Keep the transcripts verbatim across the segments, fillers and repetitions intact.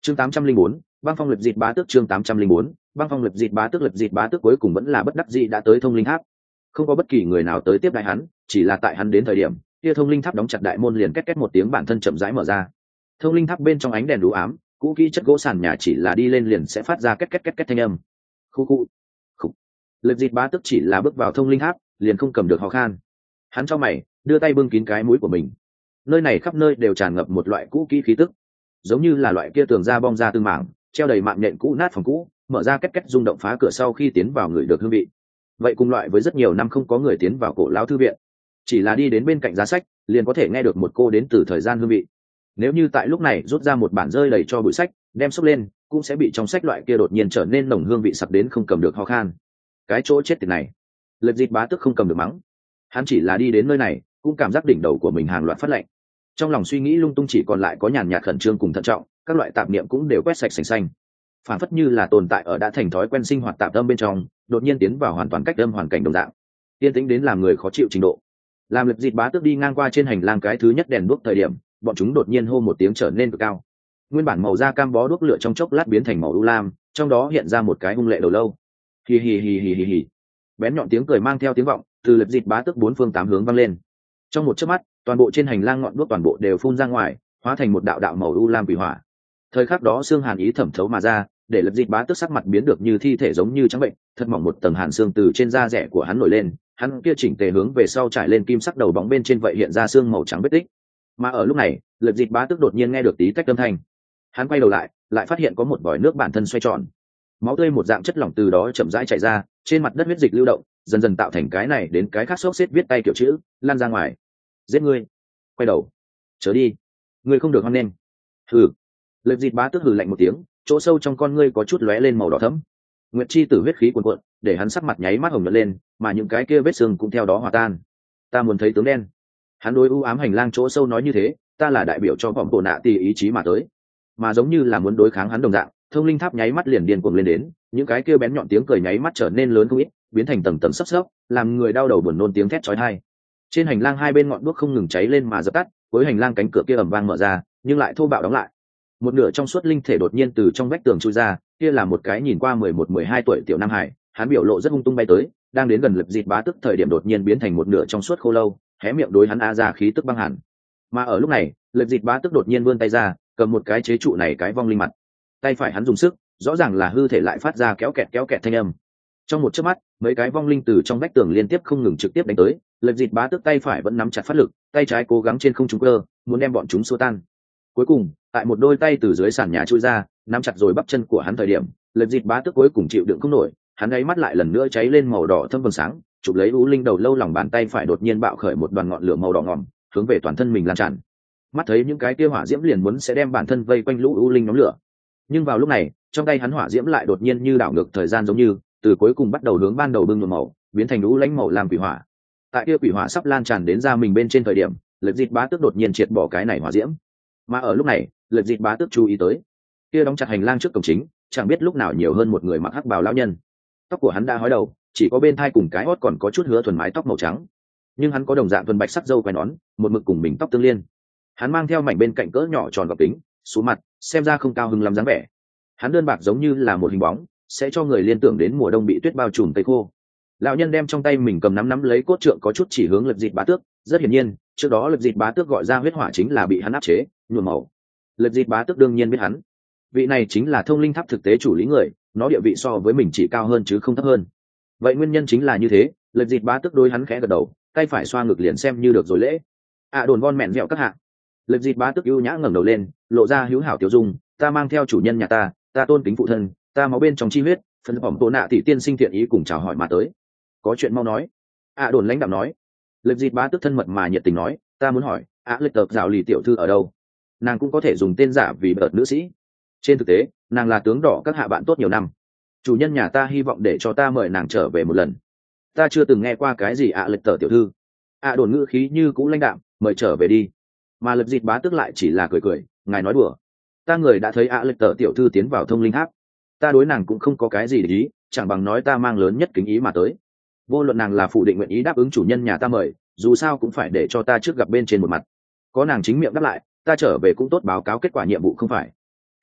chương tám trăm linh bốn băng phong lập dịt bá tước chương tám trăm linh bốn băng phong lập dịt bá tước lập dịt bá tước cuối cùng vẫn là bất đắc dĩ đã tới thông linh tháp. Không có bất kỳ người nào tới tiếp đại hắn, chỉ là tại hắn đến thời điểm kia thông linh tháp đóng chặt đại môn liền két két một tiếng bản thân chậm rãi mở ra. Thông linh tháp bên trong ánh đèn đủ ám, cũ kỹ chất gỗ sàn nhà chỉ là đi lên liền sẽ phát ra két két két két thanh âm. Khu khu khu. Lập dịt bá tước chỉ là bước vào thông linh tháp liền không cầm được ho khan. Hắn cho mày đưa tay bưng kín cái mũi của mình. Nơi này khắp nơi đều tràn ngập một loại cũ kỹ khí tức, giống như là loại kia tường da bong ra tương mảng treo đầy mạng nhện cũ nát phòng cũ, mở ra két két rung động phá cửa sau khi tiến vào người được hương vị. Vậy cùng loại với rất nhiều năm không có người tiến vào cổ lão thư viện, chỉ là đi đến bên cạnh giá sách liền có thể nghe được một cô đến từ thời gian hương vị. Nếu như tại lúc này rút ra một bản rơi đầy cho bụi sách đem xốc lên, cũng sẽ bị trong sách loại kia đột nhiên trở nên nồng hương vị sặc đến không cầm được ho khan. Cái chỗ chết tiệt này, Lật Dịt bá tức không cầm được mắng. Hắn chỉ là đi đến nơi này cũng cảm giác đỉnh đầu của mình hàng loạt phát lạnh, trong lòng suy nghĩ lung tung chỉ còn lại có nhàn nhạt khẩn trương cùng thận trọng, các loại tạp niệm cũng đều quét sạch sành xanh, phản phất như là tồn tại ở đã thành thói quen sinh hoạt tạp âm bên trong đột nhiên tiến vào hoàn toàn cách âm hoàn cảnh đồng dạng, yên tĩnh đến làm người khó chịu trình độ. Làm Lật Dịt bá tước đi ngang qua trên hành lang cái thứ nhất đèn đuốc thời điểm, bọn chúng đột nhiên hô một tiếng trở nên cực cao. Nguyên bản màu da cam bó đuốc lửa trong chốc lát biến thành màu u lam, trong đó hiện ra một cái hung lệ đầu lâu. Hì hì hì hì hì hì. Bén nhọn tiếng cười mang theo tiếng vọng từ Lật Dịt bá tước bốn phương tám hướng vang lên. Trong một chớp mắt, toàn bộ trên hành lang ngọn đuốc toàn bộ đều phun ra ngoài, hóa thành một đạo đạo màu u lam quỷ hỏa. Thời khắc đó xương hàn ý thẩm thấu mà ra, để Lật Dịt bá tước sắc mặt biến được như thi thể giống như trắng bệnh, thật mỏng một tầng hàn xương từ trên da rẻ của hắn nổi lên, hắn kia chỉnh tề hướng về sau trải lên kim sắc đầu bóng bên trên vậy hiện ra xương màu trắng vết tích. Mà ở lúc này, Lật Dịt bá tước đột nhiên nghe được tí tách âm thanh. Hắn quay đầu lại, lại phát hiện có một vòi nước bản thân xoay tròn, máu tươi một dạng chất lỏng từ đó chậm rãi chảy ra, trên mặt đất huyết dịch lưu động, dần dần tạo thành cái này đến cái khác xốc xếp viết tay kiểu chữ, lan ra ngoài. Giết ngươi! Quay đầu, chớ đi, ngươi không được hoan nghênh. Hừ. Lật Dịt bá tước hừ lạnh một tiếng, chỗ sâu trong con ngươi có chút lóe lên màu đỏ thẫm. Nguyệt chi tử huyết khí cuồn cuộn, để hắn sắc mặt nháy mắt hồng nhuận lên, mà những cái kia vết xương cũng theo đó hòa tan. Ta muốn thấy tướng đen. Hắn đối u ám hành lang chỗ sâu nói như thế, ta là đại biểu cho vọng bộ nạ tì ý chí mà tới, mà giống như là muốn đối kháng hắn đồng dạng. Thông linh tháp nháy mắt liền điên cuồng lên đến, những cái kia bén nhọn tiếng cười nháy mắt trở nên lớn không ít, biến thành tầng tầng sấp sấp, làm người đau đầu buồn nôn tiếng thét chói tai. Trên hành lang hai bên ngọn đuốc không ngừng cháy lên mà dập tắt, cuối hành lang cánh cửa kia ầm vang mở ra, nhưng lại thô bạo đóng lại. Một nửa trong suốt linh thể đột nhiên từ trong vách tường chui ra, kia là một cái nhìn qua mười một mười hai tuổi tiểu nam hải, hắn biểu lộ rất hung tung bay tới, đang đến gần Lật Dịt bá tức thời điểm đột nhiên biến thành một nửa trong suốt khô lâu, hé miệng đối hắn a ra khí tức băng hẳn. Mà ở lúc này, Lật Dịt bá tức đột nhiên vươn tay ra, cầm một cái chế trụ này cái vong linh mặt. Tay phải hắn dùng sức, rõ ràng là hư thể lại phát ra kéo kẹt kéo kẹt thanh âm. Trong một chớp mắt, mấy cái vong linh từ trong vách tường liên tiếp không ngừng trực tiếp đánh tới, Lật Dịt bá tức tay phải vẫn nắm chặt phát lực, tay trái cố gắng trên không trung cơ, muốn đem bọn chúng xua tan. Cuối cùng, tại một đôi tay từ dưới sàn nhà chui ra, nắm chặt rồi bắp chân của hắn thời điểm, Lật Dịt bá tức cuối cùng chịu đựng không nổi, hắn ấy mắt lại lần nữa cháy lên màu đỏ thâm vầng sáng, chụp lấy u linh đầu lâu lòng bàn tay phải đột nhiên bạo khởi một đoàn ngọn lửa màu đỏ ngòm, hướng về toàn thân mình lan tràn. Mắt thấy những cái kia hỏa diễm liền muốn sẽ đem bản thân vây quanh lũ u linh nhóm lửa, nhưng vào lúc này, trong tay hắn hỏa diễm lại đột nhiên như đảo ngược thời gian giống như, từ cuối cùng bắt đầu hướng ban đầu bưng nhuộm màu, biến thành u lãnh màu làm quỷ hỏa. Tại kia quỷ hỏa sắp lan tràn đến ra mình bên trên thời điểm, Lật Dịt bá tức đột nhiên triệt bỏ cái này hỏa diễm. Mà ở lúc này, Lật Dịt bá tức chú ý tới, kia đóng chặt hành lang trước cổng chính, chẳng biết lúc nào nhiều hơn một người mặc hắc bào lão nhân. Tóc của hắn đã hói đầu, chỉ có bên thai cùng cái hót còn có chút hứa thuần mái tóc màu trắng, nhưng hắn có đồng dạng thuần bạch sắc râu quai nón, một mực cùng mình tóc tương liên. Hắn mang theo mảnh bên cạnh cỡ nhỏ tròn gọc kính, xuống mặt, xem ra không cao hứng lắm dáng vẻ. Hắn đơn bạc giống như là một hình bóng, sẽ cho người liên tưởng đến mùa đông bị tuyết bao trùm tây khô. Lão nhân đem trong tay mình cầm nắm nắm lấy cốt trượng có chút chỉ hướng Lật Dịt bá tước, rất hiển nhiên, trước đó Lật Dịt bá tước gọi ra huyết hỏa chính là bị hắn áp chế, nhuộm màu. Lật Dịt bá tước đương nhiên biết hắn, vị này chính là thông linh tháp thực tế chủ lý người, nó địa vị so với mình chỉ cao hơn chứ không thấp hơn. Vậy nguyên nhân chính là như thế, Lật Dịt bá tước đối hắn khẽ gật đầu, tay phải xoa ngực liền xem như được rồi lễ. À đồn von mẹn vẹo các hạ. Lật Dịt bá tước ưu nhã ngẩng đầu lên, lộ ra hữu hảo tiêu dung, ta mang theo chủ nhân nhà ta, ta tôn kính phụ thân, ta máu bên trong chi huyết, phần phẩm tổ nạ tỷ tiên sinh thiện ý cùng chào hỏi mà tới. Có chuyện mau nói. À đồn lãnh đạm nói. Lật Dịt bá tước thân mật mà nhiệt tình nói, ta muốn hỏi, á lịch tộc dạo lì tiểu thư ở đâu? Nàng cũng có thể dùng tên giả vì bợt nữ sĩ. Trên thực tế, nàng là tướng đỏ các hạ bạn tốt nhiều năm. Chủ nhân nhà ta hy vọng để cho ta mời nàng trở về một lần. Ta chưa từng nghe qua cái gì ạ lịch tờ tiểu thư. À đồn ngữ khí như cũ lãnh đạm, mời trở về đi. Mà Lật Dịt bá tước lại chỉ là cười cười, ngài nói đùa. Ta người đã thấy ạ lịch tờ tiểu thư tiến vào thông linh tháp, ta đối nàng cũng không có cái gì để ý, chẳng bằng nói ta mang lớn nhất kính ý mà tới. Vô luận nàng là phủ định nguyện ý đáp ứng chủ nhân nhà ta mời, dù sao cũng phải để cho ta trước gặp bên trên một mặt. Có nàng chính miệng đáp lại, ta trở về cũng tốt báo cáo kết quả nhiệm vụ không phải? Hả?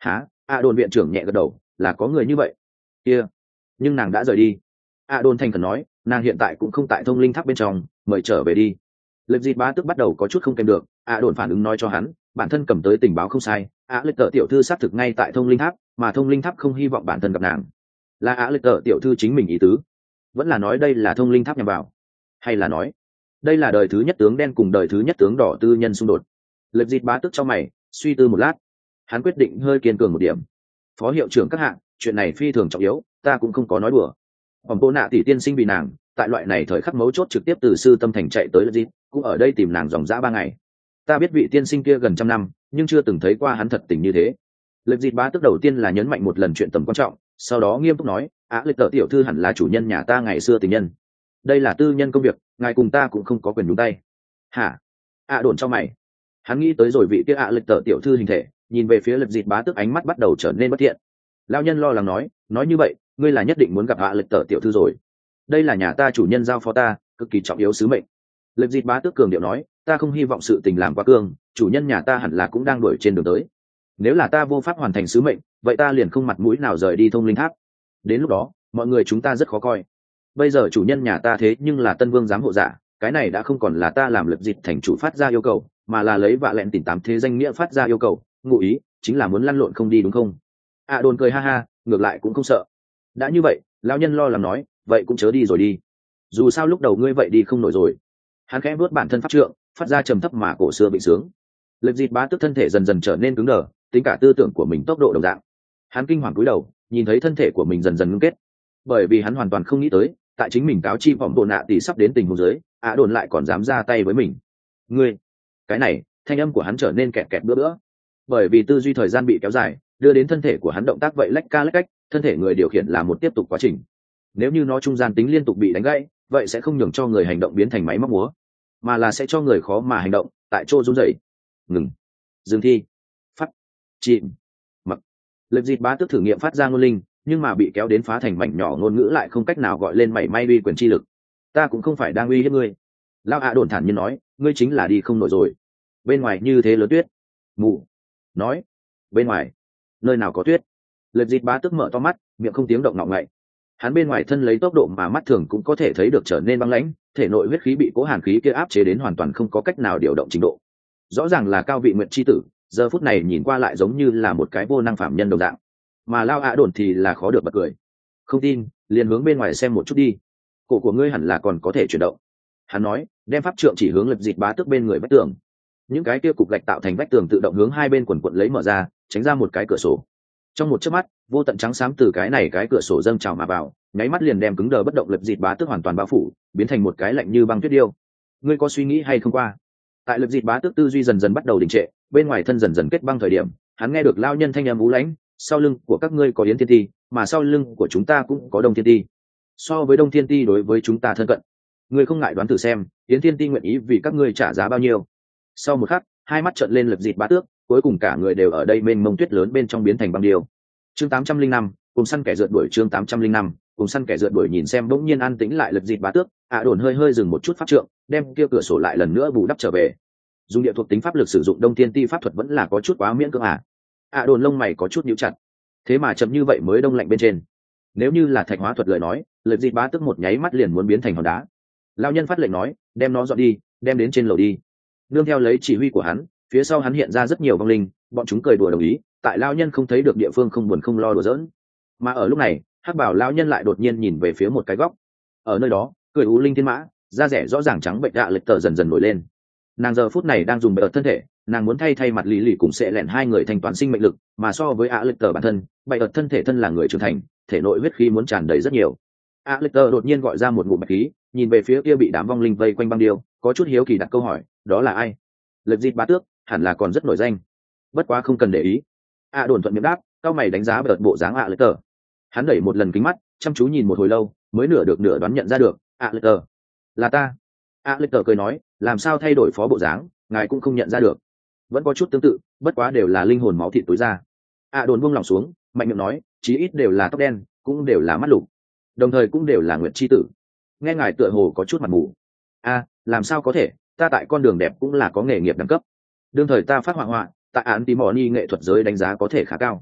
ạ đồn viện trưởng nhẹ gật đầu, là có người như vậy. Kia, nhưng nàng đã rời đi. ạ đồn thành khẩn nói, nàng hiện tại cũng không tại thông linh tháp bên trong, mời trở về đi. Lệp dịt bá tức bắt đầu có chút không kèm được, ạ đồn phản ứng nói cho hắn, bản thân cầm tới tình báo không sai, ạ lệch tờ tiểu thư xác thực ngay tại thông linh tháp, mà thông linh tháp không hy vọng bản thân gặp nàng. Là ạ lệch tờ tiểu thư chính mình ý tứ, vẫn là nói đây là thông linh tháp nhằm vào, hay là nói đây là đời thứ nhất tướng đen cùng đời thứ nhất tướng đỏ tư nhân xung đột? Lệp dịt bá tức cho mày suy tư một lát, hắn quyết định hơi kiên cường một điểm. Phó hiệu trưởng các hạng, chuyện này phi thường trọng yếu, ta cũng không có nói đùa. Hồng Tô Nạ tỷ tiên sinh vì nàng, tại loại này thời khắc mấu chốt trực tiếp từ sư tâm thành chạy tới Lệp dịt, cũng ở đây tìm nàng dòng dã ba ngày. Ta biết vị tiên sinh kia gần trăm năm, nhưng chưa từng thấy qua hắn thật tình như thế. Lệp dịt bá tức đầu tiên là nhấn mạnh một lần chuyện tầm quan trọng, sau đó nghiêm túc nói, á lệch tờ tiểu thư hẳn là chủ nhân nhà ta ngày xưa tình nhân. Đây là tư nhân công việc, ngài cùng ta cũng không có quyền nhúng tay. Hả? ạ đồn cho mày. Hắn nghĩ tới rồi vị kia ạ lệch tờ tiểu thư hình thể, nhìn về phía Lệp dịt bá tức ánh mắt bắt đầu trở nên bất thiện. Lão nhân lo lắng nói, nói như vậy ngươi là nhất định muốn gặp ạ lệch tờ tiểu thư rồi. Đây là nhà ta chủ nhân giao phó ta, cực kỳ trọng yếu sứ mệnh. Lệp dịt bá tức cường điệu nói, ta không hy vọng sự tình làm quá cương, chủ nhân nhà ta hẳn là cũng đang đuổi trên đường tới. Nếu là ta vô pháp hoàn thành sứ mệnh, vậy ta liền không mặt mũi nào rời đi thông linh tháp. Đến lúc đó mọi người chúng ta rất khó coi. Bây giờ chủ nhân nhà ta thế nhưng là tân vương giám hộ giả, cái này đã không còn là ta làm Lệp dịt thành chủ phát ra yêu cầu, mà là lấy vạ lẹn tỉnh tám thế danh nghĩa phát ra yêu cầu, ngụ ý chính là muốn lăn lộn không đi đúng không? À đồn cười ha ha, ngược lại cũng không sợ. Đã như vậy, lão nhân lo lắng nói, vậy cũng chớ đi rồi đi. Dù sao lúc đầu ngươi vậy đi không nổi rồi. Hắn khẽ vuốt bản thân pháp trượng, phát ra trầm thấp mà cổ xưa bị sướng. Lệp dịt bá tức thân thể dần dần trở nên cứng đờ, tính cả tư tưởng của mình tốc độ đồng dạng. Hắn kinh hoàng cúi đầu, nhìn thấy thân thể của mình dần dần ngưng kết, bởi vì hắn hoàn toàn không nghĩ tới, tại chính mình cáo chi vọng bộ nạ tỷ sắp đến tình huống dưới, ạ đồn lại còn dám ra tay với mình. Ngươi, cái này, thanh âm của hắn trở nên kẹt kẹt bữa bữa, bởi vì tư duy thời gian bị kéo dài, đưa đến thân thể của hắn động tác vậy lách ca lách cách, thân thể người điều khiển là một tiếp tục quá trình. Nếu như nó trung gian tính liên tục bị đánh gãy, vậy sẽ không nhường cho người hành động biến thành máy móc múa, mà là sẽ cho người khó mà hành động, tại chỗ run rẩy. Ngừng, dừng thi, phát, chìm, mặc. Lệp dịt bá tức thử nghiệm phát ra ngôn linh, nhưng mà bị kéo đến phá thành mảnh nhỏ, ngôn ngữ lại không cách nào gọi lên mảy may uy quyền chi lực. Ta cũng không phải đang uy hiếp ngươi. Lão ạ đồn thản nhiên nói, ngươi chính là đi không nổi rồi. Bên ngoài như thế lớn tuyết. Mù. Nói. Bên ngoài. Nơi nào có tuyết? Lệp dịt bá tức mở to mắt, miệng không tiếng động ngọng ngậy. Hắn bên ngoài thân lấy tốc độ mà mắt thường cũng có thể thấy được trở nên băng lãnh, thể nội huyết khí bị cố hàn khí kia áp chế đến hoàn toàn không có cách nào điều động trình độ. Rõ ràng là cao vị nguyện chi tử, giờ phút này nhìn qua lại giống như là một cái vô năng phạm nhân đồng dạng. Mà lao ạ đồn thì là khó được bật cười. Không tin, liền hướng bên ngoài xem một chút đi. Cổ của ngươi hẳn là còn có thể chuyển động. Hắn nói, đem pháp trượng chỉ hướng Lệp dịt bá tức bên người vách tường. Những cái kia cục gạch tạo thành vách tường tự động hướng hai bên quần quận lấy mở ra, tránh ra một cái cửa sổ. Trong một chớp mắt, vô tận trắng xám từ cái này cái cửa sổ dâng trào mà vào, nháy mắt liền đem cứng đờ bất động Lệp dịt bá tức hoàn toàn bao phủ, biến thành một cái lạnh như băng tuyết điêu. Ngươi có suy nghĩ hay không qua? Tại Lệp dịt bá tức tư duy dần dần bắt đầu đình trệ, bên ngoài thân dần dần kết băng thời điểm, hắn nghe được lao nhân thanh âm ú lãnh, sau lưng của các ngươi có yến thiên ti, mà sau lưng của chúng ta cũng có đông thiên ti. So với đông thiên ti đối với chúng ta thân cận, ngươi không ngại đoán thử xem, yến thiên ti nguyện ý vì các ngươi trả giá bao nhiêu? Sau một khắc, hai mắt trợn lên Lệp dịt bá tước, cuối cùng cả người đều ở đây mênh mông tuyết lớn bên trong biến thành băng điêu. Chương tám trăm linh năm, cùng săn kẻ rượt đuổi. Chương tám trăm linh năm, cùng săn kẻ rượt đuổi. Nhìn xem bỗng nhiên an tĩnh lại Lệp dịt bá tước, ạ đồn hơi hơi dừng một chút pháp trượng, đem kia cửa sổ lại lần nữa bù đắp trở về. Dùng địa thuộc tính pháp lực sử dụng đông thiên ti pháp thuật vẫn là có chút quá miễn cưỡng à? ạ đồn lông mày có chút nhíu chặt. Thế mà chậm như vậy mới đông lạnh bên trên. Nếu như là thạch hóa thuật lời nói, Lệp dịt bá tước một nháy mắt liền muốn biến thành hòn đá. Lão nhân phát lệnh nói, đem nó dọn đi, đem đến trên lầu đi. Nương theo lấy chỉ huy của hắn, phía sau hắn hiện ra rất nhiều vong linh, bọn chúng cười đùa đồng ý, tại lão nhân không thấy được địa phương không buồn không lo đùa giỡn. Mà ở lúc này, hắc bảo lão nhân lại đột nhiên nhìn về phía một cái góc. Ở nơi đó, cười ú linh thiên mã, da rẻ rõ ràng trắng bệnh đạ lệch tờ dần dần nổi lên. Nàng giờ phút này đang dùng bệ ợt thân thể, nàng muốn thay thay mặt lì lì cùng sẽ lẹn hai người thanh toán sinh mệnh lực, mà so với ạ lệch tờ bản thân, bệ ợt thân thể thân là người trưởng thành, thể nội huyết khí muốn tràn đầy rất nhiều. ạ lệch tờ đột nhiên gọi ra một ngụm bạch khí, nhìn về phía kia bị đám vong linh vây quanh băng điêu, có chút hiếu kỳ đặt câu hỏi, đó là ai? Lệp dịt bá tước, hẳn là còn rất nổi danh, bất quá không cần để ý. ạ đồn thuận miệng đáp, cao mày đánh giá bệ ợt bộ dáng ạ lệch tờ. Hắn đẩy một lần kính mắt, chăm chú nhìn một hồi lâu, mới nửa được nửa đoán nhận ra được, ạ lệch tờ, là ta. ạ lệch tờ cười nói, làm sao thay đổi phó bộ dáng, ngài cũng không nhận ra được? Vẫn có chút tương tự, bất quá đều là linh hồn máu thịt tối ra. ạ đồn buông lòng xuống, mạnh miệng nói, chí ít đều là tóc đen, cũng đều là mắt lục, đồng thời cũng đều là nguyệt chi tử. Nghe ngài tựa hồ có chút mặt mù. A, làm sao có thể, ta tại con đường đẹp cũng là có nghề nghiệp đẳng cấp. Đương thời ta phát họa họa, tại án tí mò ni nghệ thuật giới đánh giá có thể khá cao.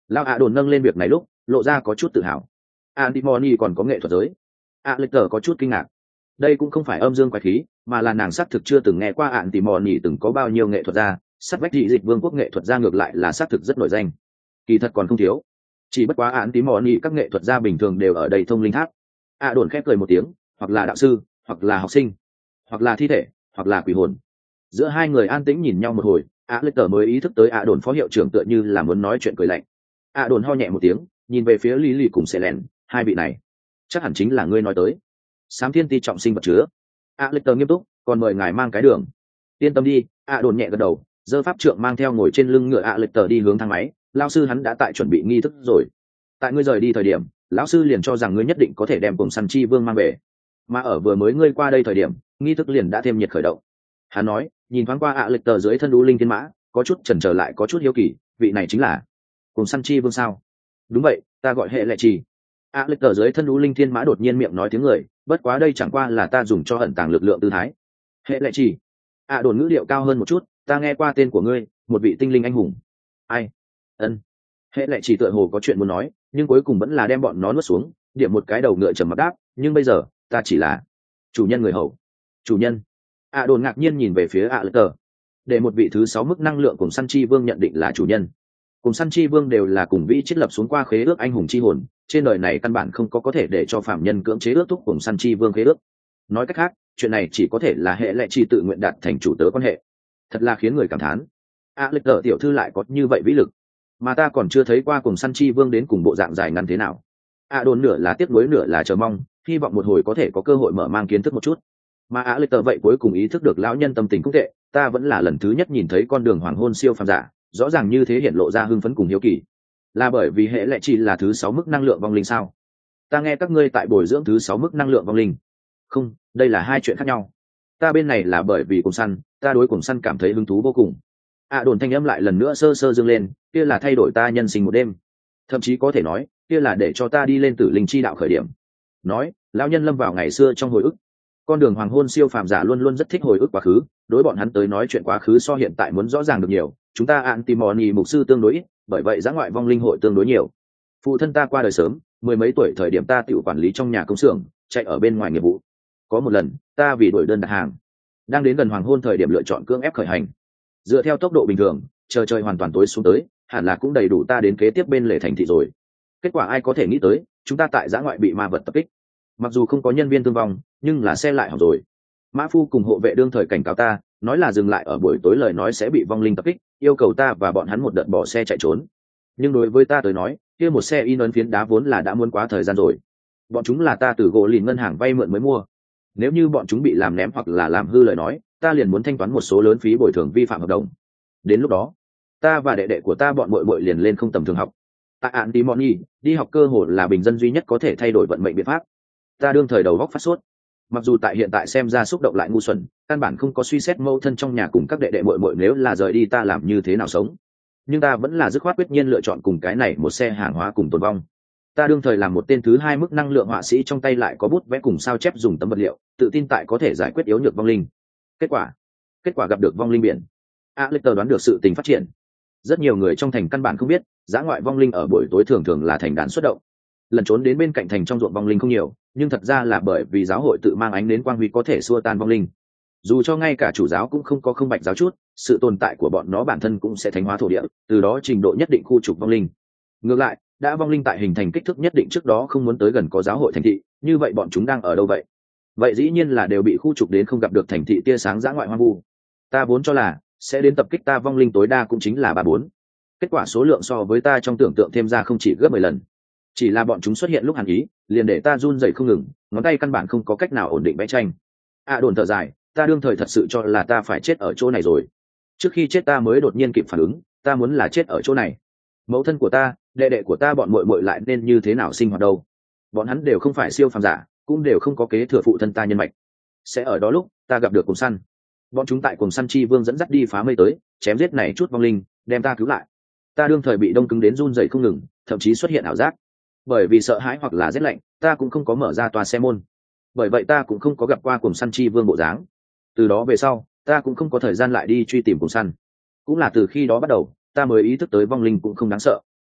Lao ạ đồn nâng lên việc này lúc lộ ra có chút tự hào. Antimony còn có nghệ thuật giới. ạ lịch tờ có chút kinh ngạc. Đây cũng không phải âm dương quái khí, mà là nàng xác thực chưa từng nghe qua Antimony từng có bao nhiêu nghệ thuật gia, sắt vách dị dịch vương quốc nghệ thuật gia ngược lại là xác thực rất nổi danh. Kỳ thật còn không thiếu. Chỉ bất quá Antimony các nghệ thuật gia bình thường đều ở đây thông linh tháp. ạ đồn khép cười một tiếng, hoặc là đạo sư, hoặc là học sinh, hoặc là thi thể, hoặc là quỷ hồn. Giữa hai người an tĩnh nhìn nhau một hồi, ạ lịch tờ mới ý thức tới ạ đồn phó hiệu trưởng tựa như là muốn nói chuyện cười lạnh. ạ đồn ho nhẹ một tiếng, nhìn về phía lý lì cùng xe lèn, hai vị này chắc hẳn chính là ngươi nói tới sám thiên ti trọng sinh vật chứa. ạ lịch tờ nghiêm túc, còn mời ngài mang cái đường. Yên tâm đi, ạ đồn nhẹ gật đầu, giơ pháp trượng mang theo ngồi trên lưng ngựa ạ lịch tờ đi hướng thang máy. Lão sư hắn đã tại chuẩn bị nghi thức rồi. Tại ngươi rời đi thời điểm, lão sư liền cho rằng ngươi nhất định có thể đem cùng săn chi vương mang về, mà ở vừa mới ngươi qua đây thời điểm, nghi thức liền đã thêm nhiệt khởi động. Hắn nói, nhìn thoáng qua ạ lịch tờ dưới thân đu linh thiên mã, có chút chần chờ lại có chút hiếu kỳ, vị này chính là cùng săn chi vương sao? Đúng vậy, ta gọi hệ lệ trì. ạ lịch tờ dưới thân đu linh thiên mã đột nhiên miệng nói tiếng người, bất quá đây chẳng qua là ta dùng cho ẩn tàng lực lượng tư thái. Hệ lệ trì. ạ đồn ngữ điệu cao hơn một chút, ta nghe qua tên của ngươi, một vị tinh linh anh hùng. Ai? Ân. Hệ lệ trì tựa hồ có chuyện muốn nói, nhưng cuối cùng vẫn là đem bọn nó nuốt xuống, điểm một cái đầu ngựa trầm mặc đáp, nhưng bây giờ ta chỉ là chủ nhân người hầu. Chủ nhân. ạ đồn ngạc nhiên nhìn về phía ạ lịch tờ. Để một vị thứ sáu mức năng lượng cùng săn chi vương nhận định là chủ nhân. Cùng săn chi vương đều là cùng vĩ thiết lập xuống qua khế ước anh hùng chi hồn, trên đời này căn bản không có có thể để cho phạm nhân cưỡng chế ước thúc cùng săn chi vương khế ước. Nói cách khác, chuyện này chỉ có thể là hệ lệ chi tự nguyện đạt thành chủ tớ quan hệ. Thật là khiến người cảm thán. ạ lịch tờ tiểu thư lại có như vậy vĩ lực, mà ta còn chưa thấy qua cùng săn chi vương đến cùng bộ dạng dài ngắn thế nào. ạ đồn nửa là tiếc nuối nửa là chờ mong, hy vọng một hồi có thể có cơ hội mở mang kiến thức một chút. Mà ạ lịch tờ vậy cuối cùng ý thức được lão nhân tâm tình cũng tệ, ta vẫn là lần thứ nhất nhìn thấy con đường hoàng hôn siêu phàm giả, rõ ràng như thế hiện lộ ra hưng phấn cùng hiếu kỳ. Là bởi vì hệ lệ chỉ là thứ sáu mức năng lượng vong linh sao? Ta nghe các ngươi tại bồi dưỡng thứ sáu mức năng lượng vong linh. Không, đây là hai chuyện khác nhau. Ta bên này là bởi vì cùng săn, ta đối cùng săn cảm thấy hứng thú vô cùng. ạ đồn thanh âm lại lần nữa sơ sơ dương lên, kia là thay đổi ta nhân sinh một đêm, thậm chí có thể nói kia là để cho ta đi lên tử linh chi đạo khởi điểm. Nói, lão nhân lâm vào ngày xưa trong hồi ức. Con đường hoàng hôn siêu phàm giả luôn luôn rất thích hồi ức quá khứ, đối bọn hắn tới nói chuyện quá khứ so hiện tại muốn rõ ràng được nhiều. Chúng ta Antimony mục sư tương đối ít, bởi vậy dã ngoại vong linh hội tương đối nhiều. Phụ thân ta qua đời sớm, mười mấy tuổi thời điểm ta tự quản lý trong nhà công xưởng, chạy ở bên ngoài nghiệp vụ. Có một lần, ta vì đổi đơn đặt hàng, đang đến gần hoàng hôn thời điểm lựa chọn cưỡng ép khởi hành. Dựa theo tốc độ bình thường, chờ trời hoàn toàn tối xuống tới, hẳn là cũng đầy đủ ta đến kế tiếp bên lề thành thị rồi. Kết quả ai có thể nghĩ tới, chúng ta tại dã ngoại bị ma vật tập kích. Mặc dù không có nhân viên thương vong, nhưng là xe lại hỏng rồi. Mã phu cùng hộ vệ đương thời cảnh cáo ta, nói là dừng lại ở buổi tối lời nói sẽ bị vong linh tập kích, yêu cầu ta và bọn hắn một đợt bỏ xe chạy trốn. Nhưng đối với ta tới nói, kia một xe in ấn phiến đá vốn là đã muốn quá thời gian rồi. Bọn chúng là ta từ gỗ lìn ngân hàng vay mượn mới mua. Nếu như bọn chúng bị làm ném hoặc là làm hư lời nói, ta liền muốn thanh toán một số lớn phí bồi thường vi phạm hợp đồng. Đến lúc đó, ta và đệ đệ của ta bọn muội muội liền lên không tầm thường học. Tại Antimony, đi học cơ hội là bình dân duy nhất có thể thay đổi vận mệnh biện pháp. Ta đương thời đầu góc phát sốt. Mặc dù tại hiện tại xem ra xúc động lại ngu xuẩn, căn bản không có suy xét mâu thân trong nhà cùng các đệ đệ muội muội nếu là rời đi ta làm như thế nào sống. Nhưng ta vẫn là dứt khoát quyết nhiên lựa chọn cùng cái này một xe hàng hóa cùng tồn vong. Ta đương thời làm một tên thứ hai mức năng lượng họa sĩ, trong tay lại có bút vẽ cùng sao chép dùng tấm vật liệu, tự tin tại có thể giải quyết yếu nhược vong linh. Kết quả, kết quả gặp được vong linh biển. Alector đoán được sự tình phát triển. Rất nhiều người trong thành căn bản không biết, dã ngoại vong linh ở buổi tối thường thường là thành đàn xuất động. Lần trốn đến bên cạnh thành trong ruộng vong linh không nhiều, nhưng thật ra là bởi vì giáo hội tự mang ánh đến quang huy có thể xua tan vong linh. Dù cho ngay cả chủ giáo cũng không có không bạch giáo chút, sự tồn tại của bọn nó bản thân cũng sẽ thánh hóa thổ địa, từ đó trình độ nhất định khu trục vong linh. Ngược lại, đã vong linh tại hình thành kích thước nhất định trước đó không muốn tới gần có giáo hội thành thị, như vậy bọn chúng đang ở đâu vậy? Vậy dĩ nhiên là đều bị khu trục đến không gặp được thành thị tia sáng dã ngoại hoang vu. Ta vốn cho là sẽ đến tập kích ta vong linh tối đa cũng chính là ba bốn. Kết quả số lượng so với ta trong tưởng tượng thêm ra không chỉ gấp mười lần. Chỉ là bọn chúng xuất hiện lúc hàn ý, liền để ta run rẩy không ngừng, ngón tay căn bản không có cách nào ổn định vẽ tranh. À đồn thở dài, ta đương thời thật sự cho là ta phải chết ở chỗ này rồi. Trước khi chết ta mới đột nhiên kịp phản ứng, ta muốn là chết ở chỗ này. Mẫu thân của ta, đệ đệ của ta bọn muội muội lại nên như thế nào sinh hoạt đâu? Bọn hắn đều không phải siêu phàm giả, cũng đều không có kế thừa phụ thân ta nhân mạch. Sẽ ở đó lúc, ta gặp được cùng săn. Bọn chúng tại cùng săn chi vương dẫn dắt đi phá mây tới, chém giết này chút vong linh, đem ta cứu lại. Ta đương thời bị đông cứng đến run rẩy không ngừng, thậm chí xuất hiện ảo giác. Bởi vì sợ hãi hoặc là rét lạnh, ta cũng không có mở ra tòa xe môn. Bởi vậy ta cũng không có gặp qua cùng săn chi vương bộ dáng. Từ đó về sau, ta cũng không có thời gian lại đi truy tìm cùng săn. Cũng là từ khi đó bắt đầu, ta mới ý thức tới vong linh cũng không đáng sợ.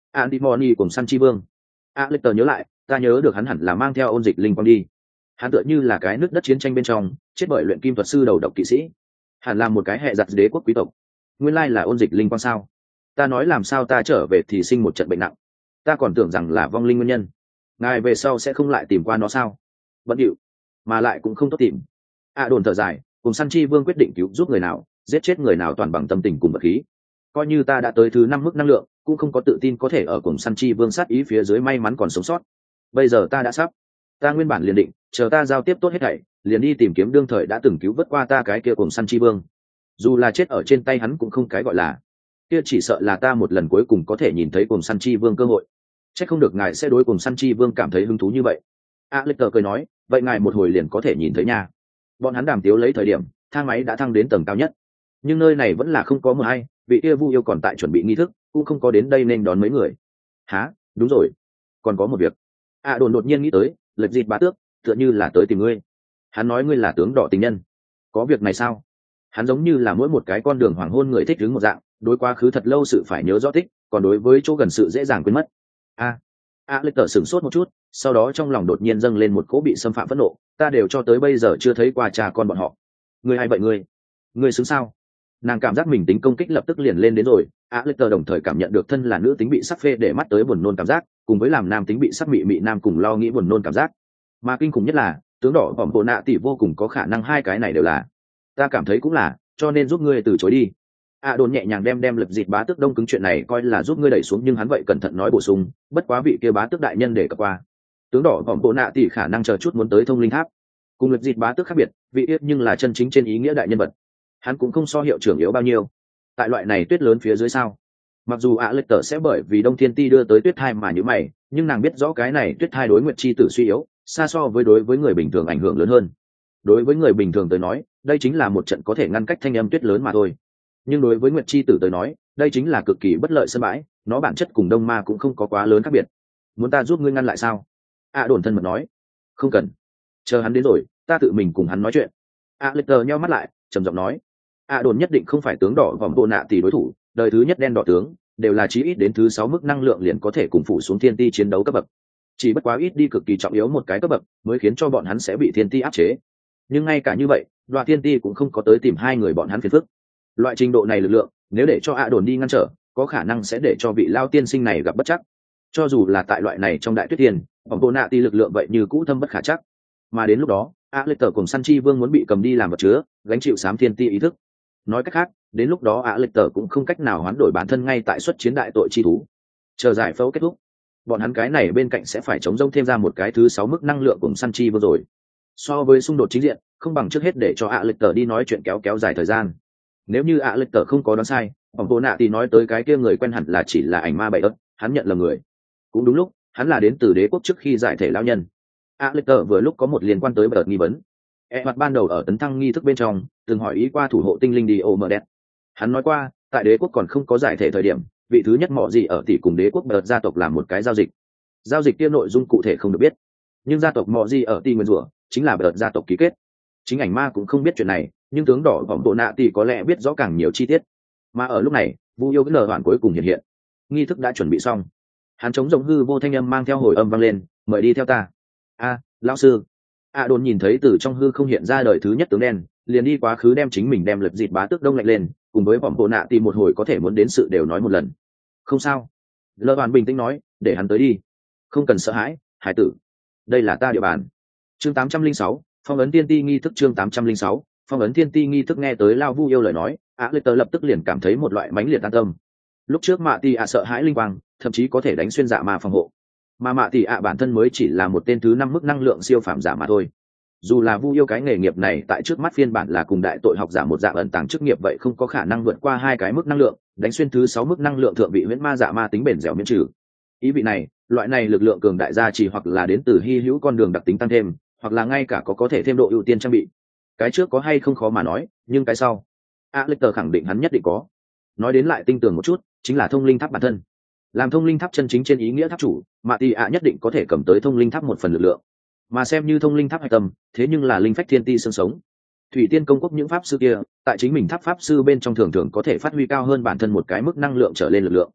Antimony cùng săn chi vương. Alector nhớ lại, ta nhớ được hắn hẳn là mang theo ôn dịch linh quang đi. Hắn tựa như là cái nước đất chiến tranh bên trong, chết bởi luyện kim thuật sư đầu độc kỵ sĩ. Hẳn là một cái hệ giặc đế quốc quý tộc. Nguyên lai là ôn dịch linh quang sao? Ta nói làm sao ta trở về thì sinh một trận bệnh nặng. Ta còn tưởng rằng là vong linh nguyên nhân. Ngài về sau sẽ không lại tìm qua nó sao? Bận điệu, mà lại cũng không tốt tìm. À đồn thở dài, cùng săn chi vương quyết định cứu giúp người nào, giết chết người nào toàn bằng tâm tình cùng vật khí. Coi như ta đã tới thứ năm mức năng lượng, cũng không có tự tin có thể ở cùng săn chi vương sát ý phía dưới may mắn còn sống sót. Bây giờ ta đã sắp, ta nguyên bản liền định, chờ ta giao tiếp tốt hết thảy, liền đi tìm kiếm đương thời đã từng cứu vớt qua ta cái kia cùng săn chi vương. Dù là chết ở trên tay hắn cũng không cái gọi là, kia chỉ sợ là ta một lần cuối cùng có thể nhìn thấy cùng săn chi vương cơ hội. Chắc không được ngài sẽ đối cùng săn chi vương cảm thấy hứng thú như vậy. Alector cười nói, vậy ngài một hồi liền có thể nhìn thấy nha. Bọn hắn đàm tiếu lấy thời điểm, thang máy đã thăng đến tầng cao nhất, nhưng nơi này vẫn là không có mờ hay, vị kia Vu yêu còn tại chuẩn bị nghi thức, cũng không có đến đây nên đón mấy người. Hả? Đúng rồi, còn có một việc. À đồn đột nhiên nghĩ tới, Lật Dịt bá tước, tựa như là tới tìm ngươi. Hắn nói ngươi là tướng đỏ tình nhân. Có việc này sao? Hắn giống như là mỗi một cái con đường hoàng hôn người thích đứng một dạng, đối quá khứ thật lâu sự phải nhớ rõ tích, còn đối với chỗ gần sự dễ dàng quên mất. A, a Lật Tở sửng sốt một chút, sau đó trong lòng đột nhiên dâng lên một cỗ bị xâm phạm phẫn nộ. Ta đều cho tới bây giờ chưa thấy qua cha con bọn họ. Ngươi hay vậy ngươi? Ngươi xứng sao? Nàng cảm giác mình tính công kích lập tức liền lên đến rồi. A Lật Tở đồng thời cảm nhận được thân là nữ tính bị sắc phê để mắt tới buồn nôn cảm giác, cùng với làm nam tính bị sắc mị mị nam cùng lo nghĩ buồn nôn cảm giác. Mà kinh khủng nhất là, tướng đỏ vòng bộ nạ tỷ vô cùng có khả năng hai cái này đều là. Ta cảm thấy cũng là, cho nên giúp ngươi từ chối đi. A đồn nhẹ nhàng đem đem Lật Dịt bá tước đông cứng chuyện này coi là giúp ngươi đẩy xuống, nhưng hắn vậy cẩn thận nói bổ sung, bất quá vị kia bá tước đại nhân để cập qua, tướng đỏ vòng bộ nạ tỷ khả năng chờ chút muốn tới thông linh tháp. Cùng Lật Dịt bá tước khác biệt, vị yết nhưng là chân chính trên ý nghĩa đại nhân vật. Hắn cũng không so hiệu trưởng yếu bao nhiêu. Tại loại này tuyết lớn phía dưới sao? Mặc dù ạ Lật Tở sẽ bởi vì Đông Thiên Ti đưa tới tuyết thai mà nhíu mày, nhưng nàng biết rõ cái này tuyết thai đối nguyệt chi tử suy yếu, xa so với đối với người bình thường ảnh hưởng lớn hơn. Đối với người bình thường tới nói, đây chính là một trận có thể ngăn cách thanh âm tuyết lớn mà thôi. Nhưng đối với nguyệt chi tử tới nói, đây chính là cực kỳ bất lợi sân bãi, nó bản chất cùng đông ma cũng không có quá lớn khác biệt. Muốn ta giúp ngươi ngăn lại sao? ạ đồn thân mật nói. Không cần, chờ hắn đến rồi, ta tự mình cùng hắn nói chuyện. ạ Lật Tở nheo mắt lại, trầm giọng nói. ạ đồn nhất định không phải tướng đỏ vòng bộ nạ tỷ đối thủ, đời thứ nhất đen đỏ tướng đều là chí ít đến thứ sáu mức năng lượng liền có thể cùng phủ xuống thiên ti chiến đấu cấp bậc, chỉ bất quá ít đi cực kỳ trọng yếu một cái cấp bậc mới khiến cho bọn hắn sẽ bị thiên ti áp chế. Nhưng ngay cả như vậy, đoạn thiên ti cũng không có tới tìm hai người bọn hắn phiền phức. Loại trình độ này lực lượng, nếu để cho ạ đồn đi ngăn trở, có khả năng sẽ để cho vị lao tiên sinh này gặp bất chắc. Cho dù là tại loại này trong đại tuyết tiền, vòng bộ nạ ti lực lượng vậy như cũ thâm bất khả chắc. Mà đến lúc đó, ạ Lật Tở cùng săn chi vương muốn bị cầm đi làm vật chứa, gánh chịu sám thiên ti ý thức. Nói cách khác, đến lúc đó ạ Lật Tở cũng không cách nào hoán đổi bản thân ngay tại xuất chiến đại tội chi thú. Chờ giải phẫu kết thúc, bọn hắn cái này bên cạnh sẽ phải chống rông thêm ra một cái thứ sáu mức năng lượng cùng săn chi vừa rồi. So với xung đột chính diện, không bằng trước hết để cho ạ Lật Tở đi nói chuyện kéo kéo dài thời gian. Nếu như ạ Lật Tở không có đoán sai, vòng bộ nạ thì nói tới cái kia người quen hẳn là chỉ là ảnh ma bảy ấp, hắn nhận là người. Cũng đúng lúc, hắn là đến từ đế quốc trước khi giải thể lão nhân. ạ Lật Tở vừa lúc có một liên quan tới bật nghi vấn. E mặt ban đầu ở tấn thăng nghi thức bên trong, từng hỏi ý qua thủ hộ tinh linh đi ô mờ đẹp. Hắn nói qua, tại đế quốc còn không có giải thể thời điểm, vị thứ nhất mọ gì ở tỷ cùng đế quốc bật gia tộc làm một cái giao dịch. Giao dịch kia nội dung cụ thể không được biết, nhưng gia tộc mọ gì ở tỷ nguyên rủa chính là bật gia tộc ký kết. Chính ảnh ma cũng không biết chuyện này, nhưng tướng đỏ vòng bộ nạ tỷ có lẽ biết rõ càng nhiều chi tiết. Mà ở lúc này, Vu yêu cái nở hoàn cuối cùng hiện hiện. Nghi thức đã chuẩn bị xong. Hắn chống rộng hư vô thanh âm mang theo hồi âm vang lên, mời đi theo ta. A, lão sư. A đồn nhìn thấy từ trong hư không hiện ra đời thứ nhất tướng đen, liền đi quá khứ đem chính mình đem Lật Dịt bá tước đông lạnh lên, cùng với vòng bộ nạ tìm một hồi có thể muốn đến sự đều nói một lần. Không sao, Lơ Hoàn bình tĩnh nói, để hắn tới đi, không cần sợ hãi, hải tử, đây là ta địa bàn. Chương tám trăm linh sáu, phong ấn thiên ti nghi thức. Chương tám trăm linh sáu, phong ấn thiên ti nghi thức. Nghe tới Lao Vu yêu lời nói, Á Lê Tơ lập tức liền cảm thấy một loại mãnh liệt an tâm. Lúc trước Mạ Tỷ ạ sợ hãi linh quang, thậm chí có thể đánh xuyên dạ ma phòng hộ, mà Mạ Tỷ ạ bản thân mới chỉ là một tên thứ năm mức năng lượng siêu phàm giả mà thôi. Dù là Vu yêu cái nghề nghiệp này tại trước mắt phiên bản là cùng đại tội học giả một dạng ẩn tàng chức nghiệp, vậy không có khả năng vượt qua hai cái mức năng lượng, đánh xuyên thứ sáu mức năng lượng thượng vị huyễn ma dạ ma tính bền dẻo miễn trừ. Ý vị này, loại này lực lượng cường đại gia trì hoặc là đến từ hy hữu con đường đặc tính tăng thêm, hoặc là ngay cả có có thể thêm độ ưu tiên trang bị. Cái trước có hay không khó mà nói, nhưng cái sau, Alector khẳng định hắn nhất định có. Nói đến lại tinh tường một chút, chính là thông linh tháp bản thân. Làm thông linh tháp chân chính trên ý nghĩa tháp chủ, Mạ Tỷ ạ nhất định có thể cầm tới thông linh tháp một phần lực lượng. Mà xem như thông linh tháp hạch tâm, thế nhưng là linh phách thiên ti xương sống. Thủy Tiên công quốc những pháp sư kia, tại chính mình tháp pháp sư bên trong thường thường có thể phát huy cao hơn bản thân một cái mức năng lượng trở lên lực lượng.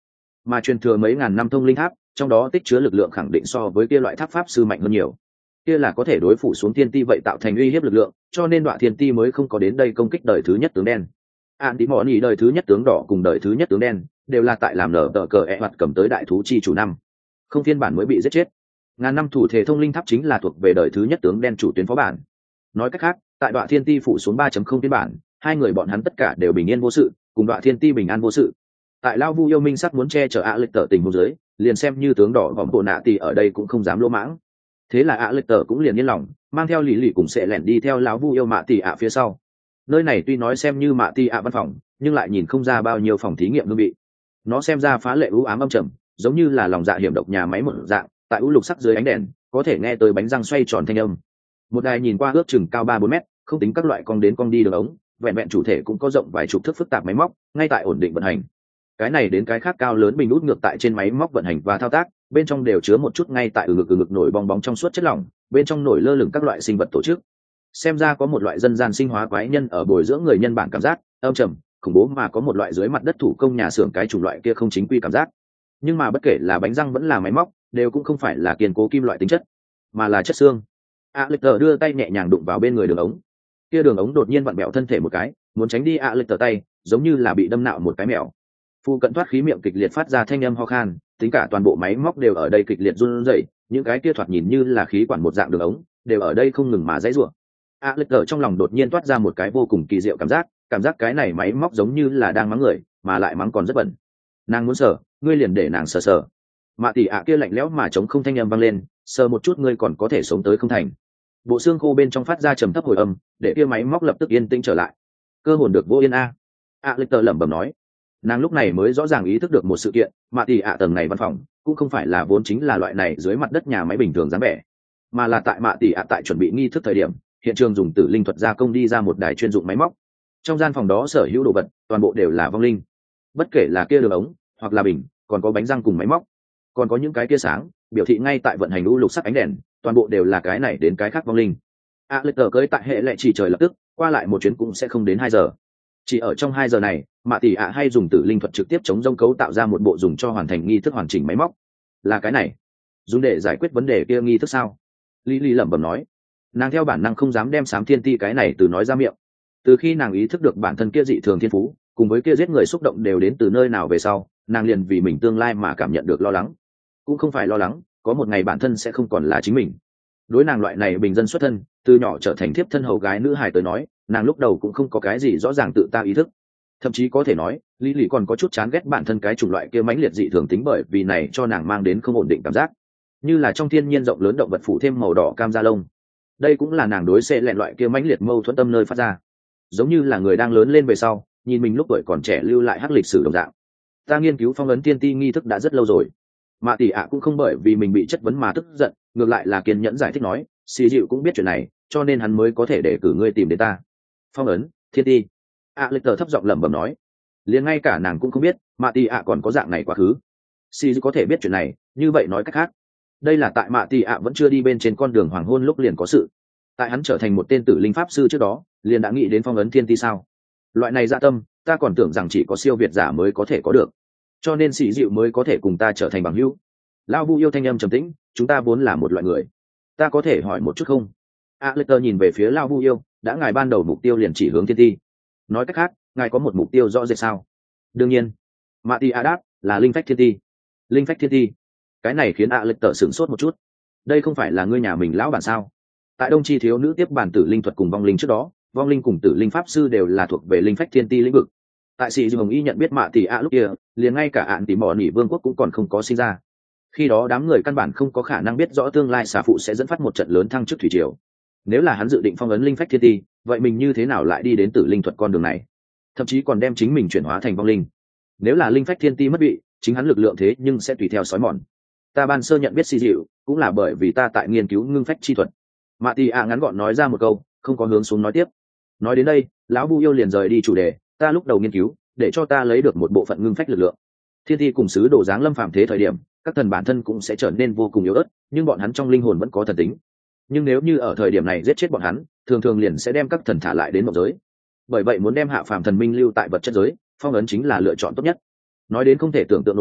mà truyền thừa mấy ngàn năm thông linh tháp trong đó tích chứa lực lượng khẳng định so với kia loại tháp pháp sư mạnh hơn nhiều. Kia là có thể đối phủ xuống thiên ti vậy tạo thành uy hiếp lực lượng, cho nên đoạn thiên ti mới không có đến đây công kích đời thứ nhất tướng đen. An tí mỏ nhì đời thứ nhất tướng đỏ cùng đời thứ nhất tướng đen đều là tại làm nở tờ cờ e hoặc cầm tới đại thú chi chủ năm không phiên bản mới bị giết chết. Ngàn năm thủ thể thông linh tháp chính là thuộc về đời thứ nhất tướng đen chủ tuyến phó bản. Nói cách khác, tại đoạn thiên ti phủ xuống ba chấm không phiên bản, hai người bọn hắn tất cả đều bình yên vô sự, cùng đoạn thiên ti bình an vô sự. Tại lao vu yêu minh sắc muốn che chở ạ lịch tờ tình huống dưới, liền xem như tướng đỏ vòng bộ nạ tì ở đây cũng không dám lỗ mãng. Thế là ạ lịch tờ cũng liền yên lòng, mang theo lì lì cùng sẽ lẻn đi theo lão vu yêu mạ tì ạ phía sau. Nơi này tuy nói xem như mạ tì ạ văn phòng, nhưng lại nhìn không ra bao nhiêu phòng thí nghiệm hương vị. Nó xem ra phá lệ u ám âm trầm, giống như là lòng dạ hiểm độc nhà máy một dạng, tại u lục sắc dưới ánh đèn có thể nghe tới bánh răng xoay tròn thanh âm. Một đài nhìn qua ước chừng cao ba bốn mét, không tính các loại cong đến cong đi đường ống, vẹn vẹn chủ thể cũng có rộng vài chục thước phức tạp máy móc ngay tại ổn định vận hành. Cái này đến cái khác cao lớn bình út ngược tại trên máy móc vận hành và thao tác, bên trong đều chứa một chút ngay tại ừ ngực ừ ngực nổi bong bóng trong suốt chất lỏng, bên trong nổi lơ lửng các loại sinh vật tổ chức. Xem ra có một loại dân gian sinh hóa quái nhân ở bồi dưỡng người nhân bản cảm giác âm trầm khủng bố, mà có một loại dưới mặt đất thủ công nhà xưởng cái chủng loại kia không chính quy cảm giác. Nhưng mà bất kể là bánh răng vẫn là máy móc, đều cũng không phải là kiên cố kim loại tính chất, mà là chất xương. Alex đưa tay nhẹ nhàng đụng vào bên người đường ống, kia đường ống đột nhiên vặn bẹo thân thể một cái, muốn tránh đi Alex tay, giống như là bị đâm nạo một cái mèo. Phu cận thoát khí miệng kịch liệt phát ra thanh âm ho khan, tính cả toàn bộ máy móc đều ở đây kịch liệt run rẩy, những cái kia thoạt nhìn như là khí quản một dạng đường ống, đều ở đây không ngừng mà giãy giụa. Alex trong lòng đột nhiên toát ra một cái vô cùng kỳ diệu cảm giác, cảm giác cái này máy móc giống như là đang mắng người, mà lại mắng còn rất bẩn. Nàng muốn sờ, ngươi liền để nàng sờ sờ. Mạ tỷ ạ kia lạnh lẽo mà chống không thanh âm vang lên, sờ một chút ngươi còn có thể sống tới không thành. Bộ xương khô bên trong phát ra trầm thấp hồi âm, để kia máy móc lập tức yên tĩnh trở lại. Cơ hồn được vô yên a. Alex lẩm bẩm nói. Nàng lúc này mới rõ ràng ý thức được một sự kiện, mạ tỷ ạ tầng này văn phòng cũng không phải là vốn chính là loại này dưới mặt đất nhà máy bình thường dáng vẻ, mà là tại mạ tỷ ạ tại chuẩn bị nghi thức thời điểm, hiện trường dùng tử linh thuật gia công đi ra một đài chuyên dụng máy móc. Trong gian phòng đó sở hữu đồ vật toàn bộ đều là vong linh, bất kể là kia đường ống hoặc là bình, còn có bánh răng cùng máy móc, còn có những cái kia sáng biểu thị ngay tại vận hành u lục sắc ánh đèn, toàn bộ đều là cái này đến cái khác vong linh. Alex cưỡi tại hệ lệ chỉ trời lập tức qua lại một chuyến cũng sẽ không đến hai giờ. Chỉ ở trong hai giờ này, mạ tỷ ạ hay dùng tử linh thuật trực tiếp chống rông cấu tạo ra một bộ dùng cho hoàn thành nghi thức hoàn chỉnh máy móc. Là cái này dùng để giải quyết vấn đề kia nghi thức sao? Lily lẩm bẩm nói. Nàng theo bản năng không dám đem sám thiên ti cái này từ nói ra miệng. Từ khi nàng ý thức được bản thân kia dị thường thiên phú cùng với kia giết người xúc động đều đến từ nơi nào về sau, nàng liền vì mình tương lai mà cảm nhận được lo lắng. Cũng không phải lo lắng có một ngày bản thân sẽ không còn là chính mình. Đối nàng loại này bình dân xuất thân, từ nhỏ trở thành thiếp thân hầu gái nữ hài tới nói, nàng lúc đầu cũng không có cái gì rõ ràng tự ta ý thức. Thậm chí có thể nói lý lý còn có chút chán ghét bản thân cái chủng loại kia mãnh liệt dị thường tính, bởi vì này cho nàng mang đến không ổn định cảm giác, như là trong thiên nhiên rộng lớn động vật phủ thêm màu đỏ cam da lông. Đây cũng là nàng đối xệ lẹn loại kia mãnh liệt mâu thuẫn tâm nơi phát ra, giống như là người đang lớn lên về sau nhìn mình lúc tuổi còn trẻ lưu lại hắc lịch sử đồng dạng. Ta nghiên cứu phong ấn tiên ti nghi thức đã rất lâu rồi. Mạ tỷ ạ cũng không bởi vì mình bị chất vấn mà tức giận, ngược lại là kiên nhẫn giải thích nói, xì dịu cũng biết chuyện này, cho nên hắn mới có thể để cử ngươi tìm đến ta. Phong ấn thiên ti. ạ lịch tờ thấp giọng lẩm bẩm nói, liền ngay cả nàng cũng không biết mạ tỷ ạ còn có dạng này quá khứ. Xì dịu có thể biết chuyện này, như vậy nói cách khác, đây là tại mạ tỷ ạ vẫn chưa đi bên trên con đường hoàng hôn lúc liền có sự. Tại hắn trở thành một tên tử linh pháp sư trước đó, liền đã nghĩ đến phong ấn thiên ti sao? Loại này dạ tâm, ta còn tưởng rằng chỉ có siêu việt giả mới có thể có được, cho nên sĩ dịu mới có thể cùng ta trở thành bằng hữu. Lao vu yêu thanh âm trầm tĩnh, chúng ta vốn là một loại người. Ta có thể hỏi một chút không? Alex nhìn về phía Lao vu yêu, đã ngài ban đầu mục tiêu liền chỉ hướng thiên ti. Nói cách khác, ngài có một mục tiêu rõ rệt sao? Đương nhiên. Mạ tỷ ạ đáp, là linh phách thiên ti. Linh phách thiên ti. Cái này khiến Alex sửng sốt một chút. Đây không phải là ngươi nhà mình lão bản sao? Tại đông chi thiếu nữ tiếp bản tử linh thuật cùng vong linh trước đó, vong linh cùng tử linh pháp sư đều là thuộc về linh phách thiên ti lĩnh vực. Tại sĩ dương hồng y nhận biết mạ tỷ ạ lúc kia, liền ngay cả ạn tỷ mỏ nỉ vương quốc cũng còn không có sinh ra. Khi đó đám người căn bản không có khả năng biết rõ tương lai xà phụ sẽ dẫn phát một trận lớn thăng chức thủy triều. Nếu là hắn dự định phong ấn linh phách thiên ti, vậy mình như thế nào lại đi đến tử linh thuật con đường này, thậm chí còn đem chính mình chuyển hóa thành vong linh? Nếu là linh phách thiên ti mất bị, chính hắn lực lượng thế nhưng sẽ tùy theo sói mòn. Ta ban sơ nhận biết xì dịu cũng là bởi vì ta tại nghiên cứu ngưng phách chi thuật. Mạ tỷ ạ ngắn gọn nói ra một câu, không có hướng xuống nói tiếp. Nói đến đây, lão vu yêu liền rời đi chủ đề. Ta lúc đầu nghiên cứu để cho ta lấy được một bộ phận ngưng phách lực lượng. Thiên ti cùng sứ đồ dáng lâm phàm thế thời điểm, các thần bản thân cũng sẽ trở nên vô cùng yếu ớt, nhưng bọn hắn trong linh hồn vẫn có thần tính. Nhưng nếu như ở thời điểm này giết chết bọn hắn, thường thường liền sẽ đem các thần thả lại đến mộng giới. Bởi vậy muốn đem hạ phàm thần minh lưu tại vật chất giới, phong ấn chính là lựa chọn tốt nhất. Nói đến không thể tưởng tượng nổi,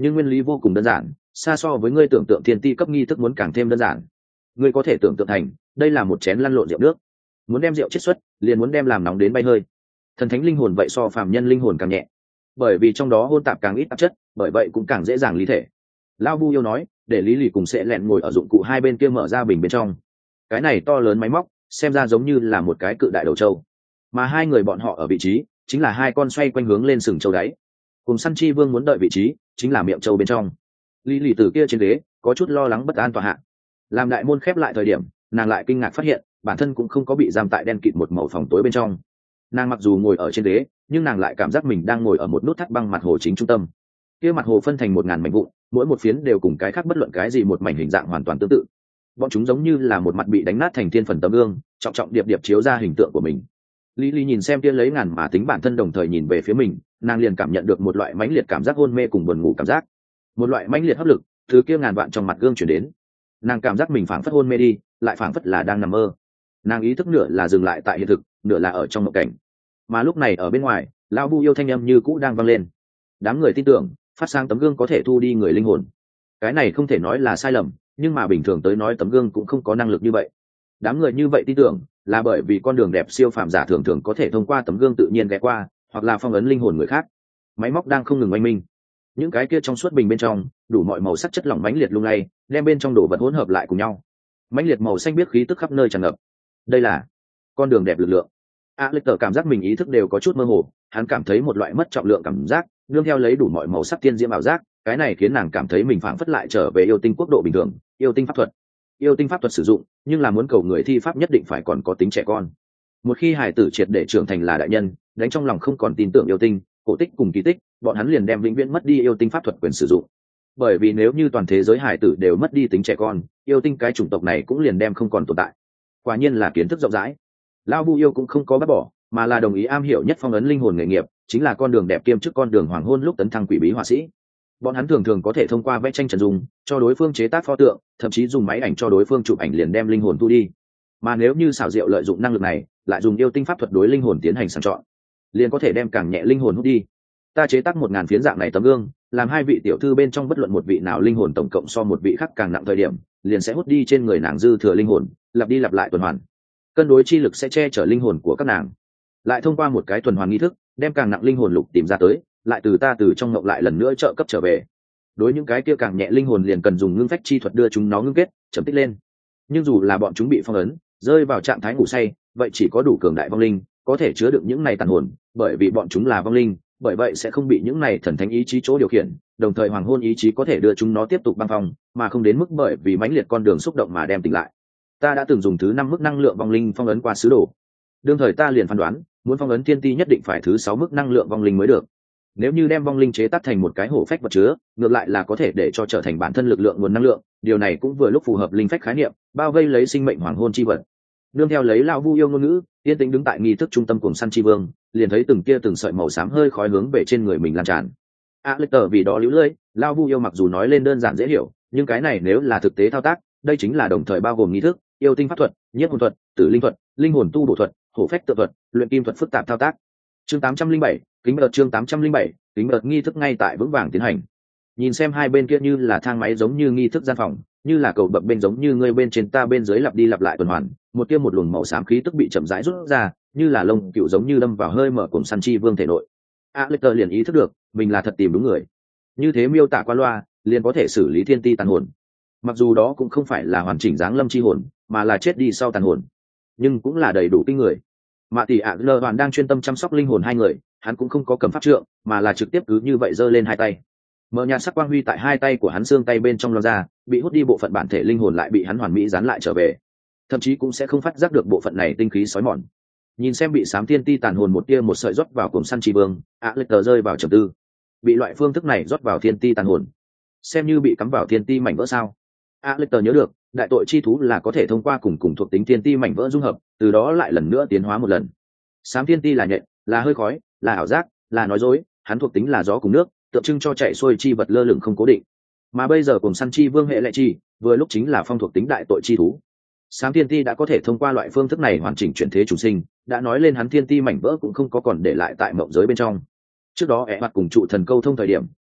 nhưng nguyên lý vô cùng đơn giản, xa so với ngươi tưởng tượng thiên ti cấp nghi thức muốn càng thêm đơn giản. Ngươi có thể tưởng tượng thành đây là một chén lăn lộn rượu nước, muốn đem rượu chiết xuất liền muốn đem làm nóng đến bay hơi. Thần thánh linh hồn vậy so phàm nhân linh hồn càng nhẹ, bởi vì trong đó hôn tạp càng ít tạp chất, bởi vậy cũng càng dễ dàng lý thể. Lão Vu yêu nói, để Lý Lì cùng sẽ lẹn ngồi ở dụng cụ hai bên kia mở ra bình bên trong. Cái này to lớn máy móc xem ra giống như là một cái cự đại đầu trâu, mà hai người bọn họ ở vị trí chính là hai con xoay quanh hướng lên sừng trâu đáy. Cùng săn chi vương muốn đợi vị trí chính là miệng trâu bên trong. Lý Lì từ kia trên ghế có chút lo lắng bất an tọa hạ. Làm đại môn khép lại thời điểm, nàng lại kinh ngạc phát hiện bản thân cũng không có bị giam tại đen kịt một màu phòng tối bên trong. Nàng mặc dù ngồi ở trên ghế, nhưng nàng lại cảm giác mình đang ngồi ở một nút thắt băng mặt hồ chính trung tâm. Kia mặt hồ phân thành một ngàn mảnh vụn, mỗi một phiến đều cùng cái khác bất luận cái gì một mảnh hình dạng hoàn toàn tương tự. Bọn chúng giống như là một mặt bị đánh nát thành thiên phần tấm gương, trọng trọng điệp điệp chiếu ra hình tượng của mình. Lý Lý nhìn xem kia lấy ngàn mà tính bản thân đồng thời nhìn về phía mình, nàng liền cảm nhận được một loại mãnh liệt cảm giác hôn mê cùng buồn ngủ cảm giác, một loại mãnh liệt hấp lực từ kia ngàn vạn trong mặt gương chuyển đến. Nàng cảm giác mình phảng phất hôn mê đi, lại phảng phất là đang nằm mơ. Nàng ý thức nửa là dừng lại tại hiện thực, nửa là ở trong mộng cảnh. Mà lúc này ở bên ngoài, lão Vu yêu thanh âm như cũ đang vang lên. Đám người tin tưởng phát sáng tấm gương có thể thu đi người linh hồn. Cái này không thể nói là sai lầm, nhưng mà bình thường tới nói tấm gương cũng không có năng lực như vậy. Đám người như vậy tin tưởng là bởi vì con đường đẹp siêu phàm giả thường thường có thể thông qua tấm gương tự nhiên ghé qua, hoặc là phong ấn linh hồn người khác. Máy móc đang không ngừng oanh minh, những cái kia trong suốt bình bên trong đủ mọi màu sắc chất lỏng mãnh liệt lung lay, đem bên trong đồ vật hỗn hợp lại cùng nhau. Mãnh liệt màu xanh biếc khí tức khắp nơi tràn ngập. Đây là con đường đẹp lực lượng. Alector cảm giác mình ý thức đều có chút mơ hồ, hắn cảm thấy một loại mất trọng lượng cảm giác, nương theo lấy đủ mọi màu sắc tiên diễm ảo giác, cái này khiến nàng cảm thấy mình phảng phất lại trở về yêu tinh quốc độ bình thường. Yêu tinh pháp thuật, yêu tinh pháp thuật sử dụng, nhưng là muốn cầu người thi pháp nhất định phải còn có tính trẻ con. Một khi hải tử triệt để trưởng thành là đại nhân, đánh trong lòng không còn tin tưởng yêu tinh, cổ tích cùng kỳ tích, bọn hắn liền đem vĩnh viễn mất đi yêu tinh pháp thuật quyền sử dụng. Bởi vì nếu như toàn thế giới hải tử đều mất đi tính trẻ con, yêu tinh cái chủng tộc này cũng liền đem không còn tồn tại. Quả nhiên là kiến thức rộng rãi. Lão Vu yêu cũng không có bác bỏ, mà là đồng ý am hiểu nhất phong ấn linh hồn nghề nghiệp, chính là con đường đẹp kiêm chức con đường hoàng hôn lúc tấn thăng quỷ bí họa sĩ. Bọn hắn thường thường có thể thông qua vẽ tranh trần dung cho đối phương chế tác pho tượng, thậm chí dùng máy ảnh cho đối phương chụp ảnh liền đem linh hồn thu đi. Mà nếu như xảo diệu lợi dụng năng lực này, lại dùng yêu tinh pháp thuật đối linh hồn tiến hành sàng chọn, liền có thể đem càng nhẹ linh hồn hút đi. Ta chế tác một ngàn phiến dạng này tấm gương, làm hai vị tiểu thư bên trong bất luận một vị nào linh hồn tổng cộng so một vị khác càng nặng thời điểm, liền sẽ hút đi trên người nàng dư thừa linh hồn, lặp đi lặp lại tuần hoàn. Cân đối chi lực sẽ che chở linh hồn của các nàng, lại thông qua một cái tuần hoàn nghi thức đem càng nặng linh hồn lục tìm ra tới, lại từ ta từ trong ngộng lại lần nữa trợ cấp trở về. Đối những cái kia càng nhẹ linh hồn liền cần dùng ngưng phách chi thuật đưa chúng nó ngưng kết chấm tích lên. Nhưng dù là bọn chúng bị phong ấn, rơi vào trạng thái ngủ say, vậy chỉ có đủ cường đại vong linh có thể chứa đựng những này tàn hồn, bởi vì bọn chúng là vong linh, bởi vậy sẽ không bị những này thần thánh ý chí chỗ điều khiển, đồng thời hoàng hôn ý chí có thể đưa chúng nó tiếp tục băng phong, mà không đến mức bởi vì mãnh liệt con đường xúc động mà đem tỉnh lại. Ta đã từng dùng thứ năm mức năng lượng vong linh phong ấn qua sứ đồ, đương thời ta liền phán đoán muốn phong ấn thiên ti nhất định phải thứ sáu mức năng lượng vong linh mới được. Nếu như đem vong linh chế tác thành một cái hổ phách vật chứa, ngược lại là có thể để cho trở thành bản thân lực lượng nguồn năng lượng, điều này cũng vừa lúc phù hợp linh phách khái niệm, bao vây lấy sinh mệnh hoàng hôn chi vật. Nương theo lấy lão Vu yêu ngôn ngữ, yên tĩnh đứng tại nghi thức trung tâm cùng săn chi vương, liền thấy từng kia từng sợi màu xám hơi khói hướng về trên người mình lan tràn. Alector vì đó líu lưỡi, lão Vu yêu mặc dù nói lên đơn giản dễ hiểu, nhưng cái này nếu là thực tế thao tác, đây chính là đồng thời bao gồm nghi thức, yêu tinh pháp thuật, nhiếp hồn thuật, tử linh thuật, linh hồn tu bổ thuật, hổ phách tự thuật, luyện kim thuật phức tạp thao tác. Chương tám trăm linh bảy, kính đợt chương tám trăm linh bảy, kính đợt nghi thức ngay tại vững vàng tiến hành. Nhìn xem hai bên kia như là thang máy giống như nghi thức gian phòng, như là cầu bập bên giống như ngươi bên trên ta bên dưới lặp đi lặp lại tuần hoàn, một tia một luồng màu xám khí tức bị chậm rãi rút ra, như là lông cựu giống như đâm vào hơi mở cùng săn chi vương thể nội. Alector liền ý thức được, mình là thật tìm đúng người. Như thế miêu tả qua loa, liền có thể xử lý thiên ti tàn hồn. Mặc dù đó cũng không phải là hoàn chỉnh dáng lâm chi hồn, mà là chết đi sau tàn hồn, nhưng cũng là đầy đủ kinh người. Mạ tỷ ạ lơ hoàn đang chuyên tâm chăm sóc linh hồn hai người, hắn cũng không có cầm pháp trượng, mà là trực tiếp cứ như vậy giơ lên hai tay. Mở nhạt sắc quang huy tại hai tay của hắn xương tay bên trong lo ra, bị hút đi bộ phận bản thể linh hồn lại bị hắn hoàn mỹ dán lại trở về, thậm chí cũng sẽ không phát giác được bộ phận này tinh khí sói mòn. Nhìn xem bị sám thiên ti tàn hồn một tia một sợi rót vào cùng săn chi vương, Alector rơi vào trầm tư. Bị loại phương thức này rót vào thiên ti tàn hồn, xem như bị cắm vào thiên ti mảnh vỡ sao? Alector nhớ được, đại tội chi thú là có thể thông qua cùng cùng thuộc tính thiên ti mảnh vỡ dung hợp, từ đó lại lần nữa tiến hóa một lần. Sám thiên ti là nhện, là hơi khói, là ảo giác, là nói dối, hắn thuộc tính là gió cùng nước, tượng trưng cho chạy xuôi chi vật lơ lửng không cố định. Mà bây giờ cùng săn chi vương hệ lệ chi, vừa lúc chính là phong thuộc tính đại tội chi thú. Sám thiên ti đã có thể thông qua loại phương thức này hoàn chỉnh chuyển thế chủ sinh, đã nói lên hắn thiên ti mảnh vỡ cũng không có còn để lại tại mộng giới bên trong. Trước đó ẻ mặt cùng trụ thần câu thông thời điểm,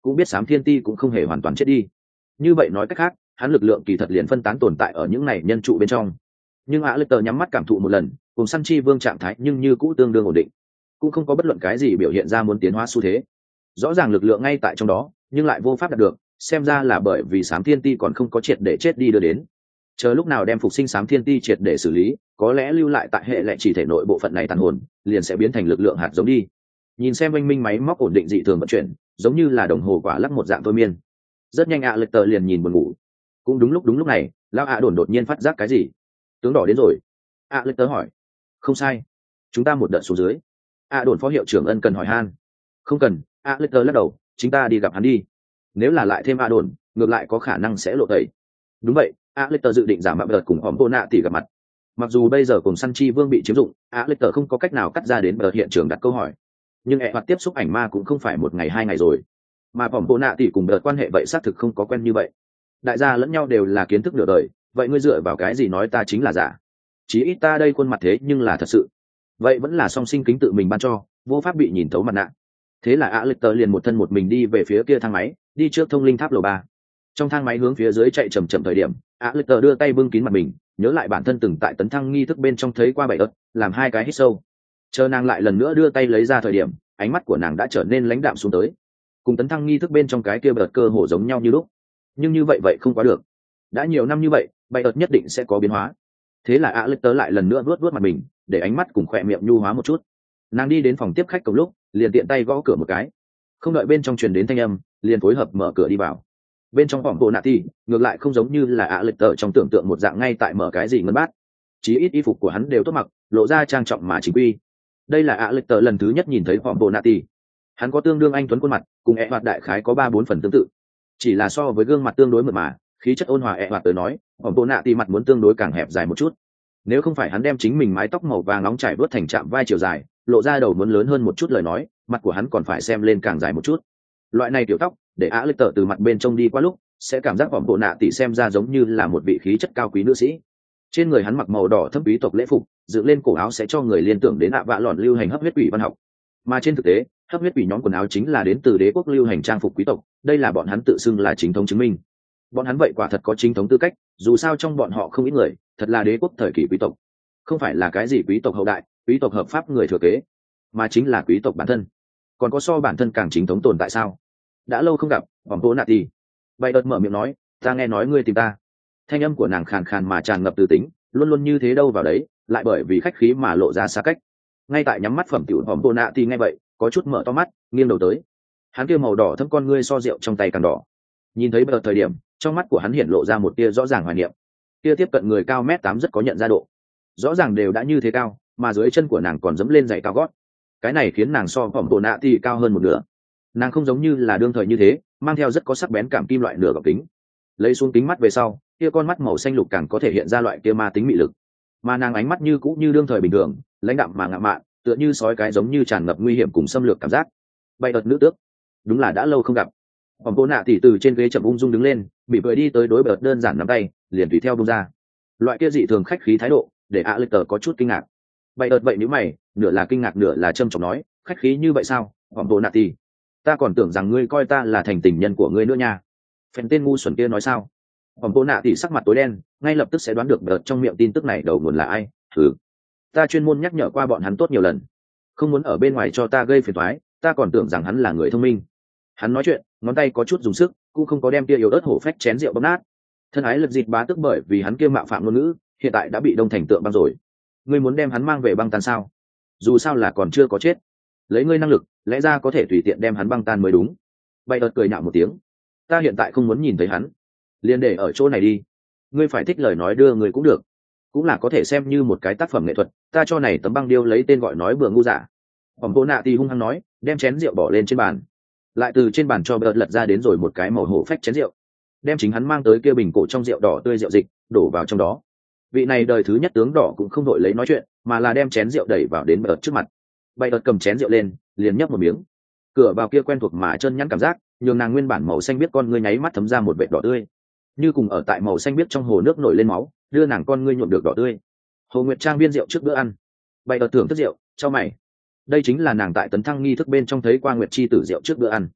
cũng biết Sám Thiên Ti cũng không hề hoàn toàn chết đi. Như vậy nói cách khác, hắn lực lượng kỳ thật liền phân tán tồn tại ở những này nhân trụ bên trong. Nhưng ạ lệ tờ nhắm mắt cảm thụ một lần, cùng săn chi vương trạng thái nhưng như cũ tương đương ổn định, cũng không có bất luận cái gì biểu hiện ra muốn tiến hóa xu thế. Rõ ràng lực lượng ngay tại trong đó, nhưng lại vô pháp đạt được, xem ra là bởi vì Sám Thiên Ti còn không có triệt để chết đi đưa đến. Chờ lúc nào đem phục sinh Sám Thiên Ti triệt để xử lý, có lẽ lưu lại tại hệ lệ chỉ thể nội bộ phận này tàn hồn, liền sẽ biến thành lực lượng hạt giống đi. Nhìn xem oanh minh máy móc ổn định dị thường vận chuyển, giống như là đồng hồ quả lắc một dạng thôi miên. Rất nhanh ạ lệ tờ liền nhìn buồn ngủ. Cũng đúng lúc đúng lúc này, lão ạ đồn đột nhiên phát giác cái gì. Tướng đỏ đến rồi. ạ lệ tờ hỏi. Không sai, chúng ta một đợt xuống dưới. ạ đồn phó hiệu trưởng ân cần hỏi han. Không cần, ạ lệ tờ lắc đầu, chúng ta đi gặp hắn đi. Nếu là lại thêm ạ đồn, ngược lại có khả năng sẽ lộ tẩy. Đúng vậy, ạ lệ tờ dự định giảm mạo đợt cùng hòm vô nạ tỷ gặp mặt. Mặc dù bây giờ cùng săn chi vương bị chiếm dụng, ạ lệ tờ không có cách nào cắt ra đến bờ hiện trường đặt câu hỏi, nhưng ẹ hoạt tiếp xúc ảnh ma cũng không phải một ngày hai ngày rồi, mà hòm vô nạ tỷ cùng đợt quan hệ vậy xác thực không có quen như vậy. Đại gia lẫn nhau đều là kiến thức nửa đời, vậy ngươi dựa vào cái gì nói ta chính là giả? Chí ít ta đây khuôn mặt thế nhưng là thật sự. Vậy vẫn là song sinh kính tự mình ban cho, vô pháp bị nhìn thấu mặt nạ. Thế là ạ lệ tờ liền một thân một mình đi về phía kia thang máy, đi trước thông linh tháp lầu ba. Trong thang máy hướng phía dưới chạy chậm chậm thời điểm, ạ lệ tờ đưa tay bưng kín mặt mình, nhớ lại bản thân từng tại tấn thăng nghi thức bên trong thấy qua bảy ớt, làm hai cái hít sâu. Chờ nàng lại lần nữa đưa tay lấy ra thời điểm, ánh mắt của nàng đã trở nên lãnh đạm xuống tới, cùng tấn thăng nghi thức bên trong cái kia bật cơ hồ giống nhau như lúc. Nhưng như vậy vậy không quá được, đã nhiều năm như vậy, bảy ớt nhất định sẽ có biến hóa. Thế là ạ lệ tờ lại lần nữa vuốt vuốt mặt mình, để ánh mắt cùng khỏe miệng nhu hóa một chút. Nàng đi đến phòng tiếp khách cùng lúc, liền tiện tay gõ cửa một cái, không đợi bên trong truyền đến thanh âm, liền phối hợp mở cửa đi vào. Bên trong phòng bộ nạ ti ngược lại không giống như là ạ lệ tờ trong tưởng tượng một dạng ngay tại mở cái gì ngân bát, chí ít y phục của hắn đều tốt mặc, lộ ra trang trọng mà chính quy. Đây là ạ lệ tờ lần thứ nhất nhìn thấy phòng bộ nạ ti. Hắn có tương đương anh tuấn khuôn mặt, cùng ẹ hoạt đại khái có ba bốn phần tương tự, chỉ là so với gương mặt tương đối mượt mà, khí chất ôn hòa ẹ hoạt tới nói, phòng bộ nạ ti mặt muốn tương đối càng hẹp dài một chút. Nếu không phải hắn đem chính mình mái tóc màu vàng nóng trải vớt thành chạm vai chiều dài, lộ ra đầu muốn lớn hơn một chút lời nói, mặt của hắn còn phải xem lên càng dài một chút. Loại này tiểu tóc để ạ lệ tờ từ mặt bên trông đi qua lúc sẽ cảm giác vòng bộ nạ tỷ xem ra giống như là một vị khí chất cao quý nữ sĩ. Trên người hắn mặc màu đỏ thâm quý tộc lễ phục, dựng lên cổ áo sẽ cho người liên tưởng đến ạ vạ lòn lưu hành hấp huyết quỷ văn học, mà trên thực tế hấp huyết quỷ nhóm quần áo chính là đến từ đế quốc lưu hành trang phục quý tộc, đây là bọn hắn tự xưng là chính thống chứng minh. Bọn hắn vậy quả thật có chính thống tư cách, dù sao trong bọn họ không ít người thật là đế quốc thời kỳ quý tộc, không phải là cái gì quý tộc hậu đại, quý tộc hợp pháp người thừa kế, mà chính là quý tộc bản thân. Còn có so bản thân càng chính thống tồn tại sao? Đã lâu không gặp, vòng bố nạ tì. Vậy ợt mở miệng nói, ta nghe nói ngươi tìm ta. Thanh âm của nàng khàn khàn mà tràn ngập từ tính, luôn luôn như thế đâu vào đấy, lại bởi vì khách khí mà lộ ra xa cách. Ngay tại nhắm mắt phẩm tiểu vòng bố nạ tì nghe vậy, có chút mở to mắt, nghiêng đầu tới. Hắn kia màu đỏ thâm con ngươi so rượu trong tay càng đỏ. Nhìn thấy bờ thời điểm, trong mắt của hắn hiện lộ ra một tia rõ ràng hoài niệm. Kia tiếp cận người cao mét tám rất có nhận ra độ. Rõ ràng đều đã như thế cao, mà dưới chân của nàng còn dẫm lên giày cao gót. Cái này khiến nàng so vòng bố nạ tì cao hơn một nửa. Nàng không giống như là đương thời như thế, mang theo rất có sắc bén cảm kim loại nửa gọng kính. Lấy xuống kính mắt về sau, kia con mắt màu xanh lục càng có thể hiện ra loại kia ma tính mị lực. Mà nàng ánh mắt như cũ như đương thời bình thường, lãnh đạm mà ngạo mạn, tựa như sói cái giống như tràn ngập nguy hiểm cùng xâm lược cảm giác. Bay ợt nữ tước, đúng là đã lâu không gặp. Vòng bố nạ tỉ từ trên ghế chậm ung dung đứng lên, bị vừa đi tới đối bợt đơn giản nắm tay, liền tùy theo bung ra. Loại kia dị thường khách khí thái độ, để ạ lệ tờ có chút kinh ngạc. Bay ợt vậy nếu mày, nửa là kinh ngạc nửa là trâm trọng nói, khách khí như vậy sao? Vòng bố nạ tỉ, ta còn tưởng rằng ngươi coi ta là thành tình nhân của ngươi nữa nha. Phèn tên ngu xuẩn kia nói sao? Vòng bố nạ tỉ sắc mặt tối đen, ngay lập tức sẽ đoán được đợt trong miệng tin tức này đầu nguồn là ai. Thử, ta chuyên môn nhắc nhở qua bọn hắn tốt nhiều lần, không muốn ở bên ngoài cho ta gây phiền toái, ta còn tưởng rằng hắn là người thông minh. Hắn nói chuyện, ngón tay có chút dùng sức, cũng không có đem kia yếu ớt hổ phách chén rượu bóp nát. Thân ái Lực Dịt bá tức bởi vì hắn kia mạo phạm ngôn ngữ, hiện tại đã bị đông thành tượng băng rồi. Ngươi muốn đem hắn mang về băng tan sao? Dù sao là còn chưa có chết, lấy ngươi năng lực, lẽ ra có thể tùy tiện đem hắn băng tan mới đúng. Bay ợt cười nhạo một tiếng, ta hiện tại không muốn nhìn thấy hắn, liền để ở chỗ này đi. Ngươi phải thích lời nói đưa người cũng được, cũng là có thể xem như một cái tác phẩm nghệ thuật. Ta cho này tấm băng điêu lấy tên gọi nói bừa ngu giả. Vòng bố nạ thì hung hăng nói, đem chén rượu bỏ lên trên bàn, lại từ trên bàn cho bớt lật ra đến rồi một cái màu hổ phách chén rượu, đem chính hắn mang tới kia bình cổ trong rượu đỏ tươi rượu dịch đổ vào trong đó. Vị này đời thứ nhất tướng đỏ cũng không đội lấy nói chuyện, mà là đem chén rượu đẩy vào đến bớt trước mặt. Bay ợt cầm chén rượu lên, liền nhấp một miếng. Cửa vào kia quen thuộc mà chân nhẵn cảm giác, nhường nàng nguyên bản màu xanh biết con ngươi nháy mắt thấm ra một vệt đỏ tươi, như cùng ở tại màu xanh biết trong hồ nước nổi lên máu, đưa nàng con ngươi nhuộm được đỏ tươi. Hồ Nguyệt Trang viên rượu trước bữa ăn. Bay ợt thưởng thức rượu, cho mày. Đây chính là nàng tại tấn thăng nghi thức bên trong thấy qua Nguyệt chi tử rượu trước bữa ăn.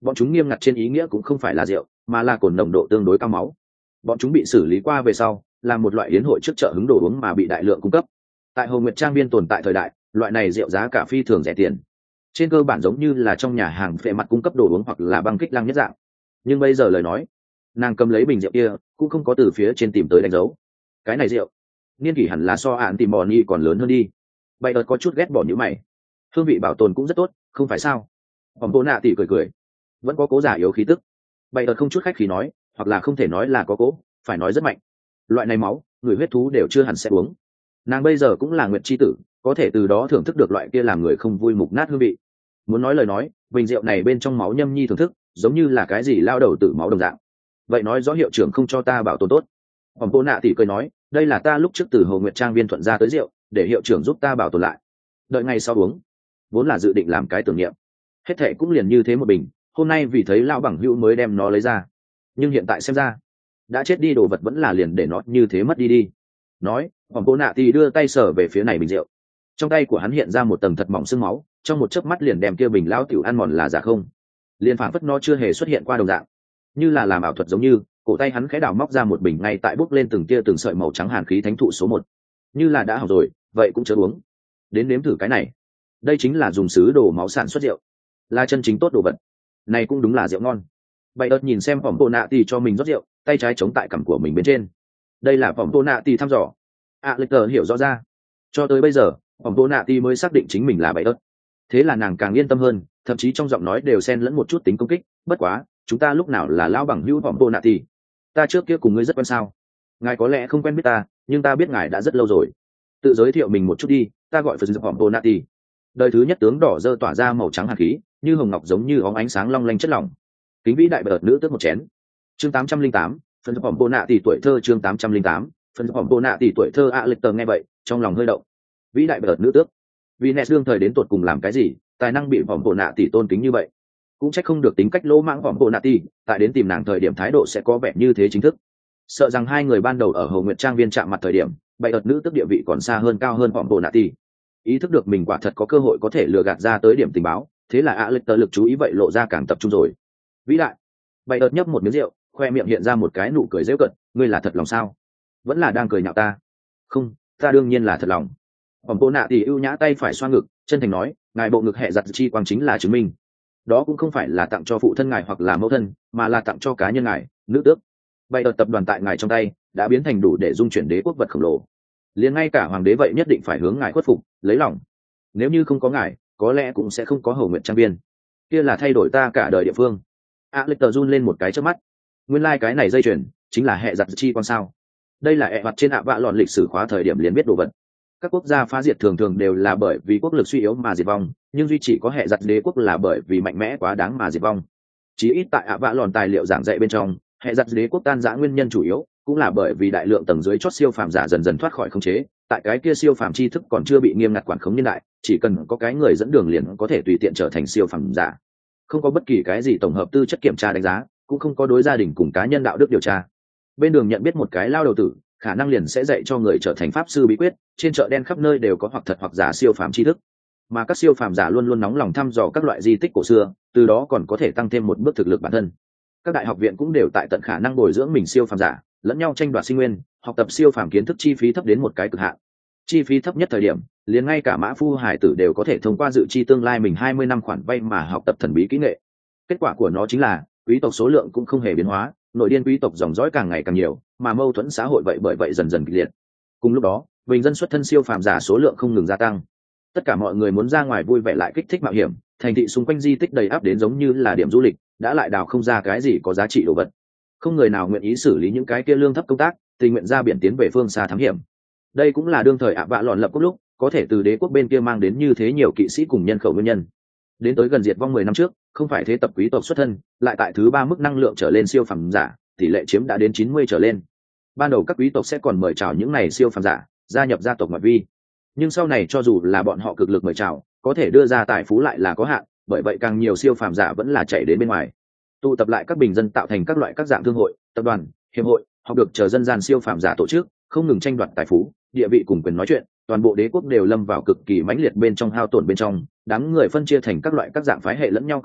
bọn chúng nghiêm ngặt trên ý nghĩa cũng không phải là rượu mà là cồn nồng độ tương đối cao máu. Bọn chúng bị xử lý qua về sau là một loại yến hội trước chợ hứng đồ uống mà bị đại lượng cung cấp. Tại Hồ Nguyệt Trang viên tồn tại thời đại, loại này rượu giá cả phi thường rẻ tiền, trên cơ bản giống như là trong nhà hàng phệ mặt cung cấp đồ uống hoặc là băng kích lăng nhất dạng. Nhưng bây giờ lời nói, nàng cầm lấy bình rượu kia cũng không có từ phía trên tìm tới đánh dấu. Cái này rượu niên kỷ hẳn là so ạn tìm bò ni còn lớn hơn đi. Bay ợt có chút ghét bỏ như mày. Hương vị bảo tồn cũng rất tốt, không phải sao? Hòm bố nạ tỉ cười cười, vẫn có cố giả yếu khí tức. Bay ợt không chút khách khí nói, hoặc là không thể nói là có cố, phải nói rất mạnh. Loại này máu, người huyết thú đều chưa hẳn sẽ uống. Nàng bây giờ cũng là nguyệt chi tử, có thể từ đó thưởng thức được loại kia làm người không vui mục nát hương vị. Muốn nói lời nói, bình rượu này bên trong máu nhâm nhi thưởng thức, giống như là cái gì lao đầu tử máu đồng dạng. Vậy nói rõ hiệu trưởng không cho ta bảo tồn tốt. Hòm bố nạ tỉ cười nói, đây là ta lúc trước từ Hồ Nguyệt Trang viên thuận ra tới rượu, để hiệu trưởng giúp ta bảo tồn lại. Đợi ngày sau uống, vốn là dự định làm cái tưởng niệm. Hết thệ cũng liền như thế một bình, hôm nay vì thấy lao bằng hữu mới đem nó lấy ra. Nhưng hiện tại xem ra, đã chết đi đồ vật vẫn là liền để nó như thế mất đi đi. Nói, Hòm bố nạ tỉ đưa tay sờ về phía này bình rượu. Trong tay của hắn hiện ra một tầng thật mỏng sương máu, trong một chớp mắt liền đem kia bình lao tiểu ăn mòn là giả không. Liền phảng phất nó chưa hề xuất hiện qua đồng dạng, như là làm ảo thuật giống như. Cổ tay hắn khẽ đào móc ra một bình ngay tại bốc lên từng tia từng sợi màu trắng hàn khí thánh thụ số một. Như là đã hỏng rồi, vậy cũng chớ uống. Đến nếm thử cái này. Đây chính là dùng sứ đồ máu sản xuất rượu, là chân chính tốt đồ vật. Này cũng đúng là rượu ngon. Bày ớt nhìn xem Phỏng Tô Nạ Tì cho mình rót rượu, tay trái chống tại cằm của mình bên trên. Đây là Phỏng Tô Nạ Tì thăm dò. À lịch tờ hiểu rõ ra. Cho tới bây giờ, Phỏng Tô Nạ Tì mới xác định chính mình là bày ớt. Thế là nàng càng yên tâm hơn, thậm chí trong giọng nói đều xen lẫn một chút tính công kích. Bất quá, chúng ta lúc nào là lão bằng hữu Phỏng Tô Nạ Tì? Ta trước kia cùng ngươi rất quen sao? Ngài có lẽ không quen biết ta, nhưng ta biết ngài đã rất lâu rồi. Tự giới thiệu mình một chút đi, ta gọi Phật Phỏng Tô Nạ Tì. Đời thứ nhất tướng đỏ dơ tỏa ra màu trắng hàn khí, như hồng ngọc giống như óng ánh sáng long lanh chất lỏng. Kính vĩ đại bợt nữ tước một chén. Chương tám trăm linh tám, Phật Phỏng Tô Nạ Tì tuổi thơ chương tám trăm linh tám, Phật Phỏng Tô Nạ Tì tuổi thơ ạ lịch tờ nghe vậy, trong lòng hơi động. Vĩ đại bợt nữ tước. Vì nét đương thời đến tuột cùng làm cái gì, tài năng bị Phỏng Tô Nạ Tì tôn kính như vậy. Cũng trách không được tính cách lỗ mãng Phỏng Tô Nạ Tì, tại đến tìm nàng thời điểm thái độ sẽ có vẻ như thế chính thức. Sợ rằng hai người ban đầu ở Hồ Nguyệt Trang viên chạm mặt thời điểm, bày ợt nữ tức địa vị còn xa hơn cao hơn Phỏng Tô Nạ Tì. Ý thức được mình quả thật có cơ hội có thể lừa gạt ra tới điểm tình báo, thế là ạ lịch tờ lực chú ý vậy lộ ra càng tập trung rồi. Vĩ đại. Bày ợt nhấp một miếng rượu, khoe miệng hiện ra một cái nụ cười giễu cợt, ngươi là thật lòng sao? Vẫn là đang cười nhạo ta? Không, ta đương nhiên là thật lòng. Phỏng Tô Nạ Tì ưu nhã tay phải xoa ngực, chân thành nói, ngài bộ ngực hệ giặt chi quang chính là chứng minh. Đó cũng không phải là tặng cho phụ thân ngài hoặc là mẫu thân, mà là tặng cho cá nhân ngài, nữ tước. Bày ợt tập đoàn tại ngài trong tay đã biến thành đủ để dung chuyển đế quốc vật khổng lồ, liền ngay cả hoàng đế vậy nhất định phải hướng ngài khuất phục, lấy lòng. Nếu như không có ngài, có lẽ cũng sẽ không có Hồ Nguyệt Trang viên. Kia là thay đổi ta cả đời địa phương. A lịch tờ run lên một cái trước mắt. Nguyên lai like cái này dây chuyền chính là hệ giặt chi quan sao? Đây là hệ mặt trên ạ vạ lọn lịch sử khóa thời điểm liền biết đồ vật. Các quốc gia phá diệt thường thường đều là bởi vì quốc lực suy yếu mà diệt vong, nhưng duy chỉ có hệ giặt đế quốc là bởi vì mạnh mẽ quá đáng mà diệt vong. Chỉ ít tại ạ vạ lọn tài liệu giảng dạy bên trong, hệ giặt đế quốc tan rã nguyên nhân chủ yếu cũng là bởi vì đại lượng tầng dưới chót siêu phàm giả dần dần thoát khỏi khống chế. Tại cái kia siêu phàm tri thức còn chưa bị nghiêm ngặt quản khống nhân đại, chỉ cần có cái người dẫn đường liền có thể tùy tiện trở thành siêu phàm giả. Không có bất kỳ cái gì tổng hợp tư chất kiểm tra đánh giá, cũng không có đối gia đình cùng cá nhân đạo đức điều tra. Bên đường nhận biết một cái lao đầu tử, khả năng liền sẽ dạy cho người trở thành pháp sư bí quyết. Trên chợ đen khắp nơi đều có hoặc thật hoặc giả siêu phàm tri thức, mà các siêu phàm giả luôn luôn nóng lòng thăm dò các loại di tích cổ xưa, từ đó còn có thể tăng thêm một bước thực lực bản thân. Các đại học viện cũng đều tại tận khả năng bồi dưỡng mình siêu phàm giả, lẫn nhau tranh đoạt sinh nguyên, học tập siêu phàm kiến thức chi phí thấp đến một cái cực hạn. Chi phí thấp nhất thời điểm, liền ngay cả mã phu hải tử đều có thể thông qua dự chi tương lai mình hai mươi năm khoản vay mà học tập thần bí kỹ nghệ. Kết quả của nó chính là quý tộc số lượng cũng không hề biến hóa, nội điên quý tộc dòng dõi càng ngày càng nhiều, mà mâu thuẫn xã hội vậy bởi vậy dần dần kịch liệt. Cùng lúc đó, bình dân xuất thân siêu phàm giả số lượng không ngừng gia tăng. Tất cả mọi người muốn ra ngoài vui vẻ lại kích thích mạo hiểm, thành thị xung quanh di tích đầy ắp đến giống như là điểm du lịch, đã lại đào không ra cái gì có giá trị đồ vật. Không người nào nguyện ý xử lý những cái kia lương thấp công tác, tình nguyện ra biển tiến về phương xa thám hiểm. Đây cũng là đương thời ạ vạ lọn lập quốc lúc có thể từ đế quốc bên kia mang đến như thế nhiều kỵ sĩ cùng nhân khẩu nguyên nhân. Đến tới gần diệt vong mười năm trước, không phải thế tập quý tộc xuất thân, lại tại thứ ba mức năng lượng trở lên siêu phàm giả, tỷ lệ chiếm đã đến chín mươi trở lên. Ban đầu các quý tộc sẽ còn mời chào những này siêu phàm giả gia nhập gia tộc ngoại vi, nhưng sau này cho dù là bọn họ cực lực mời chào, có thể đưa ra tài phú lại là có hạn, bởi vậy càng nhiều siêu phàm giả vẫn là chạy đến bên ngoài, tụ tập lại các bình dân tạo thành các loại các dạng thương hội, tập đoàn, hiệp hội, học được chờ dân gian siêu phàm giả tổ chức, không ngừng tranh đoạt tài phú, địa vị cùng quyền nói chuyện. Toàn bộ đế quốc đều lâm vào cực kỳ mãnh liệt bên trong hao tổn bên trong, đám người phân chia thành các loại các dạng phái hệ lẫn nhau công kích,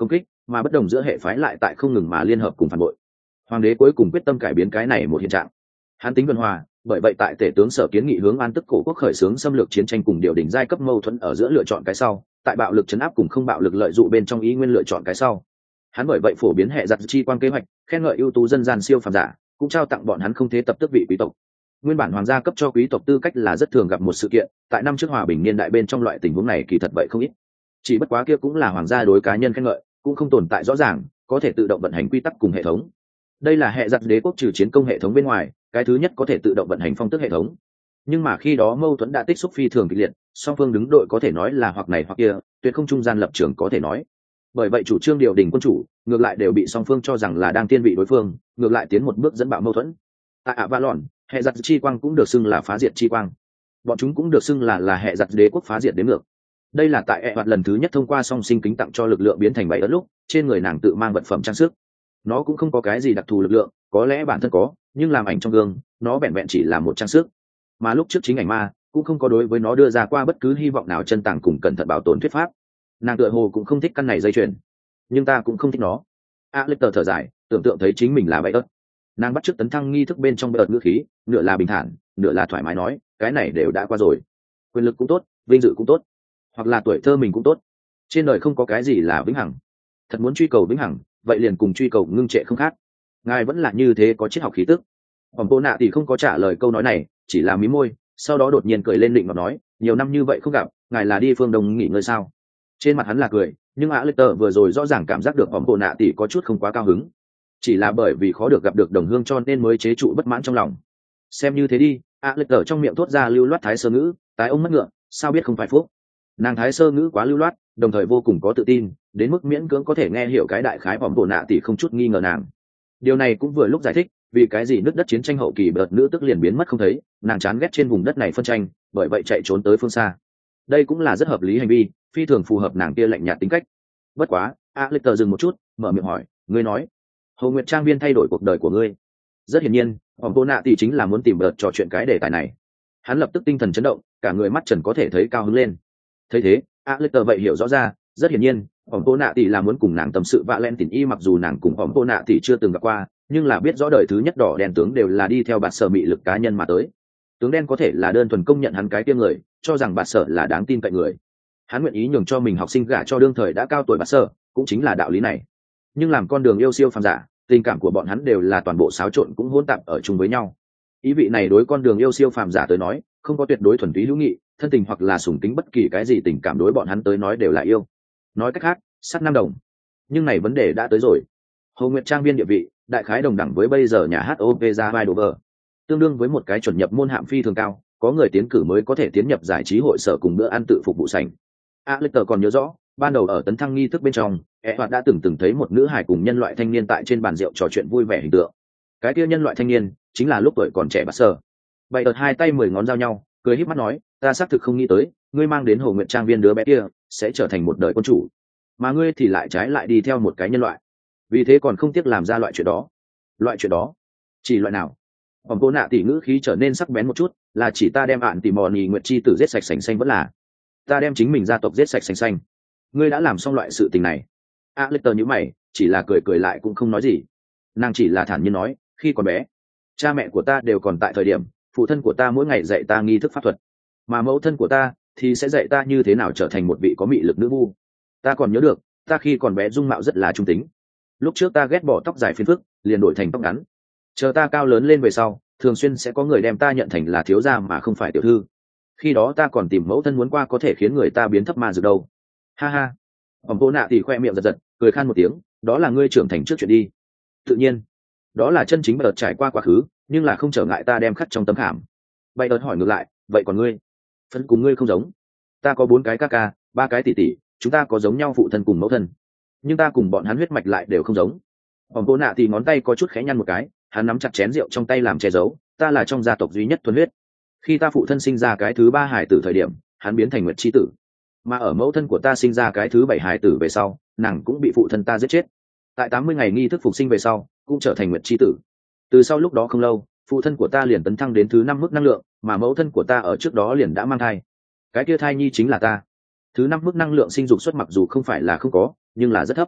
mà bất đồng giữa hệ phái lại tại không ngừng mà liên hợp cùng phản bội. Hoàng đế cuối cùng quyết tâm cải biến cái này một hiện trạng. Hắn tính tuần hòa, bởi vậy tại tể tướng Sở kiến nghị hướng An Tức cổ quốc khởi xướng xâm lược chiến tranh cùng điều đỉnh giai cấp mâu thuẫn ở giữa lựa chọn cái sau, tại bạo lực trấn áp cùng không bạo lực lợi dụng bên trong ý nguyên lựa chọn cái sau. Hắn bởi vậy phổ biến hệ giặc chi quan kế hoạch, khen ngợi ưu tú dân gian siêu phàm giả, cũng trao tặng bọn hắn không thế tập tước vị quý tộc. Nguyên bản hoàng gia cấp cho quý tộc tư cách là rất thường gặp một sự kiện, tại năm trước hòa bình niên đại bên trong loại tình huống này kỳ thật vậy không ít. Chỉ bất quá kia cũng là hoàng gia đối cá nhân khen ngợi, cũng không tồn tại rõ ràng, có thể tự động vận hành quy tắc cùng hệ thống. Đây là hệ giặc đế quốc trừ chiến công hệ thống bên ngoài, cái thứ nhất có thể tự động vận hành phong tước hệ thống. Nhưng mà khi đó mâu thuẫn đã tích xúc phi thường kịch liệt, song phương đứng đội có thể nói là hoặc này hoặc kia, tuyệt không trung gian lập trường có thể nói. Bởi vậy chủ trương điều đình quân chủ ngược lại đều bị song phương cho rằng là đang tiên vị đối phương, ngược lại tiến một bước dẫn bạo mâu thuẫn. Tại Avalon, hệ giặc chi quang cũng được xưng là phá diệt chi quang, bọn chúng cũng được xưng là là hệ giặc đế quốc phá diệt đến ngược. Đây là tại hệ hoạt lần thứ nhất thông qua song sinh kính tặng cho lực lượng biến thành bảy ớt lúc trên người nàng tự mang vật phẩm trang sức. Nó cũng không có cái gì đặc thù lực lượng, có lẽ bản thân có, nhưng làm ảnh trong gương nó vẹn vẹn chỉ là một trang sức. Mà lúc trước chính ảnh ma cũng không có đối với nó đưa ra qua bất cứ hy vọng nào chân tàng cùng cẩn thận bảo tồn thuyết pháp. Nàng tựa hồ cũng không thích căn này dây chuyền, nhưng ta cũng không thích nó. Alector thở dài, tưởng tượng thấy chính mình là bảy ớt. Nàng bắt chước tấn thăng nghi thức bên trong bảy ớt ngữ khí, nửa là bình thản, nửa là thoải mái nói, cái này đều đã qua rồi. Quyền lực cũng tốt, vinh dự cũng tốt, hoặc là tuổi thơ mình cũng tốt, trên đời không có cái gì là vĩnh hằng. Thật muốn truy cầu vĩnh hằng, vậy liền cùng truy cầu ngưng trệ không khác. Ngài vẫn là như thế có triết học khí tức. Ổng Bố Nạ thì không có trả lời câu nói này, chỉ là mí môi, sau đó đột nhiên cười lên định mà nói, nhiều năm như vậy không gặp, ngài là đi phương đông nghỉ ngơi sao? Trên mặt hắn là cười, nhưng Alector vừa rồi rõ ràng cảm giác được Ổng Bố Nạ thì có chút không quá cao hứng, chỉ là bởi vì khó được gặp được đồng hương cho nên mới chế trụ bất mãn trong lòng. Xem như thế đi, Alector trong miệng thốt ra lưu loát thái sơ ngữ, tái ông mất ngựa, sao biết không phải phúc. Nàng thái sơ ngữ quá lưu loát, đồng thời vô cùng có tự tin, đến mức miễn cưỡng có thể nghe hiểu cái đại khái Ổng Bố Nạ thì không chút nghi ngờ nàng. Điều này cũng vừa lúc giải thích vì cái gì nước đất chiến tranh hậu kỳ bợt nữ tức liền biến mất không thấy, nàng chán ghét trên vùng đất này phân tranh, bởi vậy chạy trốn tới phương xa. Đây cũng là rất hợp lý hành vi, phi thường phù hợp nàng kia lạnh nhạt tính cách. Bất quá, Alector dừng một chút, mở miệng hỏi, ngươi nói, Hồ Nguyệt Trang Viên thay đổi cuộc đời của ngươi? Rất hiển nhiên, Ổng Bố Nạ thì chính là muốn tìm bợt trò chuyện cái đề tài này. Hắn lập tức tinh thần chấn động, cả người mắt trần có thể thấy cao hứng lên. Thấy thế, Alector vậy hiểu rõ ra, rất hiển nhiên, Ổng Bố Nạ thì là muốn cùng nàng tâm sự vạ len tình y, mặc dù nàng cùng Ổng Bố Nạ thì chưa từng gặp qua, nhưng là biết rõ đời thứ nhất đỏ đen tướng đều là đi theo bạt sở mị lực cá nhân mà tới. Tướng đen có thể là đơn thuần công nhận hắn cái tiêm người, cho rằng bạt sở là đáng tin cậy người. Hắn nguyện ý nhường cho mình học sinh gả cho đương thời đã cao tuổi bạt sở, cũng chính là đạo lý này. Nhưng làm con đường yêu siêu phàm giả, tình cảm của bọn hắn đều là toàn bộ xáo trộn cũng hỗn tạp ở chung với nhau. Ý vị này đối con đường yêu siêu phàm giả tới nói, không có tuyệt đối thuần túy hữu nghị, thân tình hoặc là sủng tính, bất kỳ cái gì tình cảm đối bọn hắn tới nói đều là yêu. Nói cách khác, sắt năm đồng. Nhưng này vấn đề đã tới rồi. Hồ Nguyệt Trang Viên địa vị, đại khái đồng đẳng với bây giờ nhà hát opera vai Dover, tương đương với một cái chuẩn nhập môn hạng phi thường cao, có người tiến cử mới có thể tiến nhập giải trí hội sở cùng bữa ăn tự phục vụ sảnh. Alector còn nhớ rõ, ban đầu ở tấn thăng nghi thức bên trong, Edward đã từng từng thấy một nữ hài cùng nhân loại thanh niên tại trên bàn rượu trò chuyện vui vẻ hình tượng. Cái kia nhân loại thanh niên chính là lúc tuổi còn trẻ bạt sở. Bày đợt hai tay mười ngón giao nhau, cười híp mắt nói, ta xác thực không nghĩ tới, ngươi mang đến Hồ Nguyệt Trang Viên đứa bé kia sẽ trở thành một đời quân chủ, mà ngươi thì lại trái lại đi theo một cái nhân loại, vì thế còn không tiếc làm ra loại chuyện đó. Loại chuyện đó? Chỉ loại nào? Ổng Bố Nạ tỷ ngữ khí trở nên sắc bén một chút, là chỉ ta đem ạn tỷ mò nhì nguyệt chi tử giết sạch sành xanh, vẫn là ta đem chính mình gia tộc giết sạch sành xanh? Ngươi đã làm xong loại sự tình này? Alector nhíu mày, chỉ là cười cười lại cũng không nói gì. Nàng chỉ là thản nhiên nói, khi còn bé, cha mẹ của ta đều còn tại thời điểm, phụ thân của ta mỗi ngày dạy ta nghi thức pháp thuật, mà mẫu thân của ta thì sẽ dạy ta như thế nào trở thành một vị có mị lực nữ vu. Ta còn nhớ được, ta khi còn bé dung mạo rất là trung tính. Lúc trước ta ghét bỏ tóc dài phiền phức, liền đổi thành tóc ngắn. Chờ ta cao lớn lên về sau, thường xuyên sẽ có người đem ta nhận thành là thiếu gia mà không phải tiểu thư. Khi đó ta còn tìm mẫu thân muốn qua có thể khiến người ta biến thấp ma dược đâu. Ha ha. Ổng Bố Nạ thì khoe miệng giật giật, cười khan một tiếng, đó là ngươi trưởng thành trước chuyện đi. Tự nhiên, đó là chân chính bày ợt trải qua quá khứ, nhưng là không trở ngại ta đem khắc trong tấm khảm. Bày ợt hỏi ngược lại, vậy còn ngươi? Phân cùng ngươi không giống. Ta có bốn cái ca ca, ba cái tỷ tỷ, chúng ta có giống nhau phụ thân cùng mẫu thân, nhưng ta cùng bọn hắn huyết mạch lại đều không giống. Ổng Bố Nạ thì ngón tay có chút khẽ nhăn một cái, hắn nắm chặt chén rượu trong tay làm che giấu, ta là trong gia tộc duy nhất thuần huyết. Khi ta phụ thân sinh ra cái thứ ba hài tử thời điểm, hắn biến thành nguyệt chi tử, mà ở mẫu thân của ta sinh ra cái thứ bảy hài tử về sau, nàng cũng bị phụ thân ta giết chết. Tại tám mươi ngày nghi thức phục sinh về sau, cũng trở thành nguyệt chi tử. Từ sau lúc đó không lâu, phụ thân của ta liền tấn thăng đến thứ năm mức năng lượng, mà mẫu thân của ta ở trước đó liền đã mang thai. Cái kia thai nhi chính là ta. Thứ năm mức năng lượng sinh dục suất mặc dù không phải là không có, nhưng là rất thấp.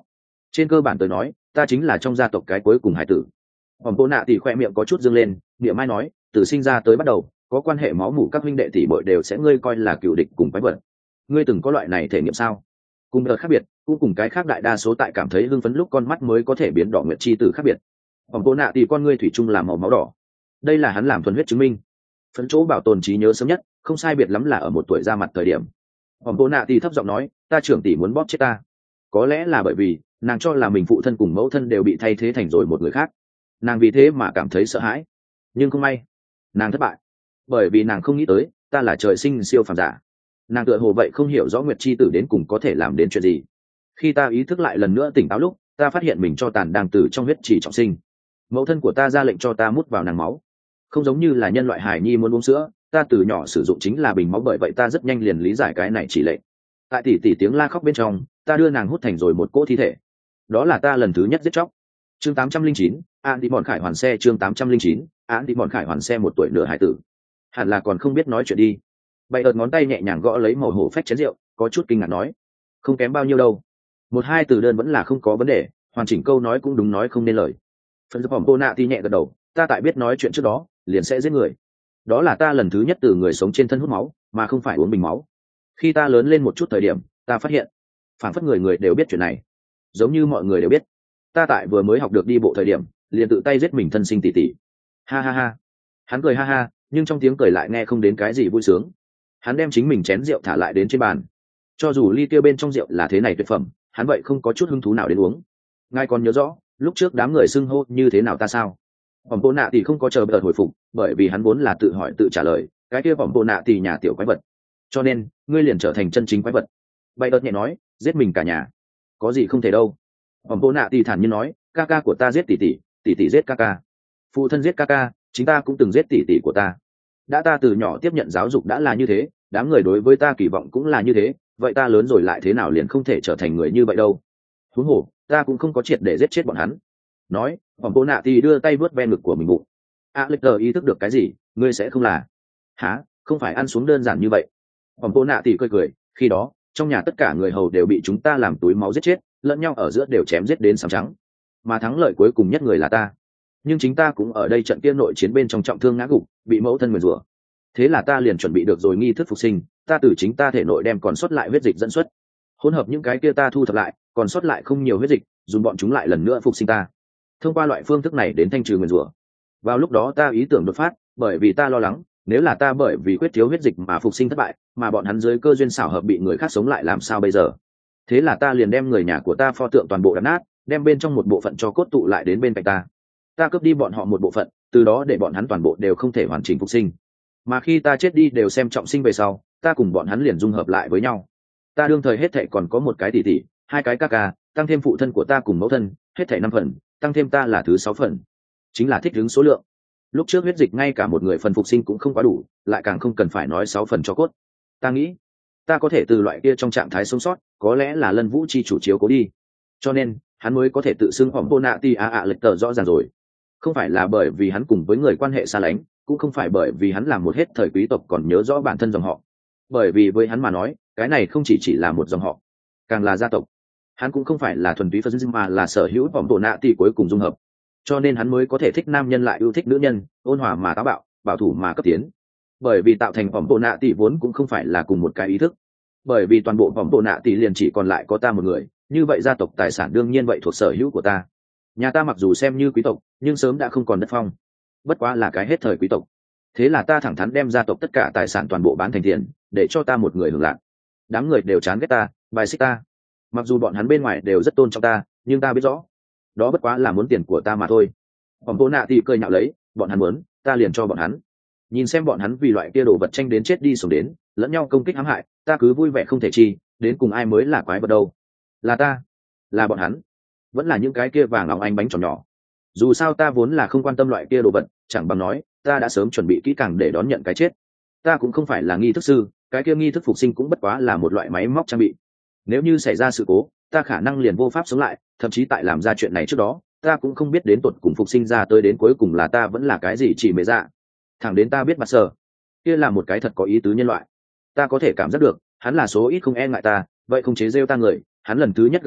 trên cơ bản tới nói ta chính là trong gia tộc cái cuối cùng hải tử. Hòm Bồ Nạ thì khoe miệng có chút dương lên, niệm mai nói, từ sinh ra tới bắt đầu có quan hệ máu mủ các huynh đệ tỷ muội đều sẽ ngươi coi là cựu địch cùng quái vật. Ngươi từng có loại này thể nghiệm sao? Cùng đợt khác biệt, cũng cùng cái khác đại đa số tại cảm thấy hưng phấn lúc con mắt mới có thể biến đỏ nguyệt chi tử khác biệt. Hòm Bồ Nạ thì con ngươi thủy chung là màu máu đỏ. Đây là hắn làm thuần huyết chứng minh. Phấn chỗ bảo tồn trí nhớ sớm nhất, không sai biệt lắm là ở một tuổi ra mặt thời điểm. Hòm Bồ Nạ thì thấp giọng nói, ta trưởng tỷ muốn bóp chết ta. Có lẽ là bởi vì nàng cho là mình phụ thân cùng mẫu thân đều bị thay thế thành rồi một người khác, nàng vì thế mà cảm thấy sợ hãi. Nhưng không may, nàng thất bại, bởi vì nàng không nghĩ tới ta là trời sinh siêu phàm giả. Nàng tựa hồ vậy không hiểu rõ nguyệt chi tử đến cùng có thể làm đến chuyện gì. Khi ta ý thức lại lần nữa tỉnh táo lúc, ta phát hiện mình cho tàn đang từ trong huyết trì trọng sinh. Mẫu thân của ta ra lệnh cho ta mút vào nàng máu, không giống như là nhân loại hài nhi muốn uống sữa, ta từ nhỏ sử dụng chính là bình máu, bởi vậy ta rất nhanh liền lý giải cái này chỉ lệnh. Tại tỷ tỷ tiếng la khóc bên trong, ta đưa nàng hút thành rồi một cỗ thi thể. Đó là ta lần thứ nhất giết chóc. Chương tám trăm linh chín, Án đi bọn khải hoàn xe. Chương tám trăm linh chín, Án đi bọn khải hoàn xe. Một tuổi nửa hải tử, hẳn là còn không biết nói chuyện đi. Bậy ợt ngón tay nhẹ nhàng gõ lấy màu hổ phách chén rượu, có chút kinh ngạc nói, không kém bao nhiêu đâu. Một hai từ đơn vẫn là không có vấn đề, hoàn chỉnh câu nói cũng đúng nói không nên lời. Phần giúp Hòm Bồ Nạ thì nhẹ gật đầu, ta tại biết nói chuyện trước đó liền sẽ giết người. Đó là ta lần thứ nhất từ người sống trên thân hút máu, mà không phải uống bình máu. Khi ta lớn lên một chút thời điểm, ta phát hiện phản phất người người đều biết chuyện này, giống như mọi người đều biết. Ta tại vừa mới học được đi bộ thời điểm liền tự tay giết mình thân sinh tỷ tỷ. Ha ha ha. Hắn cười ha ha, nhưng trong tiếng cười lại nghe không đến cái gì vui sướng. Hắn đem chính mình chén rượu thả lại đến trên bàn. Cho dù ly kia bên trong rượu là thế này tuyệt phẩm, hắn vậy không có chút hứng thú nào đến uống. Ngài còn nhớ rõ lúc trước đám người xưng hô như thế nào ta sao? Vòng Bồ Nạ thì không có chờ đợi hồi phục, bởi vì hắn vốn là tự hỏi tự trả lời, cái kia Vòng Bồ Nạ thì nhà tiểu quái vật. Cho nên ngươi liền trở thành chân chính quái vật. Bay ớt nhẹ nói, giết mình cả nhà có gì không thể đâu. Vòng Bồ Nạ thì thản nhiên nói, ca ca của ta giết tỷ tỷ, tỷ tỷ giết ca ca, phụ thân giết ca ca, chính ta cũng từng giết tỷ tỷ của ta. Đã ta từ nhỏ tiếp nhận giáo dục đã là như thế, đám người đối với ta kỳ vọng cũng là như thế, vậy ta lớn rồi lại thế nào liền không thể trở thành người như vậy đâu. Huống hồ ta cũng không có triệt để giết chết bọn hắn. Nói, Vòng Bồ Nạ thì đưa tay vớt ve ngực của mình bụng. Alex ý thức được cái gì, ngươi sẽ không là hả? Không phải ăn xuống đơn giản như vậy. Vòng Bồ Nạ thì cười cười, khi đó trong nhà tất cả người hầu đều bị chúng ta làm túi máu giết chết, lẫn nhau ở giữa đều chém giết đến sám trắng, mà thắng lợi cuối cùng nhất người là ta. Nhưng chính ta cũng ở đây trận kia nội chiến bên trong trọng thương ngã gục, bị mẫu thân nguyền rủa. Thế là ta liền chuẩn bị được rồi nghi thức phục sinh, ta từ chính ta thể nội đem còn sót lại huyết dịch dẫn xuất, hỗn hợp những cái kia ta thu thập lại còn sót lại không nhiều huyết dịch, dùng bọn chúng lại lần nữa phục sinh ta. Thông qua loại phương thức này đến thanh trừ nguyền rủa. Vào lúc đó ta ý tưởng đột phát, bởi vì ta lo lắng nếu là ta bởi vì khuyết thiếu huyết dịch mà phục sinh thất bại, mà bọn hắn dưới cơ duyên xảo hợp bị người khác sống lại làm sao bây giờ. Thế là ta liền đem người nhà của ta pho tượng toàn bộ đập nát, đem bên trong một bộ phận cho cốt tụ lại đến bên cạnh ta. Ta cướp đi bọn họ một bộ phận, từ đó để bọn hắn toàn bộ đều không thể hoàn chỉnh phục sinh. Mà khi ta chết đi đều xem trọng sinh về sau, ta cùng bọn hắn liền dung hợp lại với nhau. Ta đương thời hết thệ còn có một cái tỷ tỷ, hai cái ca ca, tăng thêm phụ thân của ta cùng mẫu thân, hết thảy năm phần, tăng thêm ta là thứ sáu phần, chính là thích ứng số lượng. Lúc trước huyết dịch ngay cả một người phần phục sinh cũng không quá đủ, lại càng không cần phải nói sáu phần cho cốt. Ta nghĩ ta có thể từ loại kia trong trạng thái sống sót, có lẽ là Lân Vũ chi chủ chiếu cố đi, cho nên hắn mới có thể tự xưng Hòm Bồ Nạ ti a ạ lệch tờ rõ ràng rồi. Không phải là bởi vì hắn cùng với người quan hệ xa lánh, cũng không phải bởi vì hắn làm một hết thời quý tộc còn nhớ rõ bản thân dòng họ, bởi vì với hắn mà nói cái này không chỉ chỉ là một dòng họ, càng là gia tộc. Hắn cũng không phải là thuần túy phân dưng mà là sở hữu Hòm Bồ Nạ ti cuối cùng dung hợp, cho nên hắn mới có thể thích nam nhân lại yêu thích nữ nhân, ôn hòa mà táo bạo, bảo thủ mà cấp tiến. Bởi vì tạo thành Hòm Bồ Nạ ti vốn cũng không phải là cùng một cái ý thức, bởi vì toàn bộ Hòm Bồ Nạ ti liền chỉ còn lại có ta một người, như vậy gia tộc tài sản đương nhiên vậy thuộc sở hữu của ta. Nhà ta mặc dù xem như quý tộc nhưng sớm đã không còn đất phong, bất quá là cái hết thời quý tộc. Thế là ta thẳng thắn đem gia tộc tất cả tài sản toàn bộ bán thành tiền, để cho ta một người hưởng lạc. Đám người đều chán ghét ta, bài xích ta, mặc dù bọn hắn bên ngoài đều rất tôn trọng ta, nhưng ta biết rõ đó bất quá là muốn tiền của ta mà thôi. Hòm Bồ Nạ thì cười nhạo lấy, bọn hắn muốn ta liền cho bọn hắn. Nhìn xem bọn hắn vì loại kia đồ vật tranh đến chết đi sống đến, lẫn nhau công kích hãm hại, ta cứ vui vẻ không thể chi. Đến cùng ai mới là quái vật đâu? Là ta, là bọn hắn, vẫn là những cái kia vàng óng ánh bánh tròn nhỏ? Dù sao ta vốn là không quan tâm loại kia đồ vật, chẳng bằng nói ta đã sớm chuẩn bị kỹ càng để đón nhận cái chết. Ta cũng không phải là nghi thức sư, cái kia nghi thức phục sinh cũng bất quá là một loại máy móc trang bị. Nếu như xảy ra sự cố, ta khả năng liền vô pháp sống lại, thậm chí tại làm ra chuyện này trước đó ta cũng không biết đến tột cùng phục sinh ra tới đến cuối cùng là ta vẫn là cái gì chỉ mê dạ. Thẳng đến ta biết mặt sờ kia là một cái thật có ý tứ nhân loại, ta có thể cảm giác được hắn là số ít không e ngại ta, vậy không chế rêu ta người. Hắn lần thứ nhất gặp mặt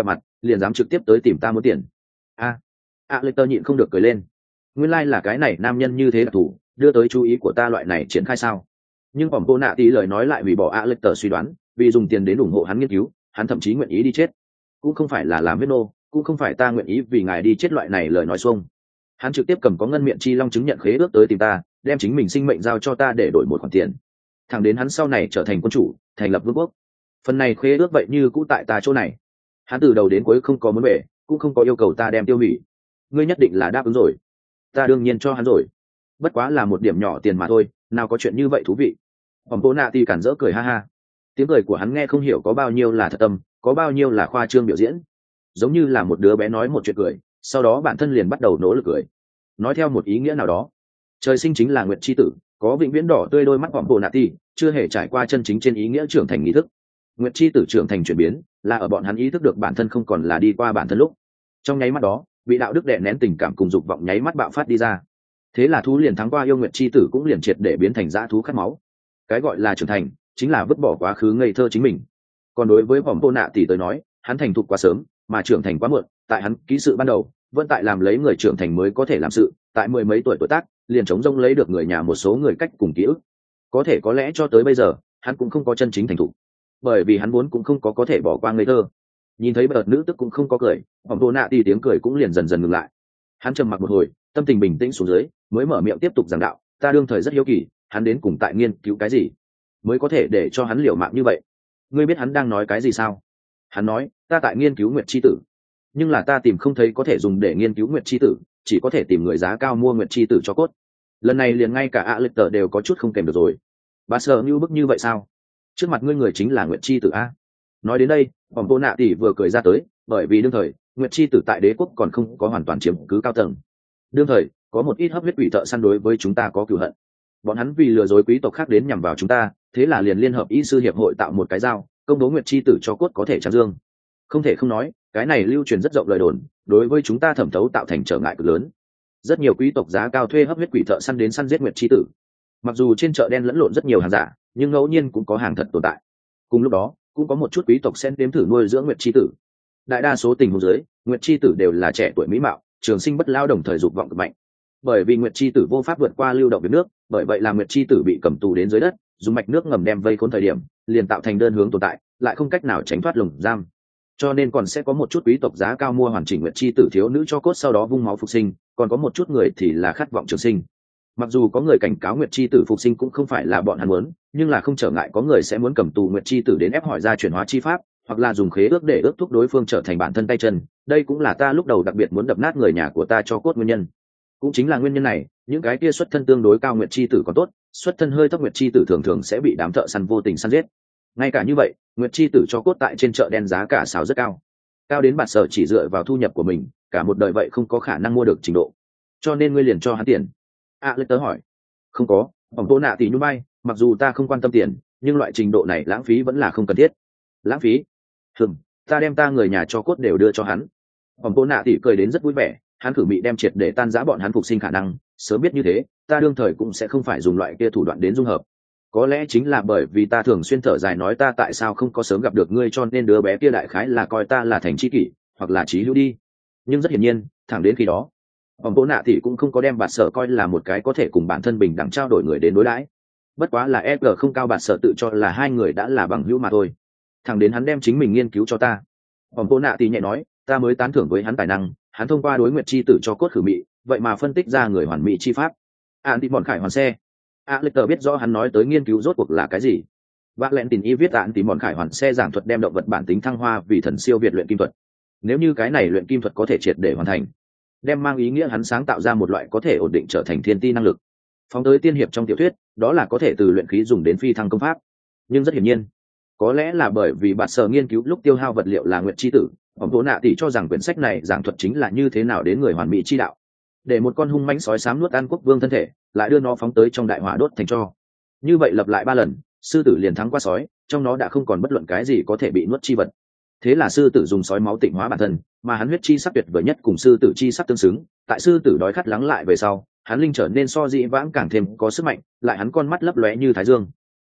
liền dám trực tiếp tới tìm ta muốn tiền. A a lê tơ nhịn không được cười lên. Nguyên lai là cái này nam nhân như thế đặc thù, đưa tới chú ý của ta loại này triển khai sao? Nhưng vòng cô nạ tí lời nói lại hủy bỏ a lê tơ suy đoán, vì dùng tiền đến ủng hộ hắn nghiên cứu, hắn thậm chí nguyện ý đi chết. Cũng không phải là làm huyết nô, cũng không phải ta nguyện ý vì ngài đi chết loại này lời nói xuông. Hắn trực tiếp cầm có ngân miệng chi long chứng nhận khế ước tới tìm ta, đem chính mình sinh mệnh giao cho ta để đổi một khoản tiền. Thẳng đến hắn sau này trở thành quân chủ, thành lập vương quốc. Phần này khế ước vậy như cũ tại ta chỗ này. Hắn từ đầu đến cuối không có muốn bể, cũng không có yêu cầu ta đem tiêu hủy. Ngươi nhất định là đáp ứng rồi. Ta đương nhiên cho hắn rồi. Bất quá là một điểm nhỏ tiền mà thôi, nào có chuyện như vậy thú vị. Ông bố nạ thì cản rỡ cười ha ha. Tiếng cười của hắn nghe không hiểu có bao nhiêu là thật tâm, có bao nhiêu là khoa trương biểu diễn. Giống như là một đứa bé nói một chuyện cười, sau đó bản thân liền bắt đầu nỗ lực cười. Nói theo một ý nghĩa nào đó, trời sinh chính là nguyệt chi tử, có vĩnh viễn đỏ tươi đôi mắt vọng bộ nạ ti, chưa hề trải qua chân chính trên ý nghĩa trưởng thành nghi thức. Nguyệt chi tử trưởng thành chuyển biến là ở bọn hắn ý thức được bản thân không còn là đi qua bản thân lúc, trong nháy mắt đó bị đạo đức đè nén tình cảm cùng dục vọng nháy mắt bạo phát đi ra. Thế là thú liền thắng qua yêu nguyệt chi tử cũng liền triệt để biến thành dã thú khát máu. Cái gọi là trưởng thành chính là vứt bỏ quá khứ ngây thơ chính mình. Còn đối với vọng bộ nạ tỷ tới nói, hắn thành thục quá sớm mà trưởng thành quá muộn. Tại hắn ký sự ban đầu vẫn tại làm lấy người trưởng thành mới có thể làm sự, tại mười mấy tuổi tuổi tác liền chống rông lấy được người nhà một số người cách cùng ký ức. Có thể có lẽ cho tới bây giờ hắn cũng không có chân chính thành thục, bởi vì hắn vốn cũng không có có thể bỏ qua ngây thơ. Nhìn thấy bợt nữ tức cũng không có cười, vọng bộ nạ tỷ tiếng cười cũng liền dần dần ngừng lại. Hắn trầm mặc một hồi, tâm tình bình tĩnh xuống dưới, mới mở miệng tiếp tục giảng đạo. Ta đương thời rất hiếu kỳ, hắn đến cùng tại nghiên cứu cái gì mới có thể để cho hắn liều mạng như vậy. Ngươi biết hắn đang nói cái gì sao? Hắn nói, ta tại nghiên cứu nguyệt chi tử, nhưng là ta tìm không thấy có thể dùng để nghiên cứu nguyệt chi tử, chỉ có thể tìm người giá cao mua nguyệt chi tử cho cốt. Lần này liền ngay cả ạ lịch tờ đều có chút không kèm được rồi. Bà sợ như bức như vậy sao? Trước mặt ngươi người chính là nguyệt chi tử a. Nói đến đây vòng vô nạ tỷ vừa cười ra tới, bởi vì đương thời nguyệt chi tử tại đế quốc còn không có hoàn toàn chiếm cứ cao tầng. Đương thời có một ít hấp huyết quỷ thợ săn đối với chúng ta có cửu hận, bọn hắn vì lừa dối quý tộc khác đến nhằm vào chúng ta, thế là liền liên hợp y sư hiệp hội tạo một cái dao công bố nguyệt chi tử cho cốt có thể trắng dương. Không thể không nói, cái này lưu truyền rất rộng lời đồn, đối với chúng ta thẩm thấu tạo thành trở ngại cực lớn. Rất nhiều quý tộc giá cao thuê hấp huyết quỷ thợ săn đến săn giết nguyệt chi tử. Mặc dù trên chợ đen lẫn lộn rất nhiều hàng giả, nhưng ngẫu nhiên cũng có hàng thật tồn tại. Cùng lúc đó cũng có một chút quý tộc sẽ đếm thử nuôi dưỡng nguyệt chi tử. Đại đa số tình huống dưới, nguyệt chi tử đều là trẻ tuổi mỹ mạo, trường sinh bất lao, đồng thời dục vọng cực mạnh. Bởi vì nguyệt chi tử vô pháp vượt qua lưu động việc nước, bởi vậy là nguyệt chi tử bị cầm tù đến dưới đất, dùng mạch nước ngầm đem vây khốn thời điểm, liền tạo thành đơn hướng tồn tại, lại không cách nào tránh thoát lồng giam. Cho nên còn sẽ có một chút quý tộc giá cao mua hoàn chỉnh nguyệt chi tử thiếu nữ cho cốt, sau đó vung máu phục sinh, còn có một chút người thì là khát vọng trường sinh. Mặc dù có người cảnh cáo nguyệt chi tử phục sinh cũng không phải là bọn hắn muốn, nhưng là không trở ngại có người sẽ muốn cầm tù nguyệt chi tử đến ép hỏi ra chuyển hóa chi pháp, hoặc là dùng khế ước để ước thúc đối phương trở thành bản thân tay chân. Đây cũng là ta lúc đầu đặc biệt muốn đập nát người nhà của ta cho cốt nguyên nhân. Cũng chính là nguyên nhân này, những cái kia xuất thân tương đối cao nguyệt chi tử còn tốt, xuất thân hơi thấp nguyệt chi tử thường thường sẽ bị đám thợ săn vô tình săn giết. Ngay cả như vậy, nguyệt chi tử cho cốt tại trên chợ đen giá cả xào rất cao, cao đến bạt sở chỉ dựa vào thu nhập của mình cả một đời vậy không có khả năng mua được trình độ. Cho nên ngươi liền cho hắn tiền? À lê tớ hỏi. Không có, vòng tô nạ tỷ nhún bay, mặc dù ta không quan tâm tiền, nhưng loại trình độ này lãng phí vẫn là không cần thiết. Lãng phí? Hừm, ta đem ta người nhà cho cốt đều đưa cho hắn. Vòng tô nạ tỷ cười đến rất vui vẻ, hắn thử bị đem triệt để tan rã bọn hắn phục sinh khả năng, sớm biết như thế ta đương thời cũng sẽ không phải dùng loại kia thủ đoạn đến dung hợp. Có lẽ chính là bởi vì ta thường xuyên thở dài nói ta tại sao không có sớm gặp được ngươi, cho nên đứa bé kia đại khái là coi ta là thành tri kỷ hoặc là trí hữu đi. Nhưng rất hiển nhiên thẳng đến khi đó ông bố nạ thì cũng không có đem bạt sở coi là một cái có thể cùng bản thân bình đẳng trao đổi người đến đối đãi. Bất quá là ép giê không cao, bạt sở tự cho là hai người đã là bằng hữu mà thôi. Thẳng đến hắn đem chính mình nghiên cứu cho ta, ông bố nạ thì nhẹ nói, ta mới tán thưởng với hắn tài năng. Hắn thông qua đối nguyệt chi tử cho cốt khử mị, vậy mà phân tích ra người hoàn mỹ chi pháp. Ạn thì bọn khải hoàn xe. A lịch tờ biết rõ hắn nói tới nghiên cứu rốt cuộc là cái gì. Vác lẹn tình y viết ạn thì bọn khải hoàn xe giảng thuật đem động vật bản tính thăng hoa vì thần siêu việt luyện kim thuật. Nếu như cái này luyện kim thuật có thể triệt để hoàn thành, đem mang ý nghĩa hắn sáng tạo ra một loại có thể ổn định trở thành thiên ti năng lực. Phóng tới tiên hiệp trong tiểu thuyết, đó là có thể từ luyện khí dùng đến phi thăng công pháp. Nhưng rất hiển nhiên, có lẽ là bởi vì bạt sở nghiên cứu lúc tiêu hao vật liệu là nguyệt chi tử, ông bố nạ tỷ cho rằng quyển sách này giảng thuật chính là như thế nào đến người hoàn mỹ chi đạo, để một con hung mãnh sói xám nuốt ăn quốc vương thân thể, lại đưa nó phóng tới trong đại hỏa đốt thành tro. Như vậy lặp lại ba lần, sư tử liền thắng qua sói, trong nó đã không còn bất luận cái gì có thể bị nuốt chi vật. Thế là sư tử dùng sói máu tịnh hóa bản thân, mà hắn huyết chi sắc tuyệt vời nhất cùng sư tử chi sắc tương xứng. Tại sư tử đói khát lắng lại về sau, hắn linh trở nên so dị vãng càng thêm có sức mạnh, lại hắn con mắt lấp lóe như thái dương.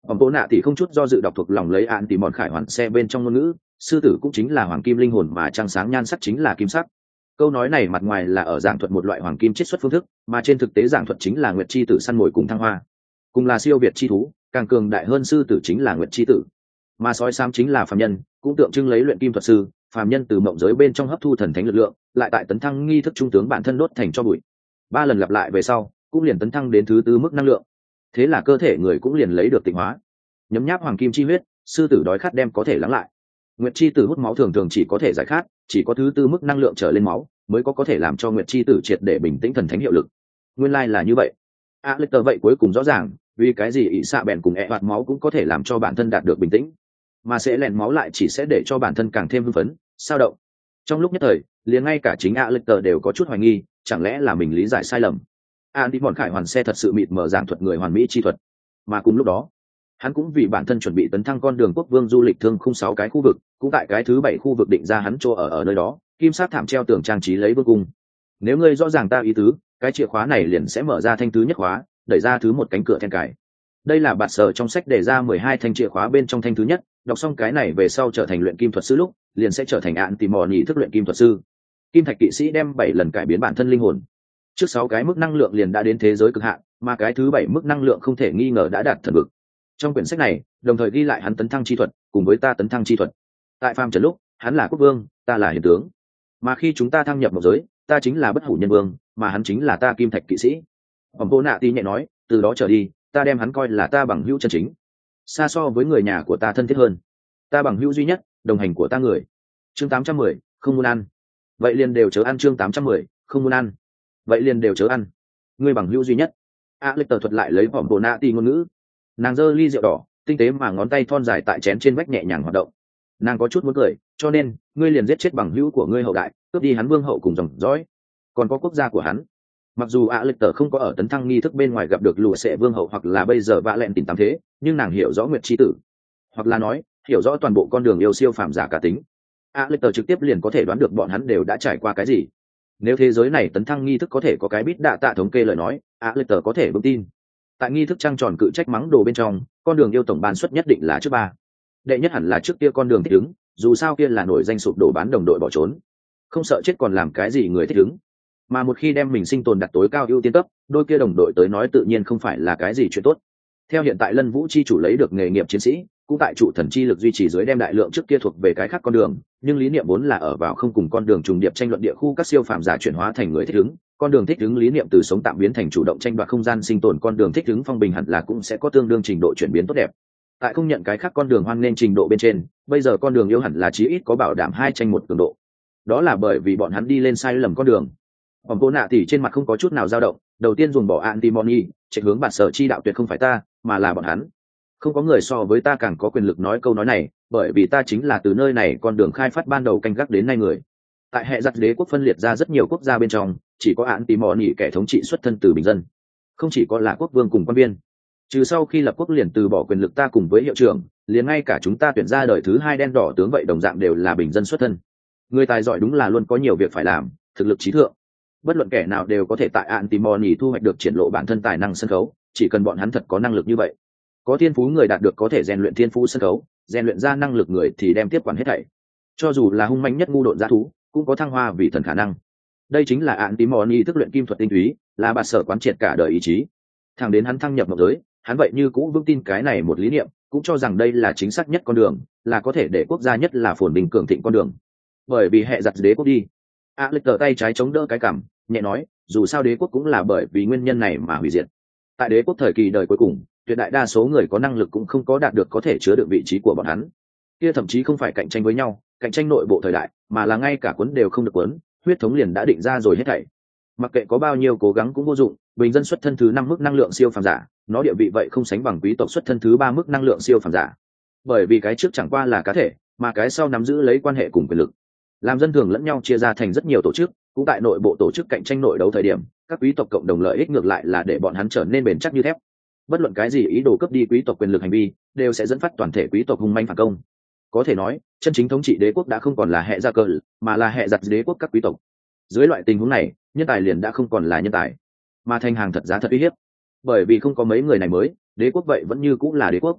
Ông bố nạ thì không chút do dự đọc thuộc lòng lấy án tìm bọn khải hoàn xe bên trong ngôn ngữ, sư tử cũng chính là hoàng kim linh hồn mà trăng sáng nhan sắc chính là kim sắc. Câu nói này mặt ngoài là ở giảng thuật một loại hoàng kim chiết xuất phương thức, mà trên thực tế giảng thuật chính là nguyệt chi tử săn mồi cùng thăng hoa, cùng là siêu việt chi thú, càng cường đại hơn sư tử chính là nguyệt chi tử, mà sói xám chính là phàm nhân, cũng tượng trưng lấy luyện kim thuật sư, phàm nhân từ mộng giới bên trong hấp thu thần thánh lực lượng, lại tại tấn thăng nghi thức trung tướng bản thân đốt thành cho bụi. Ba lần lặp lại về sau, cũng liền tấn thăng đến thứ tư mức năng lượng. Thế là cơ thể người cũng liền lấy được tịnh hóa. Nhấm nháp hoàng kim chi huyết, sư tử đói khát đem có thể lắng lại. Nguyệt chi tử hút máu thường thường chỉ có thể giải khát, chỉ có thứ tư mức năng lượng trở lên máu mới có có thể làm cho Nguyệt chi tử triệt để bình tĩnh thần thánh hiệu lực. Nguyên lai là như vậy. A Lê tờ vậy cuối cùng rõ ràng, vì cái gì ỷ xạ bèn cùng e hoạt máu cũng có thể làm cho bản thân đạt được bình tĩnh, mà sẽ lẹn máu lại chỉ sẽ để cho bản thân càng thêm hưng phấn, sao động. Trong lúc nhất thời, liền ngay cả chính A Lê tờ đều có chút hoài nghi, chẳng lẽ là mình lý giải sai lầm. A đi bọn khải hoàn xe thật sự mịt mở giảng thuật người hoàn mỹ chi thuật, mà cùng lúc đó hắn cũng vì bản thân chuẩn bị tấn thăng con đường quốc vương du lịch thương khung sáu cái khu vực, cũng tại cái thứ bảy khu vực định ra hắn chỗ ở ở nơi đó, kim sát thảm treo tường trang trí lấy vương cung. Nếu ngươi rõ ràng ta ý tứ, cái chìa khóa này liền sẽ mở ra thanh thứ nhất khóa, đẩy ra thứ một cánh cửa then cài. Đây là bạt sở trong sách để ra mười hai thanh chìa khóa bên trong thanh thứ nhất, đọc xong cái này về sau trở thành luyện kim thuật sư lúc, liền sẽ trở thành ạn tìm mò nhị thức luyện kim thuật sư. Kim thạch kỵ sĩ đem bảy lần cải biến bản thân linh hồn. Trước sáu cái mức năng lượng liền đã đến thế giới cực hạn, mà cái thứ bảy mức năng lượng không thể nghi ngờ đã đạt thần vực. Trong quyển sách này, đồng thời ghi lại hắn tấn thăng chi thuật, cùng với ta tấn thăng chi thuật. Tại phàm trần lúc, hắn là quốc vương, ta là hiền tướng. Mà khi chúng ta thăng nhập một giới, ta chính là bất hủ nhân vương, mà hắn chính là ta kim thạch kỵ sĩ. Ông vô nạ tí nhẹ nói, từ đó trở đi, ta đem hắn coi là ta bằng hữu chân chính, xa so với người nhà của ta thân thiết hơn, ta bằng hữu duy nhất, đồng hành của ta người. Chương tám trăm mười, không muốn ăn, vậy liền đều chớ ăn. Chương tám trăm mười, không muốn ăn, vậy liền đều chớ ăn. Ngươi bằng hữu duy nhất. A Lê tờ thuật lại lấy vỏm bộ nạ tí ngôn ngữ. Nàng giơ ly rượu đỏ, tinh tế mà ngón tay thon dài tại chén trên vách nhẹ nhàng hoạt động. Nàng có chút muốn cười, cho nên ngươi liền giết chết bằng hữu của ngươi hậu đại, cướp đi hắn vương hậu cùng dòng dõi, còn có quốc gia của hắn. Mặc dù A Lê tờ không có ở tấn thăng nghi thức bên ngoài gặp được lùa sệ vương hậu hoặc là bây giờ vạ lẹn tìm tám thế, nhưng nàng hiểu rõ nguyệt chi tử, hoặc là nói hiểu rõ toàn bộ con đường yêu siêu phàm giả cả tính. A Lê tờ trực tiếp liền có thể đoán được bọn hắn đều đã trải qua cái gì. Nếu thế giới này tấn thăng nghi thức có thể có cái bít đạ tạ thống kê lời nói, A Lê tờ có thể vững tin. Tại nghi thức trăng tròn cự trách mắng đồ bên trong, con đường yêu tổng ban suất nhất định là trước ba. Đệ nhất hẳn là trước kia con đường thích ứng, dù sao kia là nổi danh sụp đổ bán đồng đội bỏ trốn, không sợ chết còn làm cái gì người thích ứng. Mà một khi đem mình sinh tồn đặt tối cao ưu tiên cấp, đôi kia đồng đội tới nói tự nhiên không phải là cái gì chuyện tốt. Theo hiện tại Lân Vũ chi chủ lấy được nghề nghiệp chiến sĩ, cũng tại trụ thần chi lực duy trì dưới đem đại lượng trước kia thuộc về cái khác con đường, nhưng lý niệm vốn là ở vào không cùng con đường trùng điệp tranh luận địa khu các siêu phàm giả chuyển hóa thành người thích ứng. Con đường thích ứng lý niệm từ sống tạm biến thành chủ động tranh đoạt không gian sinh tồn, con đường thích ứng phong bình hẳn là cũng sẽ có tương đương trình độ chuyển biến tốt đẹp. Tại không nhận cái khác con đường hoan nên trình độ bên trên, bây giờ con đường yêu hẳn là chí ít có bảo đảm hai tranh một cường độ. Đó là bởi vì bọn hắn đi lên sai lầm con đường. Còn cô nạ thì trên mặt không có chút nào dao động, đầu tiên dùng bỏ antimony, chạy hướng bản sở chi đạo tuyệt không phải ta, mà là bọn hắn. Không có người so với ta càng có quyền lực nói câu nói này, bởi vì ta chính là từ nơi này con đường khai phát ban đầu canh gác đến nay người. Tại hệ giặc đế quốc phân liệt ra rất nhiều quốc gia bên trong, chỉ có antimony kẻ thống trị xuất thân từ bình dân, không chỉ có là quốc vương cùng quan viên. Trừ sau khi lập quốc liền từ bỏ quyền lực ta cùng với hiệu trưởng, liền ngay cả chúng ta tuyển ra đời thứ hai đen đỏ tướng vậy đồng dạng đều là bình dân xuất thân. Người tài giỏi đúng là luôn có nhiều việc phải làm, thực lực trí thượng. Bất luận kẻ nào đều có thể tại antimony thu hoạch được triển lộ bản thân tài năng sân khấu, chỉ cần bọn hắn thật có năng lực như vậy. Có thiên phú người đạt được có thể rèn luyện thiên phú sân khấu, rèn luyện ra năng lực người thì đem tiếp quản hết thảy. Cho dù là hung manh nhất ngu độn dã thú, cũng có thăng hoa vì thần khả năng. Đây chính là antimony thức luyện kim thuật tinh túy, là bạt sở quán triệt cả đời ý chí. Thẳng đến hắn thăng nhập ngọc giới, hắn vậy như cũng vững tin cái này một lý niệm, cũng cho rằng đây là chính xác nhất con đường, là có thể để quốc gia nhất là phồn bình cường thịnh con đường. Bởi vì hệ giặc đế quốc đi. A Lê tờ tay trái chống đỡ cái cằm, nhẹ nói, dù sao đế quốc cũng là bởi vì nguyên nhân này mà hủy diệt. Tại đế quốc thời kỳ đời cuối cùng, tuyệt đại đa số người có năng lực cũng không có đạt được có thể chứa đựng vị trí của bọn hắn. Kia thậm chí không phải cạnh tranh với nhau, cạnh tranh nội bộ thời đại, mà là ngay cả cuốn đều không được cuốn, huyết thống liền đã định ra rồi hết thảy. Mặc kệ có bao nhiêu cố gắng cũng vô dụng, bình dân xuất thân thứ năm mức năng lượng siêu phàm giả, nó địa vị vậy không sánh bằng quý tộc xuất thân thứ ba mức năng lượng siêu phàm giả. Bởi vì cái trước chẳng qua là cá thể, mà cái sau nắm giữ lấy quan hệ cùng quyền lực. Làm dân thường lẫn nhau chia ra thành rất nhiều tổ chức, cũng tại nội bộ tổ chức cạnh tranh nội đấu thời điểm, các quý tộc cộng đồng lợi ích ngược lại là để bọn hắn trở nên bền chắc như thép. Bất luận cái gì ý đồ cướp đi quý tộc quyền lực hành vi, đều sẽ dẫn phát toàn thể quý tộc hung manh phản công. Có thể nói, chân chính thống trị đế quốc đã không còn là hệ gia cờ, mà là hệ giặc đế quốc các quý tộc. Dưới loại tình huống này, nhân tài liền đã không còn là nhân tài, mà thành hàng thật giá thật uy hiếp. Bởi vì không có mấy người này mới, đế quốc vậy vẫn như cũng là đế quốc.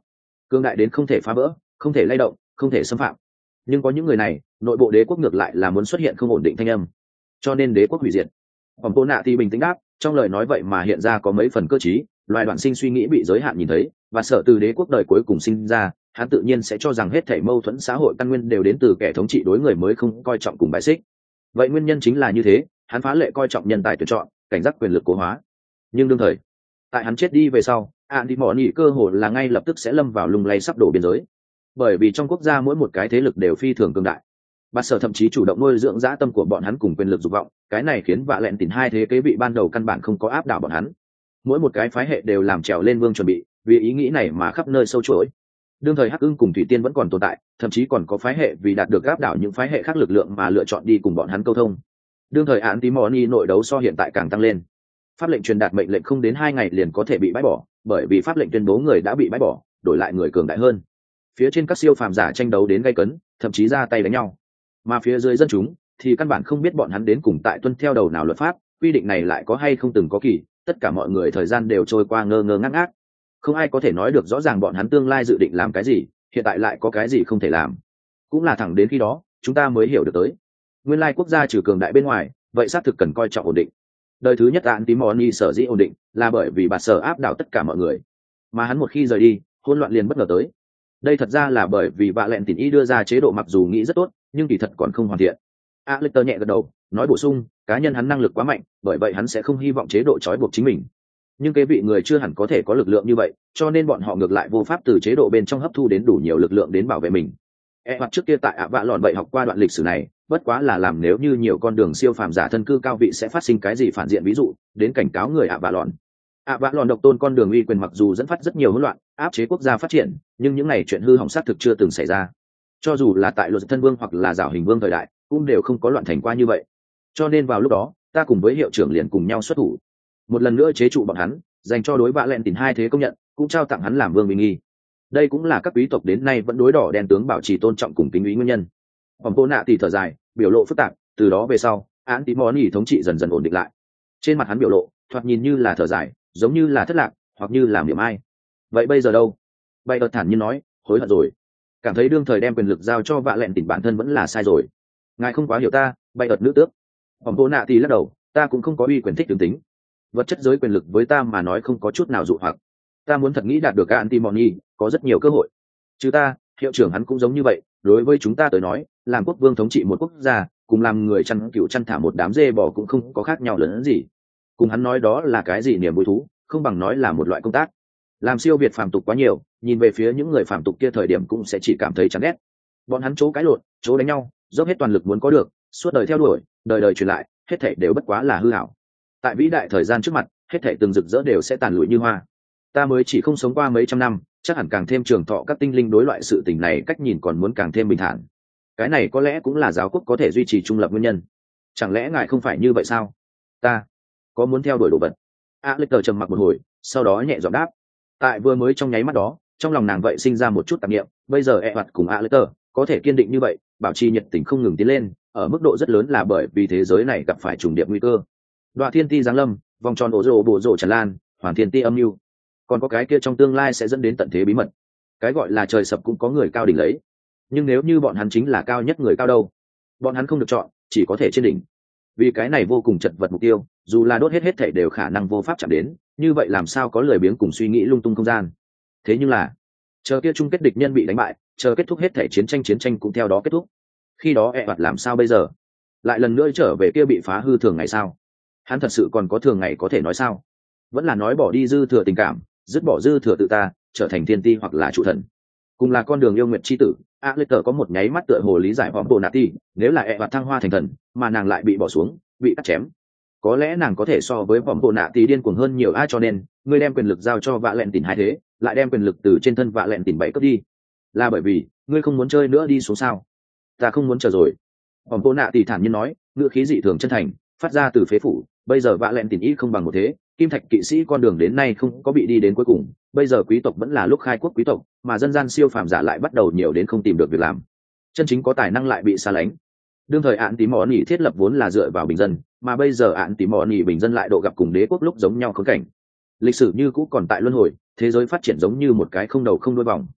cương đại đến không thể phá vỡ, không thể lay động, không thể xâm phạm. Nhưng có những người này, nội bộ đế quốc ngược lại là muốn xuất hiện không ổn định thanh âm, cho nên đế quốc hủy diệt. Phòng Bồ Nạ thì bình tĩnh đáp, trong lời nói vậy mà hiện ra có mấy phần cơ trí, loài đoạn sinh suy nghĩ bị giới hạn nhìn thấy, và sợ từ đế quốc đời cuối cùng sinh ra, hắn tự nhiên sẽ cho rằng hết thảy mâu thuẫn xã hội căn nguyên đều đến từ kẻ thống trị đối người mới không coi trọng cùng bài xích. Vậy nguyên nhân chính là như thế, hắn phá lệ coi trọng nhân tài tuyển chọn, cảnh giác quyền lực cố hóa. Nhưng đương thời, tại hắn chết đi về sau, ạn đi mỏ nhị cơ hồ là ngay lập tức sẽ lâm vào lung lay sắp đổ biên giới, bởi vì trong quốc gia mỗi một cái thế lực đều phi thường cường đại. Bạt sở thậm chí chủ động nuôi dưỡng dã tâm của bọn hắn cùng quyền lực dục vọng, cái này khiến vạ lẹn tìm hai thế kế vị ban đầu căn bản không có áp đảo bọn hắn. Mỗi một cái phái hệ đều làm trèo lên vương chuẩn bị, vì ý nghĩ này mà khắp nơi sâu chuỗi. Đương thời Hắc Ưng cùng Thủy Tiên vẫn còn tồn tại, thậm chí còn có phái hệ vì đạt được áp đảo những phái hệ khác lực lượng mà lựa chọn đi cùng bọn hắn câu thông. Đương thời án tí moni nội đấu so hiện tại càng tăng lên. Pháp lệnh truyền đạt mệnh lệnh không đến hai ngày liền có thể bị bãi bỏ, bởi vì pháp lệnh tuyên bố người đã bị bãi bỏ, đổi lại người cường đại hơn. Phía trên các siêu phàm giả tranh đấu đến gay cấn, thậm chí ra tay đánh nhau. Mà phía dưới dân chúng thì căn bản không biết bọn hắn đến cùng tại tuân theo đầu nào luật pháp, quy định này lại có hay không từng có kỳ, tất cả mọi người thời gian đều trôi qua ngơ ngơ ngác ngác. Không ai có thể nói được rõ ràng bọn hắn tương lai dự định làm cái gì, hiện tại lại có cái gì không thể làm. Cũng là thẳng đến khi đó, chúng ta mới hiểu được tới. Nguyên lai quốc gia trừ cường đại bên ngoài, vậy xác thực cần coi trọng ổn định. Đời thứ nhất Án Tí Moni sở dĩ ổn định, là bởi vì Bạt Sở áp đảo tất cả mọi người. Mà hắn một khi rời đi, hỗn loạn liền bất ngờ tới. Đây thật ra là bởi vì Vạ Lẹn Tỉn Y đưa ra chế độ mặc dù nghĩ rất tốt, nhưng kỳ thật còn không hoàn thiện. Alecter nhẹ gật đầu, nói bổ sung, cá nhân hắn năng lực quá mạnh, bởi vậy hắn sẽ không hy vọng chế độ trói buộc chính mình. Nhưng cái vị người chưa hẳn có thể có lực lượng như vậy, cho nên bọn họ ngược lại vô pháp từ chế độ bên trong hấp thu đến đủ nhiều lực lượng đến bảo vệ mình. E hoặc trước kia tại ạ vạ lòn vậy học qua đoạn lịch sử này, bất quá là làm nếu như nhiều con đường siêu phàm giả thân cư cao vị sẽ phát sinh cái gì phản diện, ví dụ đến cảnh cáo người ạ vạ lòn. ạ vạ lòn độc tôn con đường uy quyền mặc dù dẫn phát rất nhiều hỗn loạn, áp chế quốc gia phát triển, nhưng những này chuyện hư hỏng xác thực chưa từng xảy ra. Cho dù là tại luật thân vương hoặc là giảo hình vương thời đại, cũng đều không có loạn thành qua như vậy. Cho nên vào lúc đó, ta cùng với hiệu trưởng liền cùng nhau xuất thủ, một lần nữa chế trụ bọn hắn, dành cho đối Vạ Lẹn Tỉn hai thế công nhận, cũng trao tặng hắn làm vương bình nghi. Đây cũng là các quý tộc đến nay vẫn đối đỏ đen tướng bảo trì tôn trọng cùng kính ý nguyên nhân. Phòng Bồ Nạ thì thở dài, biểu lộ phức tạp, từ đó về sau, Án Tí Moni thống trị dần dần ổn định lại. Trên mặt hắn biểu lộ, thoạt nhìn như là thở dài, giống như là thất lạc, hoặc như là niệm ai. Vậy bây giờ đâu? Bay ợt thản nhiên nói, hối hận rồi. Cảm thấy đương thời đem quyền lực giao cho Vạ Lẹn Tỉn bản thân vẫn là sai rồi. Ngài không quá hiểu ta, bay ợt nữ tước. Phòng Bồ Nạ thì lắc đầu, ta cũng không có uy quyền thích tướng tính. Vật chất giới quyền lực với ta mà nói không có chút nào dụ hoặc. Ta muốn thật nghĩ đạt được Án Tí Moni, có rất nhiều cơ hội. Chứ ta, hiệu trưởng hắn cũng giống như vậy, đối với chúng ta tới nói, làm quốc vương thống trị một quốc gia, cùng làm người chăn cừu chăn thả một đám dê bò cũng không có khác nhau lớn hơn gì. Cùng hắn nói đó là cái gì niềm vui thú, không bằng nói là một loại công tác. Làm siêu việt phàm tục quá nhiều, nhìn về phía những người phàm tục kia thời điểm cũng sẽ chỉ cảm thấy chán ghét. Bọn hắn chỗ cãi lộn, chỗ đánh nhau, dốc hết toàn lực muốn có được, suốt đời theo đuổi, đời đời truyền lại, hết thảy đều bất quá là hư ảo. Tại vĩ đại thời gian trước mặt, hết thảy từng rực rỡ đều sẽ tàn lụi như hoa. Ta mới chỉ không sống qua mấy trăm năm, chắc hẳn càng thêm trường thọ các tinh linh đối loại sự tình này cách nhìn còn muốn càng thêm bình thản. Cái này có lẽ cũng là giáo quốc có thể duy trì trung lập nguyên nhân. Chẳng lẽ ngài không phải như vậy sao? Ta có muốn theo đuổi đồ vật. Alecter trầm mặc một hồi, sau đó nhẹ giọng đáp. Tại vừa mới trong nháy mắt đó, trong lòng nàng vậy sinh ra một chút tạp niệm. Bây giờ e hoạt cùng Alecter có thể kiên định như vậy, bảo trì nhiệt tình không ngừng tiến lên, ở mức độ rất lớn là bởi vì thế giới này gặp phải trùng điệp nguy cơ. Đoạ thiên ti giáng lâm, vòng tròn ổ rồ bộ rồ tràn lan, hoàn thiên ti âm mưu, còn có cái kia trong tương lai sẽ dẫn đến tận thế bí mật. Cái gọi là trời sập cũng có người cao đỉnh lấy, nhưng nếu như bọn hắn chính là cao nhất người cao đâu, bọn hắn không được chọn, chỉ có thể trên đỉnh. Vì cái này vô cùng chật vật mục tiêu, dù là đốt hết hết thảy đều khả năng vô pháp chạm đến, như vậy làm sao có lười biếng cùng suy nghĩ lung tung không gian. Thế nhưng là chờ kia chung kết địch nhân bị đánh bại, chờ kết thúc hết thảy chiến tranh chiến tranh cũng theo đó kết thúc. Khi đó e hoạt làm sao bây giờ? Lại lần nữa trở về kia bị phá hư thường ngày sao? Hắn thật sự còn có thường ngày có thể nói sao? Vẫn là nói bỏ đi dư thừa tình cảm, dứt bỏ dư thừa tự ta, trở thành thiên ti hoặc là trụ thần, cùng là con đường yêu nguyệt chi tử. Alecter có một nháy mắt tựa hồ lý giải Phòng Bồ Nạ Ti, nếu là e hoạt thăng hoa thành thần, mà nàng lại bị bỏ xuống, bị cắt chém, có lẽ nàng có thể so với Phòng Bồ Nạ Ti điên cuồng hơn nhiều. Ai cho nên ngươi đem quyền lực giao cho Vạ Lẹn Tỉn hai thế, lại đem quyền lực từ trên thân Vạ Lẹn Tỉn bảy cướp đi, là bởi vì ngươi không muốn chơi nữa đi xuống sao? Ta không muốn chờ rồi. Phòng Bồ Nạ Ti thản nhiên nói, ngữ khí dị thường chân thành, phát ra từ phế phủ. Bây giờ Vạ Lẹn Tỉn ít không bằng một thế, kim thạch kỵ sĩ con đường đến nay không có bị đi đến cuối cùng. Bây giờ quý tộc vẫn là lúc khai quốc quý tộc, mà dân gian siêu phàm giả lại bắt đầu nhiều đến không tìm được việc làm, chân chính có tài năng lại bị xa lánh. Đương thời Án Tí Mỏ Nỉ thiết lập vốn là dựa vào bình dân, mà bây giờ Án Tí Mỏ Nỉ bình dân lại độ gặp cùng đế quốc lúc giống nhau khốn cảnh. Lịch sử như cũ còn tại luân hồi, thế giới phát triển giống như một cái không đầu không đuôi vòng.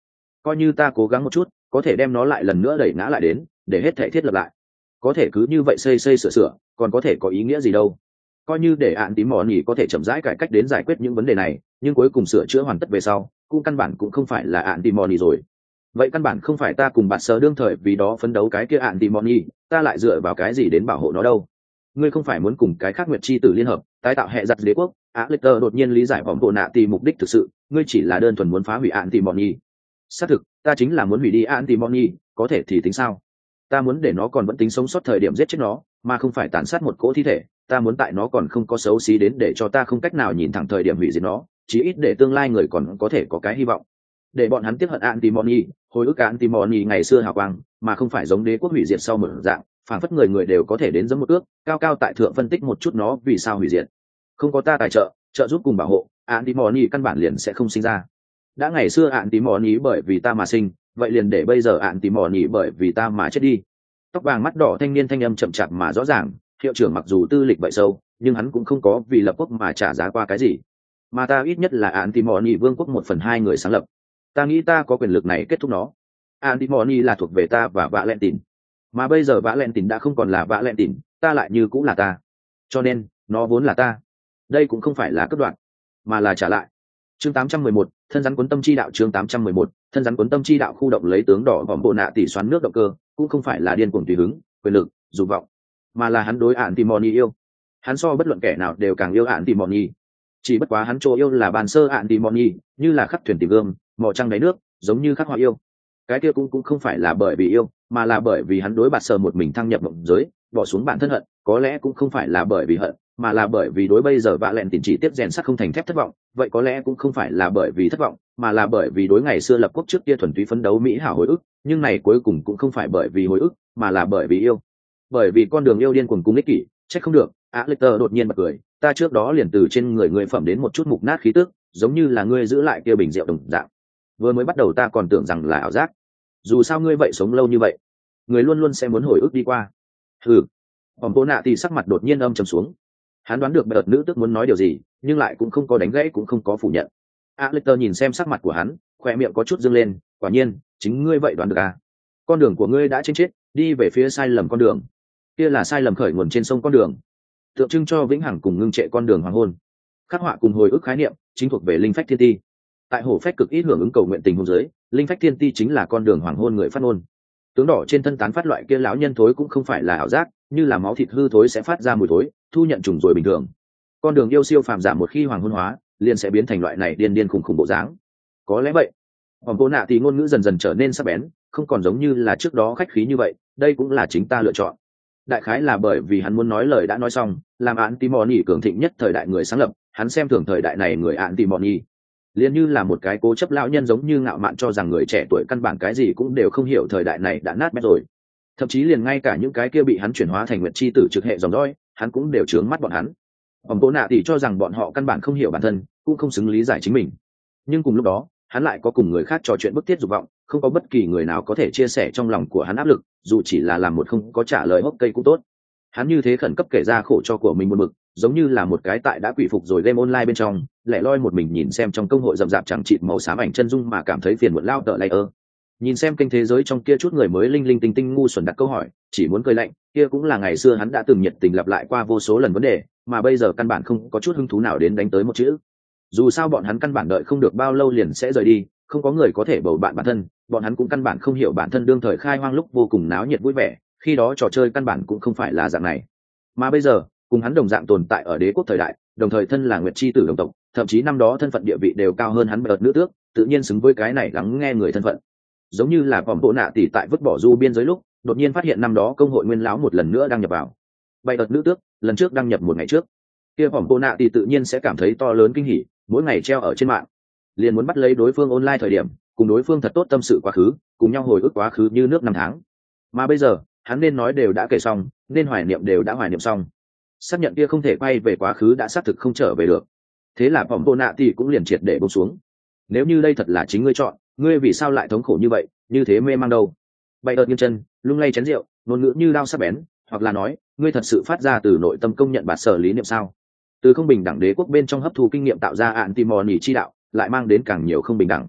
coi như ta cố gắng một chút có thể đem nó lại lần nữa đẩy ngã lại đến để hết thể thiết lập lại, có thể cứ như vậy xây xây sửa sửa còn có thể có ý nghĩa gì đâu. Coi như để ạn tím mỏ nhỉ có thể chậm rãi cải cách đến giải quyết những vấn đề này, nhưng cuối cùng sửa chữa hoàn tất về sau cũng căn bản cũng không phải là ạn tím mỏ nhỉ rồi. Vậy căn bản không phải ta cùng bạn sơ đương thời vì đó phấn đấu cái kia ạn tím mỏ nhỉ, ta lại dựa vào cái gì đến bảo hộ nó đâu. Ngươi không phải muốn cùng cái khác nguyệt chi tử liên hợp tái tạo hệ giặc đế quốc? Alecter đột nhiên lý giải vòng bộ nạ tì mục đích thực sự, ngươi chỉ là đơn thuần muốn phá hủy ạn tím mỏ nhỉ. Xác thực, ta chính là muốn hủy đi ạn tím mỏ nhỉ, có thể thì tính sao? Ta muốn để nó còn vẫn tính sống sót thời điểm giết chết nó, mà không phải tàn sát một cỗ thi thể. Ta muốn tại nó còn không có xấu xí đến để cho ta không cách nào nhìn thẳng thời điểm hủy diệt nó, chí ít để tương lai người còn có thể có cái hy vọng. Để bọn hắn tiếp hận Antimony, hồi ức Antimony ngày xưa hào quang, mà không phải giống đế quốc hủy diệt sau một dạng, phản phất người người đều có thể đến giống một ước, cao cao tại thượng phân tích một chút nó vì sao hủy diệt. Không có ta tài trợ, trợ giúp cùng bảo hộ, Antimony căn bản liền sẽ không sinh ra. Đã ngày xưa Antimony bởi vì ta mà sinh, vậy liền để bây giờ Antimony bởi vì ta mà chết đi. Tóc vàng mắt đỏ thanh niên thanh âm chậm chạp mà rõ ràng, hiệu trưởng mặc dù tư lịch vậy sâu, nhưng hắn cũng không có vì lập quốc mà trả giá qua cái gì. Mà ta ít nhất là Antimony vương quốc một phần hai người sáng lập. Ta nghĩ ta có quyền lực này kết thúc nó. Antimony là thuộc về ta và Valentine. Mà bây giờ Valentine đã không còn là Valentine, ta lại như cũng là ta. Cho nên, nó vốn là ta. Đây cũng không phải là cắt đoạn, mà là trả lại. Chương tám trăm mười một, thân rắn cuốn tâm chi đạo. Chương tám trăm mười một, thân rắn cuốn tâm chi đạo. Khu động lấy tướng đỏ vòng bộ nạ tỉ xoắn nước động cơ, cũng không phải là điên cuồng tùy hứng, quyền lực, dục vọng, mà là hắn đối Antimony yêu. Hắn so bất luận kẻ nào đều càng yêu Antimony. Chỉ bất quá hắn chỗ yêu là bàn sơ Antimony, như là khắc thuyền tìm gươm, mò trăng đáy nước, giống như khắc họa yêu. Cái kia cũng cũng không phải là bởi vì yêu, mà là bởi vì hắn đối bạt sơ một mình thăng nhập mộng giới, bỏ xuống bản thân hận, có lẽ cũng không phải là bởi vì hận, mà là bởi vì đối bây giờ vạ lẹn tìm chỉ tiếp rèn sắt không thành thép thất vọng, vậy có lẽ cũng không phải là bởi vì thất vọng, mà là bởi vì đối ngày xưa lập quốc trước kia thuần túy phấn đấu mỹ hảo hồi ức, nhưng này cuối cùng cũng không phải bởi vì hồi ức, mà là bởi vì yêu. Bởi vì con đường yêu điên cuồng cung ích kỷ, trách không được. Alecter đột nhiên bật cười, ta trước đó liền từ trên người ngươi phẩm đến một chút mục nát khí tức, giống như là ngươi giữ lại kia bình rượu đồng dạng. Vừa mới bắt đầu ta còn tưởng rằng là ảo giác. Dù sao ngươi vậy sống lâu như vậy, người luôn luôn sẽ muốn hồi ức đi qua. Hừ. Vòng bố nạ thì sắc mặt đột nhiên âm trầm xuống. Hắn đoán được bậc nữ tức muốn nói điều gì, nhưng lại cũng không có đánh gãy cũng không có phủ nhận. Alecter nhìn xem sắc mặt của hắn, khoe miệng có chút dương lên, quả nhiên, chính ngươi vậy đoán được à? Con đường của ngươi đã trên chết, đi về phía sai lầm con đường. Kia là sai lầm khởi nguồn trên sông con đường, tượng trưng cho vĩnh hằng cùng ngưng trệ con đường hoàng hôn. Khắc họa cùng hồi ức khái niệm, chính thuộc về linh phách thiên ti. Tại hổ phách cực ít hưởng ứng cầu nguyện tình hôn giới, linh phách thiên ti chính là con đường hoàng hôn người phát ngôn. Tướng đỏ trên thân tán phát loại kia lão nhân thối cũng không phải là ảo giác, như là máu thịt hư thối sẽ phát ra mùi thối, thu nhận trùng rồi bình thường. Con đường yêu siêu phàm giảm một khi hoàng hôn hóa, liền sẽ biến thành loại này điên điên khủng khủng bộ dáng. Có lẽ vậy. Hoàng cô nạ thì ngôn ngữ dần dần trở nên sắc bén, không còn giống như là trước đó khách khí như vậy, đây cũng là chính ta lựa chọn. Đại khái là bởi vì hắn muốn nói lời đã nói xong, làm Antimony cường thịnh nhất thời đại người sáng lập, hắn xem thường thời đại này người Antimony. Liên như là một cái cố chấp lão nhân giống như ngạo mạn cho rằng người trẻ tuổi căn bản cái gì cũng đều không hiểu, thời đại này đã nát bét rồi. Thậm chí liền ngay cả những cái kia bị hắn chuyển hóa thành nguyệt chi tử trực hệ dòng dõi, hắn cũng đều trướng mắt bọn hắn. Ông Bố Nạ thì cho rằng bọn họ căn bản không hiểu bản thân, cũng không xứng lý giải chính mình. Nhưng cùng lúc đó, hắn lại có cùng người khác trò chuyện bức thiết dục vọng, không có bất kỳ người nào có thể chia sẻ trong lòng của hắn áp lực, dù chỉ là làm một không có trả lời hốc cây cũng tốt. Hắn như thế khẩn cấp kể ra khổ cho của mình một mực, giống như là một cái tại đã quỷ phục rồi game online bên trong, lẻ loi một mình nhìn xem trong công hội rậm rạp chẳng chịt màu xám ảnh chân dung mà cảm thấy phiền muộn lao tợ layer. Nhìn xem kênh thế giới trong kia chút người mới linh linh tinh tinh ngu xuẩn đặt câu hỏi, chỉ muốn cười lạnh, kia cũng là ngày xưa hắn đã từng nhiệt tình lặp lại qua vô số lần vấn đề, mà bây giờ căn bản không có chút hứng thú nào đến đánh tới một chữ. Dù sao bọn hắn căn bản đợi không được bao lâu liền sẽ rời đi, không có người có thể bầu bạn bản thân, bọn hắn cũng căn bản không hiểu bản thân đương thời khai hoang lúc vô cùng náo nhiệt vui vẻ, khi đó trò chơi căn bản cũng không phải là dạng này. Mà bây giờ, cùng hắn đồng dạng tồn tại ở đế quốc thời đại, đồng thời thân là nguyệt chi tử đồng tộc, thậm chí năm đó thân phận địa vị đều cao hơn hắn bậc nữ tước, tự nhiên xứng với cái này lắng nghe người thân phận. Giống như là vòng bộ nạ tỷ tại vứt bỏ du biên giới lúc, đột nhiên phát hiện năm đó công hội nguyên lão một lần nữa đăng nhập vào. Bày ợt nữ tước, lần trước đăng nhập một ngày trước. Kia vòng bộ nạ tỷ tự nhiên sẽ cảm thấy to lớn kinh hỉ, mỗi ngày treo ở trên mạng, liền muốn bắt lấy đối phương online thời điểm, cùng đối phương thật tốt tâm sự quá khứ, cùng nhau hồi ức quá khứ như nước năm tháng. Mà bây giờ, hắn nên nói đều đã kể xong, nên hoài niệm đều đã hoài niệm xong. Xác nhận kia không thể quay về quá khứ đã xác thực không trở về được. Thế là vòng bộ nạ tỷ cũng liền triệt để buông xuống. Nếu như đây thật là chính ngươi chọn, ngươi vì sao lại thống khổ như vậy, như thế mê mang đâu? Bày ợt nghiêng chân, lung lay chén rượu, ngôn ngữ như đao sắc bén, hoặc là nói, ngươi thật sự phát ra từ nội tâm công nhận bản sở lý niệm sao? Từ không bình đẳng đế quốc bên trong hấp thu kinh nghiệm tạo ra Antimony chi đạo, lại mang đến càng nhiều không bình đẳng.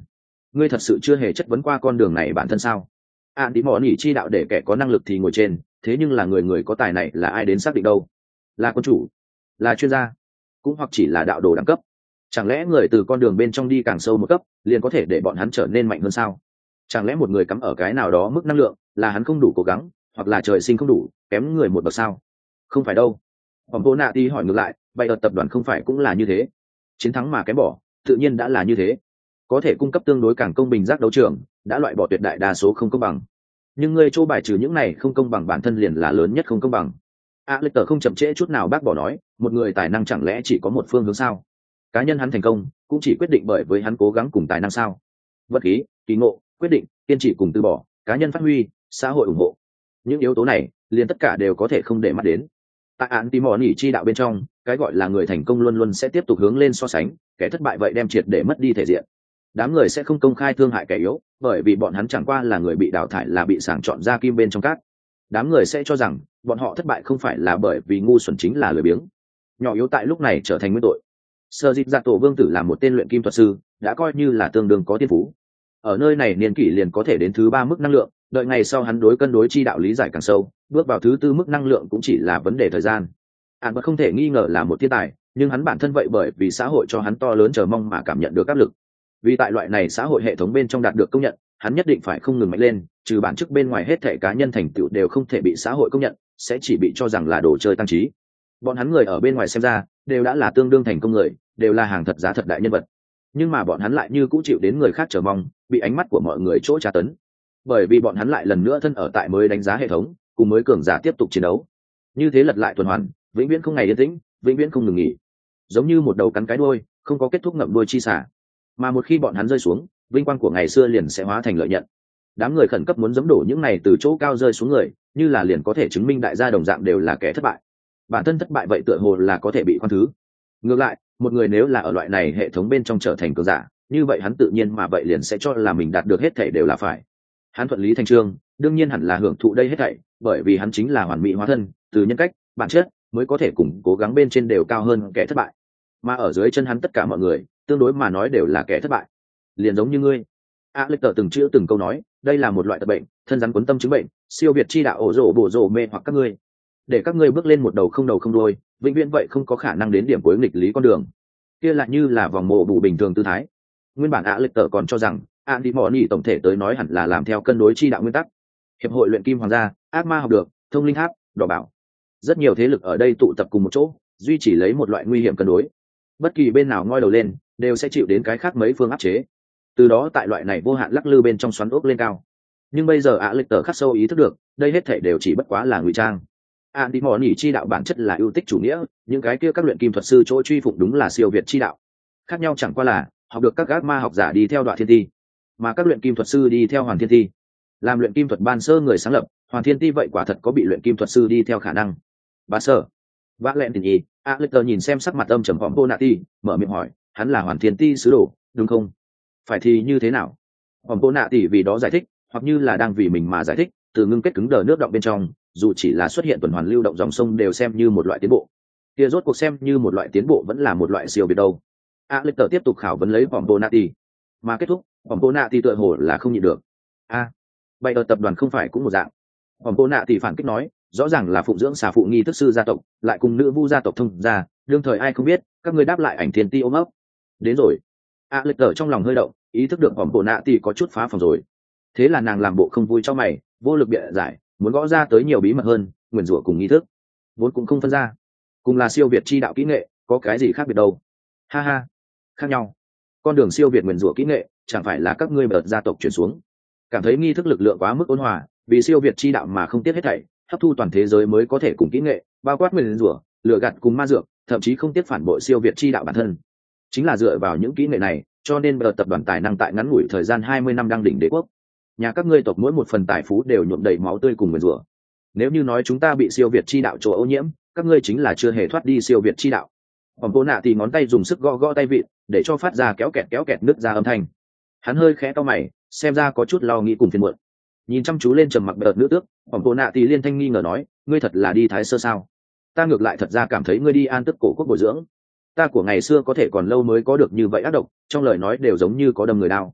ngươi thật sự chưa hề chất vấn qua con đường này bản thân sao? Ạn tí mỏ nỉ chi đạo để kẻ có năng lực thì ngồi trên, thế nhưng là người người có tài này là ai đến xác định đâu? Là quân chủ, là chuyên gia, cũng hoặc chỉ là đạo đồ đẳng cấp? Chẳng lẽ người từ con đường bên trong đi càng sâu một cấp liền có thể để bọn hắn trở nên mạnh hơn sao? Chẳng lẽ một người cắm ở cái nào đó mức năng lượng là hắn không đủ cố gắng, hoặc là trời sinh không đủ, kém người một bậc sao? Không phải đâu. Phòng Vô Nạ Ti hỏi ngược lại, vậy ở tập đoàn không phải cũng là như thế? Chiến thắng mà kém bỏ, tự nhiên đã là như thế. Có thể cung cấp tương đối càng công bình giác đấu trường, đã loại bỏ tuyệt đại đa số không công bằng. Nhưng ngươi chỗ bài trừ những này không công bằng bản thân liền là lớn nhất không công bằng. Alector không chậm trễ chút nào bác bỏ nói, một người tài năng chẳng lẽ chỉ có một phương hướng sao? Cá nhân hắn thành công cũng chỉ quyết định bởi với hắn cố gắng cùng tài năng sao? Vật khí, kỳ ngộ, quyết định, kiên trì cùng từ bỏ, cá nhân phát huy, xã hội ủng hộ. Những yếu tố này, liền tất cả đều có thể không để mắt đến. Tại án tí mò nỉ chi đạo bên trong, cái gọi là người thành công luôn luôn sẽ tiếp tục hướng lên so sánh, kẻ thất bại vậy đem triệt để mất đi thể diện. Đám người sẽ không công khai thương hại kẻ yếu, bởi vì bọn hắn chẳng qua là người bị đào thải, là bị sàng chọn ra kim bên trong cát. Đám người sẽ cho rằng bọn họ thất bại không phải là bởi vì ngu xuẩn, chính là lười biếng. Nhỏ yếu tại lúc này trở thành nguyên tội. Sơ Dịch Dạ Tổ Vương tử là một tên luyện kim thuật sư, đã coi như là tương đương có thiên phú. Ở nơi này niên kỷ liền có thể đến thứ ba mức năng lượng, đợi ngày sau hắn đối cân đối chi đạo lý giải càng sâu, bước vào thứ tư mức năng lượng cũng chỉ là vấn đề thời gian. Hắn vẫn không thể nghi ngờ là một thiên tài, nhưng hắn bản thân vậy bởi vì xã hội cho hắn to lớn chờ mong mà cảm nhận được áp lực. Vì tại loại này xã hội hệ thống bên trong đạt được công nhận, hắn nhất định phải không ngừng mạnh lên, trừ bản chức bên ngoài hết thảy cá nhân thành tựu đều không thể bị xã hội công nhận, sẽ chỉ bị cho rằng là đồ chơi tăng trí. Bọn hắn người ở bên ngoài xem ra đều đã là tương đương thành công người, đều là hàng thật giá thật đại nhân vật, nhưng mà bọn hắn lại như cũng chịu đến người khác chờ mong, bị ánh mắt của mọi người chỗ tra tấn, bởi vì bọn hắn lại lần nữa thân ở tại mới đánh giá hệ thống, cùng mới cường giả tiếp tục chiến đấu, như thế lật lại tuần hoàn, vĩnh viễn không ngày yên tĩnh, vĩnh viễn không ngừng nghỉ, giống như một đầu cắn cái đuôi, không có kết thúc ngậm đuôi chi xả. Mà một khi bọn hắn rơi xuống, vinh quang của ngày xưa liền sẽ hóa thành lợi nhận. Đám người khẩn cấp muốn giẫm đổ những này từ chỗ cao rơi xuống người, như là liền có thể chứng minh đại gia đồng dạng đều là kẻ thất bại. Bản thân thất bại vậy tựa hồ là có thể bị khoan thứ. Ngược lại, một người nếu là ở loại này hệ thống bên trong trở thành cường giả, như vậy hắn tự nhiên mà vậy liền sẽ cho là mình đạt được hết thảy đều là phải. Hắn thuận lý thành trương, đương nhiên hẳn là hưởng thụ đây hết thảy, bởi vì hắn chính là hoàn mỹ hóa thân, từ nhân cách, bản chất mới có thể cùng cố gắng bên trên đều cao hơn kẻ thất bại. Mà ở dưới chân hắn tất cả mọi người, tương đối mà nói đều là kẻ thất bại. Liền giống như ngươi. Alector từng chữ từng câu nói, đây là một loại tật bệnh, thân rắn cuốn tâm chứng bệnh, siêu việt chi đạo ổ rổ bổ rổ mê hoặc các ngươi, để các ngươi bước lên một đầu không đầu không đuôi, vĩnh viễn vậy không có khả năng đến điểm cuối nghịch lý con đường. Kia lại như là vòng mộ bù bình thường tư thái. Nguyên bản Alector còn cho rằng Antimony tổng thể tới nói hẳn là làm theo cân đối chi đạo nguyên tắc. Hiệp hội luyện kim hoàng gia, ác ma học được, thông linh tháp, đỏ bảo, rất nhiều thế lực ở đây tụ tập cùng một chỗ, duy trì lấy một loại nguy hiểm cân đối. Bất kỳ bên nào ngoi đầu lên, đều sẽ chịu đến cái khác mấy phương áp chế. Từ đó tại loại này vô hạn lắc lư bên trong xoắn ốc lên cao. Nhưng bây giờ Alector khắc sâu ý thức được, đây hết thảy đều chỉ bất quá là ngụy trang. Antimony chi đạo bản chất là ưu tích chủ nghĩa, những cái kia các luyện kim thuật sư chỗ truy phụng đúng là siêu việt chi đạo. Khác nhau chẳng qua là học được các ác ma học giả đi theo Đoạn Thiên Ti, mà các luyện kim thuật sư đi theo Hoàn Thiên Ti. Làm luyện kim thuật ban sơ người sáng lập, Hoàn Thiên Ti vậy quả thật có bị luyện kim thuật sư đi theo khả năng. Bá sơ, vác lẹn tình ý, Alector nhìn xem sắc mặt âm trầm Vọng Bonati, mở miệng hỏi, hắn là Hoàn Thiên Ti sứ đồ, đúng không? Phải thì như thế nào? Vọng Bonati vì đó giải thích, hoặc như là đang vì mình mà giải thích, từ ngưng kết cứng đờ nước động bên trong, dù chỉ là xuất hiện tuần hoàn lưu động dòng sông đều xem như một loại tiến bộ. Kia rốt cuộc xem như một loại tiến bộ vẫn là một loại siêu việt đâu? Alector tiếp tục khảo vấn lấy Vọng Bonati, mà kết thúc, Vọng Bonati tựa hồ là không nhịn được. A, à, vậy ở tập đoàn không phải cũng một dạng? Vọng Bonati phản kích nói, rõ ràng là phụng dưỡng xà phụ nghi thức sư gia tộc, lại cùng nữ vu gia tộc thông gia, đương thời ai không biết, các ngươi đáp lại ảnh Thiên Ti ôm ấp. Đến rồi. Alector trong lòng hơi động, ý thức được Vọng Bonati có chút phá phòng rồi. Thế là nàng làm bộ không vui cho mày, vô lực bịa giải, muốn gõ ra tới nhiều bí mật hơn, nguyền rủa cùng nghi thức, vốn cũng không phân ra, cùng là siêu việt chi đạo kỹ nghệ, có cái gì khác biệt đâu? Ha ha, khác nhau. Con đường siêu việt nguyền rủa kỹ nghệ, chẳng phải là các ngươi bật gia tộc chuyển xuống, cảm thấy nghi thức lực lượng quá mức ôn hòa, vì siêu việt chi đạo mà không tiếc hết thảy, hấp thu toàn thế giới mới có thể cùng kỹ nghệ, bao quát nguyền rủa, lừa gạt cùng ma dược, thậm chí không tiếc phản bội siêu việt chi đạo bản thân. Chính là dựa vào những kỹ nghệ này, cho nên bật tập đoàn tài năng tại ngắn ngủi thời gian hai mươi năm đăng đỉnh đế quốc. Nhà các ngươi tộc mỗi một phần tài phú đều nhuộm đầy máu tươi cùng nguyền rủa. Nếu như nói chúng ta bị siêu việt chi đạo chỗ ô nhiễm, các ngươi chính là chưa hề thoát đi siêu việt chi đạo. Vòng Vô Nạ thì ngón tay dùng sức gõ gõ tay vịn, để cho phát ra kéo kẹt kéo kẹt nứt ra âm thanh. Hắn hơi khẽ cau mày, xem ra có chút lo nghĩ cùng phiền muộn. Nhìn chăm chú lên trầm mặc bợt nữ tước, Vòng Vô Nạ thì liên thanh nghi ngờ nói, ngươi thật là đi Thái Sơ sao? Ta ngược lại thật ra cảm thấy ngươi đi An Tức cổ quốc bồi dưỡng. Ta của ngày xưa có thể còn lâu mới có được như vậy ác độc, trong lời nói đều giống như có đâm người đau.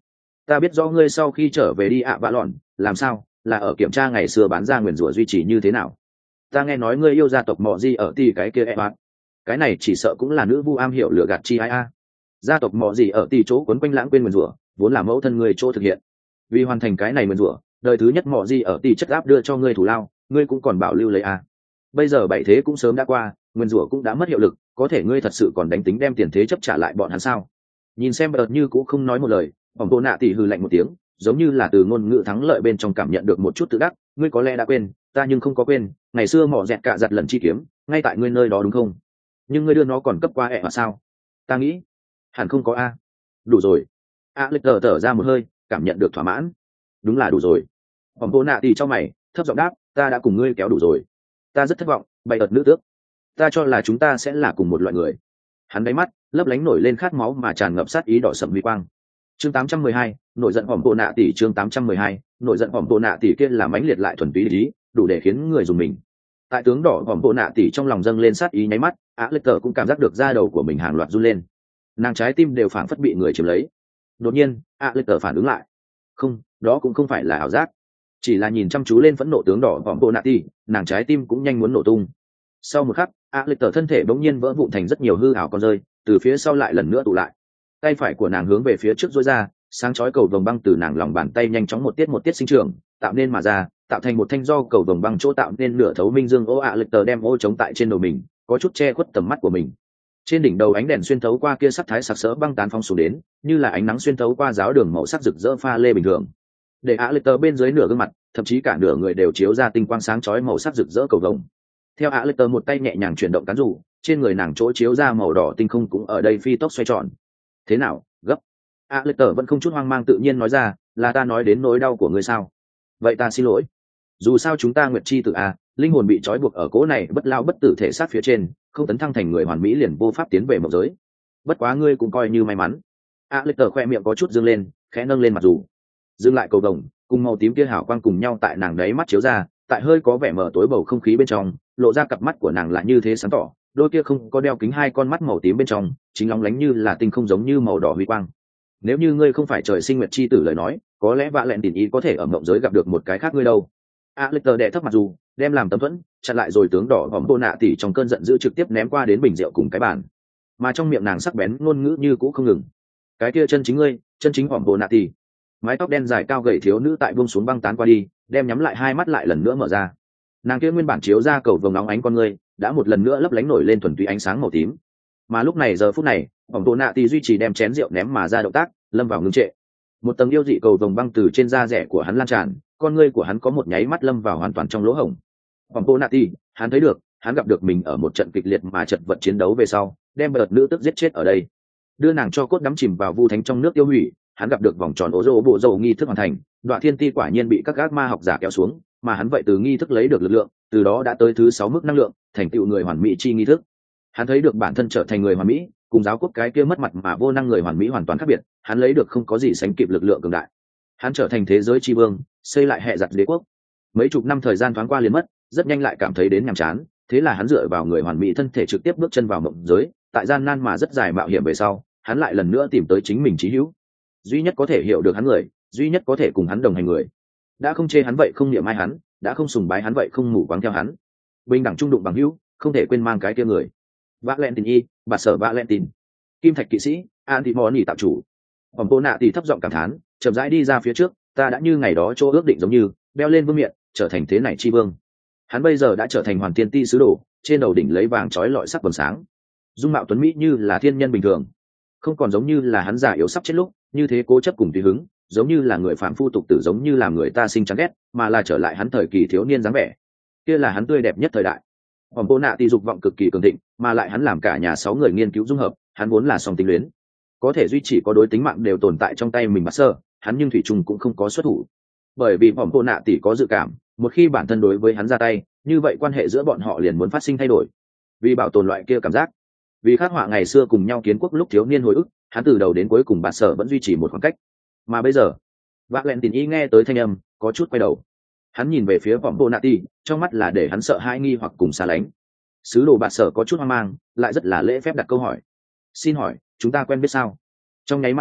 ta biết rõ ngươi sau khi trở về đi ạ vạ lòn làm sao là ở kiểm tra ngày xưa bán ra nguyền rủa duy trì như thế nào. Ta nghe nói ngươi yêu gia tộc mọ gì ở tỷ cái kia em ạ, cái này chỉ sợ cũng là nữ vu am hiểu lừa gạt chi ai a. Gia tộc mọ gì ở tỷ chỗ quấn quanh lãng quên nguyền rủa vốn là mẫu thân ngươi chỗ thực hiện, vì hoàn thành cái này nguyền rủa đời thứ nhất mọ gì ở tỷ chất áp đưa cho ngươi thủ lao, ngươi cũng còn bảo lưu lấy a. Bây giờ bảy thế cũng sớm đã qua, nguyền rủa cũng đã mất hiệu lực, có thể ngươi thật sự còn đánh tính đem tiền thế chấp trả lại bọn hắn sao? Nhìn xem bợt như cũng không nói một lời, vòng bộ nạ tỷ hừ lạnh một tiếng, giống như là từ ngôn ngữ thắng lợi bên trong cảm nhận được một chút tự đắc. Ngươi có lẽ đã quên, ta nhưng không có quên, ngày xưa mỏ dẹt cả giặt lần chi kiếm ngay tại ngươi nơi đó đúng không? Nhưng ngươi đưa nó còn cấp qua ẹ mà sao? Ta nghĩ hẳn không có a. Đủ rồi. A lịch thở thở ra một hơi, cảm nhận được thỏa mãn. Đúng là đủ rồi. Vòng bộ nạ tỷ trong mày thấp giọng đáp, ta đã cùng ngươi kéo đủ rồi. Ta rất thất vọng, bày ợt nữ tước, ta cho là chúng ta sẽ là cùng một loại người. Hắn đáy mắt lấp lánh nổi lên khát máu mà tràn ngập sát ý đỏ sậm huy quang. Chương tám trăm mười hai, nổi giận hỏm bộ nạ tỷ. Chương tám trăm mười hai, nổi giận hỏm bộ nạ tỷ kia là mãnh liệt lại thuần túy ý, đủ để khiến người dùng mình. Tại tướng đỏ hỏm bộ nạ tỷ trong lòng dâng lên sát ý nháy mắt, Á Lệ Tở cũng cảm giác được da đầu của mình hàng loạt run lên, nàng trái tim đều phảng phất bị người chiếm lấy. Đột nhiên, Á Lệ Tở phản ứng lại, không, đó cũng không phải là ảo giác, chỉ là nhìn chăm chú lên phẫn nộ tướng đỏ hỏm bộ nạ tỷ, nàng trái tim cũng nhanh muốn nổ tung. Sau một khắc, Á Lệ Tở thân thể bỗng nhiên vỡ vụn thành rất nhiều hư ảo con rơi, từ phía sau lại lần nữa tụ lại. Tay phải của nàng hướng về phía trước duỗi ra, sáng chói cầu vồng băng từ nàng lòng bàn tay nhanh chóng một tiết một tiết sinh trưởng, tạo nên mà ra, tạo thành một thanh do cầu vồng băng chỗ tạo nên nửa thấu minh dương. Ô ạ Lịch Tờ đem ô chống tại trên đầu mình, có chút che khuất tầm mắt của mình. Trên đỉnh đầu ánh đèn xuyên thấu qua kia sắc thái sặc sỡ băng tán phong xuống đến, như là ánh nắng xuyên thấu qua giáo đường màu sắc rực rỡ pha lê bình thường. Để ạ Lịch Tờ bên dưới nửa gương mặt, thậm chí cả nửa người đều chiếu ra tinh quang sáng chói màu sắc rực rỡ cầu vồng. Theo ạ Lịch Tờ một tay nhẹ nhàng chuyển động cán rủ, trên người nàng chỗ chiếu ra màu đỏ tinh không cũng ở đây phi tốc xoay tròn. Thế nào, gấp? A Lệ Tở vẫn không chút hoang mang tự nhiên nói ra, là ta nói đến nỗi đau của ngươi sao? Vậy ta xin lỗi. Dù sao chúng ta nguyệt chi tử a, linh hồn bị trói buộc ở cỗ này bất lao bất tử thể xác phía trên, không tấn thăng thành người hoàn mỹ liền vô pháp tiến về mộng giới. Bất quá ngươi cũng coi như may mắn. A Lệ Tở khoe miệng có chút dương lên, khẽ nâng lên mặt dù. Dừng lại cầu đồng, cùng màu tím kia hào quang cùng nhau tại nàng đấy mắt chiếu ra, tại hơi có vẻ mờ tối bầu không khí bên trong, lộ ra cặp mắt của nàng lại như thế sáng tỏ, đôi kia không có đeo kính hai con mắt màu tím bên trong, chính lóng lánh như là tinh không giống như màu đỏ huy quang. Nếu như ngươi không phải trời sinh nguyệt chi tử lời nói, có lẽ vạ lẹn tỉ ý có thể ở mộng giới gặp được một cái khác ngươi đâu. A Lịch Tờ đè thấp mặt dù, đem làm tấm thuẫn chặn lại rồi tướng đỏ hòm bộ nạ tỉ trong cơn giận dữ trực tiếp ném qua đến bình rượu cùng cái bàn, mà trong miệng nàng sắc bén ngôn ngữ như cũ không ngừng. Cái kia chân chính ngươi, chân chính hòm bộ nạ tỉ. Mái tóc đen dài cao gầy thiếu nữ tại buông xuống băng tán qua đi, đem nhắm lại hai mắt lại lần nữa mở ra. Nàng kia nguyên bản chiếu ra cầu vồng nóng ánh con ngươi, đã một lần nữa lấp lánh nổi lên thuần túy ánh sáng màu tím. Mà lúc này giờ phút này, hòm bộ nạ tỉ duy trì đem chén rượu ném mà ra động tác, lâm vào ngưng trệ. Một tầng yêu dị cầu vồng băng từ trên da rẻ của hắn lan tràn, con ngươi của hắn có một nháy mắt lâm vào hoàn toàn trong lỗ hổng. Hòm bộ nạ tỉ, hắn thấy được, hắn gặp được mình ở một trận kịch liệt mà chật vật chiến đấu về sau, đem bợt nữ tức giết chết ở đây, đưa nàng cho cốt đắm chìm vào vu thánh trong nước tiêu hủy. Hắn gặp được vòng tròn ố rô bộ dầu nghi thức hoàn thành, đoạn thiên ti quả nhiên bị các gác ma học giả kéo xuống, mà hắn vậy từ nghi thức lấy được lực lượng, từ đó đã tới thứ sáu mức năng lượng, thành tựu người hoàn mỹ chi nghi thức. Hắn thấy được bản thân trở thành người hoàn mỹ, cùng giáo quốc cái kia mất mặt mà vô năng người hoàn mỹ hoàn toàn khác biệt. Hắn lấy được không có gì sánh kịp lực lượng cường đại. Hắn trở thành thế giới chi vương, xây lại hệ giặc đế quốc. Mấy chục năm thời gian thoáng qua liền mất, rất nhanh lại cảm thấy đến nhàm chán, thế là hắn dựa vào người hoàn mỹ thân thể trực tiếp bước chân vào mộng giới. Tại gian nan mà rất dài mạo hiểm về sau, hắn lại lần nữa tìm tới chính mình chí hữu, duy nhất có thể hiểu được hắn người, duy nhất có thể cùng hắn đồng hành người. Đã không chê hắn vậy không niệm ai hắn, đã không sùng bái hắn vậy không mù quáng theo hắn. Bình đẳng trung đụng bằng hữu, không thể quên mang cái kia người. Valentine y, bà sở Valentine. Kim thạch kỵ sĩ, Antimony tạo chủ. Vòng cô nạ thì thấp giọng cảm thán, chậm rãi đi ra phía trước, ta đã như ngày đó chỗ ước định giống như, đeo lên vương miện, trở thành thế này chi vương. Hắn bây giờ đã trở thành hoàn thiên ti sứ đồ, trên đầu đỉnh lấy vàng chói lọi sắc vầng sáng. Dung mạo tuấn mỹ như là thiên nhân bình thường, không còn giống như là hắn già yếu sắp chết lúc, như thế cố chấp cùng tùy hứng, giống như là người phàm phu tục tử, giống như làm người ta sinh chán ghét, mà là trở lại hắn thời kỳ thiếu niên dáng vẻ. Kia là hắn tươi đẹp nhất thời đại. Hòm bộ nạ thì dục vọng cực kỳ cường thịnh, mà lại hắn làm cả nhà sáu người nghiên cứu dung hợp, hắn vốn là song tính luyến, có thể duy trì có đối tính mạng đều tồn tại trong tay mình mà sơ, hắn nhưng thủy chung cũng không có xuất thủ, bởi vì hòm bộ nạ tỷ có dự cảm, một khi bản thân đối với hắn ra tay, như vậy quan hệ giữa bọn họ liền muốn phát sinh thay đổi. Vì bảo tồn loại kia cảm giác, vì khắc họa ngày xưa cùng nhau kiến quốc lúc thiếu niên hồi ức, hắn từ đầu đến cuối cùng bà sở vẫn duy trì một khoảng cách. Mà bây giờ, Valentine y nghe tới thanh âm, có chút quay đầu. Hắn nhìn về phía vòng Bonatti, trong mắt là để hắn sợ hãi nghi hoặc cùng xa lánh. Sứ đồ bà sở có chút hoang mang, lại rất là lễ phép đặt câu hỏi. Xin hỏi, chúng ta quen biết sao? Trong nháy mắt đó,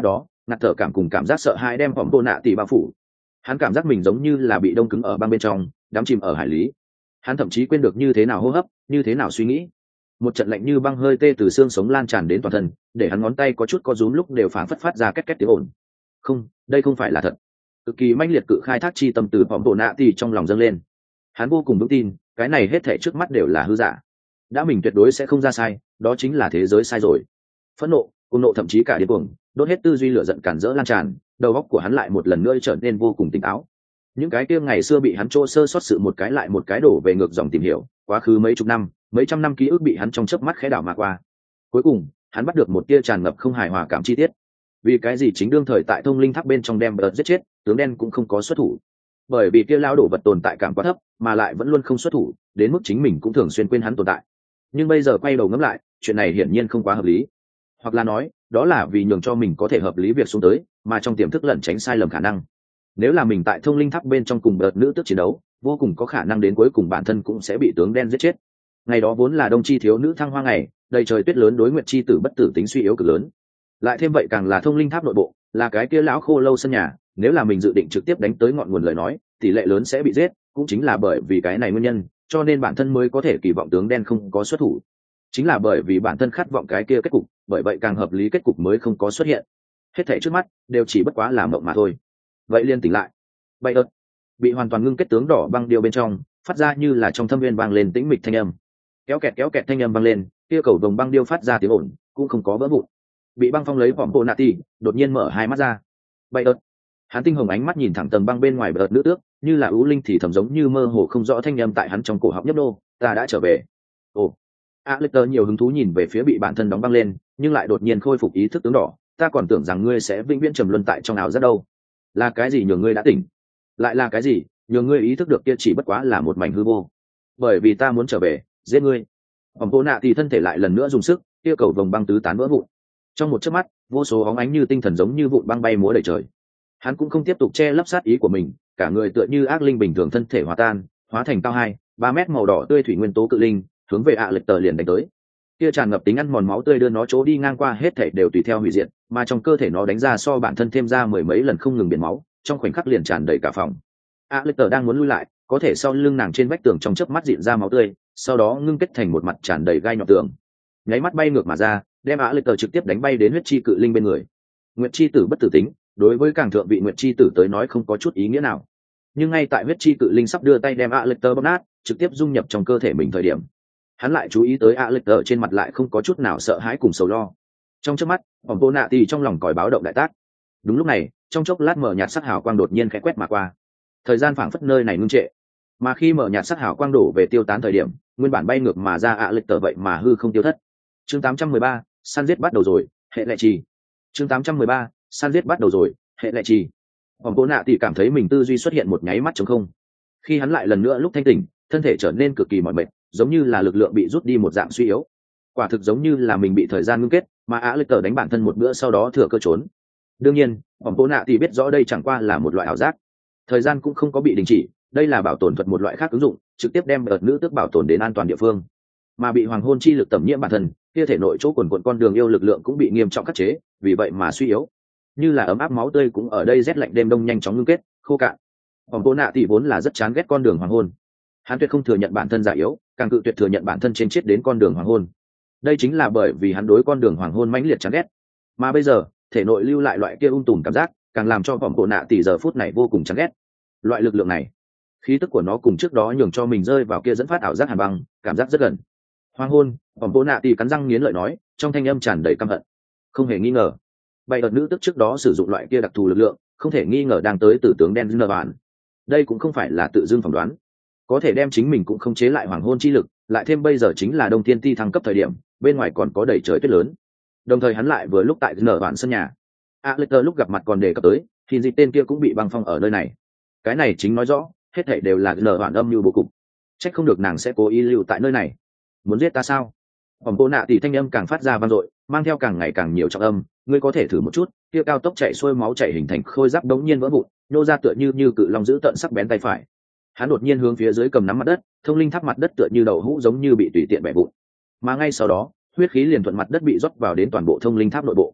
ngạt thở cảm cùng cảm giác sợ hãi đem vòng bộ nạ tỷ bao phủ. Hắn cảm giác mình giống như là bị đông cứng ở băng bên trong, đắm chìm ở hải lý. Hắn thậm chí quên được như thế nào hô hấp, như thế nào suy nghĩ. Một trận lạnh như băng hơi tê từ xương sống lan tràn đến toàn thân, để hắn ngón tay có chút co rúm lúc đều phảng phất phát ra két két tiếng ồn. Không, đây không phải là thật. Cực kỳ mãnh liệt cự khai thác chi tâm từ vòng bộ nạ tỷ trong lòng dâng lên. Hắn vô cùng vững tin, cái này hết thảy trước mắt đều là hư giả. Đã mình tuyệt đối sẽ không ra sai, đó chính là thế giới sai rồi. Phẫn nộ, cuồng nộ thậm chí cả điên cuồng, đốt hết tư duy lửa giận cản rỡ lan tràn, đầu óc của hắn lại một lần nữa trở nên vô cùng tỉnh táo. Những cái kia ngày xưa bị hắn trô sơ sót sự một cái lại một cái đổ về ngược dòng tìm hiểu, quá khứ mấy chục năm, mấy trăm năm ký ức bị hắn trong chớp mắt khẽ đảo mà qua. Cuối cùng, hắn bắt được một tia tràn ngập không hài hòa cảm chi tiết. Vì cái gì chính đương thời tại thông linh tháp bên trong đem bợt giết chết, tướng đen cũng không có xuất thủ. Bởi vì kia lao đổ vật tồn tại cảm quá thấp, mà lại vẫn luôn không xuất thủ, đến mức chính mình cũng thường xuyên quên hắn tồn tại. Nhưng bây giờ quay đầu ngẫm lại, chuyện này hiển nhiên không quá hợp lý. Hoặc là nói, đó là vì nhường cho mình có thể hợp lý việc xuống tới, mà trong tiềm thức lẩn tránh sai lầm khả năng. Nếu là mình tại thông linh tháp bên trong cùng đợt nữ tức chiến đấu, vô cùng có khả năng đến cuối cùng bản thân cũng sẽ bị tướng đen giết chết. Ngày đó vốn là đông chi thiếu nữ thăng hoa ngày, đầy trời tuyết lớn đối nguyệt chi tử bất tử tính suy yếu cực lớn. Lại thêm vậy càng là thông linh tháp nội bộ, là cái kia lão khô lâu sân nhà, nếu là mình dự định trực tiếp đánh tới ngọn nguồn lời nói, tỷ lệ lớn sẽ bị giết, cũng chính là bởi vì cái này nguyên nhân, cho nên bản thân mới có thể kỳ vọng tướng đen không có xuất thủ. Chính là bởi vì bản thân khát vọng cái kia kết cục, bởi vậy càng hợp lý kết cục mới không có xuất hiện. Hết thảy trước mắt đều chỉ bất quá là mộng mà thôi. Vậy liên tỉnh lại. Bay ớt bị hoàn toàn ngưng kết tướng đỏ băng điêu bên trong, phát ra như là trong thâm viên vang lên tĩnh mịch thanh âm. Kéo kẹt kéo kẹt thanh âm vang lên, kia cầu vồng băng điêu phát ra tiếng ồn, cũng không có vỡ vụn. Bị băng phong lấy vòm bộ nạ tì, đột nhiên mở hai mắt ra. Bay ớt. Hắn tinh hồng ánh mắt nhìn thẳng tầng băng bên ngoài bờ nữ tước, như là ưu linh thì thầm giống như mơ hồ không rõ thanh âm tại hắn trong cổ họng nhấp nô, ta đã trở về. Ồ. Alecter nhiều hứng thú nhìn về phía bị bản thân đóng băng lên, nhưng lại đột nhiên khôi phục ý thức tướng đỏ, ta còn tưởng rằng ngươi sẽ vĩnh viễn trầm luân tại trong ảo giác đâu. Là cái gì nhường ngươi đã tỉnh? Lại là cái gì nhường ngươi ý thức được kia chỉ bất quá là một mảnh hư vô? Bởi vì ta muốn trở về, giết ngươi. Ẩm Vô Nạ thì thân thể lại lần nữa dùng sức, kia cầu vồng băng tứ tán vỡ vụn. Trong một chớp mắt, vô số óng ánh như tinh thần giống như vụn băng bay múa đầy trời. Hắn cũng không tiếp tục che lấp sát ý của mình, cả người tựa như ác linh bình thường thân thể hòa tan, hóa thành cao hai, ba mét màu đỏ tươi thủy nguyên tố cự linh, hướng về ạ lệch tờ liền đánh tới. Kia tràn ngập tính ăn mòn máu tươi đưa nó chỗ đi ngang qua hết thảy đều tùy theo hủy diệt, mà trong cơ thể nó đánh ra so bản thân thêm ra mười mấy lần không ngừng biển máu, trong khoảnh khắc liền tràn đầy cả phòng. ạ lệch tờ đang muốn lui lại, có thể sau lưng nàng trên vách tường trong chớp mắt dịn ra máu tươi, sau đó ngưng kết thành một mặt tràn đầy gai nhọn tường, nháy mắt bay ngược mà ra, đem ạ lệch tờ trực tiếp đánh bay đến huyết chi cự linh bên người. Nguyệt chi tử bất tử tính, đối với càng thượng vị Nguyệt chi tử tới nói không có chút ý nghĩa nào, nhưng ngay tại huyết chi cự linh sắp đưa tay đem ạ lệch tờ bóp nát, trực tiếp dung nhập trong cơ thể mình thời điểm, hắn lại chú ý tới ạ lệch tờ trên mặt lại không có chút nào sợ hãi cùng sầu lo. Trong chớp mắt, vòng vô nạ thì trong lòng còi báo động đại tác. Đúng lúc này, trong chốc lát mở nhạt sắc hào quang đột nhiên khẽ quét mà qua, thời gian phảng phất nơi này ngưng trệ, mà khi mở nhạt sắc hào quang đổ về tiêu tán thời điểm, nguyên bản bay ngược mà ra ạ lệch tờ vậy mà hư không tiêu thất. Chương tám trăm mười ba, săn giết bắt đầu rồi, hệ lệ trì. Chương tám trăm mười ba, săn giết bắt đầu rồi, hệ lệ trì. Vòng vô nạ thì cảm thấy mình tư duy xuất hiện một nháy mắt trống không. Khi hắn lại lần nữa lúc thanh tỉnh, thân thể trở nên cực kỳ mỏi mệt, giống như là lực lượng bị rút đi một dạng suy yếu. Quả thực giống như là mình bị thời gian ngưng kết, mà á lệch tờ đánh bản thân một bữa sau đó thừa cơ trốn. Đương nhiên, vòng vô nạ thì biết rõ đây chẳng qua là một loại ảo giác. Thời gian cũng không có bị đình chỉ, đây là bảo tồn thuật một loại khác ứng dụng, trực tiếp đem đợt nữ tước bảo tồn đến an toàn địa phương. Mà bị hoàng hôn chi lực tẩm nhiễm bản thân, kia thể nội chỗ quần quần con đường yêu lực lượng cũng bị nghiêm trọng khắc chế, vì vậy mà suy yếu. Như là ấm áp máu tươi cũng ở đây rét lạnh đêm đông nhanh chóng ngưng kết, khô cạn. Vòng vô nạ thì vốn là rất chán ghét con đường hoàng hôn. Hắn tuyệt không thừa nhận bản thân già yếu, càng cự tuyệt thừa nhận bản thân trên chết đến con đường hoàng hôn. Đây chính là bởi vì hắn đối con đường hoàng hôn mãnh liệt chán ghét. Mà bây giờ, thể nội lưu lại loại kia ung tùm cảm giác, càng làm cho vòng vô nạ tỷ giờ phút này vô cùng chán ghét. Loại lực lượng này, khí tức của nó cùng trước đó nhường cho mình rơi vào kia dẫn phát ảo giác hàn băng, cảm giác rất gần. Hoàng hôn, vòng vô nạ tỷ cắn răng nghiến lợi nói, trong thanh âm tràn đầy căm hận. Không hề nghi ngờ, bay đợt nữ tức trước đó sử dụng loại kia đặc thù lực lượng, không thể nghi ngờ đang tới từ tướng đen Dư Bản. Đây cũng không phải là tự dưng phỏng đoán, có thể đem chính mình cũng không chế lại hoàng hôn chi lực, lại thêm bây giờ chính là đông thiên ti thăng cấp thời điểm, bên ngoài còn có đầy trời tuyết lớn. Đồng thời hắn lại vừa lúc tại nở bản sân nhà, Alecter lúc gặp mặt còn đề cập tới, thì dịch tên kia cũng bị băng phong ở nơi này. Cái này chính nói rõ, hết thảy đều là nở bản âm mưu bố cục. Chắc không được nàng sẽ cố ý lưu tại nơi này, muốn giết ta sao? Vòng cô nạ tỷ thanh âm càng phát ra vang dội, mang theo càng ngày càng nhiều trọng âm, ngươi có thể thử một chút. Kia cao tốc chạy xuôi máu chảy hình thành khôi giáp đống nhiên vỡ vụn, nô ra tựa như như cự long giữ tận sắc bén tay phải. Hắn đột nhiên hướng phía dưới cầm nắm mặt đất, thông linh tháp mặt đất tựa như đậu hũ giống như bị tùy tiện bẻ vụn. Mà ngay sau đó, huyết khí liền thuận mặt đất bị rót vào đến toàn bộ thông linh tháp nội bộ.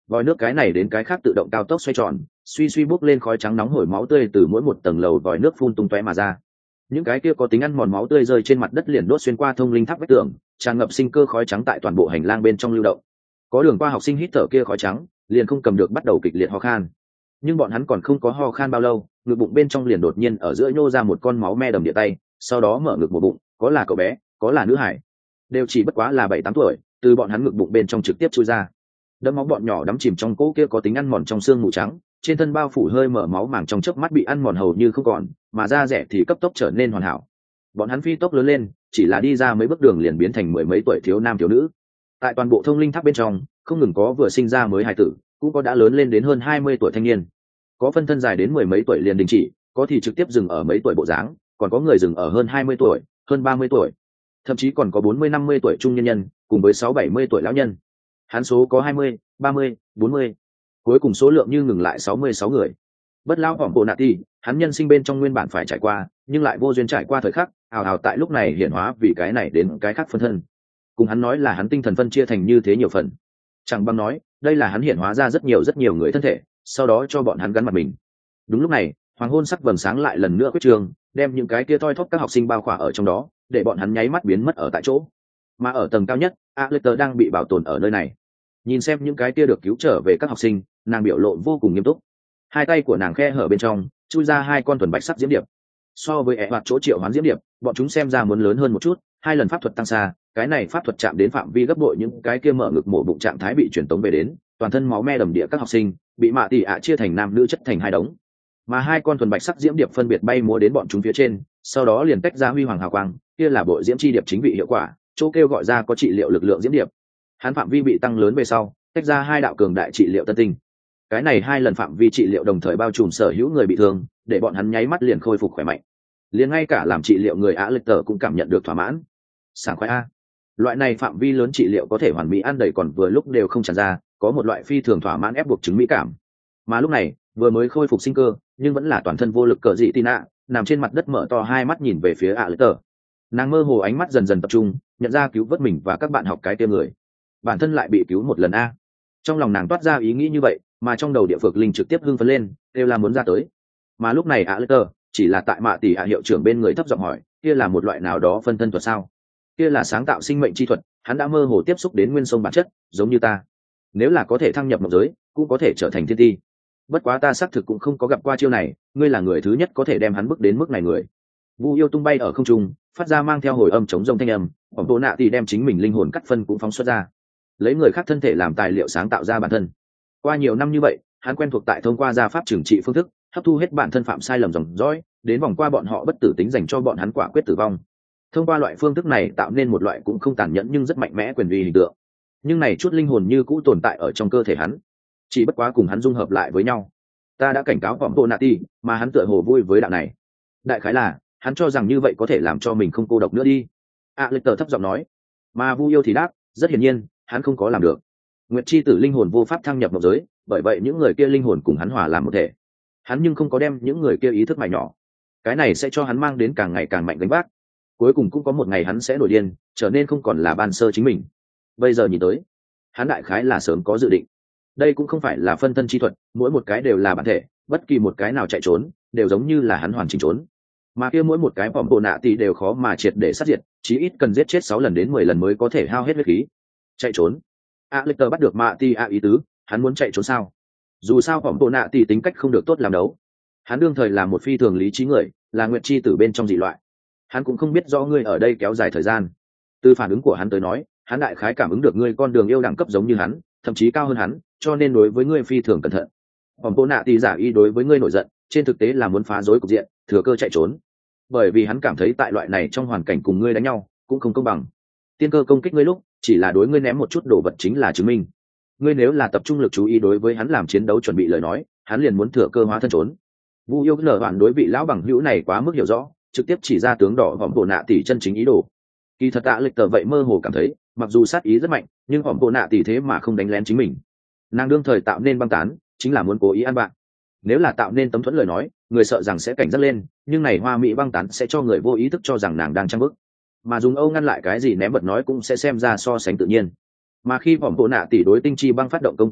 vòi nước cái này đến cái khác tự động cao tốc xoay tròn, suy suy bốc lên khói trắng nóng hổi máu tươi từ mỗi một tầng lầu vòi nước phun tung tóe mà ra. Những cái kia có tính ăn mòn máu tươi rơi trên mặt đất liền đốt xuyên qua thông linh tháp vách tường, tràn ngập sinh cơ khói trắng tại toàn bộ hành lang bên trong lưu động. Có đường qua học sinh hít thở kia khói trắng, liền không cầm được bắt đầu kịch liệt ho khan. Nhưng bọn hắn còn không có ho khan bao lâu, ngực bụng bên trong liền đột nhiên ở giữa nhô ra một con máu me đầm địa tay, sau đó mở ngực một bụng, có là cậu bé, có là nữ hải, đều chỉ bất quá là bảy tám tuổi, từ bọn hắn ngực bụng bên trong trực tiếp chui ra. Đấm máu bọn nhỏ đắm chìm trong cỗ kia có tính ăn mòn trong xương mù trắng, trên thân bao phủ hơi mở máu màng trong chớp mắt bị ăn mòn hầu như không còn, mà da rẻ thì cấp tốc trở nên hoàn hảo. Bọn hắn phi tốc lớn lên, chỉ là đi ra mấy bước đường liền biến thành mười mấy tuổi thiếu nam thiếu nữ. Tại toàn bộ thông linh tháp bên trong, không ngừng có vừa sinh ra mới hài tử, cũng có đã lớn lên đến hơn hai mươi tuổi thanh niên. Có phân thân dài đến mười mấy tuổi liền đình chỉ, có thì trực tiếp dừng ở mấy tuổi bộ dáng, còn có người dừng ở hơn hai mươi tuổi, hơn ba mươi tuổi, thậm chí còn có bốn mươi năm mươi tuổi trung nhân nhân, cùng với sáu bảy mươi tuổi lão nhân. Hắn số có hai mươi, ba mươi, bốn mươi, cuối cùng số lượng như ngừng lại sáu mươi sáu người. Bất lão vỏm bộ nạ ti, hắn nhân sinh bên trong nguyên bản phải trải qua, nhưng lại vô duyên trải qua thời khắc, ào ào tại lúc này hiển hóa vì cái này đến cái khác phân thân. Cùng hắn nói là hắn tinh thần phân chia thành như thế nhiều phần, chẳng bằng nói đây là hắn hiển hóa ra rất nhiều rất nhiều người thân thể, sau đó cho bọn hắn gắn mặt mình. Đúng lúc này, hoàng hôn sắc vầng sáng lại lần nữa quyết trường, đem những cái kia thoi thóp các học sinh bao khỏa ở trong đó, để bọn hắn nháy mắt biến mất ở tại chỗ. Mà ở tầng cao nhất, Alector đang bị bảo tồn ở nơi này. Nhìn xem những cái kia được cứu trở về các học sinh, nàng biểu lộ vô cùng nghiêm túc. Hai tay của nàng khe hở bên trong, chui ra hai con thuần bạch sắc diễm điệp. So với ẻ hoạt chỗ triệu hoán diễm điệp, bọn chúng xem ra muốn lớn hơn một chút, hai lần pháp thuật tăng xa, cái này pháp thuật chạm đến phạm vi gấp bội, những cái kia mở ngực mổ bụng trạng thái bị truyền tống về đến, toàn thân máu me đầm địa các học sinh, bị mạ tỷ ạ chia thành nam nữ chất thành hai đống. Mà hai con thuần bạch sắc diễm điệp phân biệt bay múa đến bọn chúng phía trên, sau đó liền tách ra huy hoàng hào quang, kia là bộ diễm chi điệp chính vị hiệu quả, chỗ kêu gọi ra có trị liệu lực lượng diễm điệp. Hắn phạm vi bị tăng lớn về sau, tách ra hai đạo cường đại trị liệu tân tinh. Cái này hai lần phạm vi trị liệu đồng thời bao trùm sở hữu người bị thương, để bọn hắn nháy mắt liền khôi phục khỏe mạnh. Liền ngay cả làm trị liệu người Á Lệch Tở cũng cảm nhận được thỏa mãn. Sảng khoái a. Loại này phạm vi lớn trị liệu có thể hoàn mỹ ăn đầy còn vừa lúc đều không tràn ra, có một loại phi thường thỏa mãn ép buộc chứng mỹ cảm. Mà lúc này, vừa mới khôi phục sinh cơ, nhưng vẫn là toàn thân vô lực cờ dị Tina, nằm trên mặt đất mở to hai mắt nhìn về phía Á Lệch Tở. Nàng mơ hồ ánh mắt dần dần tập trung, nhận ra cứu vớt mình và các bạn học cái tiêm người. Bản thân lại bị cứu một lần a. Trong lòng nàng toát ra ý nghĩ như vậy, mà trong đầu địa phược linh trực tiếp hưng phấn lên, đều là muốn ra tới. Mà lúc này Á Lệch Tở chỉ là tại mạ tỷ hạ hiệu trưởng bên người thấp giọng hỏi, kia là một loại nào đó phân thân thuật sao? Kia là sáng tạo sinh mệnh chi thuật, hắn đã mơ hồ tiếp xúc đến nguyên sông bản chất, giống như ta. Nếu là có thể thăng nhập mộng giới, cũng có thể trở thành thiên ti. Bất quá ta xác thực cũng không có gặp qua chiêu này, ngươi là người thứ nhất có thể đem hắn bước đến mức này người. Vu Yêu tung bay ở không trung, phát ra mang theo hồi âm chống rông thanh âm, Bổng Bộ Nạ thì đem chính mình linh hồn cắt phân cũng phóng xuất ra, lấy người khác thân thể làm tài liệu sáng tạo ra bản thân. Qua nhiều năm như vậy, hắn quen thuộc tại thông qua gia pháp trừng trị phương thức, hấp thu hết bản thân phạm sai lầm dòng dõi, đến vòng qua bọn họ bất tử tính dành cho bọn hắn quả quyết tử vong. Thông qua loại phương thức này tạo nên một loại cũng không tàn nhẫn nhưng rất mạnh mẽ quyền uy hình tượng. Nhưng này chút linh hồn như cũ tồn tại ở trong cơ thể hắn, chỉ bất quá cùng hắn dung hợp lại với nhau. Ta đã cảnh cáo Bổng Bộ Nạ ti, mà hắn tựa hồ vui với đạo này. Đại khái là hắn cho rằng như vậy có thể làm cho mình không cô độc nữa đi. A Lệch Tở thấp giọng nói. Mà Vu Yêu thì đáp, rất hiển nhiên, hắn không có làm được. Nguyệt chi tử linh hồn vô pháp thăng nhập mộng giới, bởi vậy những người kia linh hồn cùng hắn hòa làm một thể. Hắn nhưng không có đem những người kia ý thức mài nhỏ. Cái này sẽ cho hắn mang đến càng ngày càng mạnh gánh vác. Cuối cùng cũng có một ngày hắn sẽ nổi điên, trở nên không còn là ban sơ chính mình. Bây giờ nhìn tới, hắn đại khái là sớm có dự định. Đây cũng không phải là phân thân chi thuật, mỗi một cái đều là bản thể, bất kỳ một cái nào chạy trốn, đều giống như là hắn hoàn chỉnh trốn. Mà kia mỗi một cái Bổng Bộ Nạ thì đều khó mà triệt để sát diệt, chí ít cần giết chết sáu lần đến mười lần mới có thể hao hết huyết khí. Chạy trốn. A Lệch Tở bắt được Mạ Ti A ý tứ, hắn muốn chạy trốn sao? Dù sao Bổng Bộ Nạ thì tính cách không được tốt làm đấu. Hắn đương thời là một phi thường lý trí người, là nguyệt chi tử bên trong dị loại. Hắn cũng không biết rõ ngươi ở đây kéo dài thời gian. Từ phản ứng của hắn tới nói, hắn đại khái cảm ứng được ngươi con đường yêu đẳng cấp giống như hắn, thậm chí cao hơn hắn, cho nên đối với ngươi phi thường cẩn thận. Bổng Bộ Nạ thì giả y đối với ngươi nổi giận, trên thực tế là muốn phá rối cục diện, thừa cơ chạy trốn. Bởi vì hắn cảm thấy tại loại này trong hoàn cảnh cùng ngươi đánh nhau cũng không công bằng. Tiên cơ công kích ngươi lúc chỉ là đối ngươi ném một chút đồ vật chính là chứng minh. Ngươi nếu là tập trung lực chú ý đối với hắn làm chiến đấu chuẩn bị lời nói, hắn liền muốn thừa cơ hóa thân trốn. Vu Yêu lờ hoàn đối vị lão bằng hữu này quá mức hiểu rõ, trực tiếp chỉ ra tướng đỏ Bổng Bộ Nạ tỷ chân chính ý đồ. Kỳ thật Tạ Lệch Tở vậy mơ hồ cảm thấy, mặc dù sát ý rất mạnh, nhưng Bổng Bộ Nạ tỷ thế mà không đánh lén chính mình. Nàng đương thời tạo nên băng tán, chính là muốn cố ý ăn bạn. Nếu là tạo nên tấm thuẫn lời nói, người sợ rằng sẽ cảnh giác lên, nhưng này hoa mỹ băng tán sẽ cho người vô ý thức cho rằng nàng đang trang bức. Mà dùng Âu ngăn lại cái gì ném vật nói cũng sẽ xem ra so sánh tự nhiên. Mà khi Bổng Bộ Nạ tỷ đối tinh chi băng phát động công kích lúc,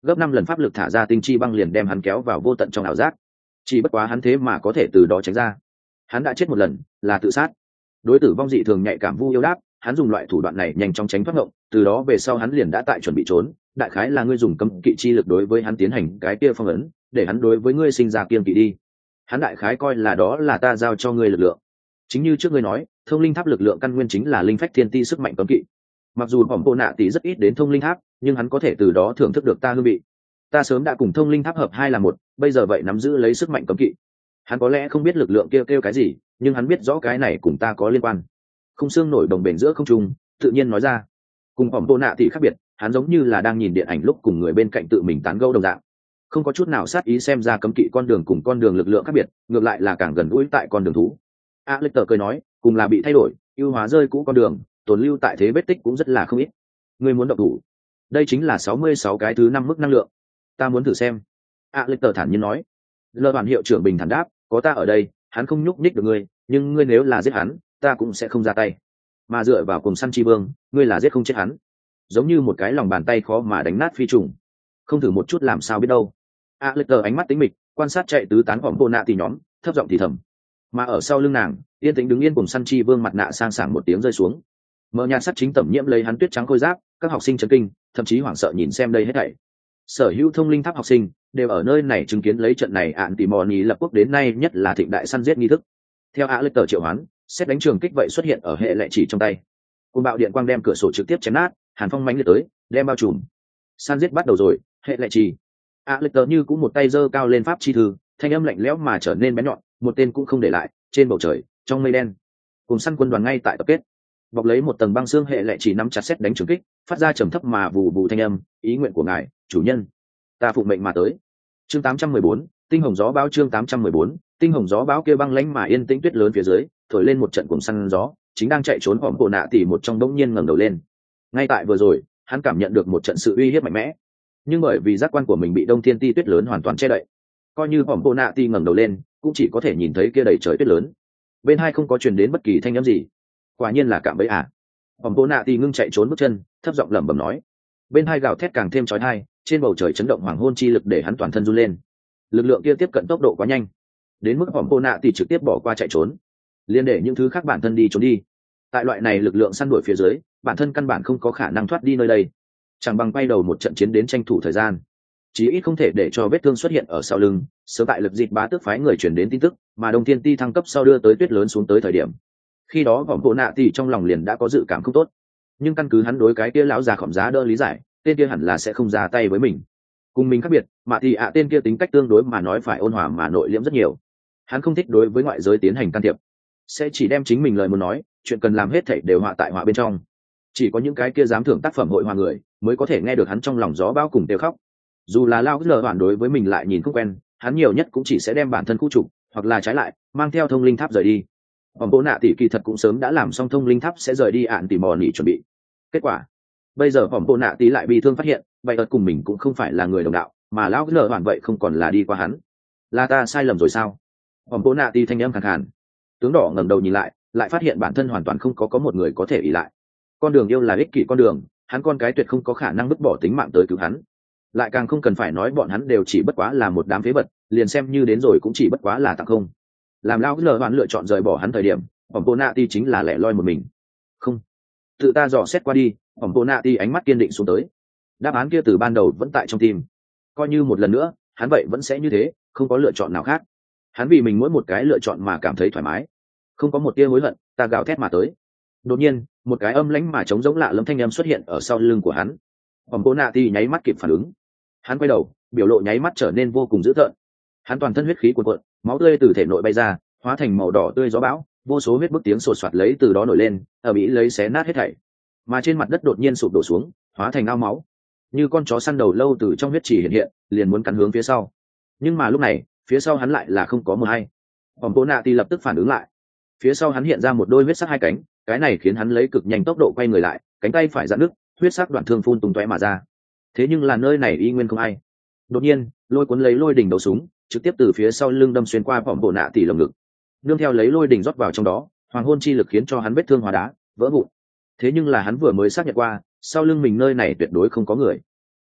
gấp năm lần pháp lực thả ra tinh chi băng liền đem hắn kéo vào vô tận trong ảo giác. Chỉ bất quá hắn thế mà có thể từ đó tránh ra. Hắn đã chết một lần, là tự sát. Đối tử vong dị thường nhạy cảm Vu Yêu đáp, hắn dùng loại thủ đoạn này nhanh chóng tránh thoát ngộng, từ đó về sau hắn liền đã tại chuẩn bị trốn, đại khái là ngươi dùng cấm kỵ chi lực đối với hắn tiến hành cái kia phong ấn, để hắn đối với ngươi sinh ra kiên kỵ đi. Hắn đại khái coi là đó là ta giao cho ngươi lực lượng. Chính như trước ngươi nói, thông linh tháp lực lượng căn nguyên chính là linh phách thiên ti sức mạnh cấm kỵ. Mặc dù Bỏm Bộ Nạ tỷ rất ít đến thông linh tháp, nhưng hắn có thể từ đó thưởng thức được ta hương vị. Ta sớm đã cùng thông linh tháp hợp hai là một, bây giờ vậy nắm giữ lấy sức mạnh cấm kỵ. Hắn có lẽ không biết lực lượng kêu kêu cái gì, nhưng hắn biết rõ cái này cùng ta có liên quan. Không xương nổi đồng bền giữa không trung, tự nhiên nói ra. Cùng Bỏm Bộ Nạ tỷ khác biệt, hắn giống như là đang nhìn điện ảnh lúc cùng người bên cạnh tự mình tán gẫu đồng dạng, không có chút nào sát ý xem ra cấm kỵ con đường cùng con đường lực lượng khác biệt, ngược lại là càng gần gũi tại con đường thú. A Lệch Tở cười nói, cùng là bị thay đổi, ưu hóa rơi cũ con đường, tồn lưu tại thế vết tích cũng rất là không ít. Ngươi muốn động thủ? Đây chính là sáu mươi sáu cái thứ năm mức năng lượng. Ta muốn thử xem. A Lệch Tở thản nhiên nói. Lơ Đoàn hiệu trưởng bình thản đáp, có ta ở đây, hắn không nhúc nhích được ngươi, nhưng ngươi nếu là giết hắn, ta cũng sẽ không ra tay. Mà dựa vào cùng săn chi vương, ngươi là giết không chết hắn. Giống như một cái lòng bàn tay khó mà đánh nát phi trùng. Không thử một chút làm sao biết đâu. A Lệch Tở ánh mắt tính mịch, quan sát chạy tứ tán Bỏm Bộ Nạ tỷ nhóm, thấp giọng thì thầm. Mà ở sau lưng nàng, yên tĩnh đứng yên cùng săn chi vương mặt nạ sang sảng một tiếng rơi xuống. Mở nhạt sắt chính tẩm nhiễm lấy hắn tuyết trắng khôi giáp, các học sinh chấn kinh, thậm chí hoảng sợ nhìn xem đây hết thảy. Sở hữu thông linh tháp học sinh đều ở nơi này chứng kiến lấy trận này ạn tỷ mòn ý lập quốc đến nay nhất là thịnh đại săn giết nghi thức. Theo A Lệch Tở triệu hoán, xét đánh trường kích vậy xuất hiện ở hệ lệ chỉ trong tay. Côn bạo điện quang đem cửa sổ trực tiếp chém nát, hàn phong mãnh liệt tới, đem bao trùm. Săn giết bắt đầu rồi, hệ lệ chỉ. A Lệch Tở như cũng một tay giơ cao lên pháp chi thư, thanh âm lạnh lẽo mà trở nên bén nhọn, một tên cũng không để lại, trên bầu trời, trong mây đen. Cùng săn quân đoàn ngay tại tập kết. Bọc lấy một tầng băng xương hệ lệ chỉ nắm chặt xét đánh trường kích, phát ra trầm thấp mà vù vù thanh âm, ý nguyện của ngài, chủ nhân. Ta phụng mệnh mà tới. Chương tám trăm mười bốn, tinh hồng gió bão chương tám trăm mười bốn, tinh hồng gió bão kia băng lãnh mà yên tĩnh tuyết lớn phía dưới, thổi lên một trận cuồng săn gió, chính đang chạy trốn Bỏm Bộ Nạ tỷ một trong đống nhiên ngẩng đầu lên. Ngay tại vừa rồi, hắn cảm nhận được một trận sự uy hiếp mạnh mẽ, nhưng bởi vì giác quan của mình bị đông thiên ti tuyết lớn hoàn toàn che đậy, coi như Bỏm Bộ Nạ tỷ ngẩng đầu lên, cũng chỉ có thể nhìn thấy kia đầy trời tuyết lớn. Bên hai không có truyền đến bất kỳ thanh âm gì. Quả nhiên là cạm bẫy à? Bỏm Bộ Nạ tỷ ngưng chạy trốn bước chân, thấp giọng lẩm bẩm nói. Bên hai gào thét càng thêm chói tai, trên bầu trời chấn động hoàng hôn chi lực để hắn toàn thân run lên. Lực lượng kia tiếp cận tốc độ quá nhanh, đến mức Bỏm Bộ Nạ tỷ trực tiếp bỏ qua chạy trốn, liền để những thứ khác bản thân đi trốn đi. Tại loại này lực lượng săn đuổi phía dưới, bản thân căn bản không có khả năng thoát đi nơi đây, chẳng bằng quay đầu một trận chiến đến tranh thủ thời gian, chí ít không thể để cho vết thương xuất hiện ở sau lưng. Sớm tại lực dịch bá tước phái người truyền đến tin tức, mà Đông Thiên Ti thăng cấp sau đưa tới tuyết lớn xuống tới thời điểm, khi đó Bỏm Bộ Nạ tỷ trong lòng liền đã có dự cảm không tốt, nhưng căn cứ hắn đối cái kia lão già khổng giá đỡ lý giải, tên kia hẳn là sẽ không ra tay với mình. Cùng mình khác biệt, mà thì ạ tên kia tính cách tương đối mà nói phải ôn hòa mà nội liễm rất nhiều. Hắn không thích đối với ngoại giới tiến hành can thiệp, sẽ chỉ đem chính mình lời muốn nói, chuyện cần làm hết thảy đều họa tại họa bên trong. Chỉ có những cái kia dám thưởng tác phẩm hội hòa người mới có thể nghe được hắn trong lòng gió bão cùng tiêu khóc. Dù là lao lờ hoàn đối với mình lại nhìn không quen, hắn nhiều nhất cũng chỉ sẽ đem bản thân khu trục, hoặc là trái lại mang theo thông linh tháp rời đi. Bỏm Bộ Nạ tỷ kỳ thật cũng sớm đã làm xong thông linh tháp sẽ rời đi ạn tỉ mò nỉ chuẩn bị. Kết quả bây giờ Bỏm Bộ Nạ tỷ lại bị thương phát hiện, vậy ợt cùng mình cũng không phải là người đồng đạo, mà lão lờ hoàn vậy không còn là đi qua hắn. Là ta sai lầm rồi sao? Bỏm Bộ Nạ tỷ thanh âm khàn khàn. Tướng đỏ ngẩng đầu nhìn lại, lại phát hiện bản thân hoàn toàn không có có một người có thể ỷ lại. Con đường yêu là ích kỷ con đường, hắn con cái tuyệt không có khả năng vứt bỏ tính mạng tới cứu hắn. Lại càng không cần phải nói bọn hắn đều chỉ bất quá là một đám phế vật, liền xem như đến rồi cũng chỉ bất quá là tặng không. Làm lao lờ hoàn lựa chọn rời bỏ hắn thời điểm, Bỏm Bộ Nạ tỷ chính là lẻ loi một mình. Không, tự ta dò xét qua đi. Bỏm Bộ Nạ tỷ ánh mắt kiên định xuống tới. Đáp án kia từ ban đầu vẫn tại trong tim. Coi như một lần nữa, hắn vậy vẫn sẽ như thế, không có lựa chọn nào khác. Hắn vì mình mỗi một cái lựa chọn mà cảm thấy thoải mái, không có một tia hối hận. Ta gào thét mà tới. Đột nhiên, một cái âm lãnh mà trống rỗng lạ lẫm thanh âm xuất hiện ở sau lưng của hắn. Bỏm Bộ Nạ tỷ nháy mắt kịp phản ứng. Hắn quay đầu, biểu lộ nháy mắt trở nên vô cùng dữ tợn. Hắn toàn thân huyết khí cuồn cuộn, máu tươi từ thể nội bay ra, hóa thành màu đỏ tươi gió bão, vô số huyết bức tiếng sột soạt lấy từ đó nổi lên, ở bị lấy xé nát hết thảy. Mà trên mặt đất đột nhiên sụp đổ xuống, hóa thành ao máu, như con chó săn đầu lâu từ trong huyết chỉ hiện hiện, liền muốn cắn hướng phía sau. Nhưng mà lúc này, phía sau hắn lại là không có mờ hay. Bỏm Bộ Nạ tỷ lập tức phản ứng lại. Phía sau hắn hiện ra một đôi huyết sắc hai cánh, cái này khiến hắn lấy cực nhanh tốc độ quay người lại, cánh tay phải giãn nước, huyết sắc đoạn thương phun tung tóe mà ra. Thế nhưng là nơi này y nguyên không ai. Đột nhiên, lôi cuốn lấy lôi đỉnh đầu súng, trực tiếp từ phía sau lưng đâm xuyên qua Bỏm Bộ Nạ tỷ lồng ngực. Nương theo lấy lôi đỉnh rót vào trong đó, hoàng hôn chi lực khiến cho hắn vết thương hóa đá, vỡ vụn. Thế nhưng là hắn vừa mới xác nhận qua, sau lưng mình nơi này tuyệt đối không có người.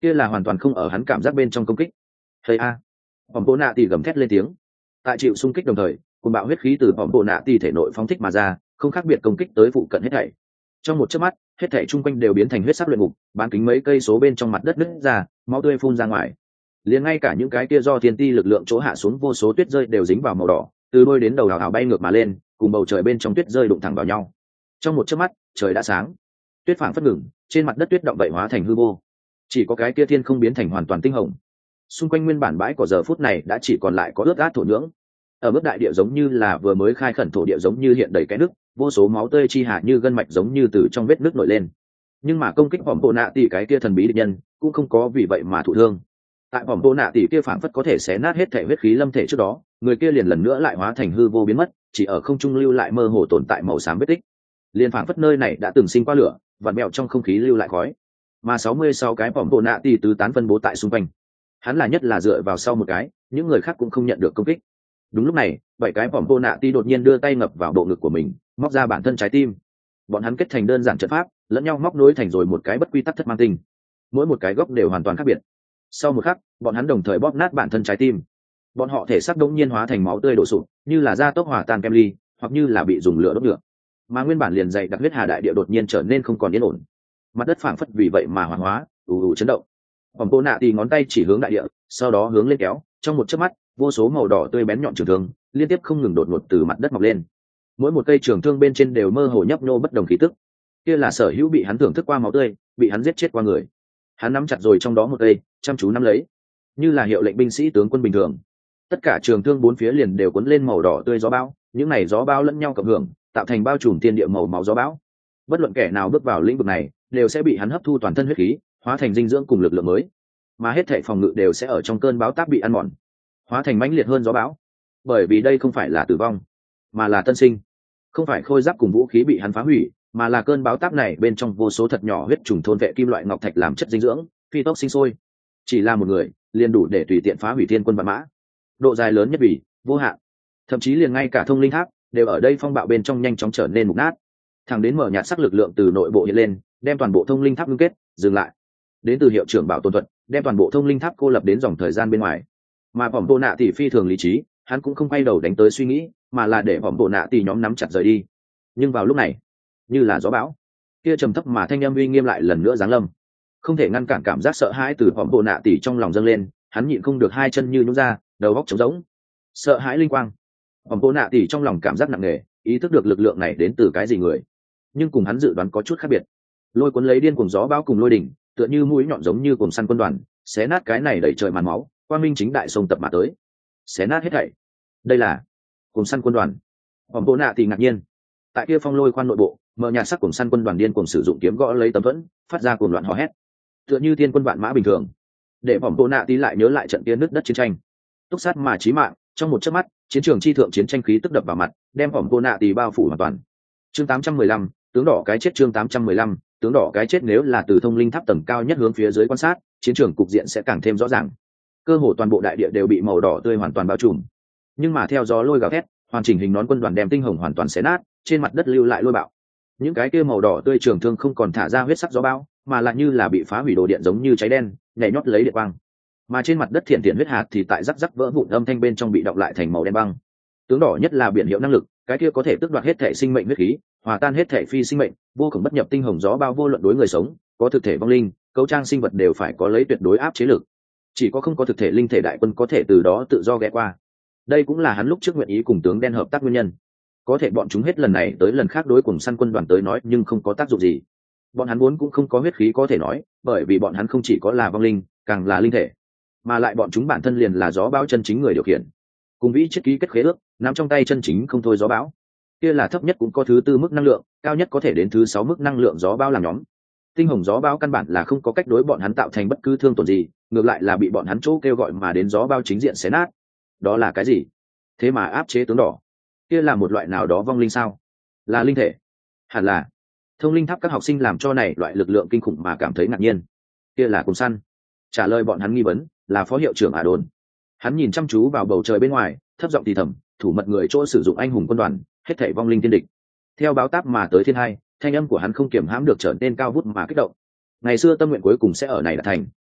kia là hoàn toàn không ở hắn cảm giác bên trong công kích. Hay a, bỏng bộ nạ tỷ gầm thét lên tiếng. Tại chịu xung kích đồng thời, cùng bạo huyết khí từ bỏng bộ nạ tỷ thể nội phóng thích mà ra, không khác biệt công kích tới phụ cận hết thảy. Trong một chớp mắt, hết thảy chung quanh đều biến thành huyết sắc luyện ngục, bán kính mấy cây số bên trong mặt đất nứt ra, máu tươi phun ra ngoài. Liền ngay cả những cái kia do thiên ti lực lượng chỗ hạ xuống vô số tuyết rơi đều dính vào màu đỏ, từ đôi đến đầu hào hào bay ngược mà lên, cùng bầu trời bên trong tuyết rơi đụng thẳng vào nhau. Trong một chớp mắt, trời đã sáng, tuyết phảng phất ngừng, trên mặt đất tuyết động vậy hóa thành hư vô, chỉ có cái kia thiên không biến thành hoàn toàn tinh hồng. Xung quanh nguyên bản bãi cỏ giờ phút này đã chỉ còn lại có ướt át thổ nhưỡng. Ở mức đại địa giống như là vừa mới khai khẩn thổ địa giống như hiện đầy cái nước, vô số máu tươi chi hạ như gân mạch giống như từ trong vết nước nổi lên. Nhưng mà công kích vòng bộ nạ tỷ cái kia thần bí địch nhân cũng không có vì vậy mà thụ thương. Tại vòng bộ nạ tỷ kia phảng phất có thể xé nát hết thể huyết khí lâm thể trước đó, người kia liền lần nữa lại hóa thành hư vô biến mất, chỉ ở không trung lưu lại mơ hồ tồn tại màu xám vết tích. Liền phảng phất nơi này đã từng sinh qua lửa, vặn mèo trong không khí lưu lại khói. Mà sáu mươi sáu cái vòng bộ nạ tỷ tứ tán phân bố tại xung quanh. Hắn là nhất là dựa vào sau một cái, những người khác cũng không nhận được công kích. Đúng lúc này, bảy cái vòng bộ nạ tỷ đột nhiên đưa tay ngập vào bộ ngực của mình, móc ra bản thân trái tim. Bọn hắn kết thành đơn giản trận pháp, lẫn nhau móc nối thành rồi một cái bất quy tắc thất mang tinh. Mỗi một cái góc đều hoàn toàn khác biệt. Sau một khắc, bọn hắn đồng thời bóp nát bản thân trái tim. Bọn họ thể xác đống nhiên hóa thành máu tươi đổ sụp, như là da tốc hòa tan kem ly, hoặc như là bị dùng lửa đốt lửa. Mà nguyên bản liền dày đặc huyết hà đại địa đột nhiên trở nên không còn yên ổn. Mặt đất phảng phất vì vậy mà hoang hóa, ù ù chấn động. Vòng bộ nạ thì ngón tay chỉ hướng đại địa, sau đó hướng lên kéo, trong một chớp mắt, vô số màu đỏ tươi bén nhọn trường thương liên tiếp không ngừng đột ngột từ mặt đất mọc lên. Mỗi một cây trường thương bên trên đều mơ hồ nhấp nhô bất đồng khí tức. Kia là sở hữu bị hắn thưởng thức qua máu tươi, bị hắn giết chết qua người. Hắn nắm chặt rồi trong đó một cây, chăm chú nắm lấy, như là hiệu lệnh binh sĩ tướng quân bình thường. Tất cả trường thương bốn phía liền đều cuốn lên màu đỏ tươi gió bão, những này gió bão lẫn nhau cộng hưởng, tạo thành bao trùm thiên địa màu máu gió bão. Bất luận kẻ nào bước vào lĩnh vực này, đều sẽ bị hắn hấp thu toàn thân huyết khí, hóa thành dinh dưỡng cùng lực lượng mới, mà hết thảy phòng ngự đều sẽ ở trong cơn bão táp bị ăn mòn, hóa thành mãnh liệt hơn gió bão. Bởi vì đây không phải là tử vong, mà là tân sinh. Không phải khôi giáp cùng vũ khí bị hắn phá hủy, mà là cơn bão táp này bên trong vô số thật nhỏ huyết trùng thôn vệ kim loại ngọc thạch làm chất dinh dưỡng, phi tốc sinh sôi. Chỉ là một người, liền đủ để tùy tiện phá hủy thiên quân vạn mã. Độ dài lớn nhất vì vô hạn, thậm chí liền ngay cả thông linh tháp đều ở đây phong bạo bên trong nhanh chóng trở nên mục nát. Thẳng đến mở nhạt sắc lực lượng từ nội bộ hiện lên, đem toàn bộ thông linh tháp ngưng kết, dừng lại. Đến từ hiệu trưởng Bảo Tôn Thuật, đem toàn bộ thông linh tháp cô lập đến dòng thời gian bên ngoài. Mà vòng bộ nạ thì phi thường lý trí, hắn cũng không quay đầu đánh tới suy nghĩ, mà là để vòng bộ nạ thì nhóm nắm chặt rời đi. Nhưng vào lúc này, như là gió bão, kia trầm thấp mà thanh âm uy nghiêm lại lần nữa giáng lâm. Không thể ngăn cản cảm giác sợ hãi từ vòng bộ nạ tỉ trong lòng dâng lên, hắn nhịn không được hai chân như nhũn ra, đầu óc trống rỗng. Sợ hãi linh quang. Vòng bộ nạ tỉ trong lòng cảm giác nặng nề, ý thức được lực lượng này đến từ cái gì người, nhưng cùng hắn dự đoán có chút khác biệt. Lôi cuốn lấy điên cuồng gió bão cùng lôi đỉnh, tựa như mũi nhọn giống như cuồng săn quân đoàn, xé nát cái này đẩy trời màn máu, quang minh chính đại sông tập mà tới, xé nát hết thảy. Đây là cuồng săn quân đoàn. Vòng bộ nạ tỉ ngạc nhiên. Tại kia phong lôi khoan nội bộ, mở nhạt sắc cuồng săn quân đoàn điên cuồng sử dụng kiếm gõ lấy tấm thuẫn, phát ra cuồng loạn hò hét, tựa như thiên quân vạn mã bình thường. Để vòng bộ nạ tí lại nhớ lại trận kia nứt đất chiến tranh, túc sát mà chí mạng. Trong một chớp mắt, chiến trường chi thượng chiến tranh khí tức đập vào mặt, đem vòng bộ nạ tí bao phủ hoàn toàn. Chương tám trăm mười lăm, tướng đỏ cái chết. Chương tám trăm mười lăm, tướng đỏ cái chết. Nếu là từ thông linh tháp tầng cao nhất hướng phía dưới quan sát, chiến trường cục diện sẽ càng thêm rõ ràng. Cơ hồ toàn bộ đại địa đều bị màu đỏ tươi hoàn toàn bao trùm. Nhưng mà theo gió lôi gào thét, hoàn chỉnh hình nón quân đoàn đem tinh hồng hoàn toàn xé nát, trên mặt đất lưu lại lôi bạo. Những cái kia màu đỏ tươi trường thương không còn thả ra huyết sắc gió bão, mà lại như là bị phá hủy đồ điện giống như cháy đen, nhảy nhót lấy điện quang. Mà trên mặt đất thiện thiện huyết hạt thì tại rắc rắc vỡ vụn âm thanh bên trong bị đọng lại thành màu đen băng. Tướng đỏ nhất là biển hiệu năng lực, cái kia có thể tước đoạt hết thể sinh mệnh huyết khí, hòa tan hết thể phi sinh mệnh, vô cùng bất nhập tinh hồng gió bao vô luận đối người sống, có thực thể vong linh, cấu trang sinh vật đều phải có lấy tuyệt đối áp chế lực. Chỉ có không có thực thể linh thể đại quân có thể từ đó tự do ghé qua. Đây cũng là hắn lúc trước nguyện ý cùng tướng đen hợp tác nguyên nhân. Có thể bọn chúng hết lần này tới lần khác đối cùng săn quân đoàn tới nói nhưng không có tác dụng gì. Bọn hắn vốn cũng không có huyết khí có thể nói, bởi vì bọn hắn không chỉ có là vong linh, càng là linh thể, mà lại bọn chúng bản thân liền là gió bão chân chính người điều khiển. Cùng vĩ chiết ký kết khế ước, nắm trong tay chân chính không thôi gió bão. Kia là thấp nhất cũng có thứ tư mức năng lượng, cao nhất có thể đến thứ sáu mức năng lượng gió bão làm nhóm. Tinh hồng gió bão căn bản là không có cách đối bọn hắn tạo thành bất cứ thương tổn gì, ngược lại là bị bọn hắn chỗ kêu gọi mà đến gió bão chính diện xé nát. Đó là cái gì? Thế mà áp chế tướng đỏ? Kia là một loại nào đó vong linh sao? Là linh thể? Hẳn là. Thông linh tháp các học sinh làm cho này loại lực lượng kinh khủng mà cảm thấy ngạc nhiên. Kia là cùng săn. Trả lời bọn hắn nghi vấn là phó hiệu trưởng Ả Đồn. Hắn nhìn chăm chú vào bầu trời bên ngoài, thấp giọng thì thầm, thủ mật người chỗ sử dụng anh hùng quân đoàn, hết thảy vong linh tiên địch. Theo báo táp mà tới thiên hai, thanh âm của hắn không kiềm hãm được trở nên cao vút mà kích động. Ngày xưa tâm nguyện cuối cùng sẽ ở này đạt thành.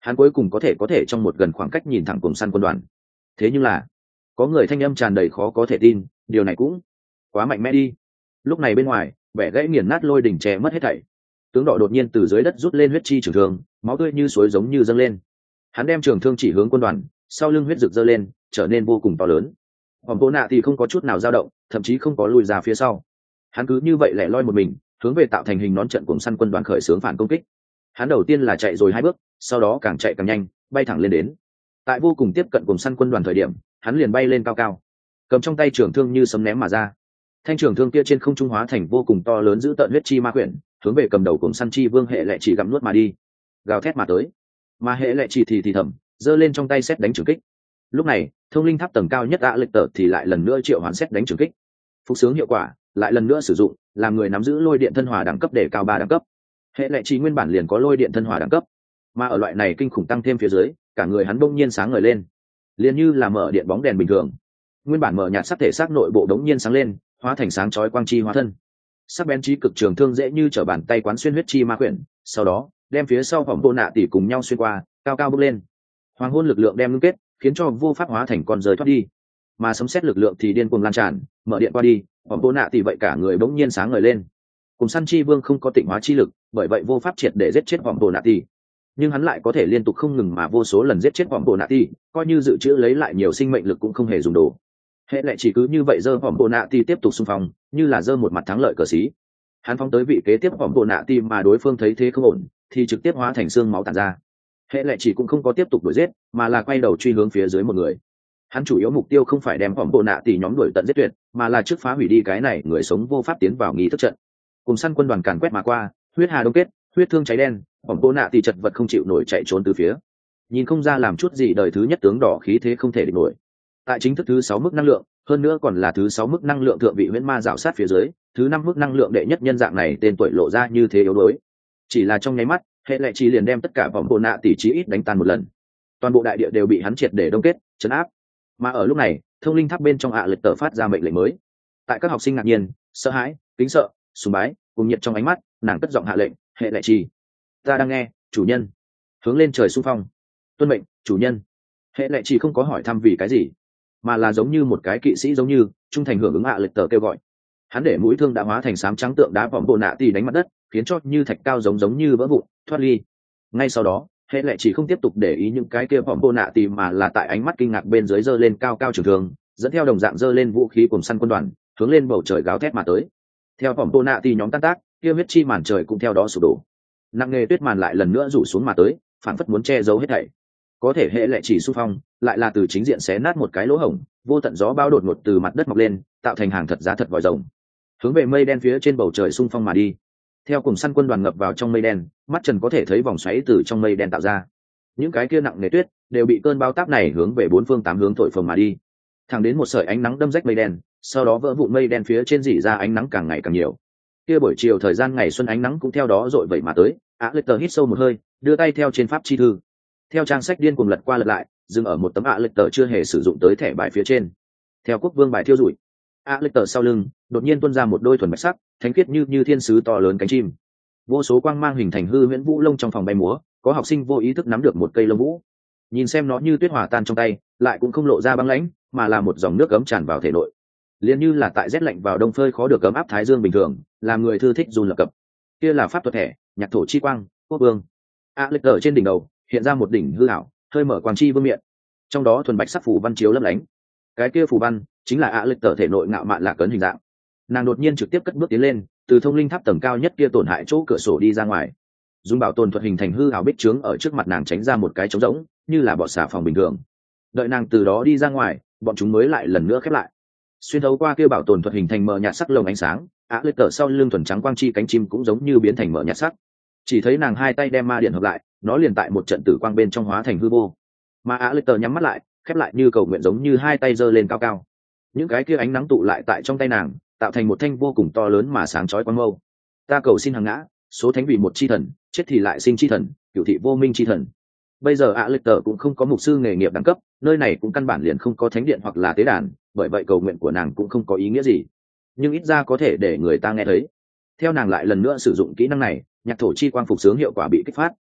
hắn cuối cùng có thể có thể trong một gần khoảng cách nhìn thẳng cùng săn quân đoàn. Thế nhưng là có người thanh âm tràn đầy khó có thể tin, điều này cũng quá mạnh mẽ đi. Lúc này bên ngoài vẻ gãy nghiền nát lôi đỉnh che mất hết thảy. Tướng đỏ đột nhiên từ dưới đất rút lên huyết chi trường thương, máu tươi như suối giống như dâng lên. Hắn đem trường thương chỉ hướng quân đoàn, sau lưng huyết rực dơ lên, trở nên vô cùng to lớn. Vòng Vô Nạ thì không có chút nào dao động, thậm chí không có lùi ra phía sau. Hắn cứ như vậy lẻ loi một mình, hướng về tạo thành hình nón trận cùng săn quân đoàn khởi xướng phản công kích. Hắn đầu tiên là chạy rồi hai bước, sau đó càng chạy càng nhanh, bay thẳng lên đến. Tại vô cùng tiếp cận cùng săn quân đoàn thời điểm, hắn liền bay lên cao cao, cầm trong tay trường thương như sấm ném mà ra. Thanh trường thương kia trên không trung hóa thành vô cùng to lớn giữ tợn huyết chi ma quyển, hướng về cầm đầu cùng săn chi vương hệ lệ chỉ gặm nuốt mà đi, gào thét mà tới. Mà hệ lệ chỉ thì thì thầm, giơ lên trong tay xét đánh trường kích. Lúc này thông linh tháp tầng cao nhất ạ lệch tờ thì lại lần nữa triệu hoán xét đánh trường kích, phục sướng hiệu quả lại lần nữa sử dụng, làm người nắm giữ lôi điện thân hòa đẳng cấp để cao ba đẳng cấp. Hệ lệ chỉ nguyên bản liền có lôi điện thân hòa đẳng cấp, mà ở loại này kinh khủng tăng thêm phía dưới, cả người hắn bỗng nhiên sáng ngời lên, liền như là mở điện bóng đèn bình thường. Nguyên bản mở nhạt sắc thể xác nội bộ đống nhiên sáng lên, hóa thành sáng chói quang chi hóa thân. Sắc bén trí cực trường thương dễ như trở bàn tay quán xuyên huyết chi ma quyển, sau đó đem phía sau vòng Vô Nạ tỷ cùng nhau xuyên qua, cao cao bước lên. Hoàng hôn lực lượng đem ngưng kết, khiến cho vô pháp hóa thành con rơi thoát đi, mà sấm sét lực lượng thì điên cuồng lan tràn, mở điện qua đi. Vòng Vô Nạ tỷ vậy cả người bỗng nhiên sáng ngời lên. Cùng săn chi vương không có tịnh hóa chi lực, bởi vậy vô pháp triệt để giết chết vòng Vô Nạ tỷ, nhưng hắn lại có thể liên tục không ngừng mà vô số lần giết chết vòng Vô Nạ tỷ, coi như dự trữ lấy lại nhiều sinh mệnh lực cũng không hề dùng đồ. Hệ lệ chỉ cứ như vậy giơ vòng Vô Nạ tỷ tiếp tục xung phong, như là giơ một mặt thắng lợi cờ xí. Hắn phóng tới vị kế tiếp vòng Vô Nạ tỷ, mà đối phương thấy thế không ổn thì trực tiếp hóa thành xương máu tàn ra. Hệ lệ chỉ cũng không có tiếp tục đuổi giết, mà là quay đầu truy hướng phía dưới một người. Hắn chủ yếu mục tiêu không phải đem vòng Vô Nạ tỷ nhóm đuổi tận giết tuyệt, mà là trước phá hủy đi cái này người sống vô pháp tiến vào nghi thức trận. Cùng săn quân đoàn càn quét mà qua, huyết hà đông kết, huyết thương cháy đen, vòng Vô Nạ tỷ chật vật không chịu nổi chạy trốn từ phía. Nhìn không ra làm chút gì, đời thứ nhất tướng đỏ khí thế không thể địch nổi. Tại chính thức thứ sáu mức năng lượng, hơn nữa còn là thứ sáu mức năng lượng thượng vị huyễn ma rào sát phía dưới, thứ năm mức năng lượng đệ nhất nhân dạng này tên tuổi lộ ra như thế yếu đuối. Chỉ là trong nháy mắt, hệ lệ chỉ liền đem tất cả vòng Vô Nạ tỷ chí ít đánh tan một lần. Toàn bộ đại địa đều bị hắn triệt để đông kết, trấn áp. Mà ở lúc này, thông linh tháp bên trong ạ lệch tờ phát ra mệnh lệnh mới. Tại các học sinh ngạc nhiên, sợ hãi, kính sợ, sùng bái cùng nhiệt trong ánh mắt, nàng cất giọng hạ lệnh: hệ lệ chỉ, ta đang nghe, chủ nhân. Hướng lên trời xung phong. Tuân mệnh, chủ nhân. Hệ lệ chỉ không có hỏi thăm vì cái gì, mà là giống như một cái kỵ sĩ giống như trung thành hưởng ứng ạ lệch tờ kêu gọi. Hắn để mũi thương đã hóa thành sám trắng tượng đá vòng Vô Nạ tỷ đánh mặt đất, khiến cho như thạch cao giống giống như vỡ vụn thoát ly. Ngay sau đó, hệ lệ chỉ không tiếp tục để ý những cái kia vòng Vô Nạ tỷ, mà là tại ánh mắt kinh ngạc bên dưới giơ lên cao cao trường thương, dẫn theo đồng dạng giơ lên vũ khí cùng săn quân đoàn, hướng lên bầu trời gào thét mà tới. Theo vòng Vô Nạ tỷ nhóm tan tác, kia huyết chi màn trời cũng theo đó sụp đổ. Nặng nề tuyết màn lại lần nữa rủ xuống mà tới, phản phất muốn che giấu hết thảy. Có thể hệ lệ chỉ xung phong, lại là từ chính diện xé nát một cái lỗ hổng, vô tận gió bão đột ngột từ mặt đất mọc lên, tạo thành hàng thật giá thật vòi rồng, hướng về mây đen phía trên bầu trời xung phong mà đi. Theo cùng săn quân đoàn ngập vào trong mây đen, mắt trần có thể thấy vòng xoáy từ trong mây đen tạo ra. Những cái kia nặng nề tuyết đều bị cơn bão táp này hướng về bốn phương tám hướng thổi phồng mà đi, thẳng đến một sợi ánh nắng đâm rách mây đen, sau đó vỡ vụn mây đen phía trên rỉ ra ánh nắng càng ngày càng nhiều. Kia buổi chiều thời gian ngày xuân ánh nắng cũng theo đó dội vậy mà tới. Á lệch tờ hít sâu một hơi, đưa tay theo trên pháp chi thư, theo trang sách điên cuồng lật qua lật lại, dừng ở một tấm ạ lệch tờ chưa hề sử dụng tới thẻ bài phía trên. Theo quốc vương bài thiêu rủi, ạ lệch tờ sau lưng đột nhiên tuôn ra một đôi thuần bạch sắc, thánh khiết như như thiên sứ to lớn cánh chim. Vô số quang mang hình thành hư huyễn vũ lông trong phòng bay múa, có học sinh vô ý thức nắm được một cây lông vũ, nhìn xem nó như tuyết hòa tan trong tay, lại cũng không lộ ra băng lãnh, mà là một dòng nước ấm tràn vào thể nội, liền như là tại rét lạnh vào đông phơi khó được ấm áp thái dương bình thường, làm người thư thích run lập cập. Kia là pháp thuật thẻ nhạc thổ chi quang quốc vương. ạ lệch tờ trên đỉnh đầu hiện ra một đỉnh hư ảo, hơi mở quang chi vương miện, trong đó thuần bạch sắc phủ văn chiếu lấp lánh. Cái kia phủ văn chính là ạ lệch tờ thể nội ngạo mạn lạc cấn hình dạng. Nàng đột nhiên trực tiếp cất bước tiến lên, từ thông linh tháp tầng cao nhất kia tổn hại chỗ cửa sổ đi ra ngoài, dùng bảo tồn thuật hình thành hư ảo bích trướng ở trước mặt nàng tránh ra một cái trống rỗng, như là bọt xà phòng bình thường. Đợi nàng từ đó đi ra ngoài, bọn chúng mới lại lần nữa khép lại. Xuyên thấu qua kia bảo tồn thuật hình thành mờ nhạt sắc lồng ánh sáng, ạ lệch tờ sau lưng thuần trắng quang chi cánh chim cũng giống như biến thành mờ nhạt sắc. Chỉ thấy nàng hai tay đem ma điện hợp lại, nó liền tại một trận tử quang bên trong hóa thành hư vô. Mà ạ lệch tờ nhắm mắt lại, khép lại như cầu nguyện, giống như hai tay giơ lên cao cao. Những cái kia ánh nắng tụ lại tại trong tay nàng, tạo thành một thanh vô cùng to lớn mà sáng chói quang mâu. Ta cầu xin hàng ngã, số thánh vì một chi thần, chết thì lại sinh chi thần, cửu thị vô minh chi thần. Bây giờ ạ lệch tờ cũng không có mục sư nghề nghiệp đẳng cấp, nơi này cũng căn bản liền không có thánh điện hoặc là tế đàn, bởi vậy cầu nguyện của nàng cũng không có ý nghĩa gì, nhưng ít ra có thể để người ta nghe thấy. Theo nàng lại lần nữa sử dụng kỹ năng này, nhạc thổ chi quang phục sướng hiệu quả bị kích phát.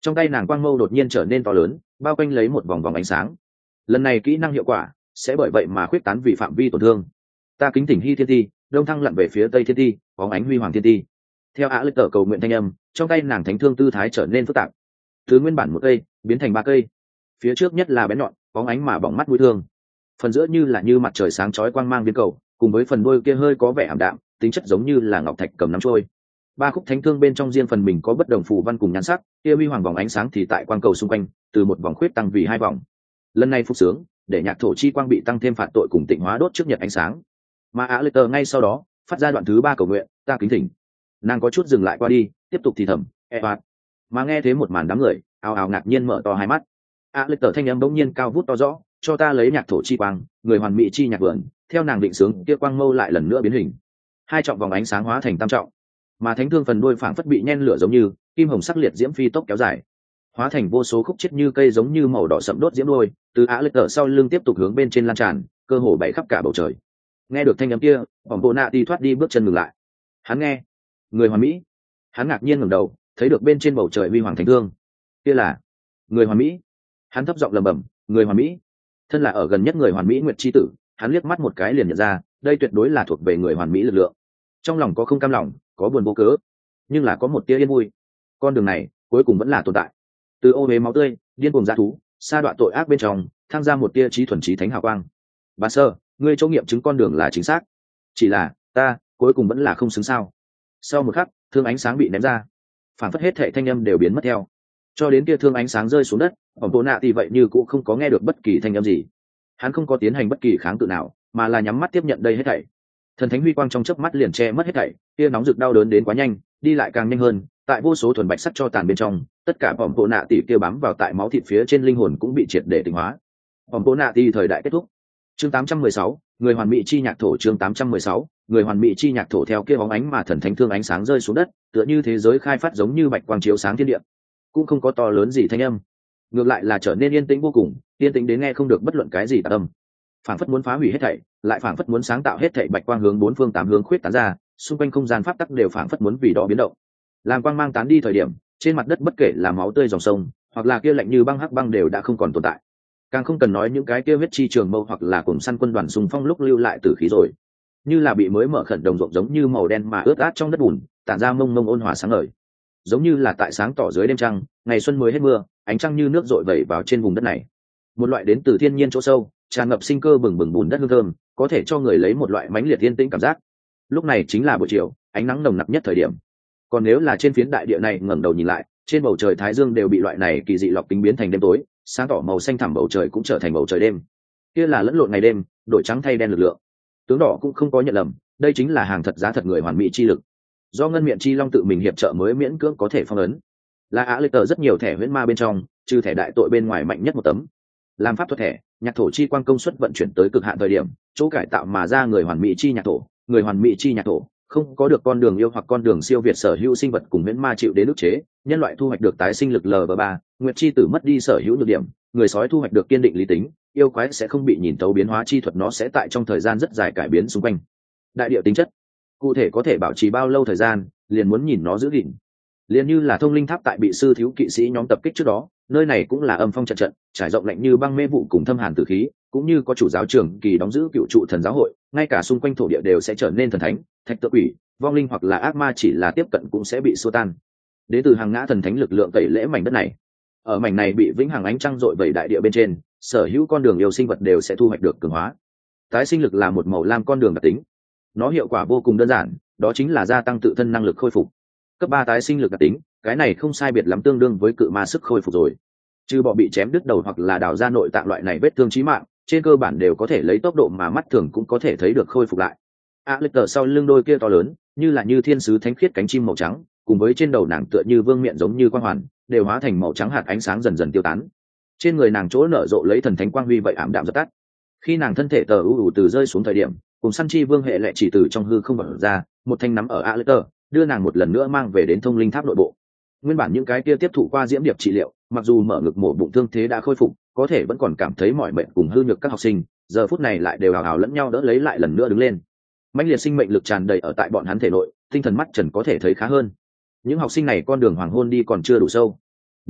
Trong tay nàng quang mâu đột nhiên trở nên to lớn, bao quanh lấy một vòng vòng ánh sáng. Lần này kỹ năng hiệu quả sẽ bởi vậy mà khuyết tán vì phạm vi tổn thương. Ta kính thỉnh Hy Thiên Ti, đông thăng lặn về phía tây Thiên Ti, bóng ánh huy hoàng Thiên Ti. Theo ạ lệ tờ cầu nguyện thanh âm, trong tay nàng thánh thương tư thái trở nên phức tạp, từ nguyên bản một cây biến thành ba cây. Phía trước nhất là bén nhọn, bóng ánh mà bỏng mắt mũi thương, phần giữa như là như mặt trời sáng chói quang mang viên cầu, cùng với phần đuôi kia hơi có vẻ ảm đạm, tính chất giống như là ngọc thạch cầm nắm trôi. Ba khúc thánh thương bên trong riêng phần mình có bất đồng phù văn cùng nhan sắc, kia huy hoàng vòng ánh sáng thì tại quang cầu xung quanh, từ một vòng khuyết tăng vì hai vòng. Lần này phục sướng, để nhạc thổ chi quang bị tăng thêm phạt tội cùng tịnh hóa đốt trước nhật ánh sáng. Mà á lệ tờ ngay sau đó phát ra đoạn thứ ba cầu nguyện, ta kính thỉnh. Nàng có chút dừng lại qua đi, tiếp tục thì thầm, e oạt. Mà nghe thấy một màn đám người ào ào ngạc nhiên mở to hai mắt. á lệ tờ thanh âm bỗng nhiên cao vút to rõ, cho ta lấy nhạc thổ chi quang, người hoàn mỹ chi nhạc vườn. Theo nàng định sướng, kia quang mâu lại lần nữa biến hình, hai trọng vòng ánh sáng hóa thành tam trọng, mà thánh thương phần đuôi phảng phất bị nhen lửa giống như kim hồng sắc liệt diễm phi tốc kéo dài, hóa thành vô số khúc chết như cây giống như màu đỏ sậm đốt diễm đuôi, từ á lệ tờ sau lưng tiếp tục hướng bên trên lan tràn, cơ hồ bay khắp cả bầu trời. Nghe được thanh âm kia, bỏng bộ nạ đi thoát đi bước chân ngừng lại. Hắn nghe, người hoàn mỹ. Hắn ngạc nhiên ngẩng đầu, thấy được bên trên bầu trời huy hoàng thánh thương. Kia là người hoàn mỹ. Hắn thấp giọng lẩm bẩm, người hoàn mỹ. Thân là ở gần nhất người hoàn mỹ nguyệt chi tử, hắn liếc mắt một cái liền nhận ra, đây tuyệt đối là thuộc về người hoàn mỹ lực lượng. Trong lòng có không cam lòng, có buồn vô cớ, nhưng là có một tia yên vui. Con đường này cuối cùng vẫn là tồn tại. Từ ô uế máu tươi, điên cuồng dã thú, sa đoạn tội ác bên trong, tham gia một tia trí thuần trí thánh hào quang. Bà sơ, ngươi chỗ nghiệm chứng con đường là chính xác, chỉ là ta cuối cùng vẫn là không xứng sao. Sau một khắc, thương ánh sáng bị ném ra, phản phất hết thệ thanh âm đều biến mất theo, cho đến kia thương ánh sáng rơi xuống đất, ổng bộ nạ thì vậy như cũng không có nghe được bất kỳ thanh âm gì. Hắn không có tiến hành bất kỳ kháng cự nào, mà là nhắm mắt tiếp nhận đây hết thảy. Thần thánh huy quang trong chớp mắt liền che mất hết thảy, kia nóng rực đau đớn đến quá nhanh, đi lại càng nhanh hơn, tại vô số thuần bạch sắc cho tàn bên trong, tất cả ổng bộ nạ tỷ kia bám vào tại máu thịt phía trên linh hồn cũng bị triệt để tịnh hóa. Ổng bộ nạ tỷ thời đại kết thúc. Chương tám trăm mười sáu, người hoàn mỹ chi nhạc thổ. Chương tám trăm mười sáu, người hoàn mỹ chi nhạc thổ. Theo kia bóng ánh mà thần thánh thương ánh sáng rơi xuống đất, tựa như thế giới khai phát giống như bạch quang chiếu sáng thiên địa, cũng không có to lớn gì thanh âm, ngược lại là trở nên yên tĩnh vô cùng, yên tĩnh đến nghe không được bất luận cái gì tạp âm. Phảng phất muốn phá hủy hết thảy, lại phảng phất muốn sáng tạo hết thảy bạch quang hướng bốn phương tám hướng khuyết tán ra, xung quanh không gian pháp tắc đều phảng phất muốn vì đó biến động. Làm quang mang tán đi thời điểm, trên mặt đất bất kể là máu tươi dòng sông, hoặc là kia lạnh như băng hắc băng đều đã không còn tồn tại. Càng không cần nói những cái kia huyết chi trường mâu hoặc là cùng săn quân đoàn xung phong lúc lưu lại tử khí rồi, như là bị mới mở khẩn đồng ruộng giống như màu đen mà ướt át trong đất bùn, tản ra mông mông ôn hòa sáng ngời, giống như là tại sáng tỏ dưới đêm trăng, ngày xuân mới hết mưa, ánh trăng như nước dội vẩy vào trên vùng đất này. Một loại đến từ thiên nhiên chỗ sâu, tràn ngập sinh cơ bừng bừng bùn đất hương thơm, có thể cho người lấy một loại mãnh liệt yên tĩnh cảm giác. Lúc này chính là buổi chiều, ánh nắng nồng nặc nhất thời điểm. Còn nếu là trên phiến đại địa này ngẩng đầu nhìn lại, trên bầu trời thái dương đều bị loại này kỳ dị lọc tính biến thành đêm tối, sáng tỏ màu xanh thẳm bầu trời cũng trở thành bầu trời đêm. Kia là lẫn lộn ngày đêm, đổi trắng thay đen lực lượng. Tướng đỏ cũng không có nhận lầm, đây chính là hàng thật giá thật người hoàn mỹ chi lực. Do ngân miệng chi long tự mình hiệp trợ mới miễn cưỡng có thể phong ấn. Là á lệ tờ rất nhiều thẻ huyễn ma bên trong, trừ thẻ đại tội bên ngoài mạnh nhất một tấm. Làm pháp thuật thẻ, nhạc thổ chi quang công suất vận chuyển tới cực hạn thời điểm, chỗ cải tạo mà ra người hoàn mỹ chi nhạc thổ, người hoàn mỹ chi nhạc thổ, không có được con đường yêu hoặc con đường siêu việt sở hữu sinh vật cùng huyễn ma chịu đến ức chế, nhân loại thu hoạch được tái sinh lực lv ba, nguyệt chi tử mất đi sở hữu nhược điểm, người sói thu hoạch được kiên định lý tính, yêu quái sẽ không bị nhìn tấu biến hóa chi thuật, nó sẽ tại trong thời gian rất dài cải biến xung quanh. Đại địa tính chất, cụ thể có thể bảo trì bao lâu thời gian, liền muốn nhìn nó giữ gìn. Liền như là thông linh tháp tại bị sư thiếu kỵ sĩ nhóm tập kích trước đó, nơi này cũng là âm phong trận trận, trải rộng lạnh như băng mê vụ cùng thâm hàn tử khí, cũng như có chủ giáo trưởng kỳ đóng giữ cựu trụ thần giáo hội, ngay cả xung quanh thổ địa đều sẽ trở nên thần thánh, thạch tự quỷ, vong linh hoặc là ác ma chỉ là tiếp cận cũng sẽ bị xua tan. Đến từ hàng ngã thần thánh lực lượng tẩy lễ mảnh đất này. Ở mảnh này bị vĩnh hằng ánh trăng dội vẩy đại địa bên trên, sở hữu con đường yêu sinh vật đều sẽ thu hoạch được cường hóa. Tái sinh lực là một màu lam con đường đặc tính. Nó hiệu quả vô cùng đơn giản, đó chính là gia tăng tự thân năng lực khôi phục. Cấp ba tái sinh lực đặc tính, cái này không sai biệt lắm tương đương với cự ma sức khôi phục rồi. Trừ bỏ bị chém đứt đầu hoặc là đào ra nội tạng loại này vết thương chí mạng, trên cơ bản đều có thể lấy tốc độ mà mắt thường cũng có thể thấy được khôi phục lại. A lực tờ sau lưng đôi kia to lớn, như là như thiên sứ thánh khiết cánh chim màu trắng, cùng với trên đầu nàng tựa như vương miện giống như quang hoàn, đều hóa thành màu trắng hạt ánh sáng dần dần tiêu tán. Trên người nàng chỗ nở rộ lấy thần thánh quang huy vậy ảm đạm dập tắt. Khi nàng thân thể tờ u u từ rơi xuống thời điểm, cùng săn chi vương hệ lệ chỉ từ trong hư không bật ra, một thanh nắm ở A lực tờ, đưa nàng một lần nữa mang về đến thông linh tháp nội bộ. Nguyên bản những cái kia tiếp thụ qua diễm điệp trị liệu, mặc dù mở ngực mổ bụng thương thế đã khôi phục, có thể vẫn còn cảm thấy mỏi mệt cùng hư nhược các học sinh, giờ phút này lại đều hào hào lẫn nhau đỡ lấy lại lần nữa đứng lên. Mãnh liệt sinh mệnh lực tràn đầy ở tại bọn hắn thể nội, tinh thần mắt trần có thể thấy khá hơn. Những học sinh này con đường hoàng hôn đi còn chưa đủ sâu.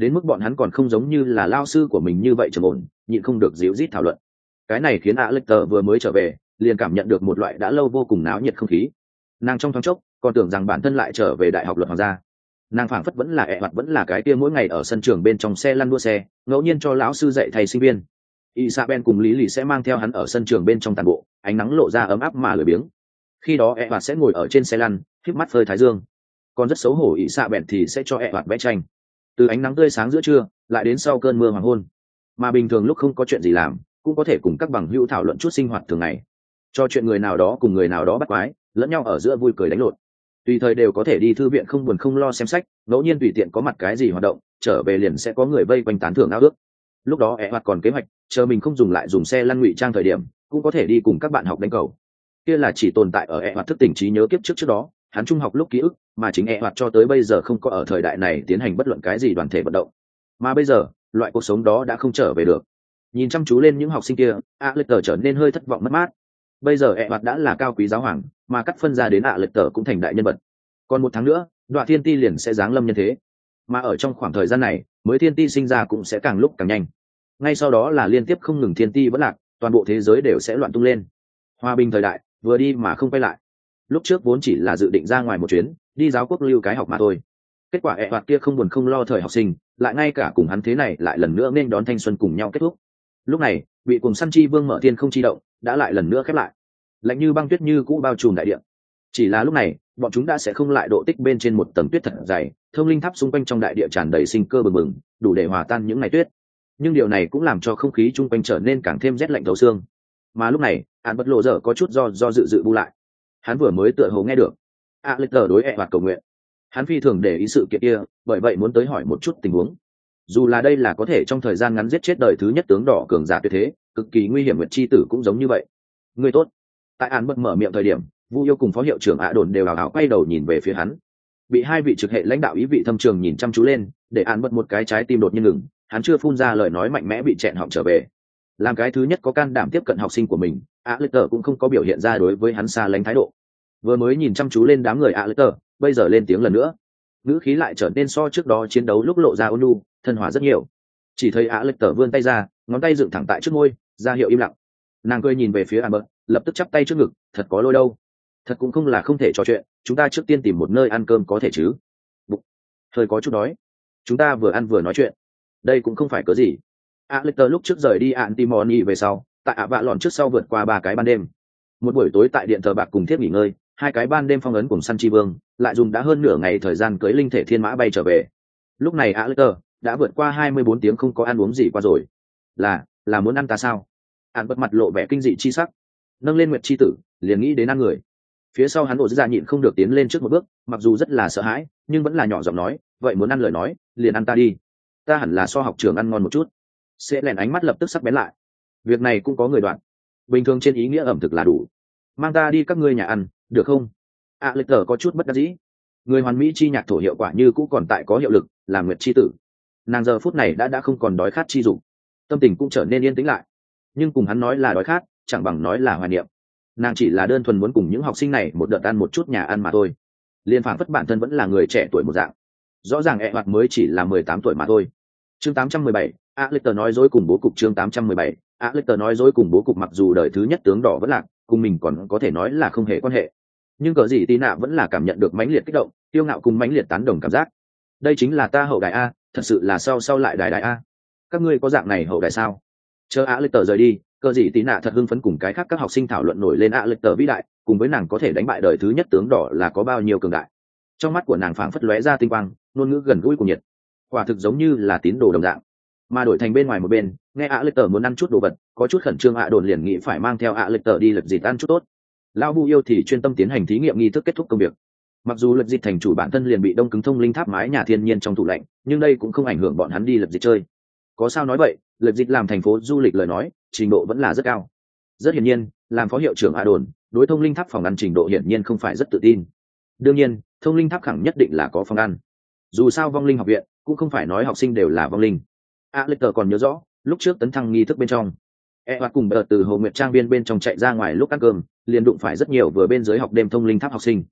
đến mức bọn hắn còn không giống như là lao sư của mình như vậy trầm ổn, nhịn không được díu rít thảo luận. Cái này khiến Alector vừa mới trở về liền cảm nhận được một loại đã lâu vô cùng náo nhiệt không khí. Nàng trong thoáng chốc còn tưởng rằng bản thân lại trở về đại học luật hoàng gia. Nàng phảng phất vẫn là ẹ hoặc vẫn là cái kia mỗi ngày ở sân trường bên trong xe lăn đua xe, ngẫu nhiên cho lão sư dạy thầy sinh viên. Isabel cùng Lý Lì sẽ mang theo hắn ở sân trường bên trong tàn bộ, ánh nắng lộ ra ấm áp mà lười biếng. Khi đó ẹ hoặc sẽ ngồi ở trên xe lăn, khép mắt phơi thái dương. Còn rất xấu hổ Isabel thì sẽ cho ẹ hoặc vẽ tranh. Từ ánh nắng tươi sáng giữa trưa, lại đến sau cơn mưa hoàng hôn. Mà bình thường lúc không có chuyện gì làm, cũng có thể cùng các bằng hữu thảo luận chút sinh hoạt thường ngày. Cho chuyện người nào đó cùng người nào đó bắt quái, lẫn nhau ở giữa vui cười đánh lộn. Tùy thời đều có thể đi thư viện không buồn không lo xem sách, ngẫu nhiên tùy tiện có mặt cái gì hoạt động, trở về liền sẽ có người vây quanh tán thưởng ao ước. Lúc đó ẹ hoạt còn kế hoạch, chờ mình không dùng lại dùng xe lăn ngụy trang thời điểm, cũng có thể đi cùng các bạn học đánh cầu. Kia là chỉ tồn tại ở ẹ hoạt thức tỉnh trí nhớ kiếp trước trước đó, hắn trung học lúc ký ức, mà chính ẹ hoạt cho tới bây giờ không có ở thời đại này tiến hành bất luận cái gì đoàn thể vận động. Mà bây giờ, loại cuộc sống đó đã không trở về được. Nhìn chăm chú lên những học sinh kia, Alector trở nên hơi thất vọng mất mát. Bây giờ ẹ hoạt đã là cao quý giáo hoàng, mà cắt phân ra đến Alector cũng thành đại nhân vật. Còn một tháng nữa, Đoạ Thiên Ti liền sẽ giáng lâm nhân thế. Mà ở trong khoảng thời gian này, mới thiên ti sinh ra cũng sẽ càng lúc càng nhanh. Ngay sau đó là liên tiếp không ngừng thiên ti vẫn lạc, toàn bộ thế giới đều sẽ loạn tung lên. Hòa bình thời đại vừa đi mà không quay lại. Lúc trước vốn chỉ là dự định ra ngoài một chuyến, đi giáo quốc lưu cái học mà thôi. Kết quả ẹ hoạt kia không buồn không lo thời học sinh, lại ngay cả cùng hắn thế này lại lần nữa nên đón thanh xuân cùng nhau kết thúc. Lúc này, bị cùng săn chi vương mở thiên không chi động, đã lại lần nữa khép lại. Lạnh như băng tuyết như cũ bao trùm đại địa. Chỉ là lúc này, bọn chúng đã sẽ không lại độ tích bên trên một tầng tuyết thật dày, thông linh tháp xung quanh trong đại địa tràn đầy sinh cơ bừng bừng, đủ để hòa tan những ngày tuyết. Nhưng điều này cũng làm cho không khí chung quanh trở nên càng thêm rét lạnh thấu xương. Mà lúc này, Án Bất Lộ Dở có chút do do dự dự bu lại. Hắn vừa mới tựa hồ nghe được Alector đối ẹ hoạt cầu nguyện. Hắn phi thường để ý sự kiện kia, bởi vậy muốn tới hỏi một chút tình huống. Dù là đây là có thể trong thời gian ngắn giết chết đời thứ nhất tướng đỏ cường giả tuyệt thế, cực kỳ nguy hiểm, nguyệt chi tử cũng giống như vậy. Người tốt. Tại Án Bất mở miệng thời điểm, Vu Yêu cùng phó hiệu trưởng ạ đồn đều hào hào quay đầu nhìn về phía hắn. Bị hai vị trực hệ lãnh đạo ý vị thâm trường nhìn chăm chú lên, để Án Bất một cái trái tim đột nhiên ngừng, hắn chưa phun ra lời nói mạnh mẽ bị chẹn họng trở về. Làm cái thứ nhất có can đảm tiếp cận học sinh của mình, Alector cũng không có biểu hiện ra đối với hắn xa lánh thái độ. Vừa mới nhìn chăm chú lên đám người Alector, bây giờ lên tiếng lần nữa, ngữ khí lại trở nên so trước đó chiến đấu lúc lộ ra ôn nhu, thân hòa rất nhiều. Chỉ thấy Alector vươn tay ra, ngón tay dựng thẳng tại trước môi, ra hiệu im lặng. Nàng cười nhìn về phía Albert, lập tức chắp tay trước ngực, thật có lỗi đâu. Thật cũng không là không thể trò chuyện, chúng ta trước tiên tìm một nơi ăn cơm có thể chứ. Bụng hơi có chút đói, chúng ta vừa ăn vừa nói chuyện, đây cũng không phải cớ gì. Alector lúc trước rời đi Antimony về sau, tại ạ vạ lòn trước sau vượt qua ba cái ban đêm. Một buổi tối tại điện thờ bạc cùng thiết nghỉ ngơi, hai cái ban đêm phong ấn cùng săn chi vương, lại dùng đã hơn nửa ngày thời gian cưới linh thể thiên mã bay trở về. Lúc này Alector đã vượt qua hai mươi bốn tiếng không có ăn uống gì qua rồi. Là, là muốn ăn ta sao? Án bật mặt lộ vẻ kinh dị chi sắc, nâng lên nguyệt chi tử, liền nghĩ đến ăn người. Phía sau hắn ổ ra nhịn không được tiến lên trước một bước, mặc dù rất là sợ hãi, nhưng vẫn là nhỏ giọng nói, vậy muốn ăn lời nói, liền ăn ta đi. Ta hẳn là so học trường ăn ngon một chút. Sẽ lèn ánh mắt lập tức sắc bén lại. Việc này cũng có người đoạn. Bình thường trên ý nghĩa ẩm thực là đủ. Mang ta đi các ngươi nhà ăn, được không? Alector có chút bất đắc dĩ. Người hoàn mỹ chi nhạc thổ hiệu quả như cũ còn tại có hiệu lực, là nguyệt chi tử. Nàng giờ phút này đã đã không còn đói khát chi dục, tâm tình cũng trở nên yên tĩnh lại. Nhưng cùng hắn nói là đói khát, chẳng bằng nói là hoài niệm. Nàng chỉ là đơn thuần muốn cùng những học sinh này một đợt ăn một chút nhà ăn mà thôi. Liên phảng phất bản thân vẫn là người trẻ tuổi một dạng. Rõ ràng ẹ hoạt mới chỉ là mười tám tuổi mà thôi. Chương tám trăm mười bảy, Alector nói dối cùng bố cục. Chương tám trăm mười bảy, Alector nói dối cùng bố cục. Mặc dù đời thứ nhất tướng đỏ vẫn lạc, cùng mình còn có thể nói là không hề quan hệ. Nhưng cờ gì tí nạ vẫn là cảm nhận được mãnh liệt kích động, tiêu ngạo cùng mãnh liệt tán đồng cảm giác. Đây chính là ta hậu đại a, thật sự là sau sau lại đại đại a. Các ngươi có dạng này hậu đại sao? Chờ Alector rời đi, cờ gì tí nạ thật hưng phấn cùng cái khác các học sinh thảo luận nổi lên Alector vĩ đại, cùng với nàng có thể đánh bại đời thứ nhất tướng đỏ là có bao nhiêu cường đại. Trong mắt của nàng phảng phất lóe ra tinh quang, ngôn ngữ gần gũi cùng nhiệt, quả thực giống như là tín đồ đồng dạng. Mà đổi thành bên ngoài một bên, nghe Alector muốn ăn chút đồ vật, có chút khẩn trương ạ đồn liền nghĩ phải mang theo Alector đi lập dịt ăn chút tốt. Lão Bu Yêu thì chuyên tâm tiến hành thí nghiệm nghi thức kết thúc công việc. Mặc dù lập dịt thành chủ bản thân liền bị đông cứng thông linh tháp mái nhà thiên nhiên trong tủ lạnh, nhưng đây cũng không ảnh hưởng bọn hắn đi lập dịt chơi. Có sao nói vậy, lập dịt làm thành phố du lịch lời nói, trình độ vẫn là rất cao. Rất hiển nhiên, làm phó hiệu trưởng ạ đồn, đối thông linh tháp phòng ăn trình độ hiển nhiên không phải rất tự tin. Đương nhiên, thông linh tháp khẳng nhất định là có phòng ăn. Dù sao vong linh học viện cũng không phải nói học sinh đều là vong linh. Alector còn nhớ rõ, lúc trước tấn thăng nghi thức bên trong, e hoạt cùng bờ từ hồ nguyệt trang viên bên trong chạy ra ngoài lúc ăn cơm, liền đụng phải rất nhiều vừa bên dưới học đêm thông linh tháp học sinh.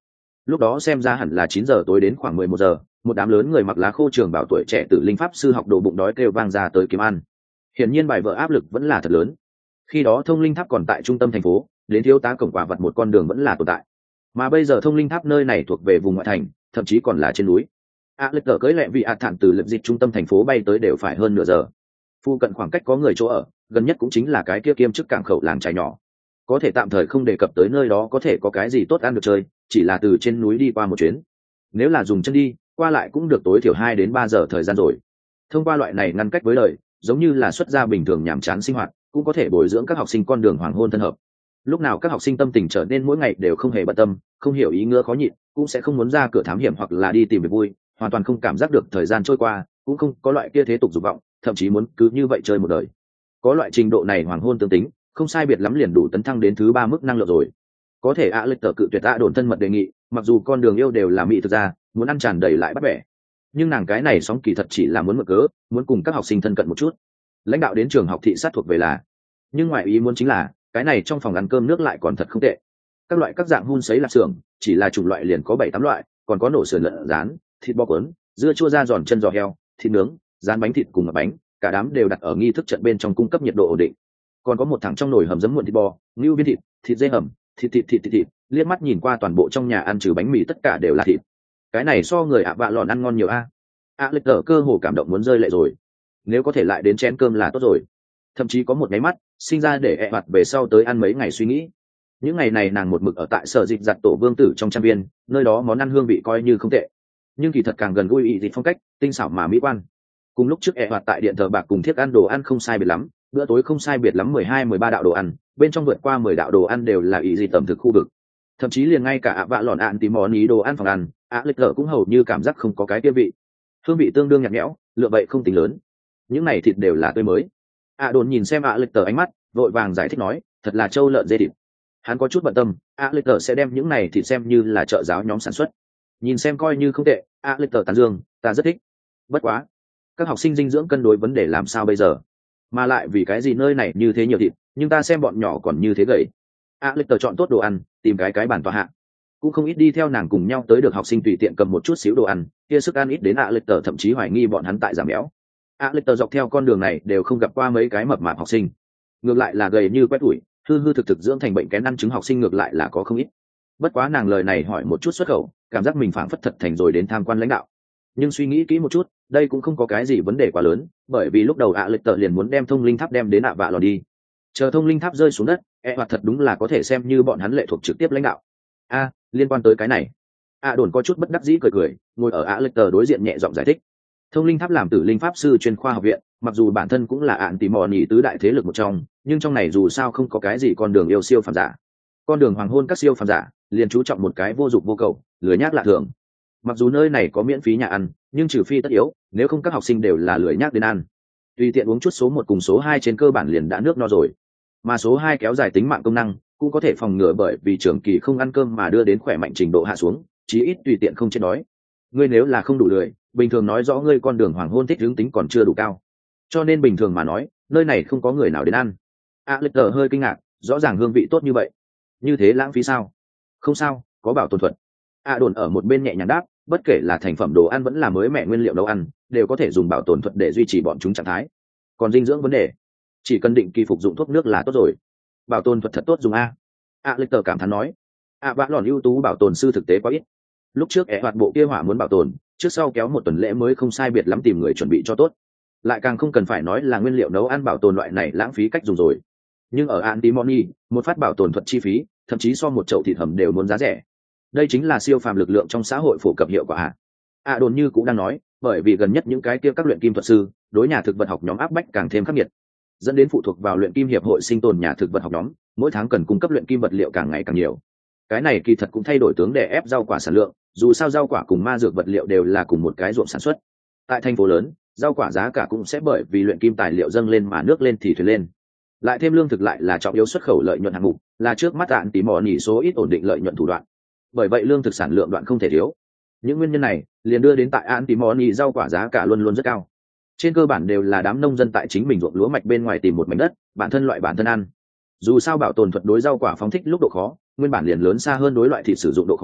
lúc đó xem ra hẳn là chín giờ tối đến khoảng mười một giờ, một đám lớn người mặc lá khô trường bảo tuổi trẻ tử linh pháp sư học đồ bụng đói kêu vang ra tới kiếm ăn. Hiển nhiên bài vợ áp lực vẫn là thật lớn. Khi đó thông linh tháp còn tại trung tâm thành phố, đến thiếu tá cổng quả vật một con đường vẫn là tồn tại, mà bây giờ thông linh tháp nơi này thuộc về vùng ngoại thành, thậm chí còn là trên núi. a lực tờ cưới lẹ vì ạ thản từ lập dịch trung tâm thành phố bay tới đều phải hơn nửa giờ. Phu cận khoảng cách có người chỗ ở, gần nhất cũng chính là cái kia kiêm chức cảng khẩu làng trài nhỏ, có thể tạm thời không đề cập tới nơi đó có thể có cái gì tốt ăn được chơi, chỉ là từ trên núi đi qua một chuyến, nếu là dùng chân đi qua lại cũng được tối thiểu hai đến ba giờ thời gian rồi. Thông qua loại này ngăn cách với đời, giống như là xuất gia bình thường nhàm chán sinh hoạt, cũng có thể bồi dưỡng các học sinh con đường hoàng hôn thân hợp. Lúc nào các học sinh tâm tình trở nên mỗi ngày đều không hề bận tâm, không hiểu ý nghĩa khó nhịn, cũng sẽ không muốn ra cửa thám hiểm hoặc là đi tìm việc vui, hoàn toàn không cảm giác được thời gian trôi qua, cũng không có loại kia thế tục dục vọng, thậm chí muốn cứ như vậy chơi một đời. Có loại trình độ này hoàng hôn tương tính, không sai biệt lắm liền đủ tấn thăng đến thứ ba mức năng lượng rồi. Có thể ạ lịch tờ cự tuyệt ạ đồn thân mật đề nghị, mặc dù con đường yêu đều là mỹ thực ra, muốn ăn tràn đầy lại bắt bẻ, nhưng nàng cái này sóng kỳ thật chỉ là muốn mượn cớ, muốn cùng các học sinh thân cận một chút. Lãnh đạo đến trường học thị sát thuộc về là, nhưng ngoại ý muốn chính là cái này trong phòng ăn cơm nước lại còn thật không tệ. Các loại các dạng hun sấy lạp xưởng, chỉ là chủng loại liền có bảy tám loại, còn có nổ sườn lợn rán, thịt bò cuốn, dưa chua da giòn chân giò heo, thịt nướng, rán bánh thịt cùng ngập bánh, cả đám đều đặt ở nghi thức trận bên trong cung cấp nhiệt độ ổn định. Còn có một thằng trong nồi hầm giấm muộn thịt bò, ngưu viên thịt, thịt dê hầm, thịt thịt thịt thịt thịt, liếc mắt nhìn qua toàn bộ trong nhà ăn trừ bánh mì tất cả đều là thịt. Cái này so người ạ vạ lòn ăn ngon nhiều a. ạ lịch tờ cơ hồ cảm động muốn rơi lệ rồi. Nếu có thể lại đến chén cơm là tốt rồi. Thậm chí có một máy mắt sinh ra để ẹ mặt về sau tới ăn mấy ngày suy nghĩ. Những ngày này nàng một mực ở tại sở dịch giặt tổ vương tử trong trang viên, nơi đó món ăn hương vị coi như không tệ, nhưng kỳ thật càng gần gũi ý dịch phong cách tinh xảo mà mỹ quan. Cùng lúc trước ẹ mặt tại điện thờ bạc cùng thiết ăn đồ ăn không sai biệt lắm, bữa tối không sai biệt lắm mười hai mười ba đạo đồ ăn, bên trong vượt qua mười đạo đồ ăn đều là ý dịch tẩm thực khu vực. Thậm chí liền ngay cả ạ vạ lòn ạn tìm món ý đồ ăn phòng ăn, ạ lịch tờ cũng hầu như cảm giác không có cái tiêu vị, hương vị tương đương nhạt nhẽo, lựa vậy không tính lớn. Những này thịt đều là tươi mới. ạ đồn nhìn xem ạ lịch tờ ánh mắt vội vàng giải thích nói, thật là trâu lợn dê thịt. Hắn có chút bận tâm, ạ lịch tờ sẽ đem những này thịt xem như là trợ giáo nhóm sản xuất, nhìn xem coi như không tệ. ạ lịch tờ tán dương, ta rất thích. Bất quá các học sinh dinh dưỡng cân đối vấn đề làm sao bây giờ, mà lại vì cái gì nơi này như thế nhiều thịt nhưng ta xem bọn nhỏ còn như thế gầy. ạ lịch tờ chọn tốt đồ ăn, tìm cái cái bàn tòa hạ, cũng không ít đi theo nàng cùng nhau tới được học sinh tùy tiện cầm một chút xíu đồ ăn, kia sức ăn ít đến ạ lịch tờ thậm chí hoài nghi bọn hắn tại giảm béo. ạ lịch tờ dọc theo con đường này đều không gặp qua mấy cái mập mạp học sinh, ngược lại là gầy như quét ủi, hư hư thực thực dưỡng thành bệnh kén ăn trứng học sinh ngược lại là có không ít. Bất quá nàng lời này hỏi một chút xuất khẩu, cảm giác mình phảng phất thật thành rồi đến tham quan lãnh đạo. Nhưng suy nghĩ kỹ một chút, đây cũng không có cái gì vấn đề quá lớn, bởi vì lúc đầu ạ lịch tờ liền muốn đem thông linh tháp đem đến ạ vạ lòn đi. Chờ thông linh tháp rơi xuống đất, e hoạt thật đúng là có thể xem như bọn hắn lệ thuộc trực tiếp lãnh đạo. A, liên quan tới cái này, ạ đồn có chút bất đắc dĩ cười cười, ngồi ở ạ lịch tờ đối diện nhẹ giọng giải thích. Thông linh tháp làm tử linh pháp sư chuyên khoa học viện, mặc dù bản thân cũng là ạn tỉ mò nhì tứ đại thế lực một trong, nhưng trong này dù sao không có cái gì con đường yêu siêu phàm giả. Con đường hoàng hôn các siêu phàm giả liền chú trọng một cái vô dụng vô cầu, lười nhác lạ thường. Mặc dù nơi này có miễn phí nhà ăn, nhưng trừ phi tất yếu, nếu không các học sinh đều là lười nhác đến ăn. Tùy tiện uống chút số một cùng số hai trên cơ bản liền đã nước no rồi. Mà số hai kéo dài tính mạng công năng, cũng có thể phòng ngừa bởi vì trường kỳ không ăn cơm mà đưa đến khỏe mạnh trình độ hạ xuống, chí ít tùy tiện không chết đói. Ngươi nếu là không đủ lười, bình thường nói rõ ngươi con đường hoàng hôn thích hướng tính còn chưa đủ cao, cho nên bình thường mà nói nơi này không có người nào đến ăn. a lịch tờ hơi kinh ngạc, rõ ràng hương vị tốt như vậy, như thế lãng phí sao? Không sao, có bảo tồn thuật. a đồn ở một bên nhẹ nhàng đáp, bất kể là thành phẩm đồ ăn vẫn là mới mẻ nguyên liệu nấu ăn, đều có thể dùng bảo tồn thuật để duy trì bọn chúng trạng thái. Còn dinh dưỡng vấn đề, chỉ cần định kỳ phục dụng thuốc nước là tốt rồi. Bảo tồn thuật thật tốt dùng a. a lịch tờ cảm thán nói, a vạ lòn ưu tú bảo tồn sư thực tế quá ít. Lúc trước ẻ hoạt bộ kia hỏa muốn bảo tồn, trước sau kéo một tuần lễ mới không sai biệt lắm tìm người chuẩn bị cho tốt, lại càng không cần phải nói là nguyên liệu nấu ăn bảo tồn loại này lãng phí cách dùng rồi. Nhưng ở Antimony, một phát bảo tồn thuật chi phí thậm chí so một chậu thịt hầm đều muốn giá rẻ. Đây chính là siêu phàm lực lượng trong xã hội phổ cập hiệu quả ạ. À đồn như cũng đang nói, bởi vì gần nhất những cái kia các luyện kim thuật sư đối nhà thực vật học nhóm áp bách càng thêm khắc nghiệt, dẫn đến phụ thuộc vào luyện kim hiệp hội sinh tồn nhà thực vật học nhóm mỗi tháng cần cung cấp luyện kim vật liệu càng ngày càng nhiều. Cái này kỳ thật cũng thay đổi tướng đè ép rau quả sản lượng, dù sao rau quả cùng ma dược vật liệu đều là cùng một cái ruộng sản xuất. Tại thành phố lớn, rau quả giá cả cũng sẽ bởi vì luyện kim tài liệu dâng lên mà nước lên thì thuyền lên. Lại thêm lương thực lại là trọng yếu xuất khẩu lợi nhuận hạng mục, là trước mắt ạn tí mò nhỉ số ít ổn định lợi nhuận thủ đoạn. Bởi vậy lương thực sản lượng đoạn không thể thiếu. Những nguyên nhân này liền đưa đến tại ạn tí mò nhỉ rau quả giá cả luôn luôn rất cao. Trên cơ bản đều là đám nông dân tại chính mình ruộng lúa mạch bên ngoài tìm một mảnh đất, bản thân loại bản thân ăn. Dù sao bảo tồn thuật đối rau quả phóng thích lúc độ khó, nguyên bản liền lớn xa hơn đối loại thịt sử dụng độ khó,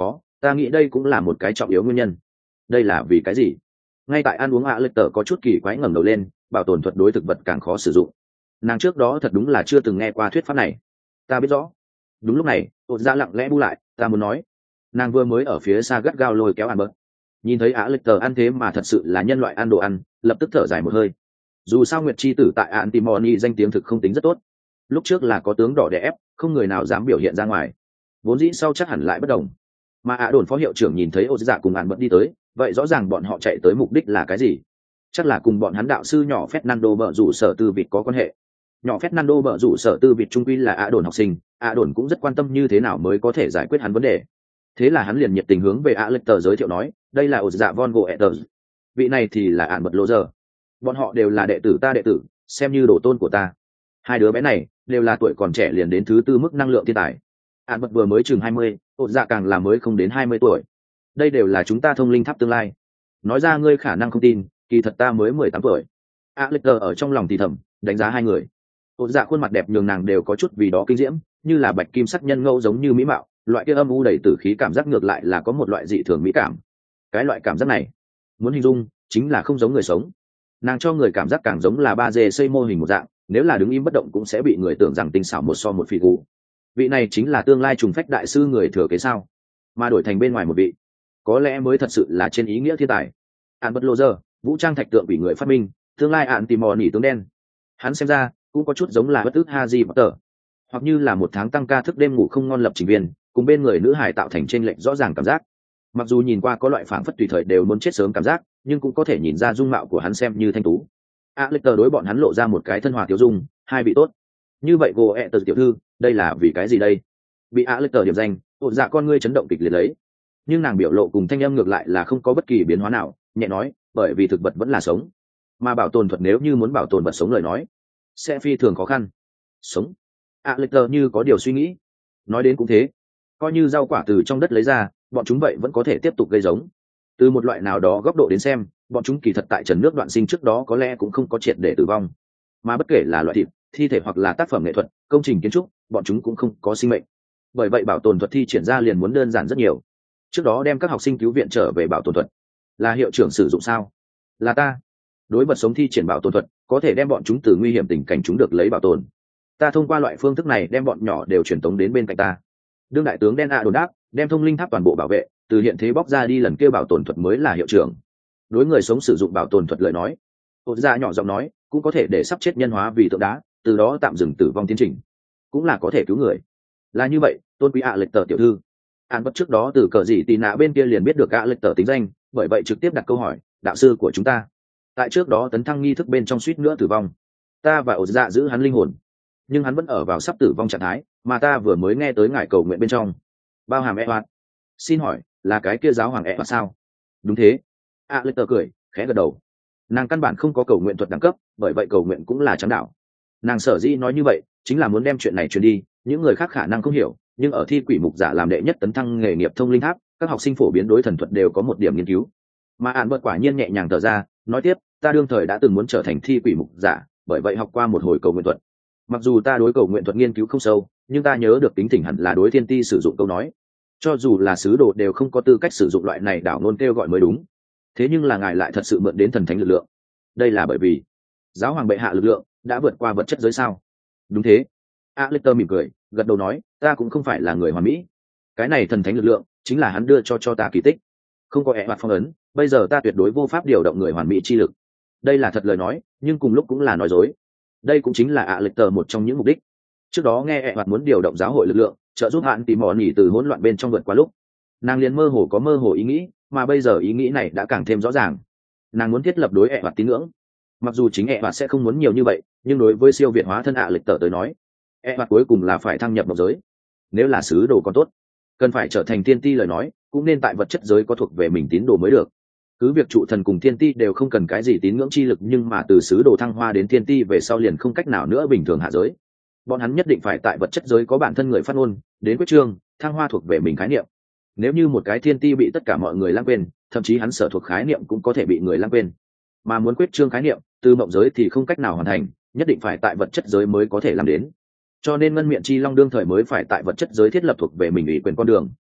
ta nghĩ đây cũng là một cái trọng yếu nguyên nhân. Đây là vì cái gì? Ngay tại ăn uống ạ lệch tờ có chút kỳ quái ngẩng đầu lên, bảo tồn thuật đối thực vật càng khó sử dụng. Nàng trước đó thật đúng là chưa từng nghe qua thuyết pháp này. Ta biết rõ. Đúng lúc này ột ra lặng lẽ bu lại, ta muốn nói. Nàng vừa mới ở phía xa gắt gao lôi kéo ăn bớt, nhìn thấy ạ lệch tờ ăn thế mà thật sự là nhân loại ăn đồ ăn, lập tức thở dài một hơi. Dù sao nguyệt chi tử tại Antimony danh tiếng thực không tính rất tốt, lúc trước là có tướng đỏ đè ép, không người nào dám biểu hiện ra ngoài, vốn dĩ sau chắc hẳn lại bất đồng. Mà ạ đồn phó hiệu trưởng nhìn thấy ô dạ cùng ăn bớt đi tới, vậy rõ ràng bọn họ chạy tới mục đích là cái gì? Chắc là cùng bọn hắn đạo sư nhỏ Fernando bợ rủ sở tư vịt có quan hệ. Nhỏ Fernando bợ rủ sở tư vịt trung quy là ạ đồn học sinh, ạ đồn cũng rất quan tâm như thế nào mới có thể giải quyết hắn vấn đề. Thế là hắn liền nhiệt tình hướng về ạ lệch tờ giới thiệu nói, đây là ô dạ von goethez, vị này thì là ạn bật lô giờ, bọn họ đều là đệ tử ta đệ tử, xem như đồ tôn của ta. Hai đứa bé này đều là tuổi còn trẻ liền đến thứ tư mức năng lượng thiên tài. Ạn bật vừa mới chừng hai mươi, ô dạ càng là mới không đến hai mươi tuổi. Đây đều là chúng ta thông linh tháp tương lai. Nói ra ngươi khả năng không tin, kỳ thật ta mới mười tám tuổi. Alex ở trong lòng thì thầm đánh giá hai người. Ô dạ khuôn mặt đẹp nhường nàng đều có chút vì đó kinh diễm, như là bạch kim sắc nhân ngẫu giống như mỹ mạo, loại kia âm u đầy tử khí cảm giác ngược lại là có một loại dị thường mỹ cảm. Cái loại cảm giác này, muốn hình dung chính là không giống người sống. Nàng cho người cảm giác càng giống là ba d xây mô hình một dạng, nếu là đứng im bất động cũng sẽ bị người tưởng rằng tinh xảo một so một phỉ cụ. Vị này chính là tương lai trùng phách đại sư người thừa kế sao? Mà đổi thành bên ngoài một vị, có lẽ mới thật sự là trên ý nghĩa thiên tài. Albert Lozer, vũ trang thạch tượng bị người phát minh, tương lai ạn tìm mò nỉ tướng đen. Hắn xem ra cũng có chút giống là bất ức Haji Potter, hoặc như là một tháng tăng ca thức đêm ngủ không ngon lập trình viên, cùng bên người nữ hài tạo thành trên lệnh rõ ràng cảm giác. Mặc dù nhìn qua có loại phảng phất tùy thời đều muốn chết sớm cảm giác, nhưng cũng có thể nhìn ra dung mạo của hắn xem như thanh tú. Alex đối bọn hắn lộ ra một cái thân hòa tiêu dung, hai vị tốt. Như vậy Goethe tiểu thư, đây là vì cái gì đây? Bị Alex điểm danh, ột dạ con ngươi chấn động kịch liệt lấy. Nhưng nàng biểu lộ cùng thanh âm ngược lại là không có bất kỳ biến hóa nào, nhẹ nói, bởi vì thực vật vẫn là sống, mà bảo tồn thuật nếu như muốn bảo tồn vật sống lời nói, sẽ phi thường khó khăn. Sống? Alex như có điều suy nghĩ. Nói đến cũng thế, coi như rau quả từ trong đất lấy ra, bọn chúng vậy vẫn có thể tiếp tục gây giống. Từ một loại nào đó góc độ đến xem, bọn chúng kỳ thật tại trần nước đoạn sinh trước đó có lẽ cũng không có triệt để tử vong. Mà bất kể là loại thịt, thi thể hoặc là tác phẩm nghệ thuật, công trình kiến trúc, bọn chúng cũng không có sinh mệnh. Bởi vậy bảo tồn thuật thi triển ra liền muốn đơn giản rất nhiều. Trước đó đem các học sinh cứu viện trở về bảo tồn thuật, là hiệu trưởng sử dụng sao? Là ta. Đối vật sống thi triển bảo tồn thuật, có thể đem bọn chúng từ nguy hiểm tình cảnh chúng được lấy bảo tồn. Ta thông qua loại phương thức này đem bọn nhỏ đều truyền tống đến bên cạnh ta. Đương đại tướng đen ạ đồn đáp, đem thông linh tháp toàn bộ bảo vệ, từ hiện thế bóc ra đi lần kia bảo tồn thuật mới là hiệu trưởng. Đối người sống sử dụng bảo tồn thuật lời nói, ột ra nhỏ giọng nói, cũng có thể để sắp chết nhân hóa vì tượng đá, từ đó tạm dừng tử vong tiến trình, cũng là có thể cứu người. Là như vậy, tôn quý ạ lệch tờ tiểu thư. An bất trước đó từ cờ gì tì nạ bên kia liền biết được ạ lệch tờ tính danh, bởi vậy trực tiếp đặt câu hỏi, đạo sư của chúng ta tại trước đó tấn thăng nghi thức bên trong suýt nữa tử vong, ta và ột dạ giữ hắn linh hồn, nhưng hắn vẫn ở vào sắp tử vong trạng thái, mà ta vừa mới nghe tới ngài cầu nguyện bên trong bao hàm e hoạt. Xin hỏi là cái kia giáo hoàng e hoạt sao? Đúng thế. A lê tờ cười khẽ gật đầu. Nàng căn bản không có cầu nguyện thuật đẳng cấp, bởi vậy cầu nguyện cũng là trắng đạo. Nàng sở dĩ nói như vậy chính là muốn đem chuyện này truyền đi, những người khác khả năng không hiểu, nhưng ở thi quỷ mục giả làm đệ nhất tấn thăng nghề nghiệp thông linh tháp, các học sinh phổ biến đối thần thuật đều có một điểm nghiên cứu. Mà Án bật quả nhiên nhẹ nhàng thở ra, nói tiếp, ta đương thời đã từng muốn trở thành thi quỷ mục giả, bởi vậy học qua một hồi cầu nguyện thuật. Mặc dù ta đối cầu nguyện thuật nghiên cứu không sâu, nhưng ta nhớ được tính thỉnh hẳn là đối thiên ti sử dụng câu nói, cho dù là sứ đồ đều không có tư cách sử dụng loại này đảo ngôn kêu gọi mới đúng. Thế nhưng là ngài lại thật sự mượn đến thần thánh lực lượng, đây là bởi vì giáo hoàng bệ hạ lực lượng đã vượt qua vật chất giới sao? Đúng thế. Alecter mỉm cười gật đầu nói, ta cũng không phải là người hoàn mỹ, cái này thần thánh lực lượng chính là hắn đưa cho cho ta kỳ tích. Không có ẹ hoạt phong ấn, bây giờ ta tuyệt đối vô pháp điều động người hoàn mỹ chi lực. Đây là thật lời nói, nhưng cùng lúc cũng là nói dối. Đây cũng chính là Alecter một trong những mục đích. Trước đó nghe ẹ hoạt muốn điều động giáo hội lực lượng, trợ giúp hạn tìm mỏ nỉ từ hỗn loạn bên trong vượt qua lúc, nàng liền mơ hồ có mơ hồ ý nghĩ, mà bây giờ ý nghĩ này đã càng thêm rõ ràng. Nàng muốn thiết lập đối ẹ hoạt tín ngưỡng. Mặc dù chính ẹ hoạt sẽ không muốn nhiều như vậy, nhưng đối với siêu việt hóa thân Alecter tới nói, ẹ hoạt cuối cùng là phải thăng nhập một giới. Nếu là sứ đồ còn tốt, cần phải trở thành thiên ti lời nói, cũng nên tại vật chất giới có thuộc về mình tín đồ mới được. Cứ việc trụ thần cùng thiên ti đều không cần cái gì tín ngưỡng chi lực, nhưng mà từ sứ đồ thăng hoa đến thiên ti về sau liền không cách nào nữa bình thường hạ giới. Bọn hắn nhất định phải tại vật chất giới có bản thân người phát ngôn, đến quyết trương thăng hoa thuộc về mình khái niệm. Nếu như một cái thiên ti bị tất cả mọi người lãng quên, thậm chí hắn sở thuộc khái niệm cũng có thể bị người lãng quên. Mà muốn quyết trương khái niệm từ mộng giới thì không cách nào hoàn thành, nhất định phải tại vật chất giới mới có thể làm đến. Cho nên ngân miệng chi long đương thời mới phải tại vật chất giới thiết lập thuộc về mình ủy quyền con đường.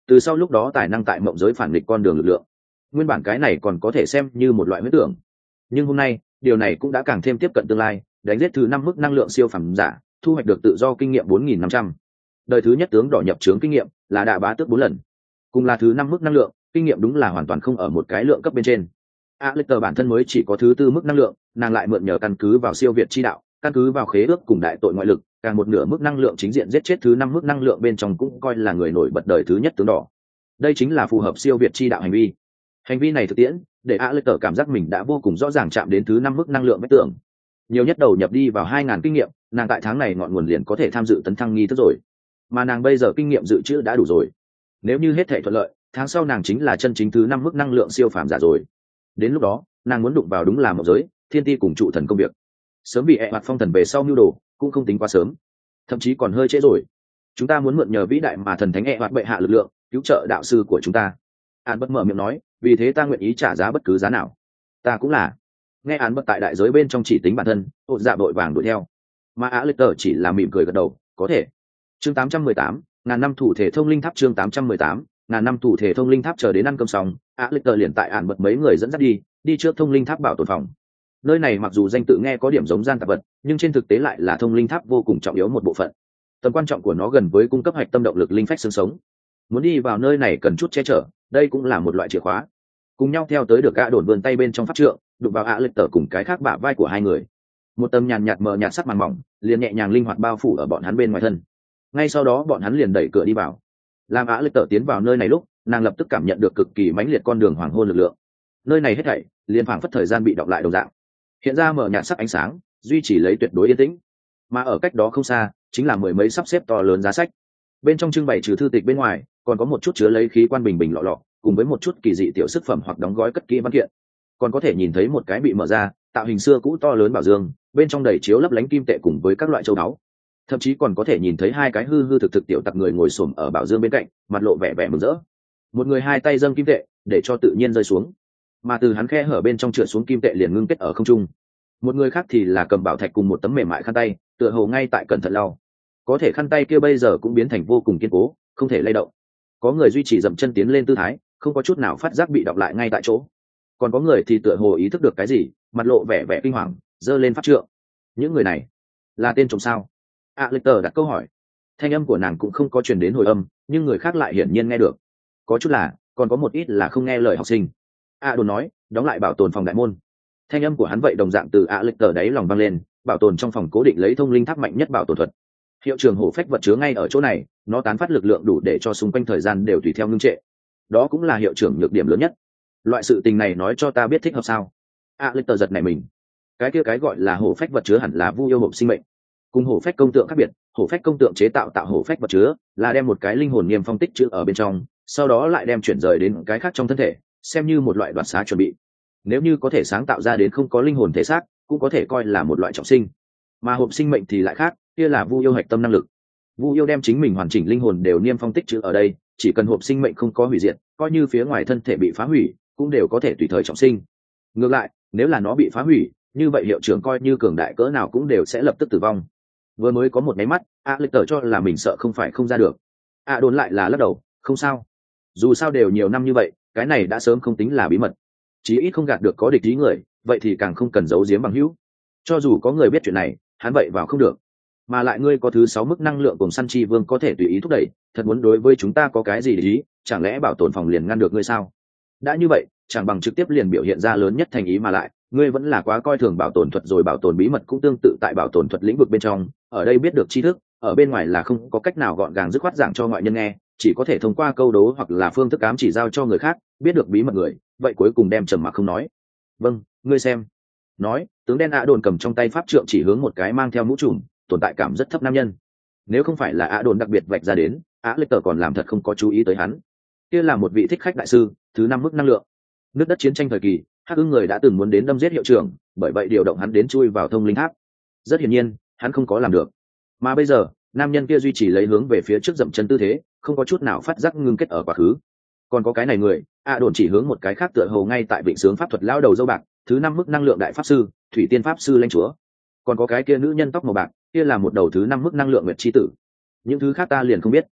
từ sau lúc đó tài năng tại mộng giới phản nghịch con đường lực lượng. Nguyên bản cái này còn có thể xem như một loại huyễn tưởng, nhưng hôm nay điều này cũng đã càng thêm tiếp cận tương lai. Đánh giết thứ năm mức năng lượng siêu phẩm giả, thu hoạch được tự do kinh nghiệm bốn nghìn năm trăm. Đời thứ nhất tướng đỏ nhập trướng kinh nghiệm là đạ bá tước bốn lần, cùng là thứ năm mức năng lượng, kinh nghiệm đúng là hoàn toàn không ở một cái lượng cấp bên trên. Alector bản thân mới chỉ có thứ tư mức năng lượng, nàng lại mượn nhờ căn cứ vào siêu việt chi đạo, căn cứ vào khế ước cùng đại tội ngoại lực, càng một nửa mức năng lượng chính diện giết chết thứ năm mức năng lượng bên trong cũng coi là người nổi bật đời thứ nhất tướng đỏ. Đây chính là phù hợp siêu việt chi đạo hành vi. Hành vi này thực tiễn để Alector cảm giác mình đã vô cùng rõ ràng chạm đến thứ năm mức năng lượng vách tường. Nhiều nhất đầu nhập đi vào hai ngàn kinh nghiệm, nàng tại tháng này ngọn nguồn liền có thể tham dự tấn thăng nghi thức rồi. Mà nàng bây giờ kinh nghiệm dự trữ đã đủ rồi. Nếu như hết thể thuận lợi, tháng sau nàng chính là chân chính thứ năm mức năng lượng siêu phàm giả rồi. Đến lúc đó, nàng muốn đụng vào đúng là một giới, thiên ti cùng trụ thần công việc. Sớm bị ẹ mặt phong thần về sau mưu đồ, cũng không tính quá sớm. Thậm chí còn hơi trễ rồi. Chúng ta muốn mượn nhờ vĩ đại mà thần thánh ẹ mặt bệ hạ lực lượng, cứu trợ đạo sư của chúng ta. Án bất mở miệng nói, vì thế ta nguyện ý trả giá bất cứ giá nào. Ta cũng là. Nghe án bất tại đại giới bên trong chỉ tính bản thân, ột dạ đội vàng đuổi theo. Mà Alector chỉ là mỉm cười gật đầu, có thể. Chương tám trăm mười tám, ngàn năm thủ thể thông linh tháp. Chương tám trăm mười tám, ngàn năm thủ thể thông linh tháp. Chờ đến ăn cơm xong, Alector liền tại án bật mấy người dẫn dắt đi, đi trước thông linh tháp bảo tồn phòng. Nơi này mặc dù danh tự nghe có điểm giống gian tạp vật, nhưng trên thực tế lại là thông linh tháp vô cùng trọng yếu một bộ phận. Tầm quan trọng của nó gần với cung cấp hạch tâm động lực linh phách xương sống. Muốn đi vào nơi này cần chút che chở, đây cũng là một loại chìa khóa. Cùng nhau theo tới được gã đồn vươn tay bên trong pháp trượng, đụng vào Alector cùng cái khác bả vai của hai người. Một tấm nhàn nhạt mờ nhạt sắc màn mỏng, liền nhẹ nhàng linh hoạt bao phủ ở bọn hắn bên ngoài thân. Ngay sau đó bọn hắn liền đẩy cửa đi vào. Làm Alector tiến vào nơi này lúc, nàng lập tức cảm nhận được cực kỳ mãnh liệt con đường hoàng hôn lực lượng. Nơi này hết thảy liền phảng phất thời gian bị đọc lại đồng dạng. Hiện ra mờ nhạt sắc ánh sáng, duy trì lấy tuyệt đối yên tĩnh. Mà ở cách đó không xa, chính là mười mấy sắp xếp to lớn giá sách. Bên trong trưng bày trừ thư tịch bên ngoài, còn có một chút chứa lấy khí quan bình bình lọ lọ, cùng với một chút kỳ dị tiểu sức phẩm hoặc đóng gói cất kỹ văn kiện. Còn có thể nhìn thấy một cái bị mở ra, tạo hình xưa cũ to lớn bảo dương, bên trong đầy chiếu lấp lánh kim tệ cùng với các loại châu báu. Thậm chí còn có thể nhìn thấy hai cái hư hư thực thực tiểu tặc người ngồi xổm ở bảo dương bên cạnh, mặt lộ vẻ vẻ mừng rỡ. Một người hai tay dâng kim tệ, để cho tự nhiên rơi xuống, mà từ hắn khe hở bên trong trượt xuống kim tệ liền ngưng kết ở không trung. Một người khác thì là cầm bảo thạch cùng một tấm mềm mại khăn tay, tựa hồ ngay tại cẩn thận lau. Có thể khăn tay kia bây giờ cũng biến thành vô cùng kiên cố, không thể lay động. Có người duy trì dậm chân tiến lên tư thái, không có chút nào phát giác bị đọc lại ngay tại chỗ. Còn có người thì tựa hồ ý thức được cái gì, mặt lộ vẻ vẻ kinh hoàng, giơ lên pháp trượng. Những người này là tên trộm sao? Alector đặt câu hỏi. Thanh âm của nàng cũng không có truyền đến hồi âm, nhưng người khác lại hiển nhiên nghe được. Có chút là, còn có một ít là không nghe lời học sinh. A đồn nói, đóng lại bảo tồn phòng đại môn. Thanh âm của hắn vậy đồng dạng từ Alector đáy lòng vang lên, bảo tồn trong phòng cố định lấy thông linh tháp mạnh nhất bảo tồn thuật. Hiệu trường hổ phách vật chứa ngay ở chỗ này, nó tán phát lực lượng đủ để cho xung quanh thời gian đều tùy theo ngưng trệ. Đó cũng là hiệu trưởng nhược điểm lớn nhất. Loại sự tình này nói cho ta biết thích hợp sao? Alector giật nảy mình. Cái kia cái gọi là hổ phách vật chứa hẳn là vu yêu hộp sinh mệnh. Cùng hổ phách công tượng khác biệt, hổ phách công tượng chế tạo tạo hổ phách vật chứa là đem một cái linh hồn niêm phong tích trữ ở bên trong, sau đó lại đem chuyển rời đến cái khác trong thân thể, xem như một loại đoạt xá chuẩn bị. Nếu như có thể sáng tạo ra đến không có linh hồn thể xác, cũng có thể coi là một loại trọng sinh. Mà hộp sinh mệnh thì lại khác, kia là vu yêu hạch tâm năng lực. Vu yêu đem chính mình hoàn chỉnh linh hồn đều niêm phong tích trữ ở đây, chỉ cần hộp sinh mệnh không có hủy diệt, coi như phía ngoài thân thể bị phá hủy, cũng đều có thể tùy thời trọng sinh. Ngược lại, nếu là nó bị phá hủy, như vậy hiệu trưởng coi như cường đại cỡ nào cũng đều sẽ lập tức tử vong. Vừa mới có một máy mắt, Alector cho là mình sợ không phải không ra được. A đồn lại là lắc đầu, không sao. Dù sao đều nhiều năm như vậy, cái này đã sớm không tính là bí mật. Chí ít không gạt được có địch ý người, vậy thì càng không cần giấu giếm bằng hữu. Cho dù có người biết chuyện này, hắn vậy vào không được. Mà lại ngươi có thứ sáu mức năng lượng cùng săn chi vương có thể tùy ý thúc đẩy, thật muốn đối với chúng ta có cái gì để ý, chẳng lẽ bảo tồn phòng liền ngăn được ngươi sao? Đã như vậy, chẳng bằng trực tiếp liền biểu hiện ra lớn nhất thành ý mà lại, ngươi vẫn là quá coi thường bảo tồn thuật rồi. Bảo tồn bí mật cũng tương tự tại bảo tồn thuật lĩnh vực bên trong, ở đây biết được tri thức, ở bên ngoài là không có cách nào gọn gàng dứt khoát giảng cho ngoại nhân nghe, chỉ có thể thông qua câu đố hoặc là phương thức ám chỉ giao cho người khác, biết được bí mật người, vậy cuối cùng đem trầm mặc không nói. Vâng, ngươi xem. Nói, tướng đen ạ đồn cầm trong tay pháp trượng chỉ hướng một cái mang theo mũ trùm, tồn tại cảm rất thấp nam nhân. Nếu không phải là ạ đồn đặc biệt vạch ra đến, Alector còn làm thật không có chú ý tới hắn. Kia là một vị thích khách đại sư, thứ năm mức năng lượng. Nước đất chiến tranh thời kỳ, hắc ưng người đã từng muốn đến đâm giết hiệu trưởng, bởi vậy điều động hắn đến chui vào thông linh tháp. Rất hiển nhiên, hắn không có làm được. Mà bây giờ, nam nhân kia duy trì lấy hướng về phía trước dậm chân tư thế, không có chút nào phát giác ngưng kết ở quá khứ. Còn có cái này người, ạ đồn chỉ hướng một cái khác tựa hồ ngay tại vịnh sướng pháp thuật lao đầu dâu bạc, thứ năm mức năng lượng đại pháp sư, thủy tiên pháp sư lãnh chúa. Còn có cái kia nữ nhân tóc màu bạc, kia là một đầu thứ năm mức năng lượng nguyệt chi tử. Những thứ khác ta liền không biết.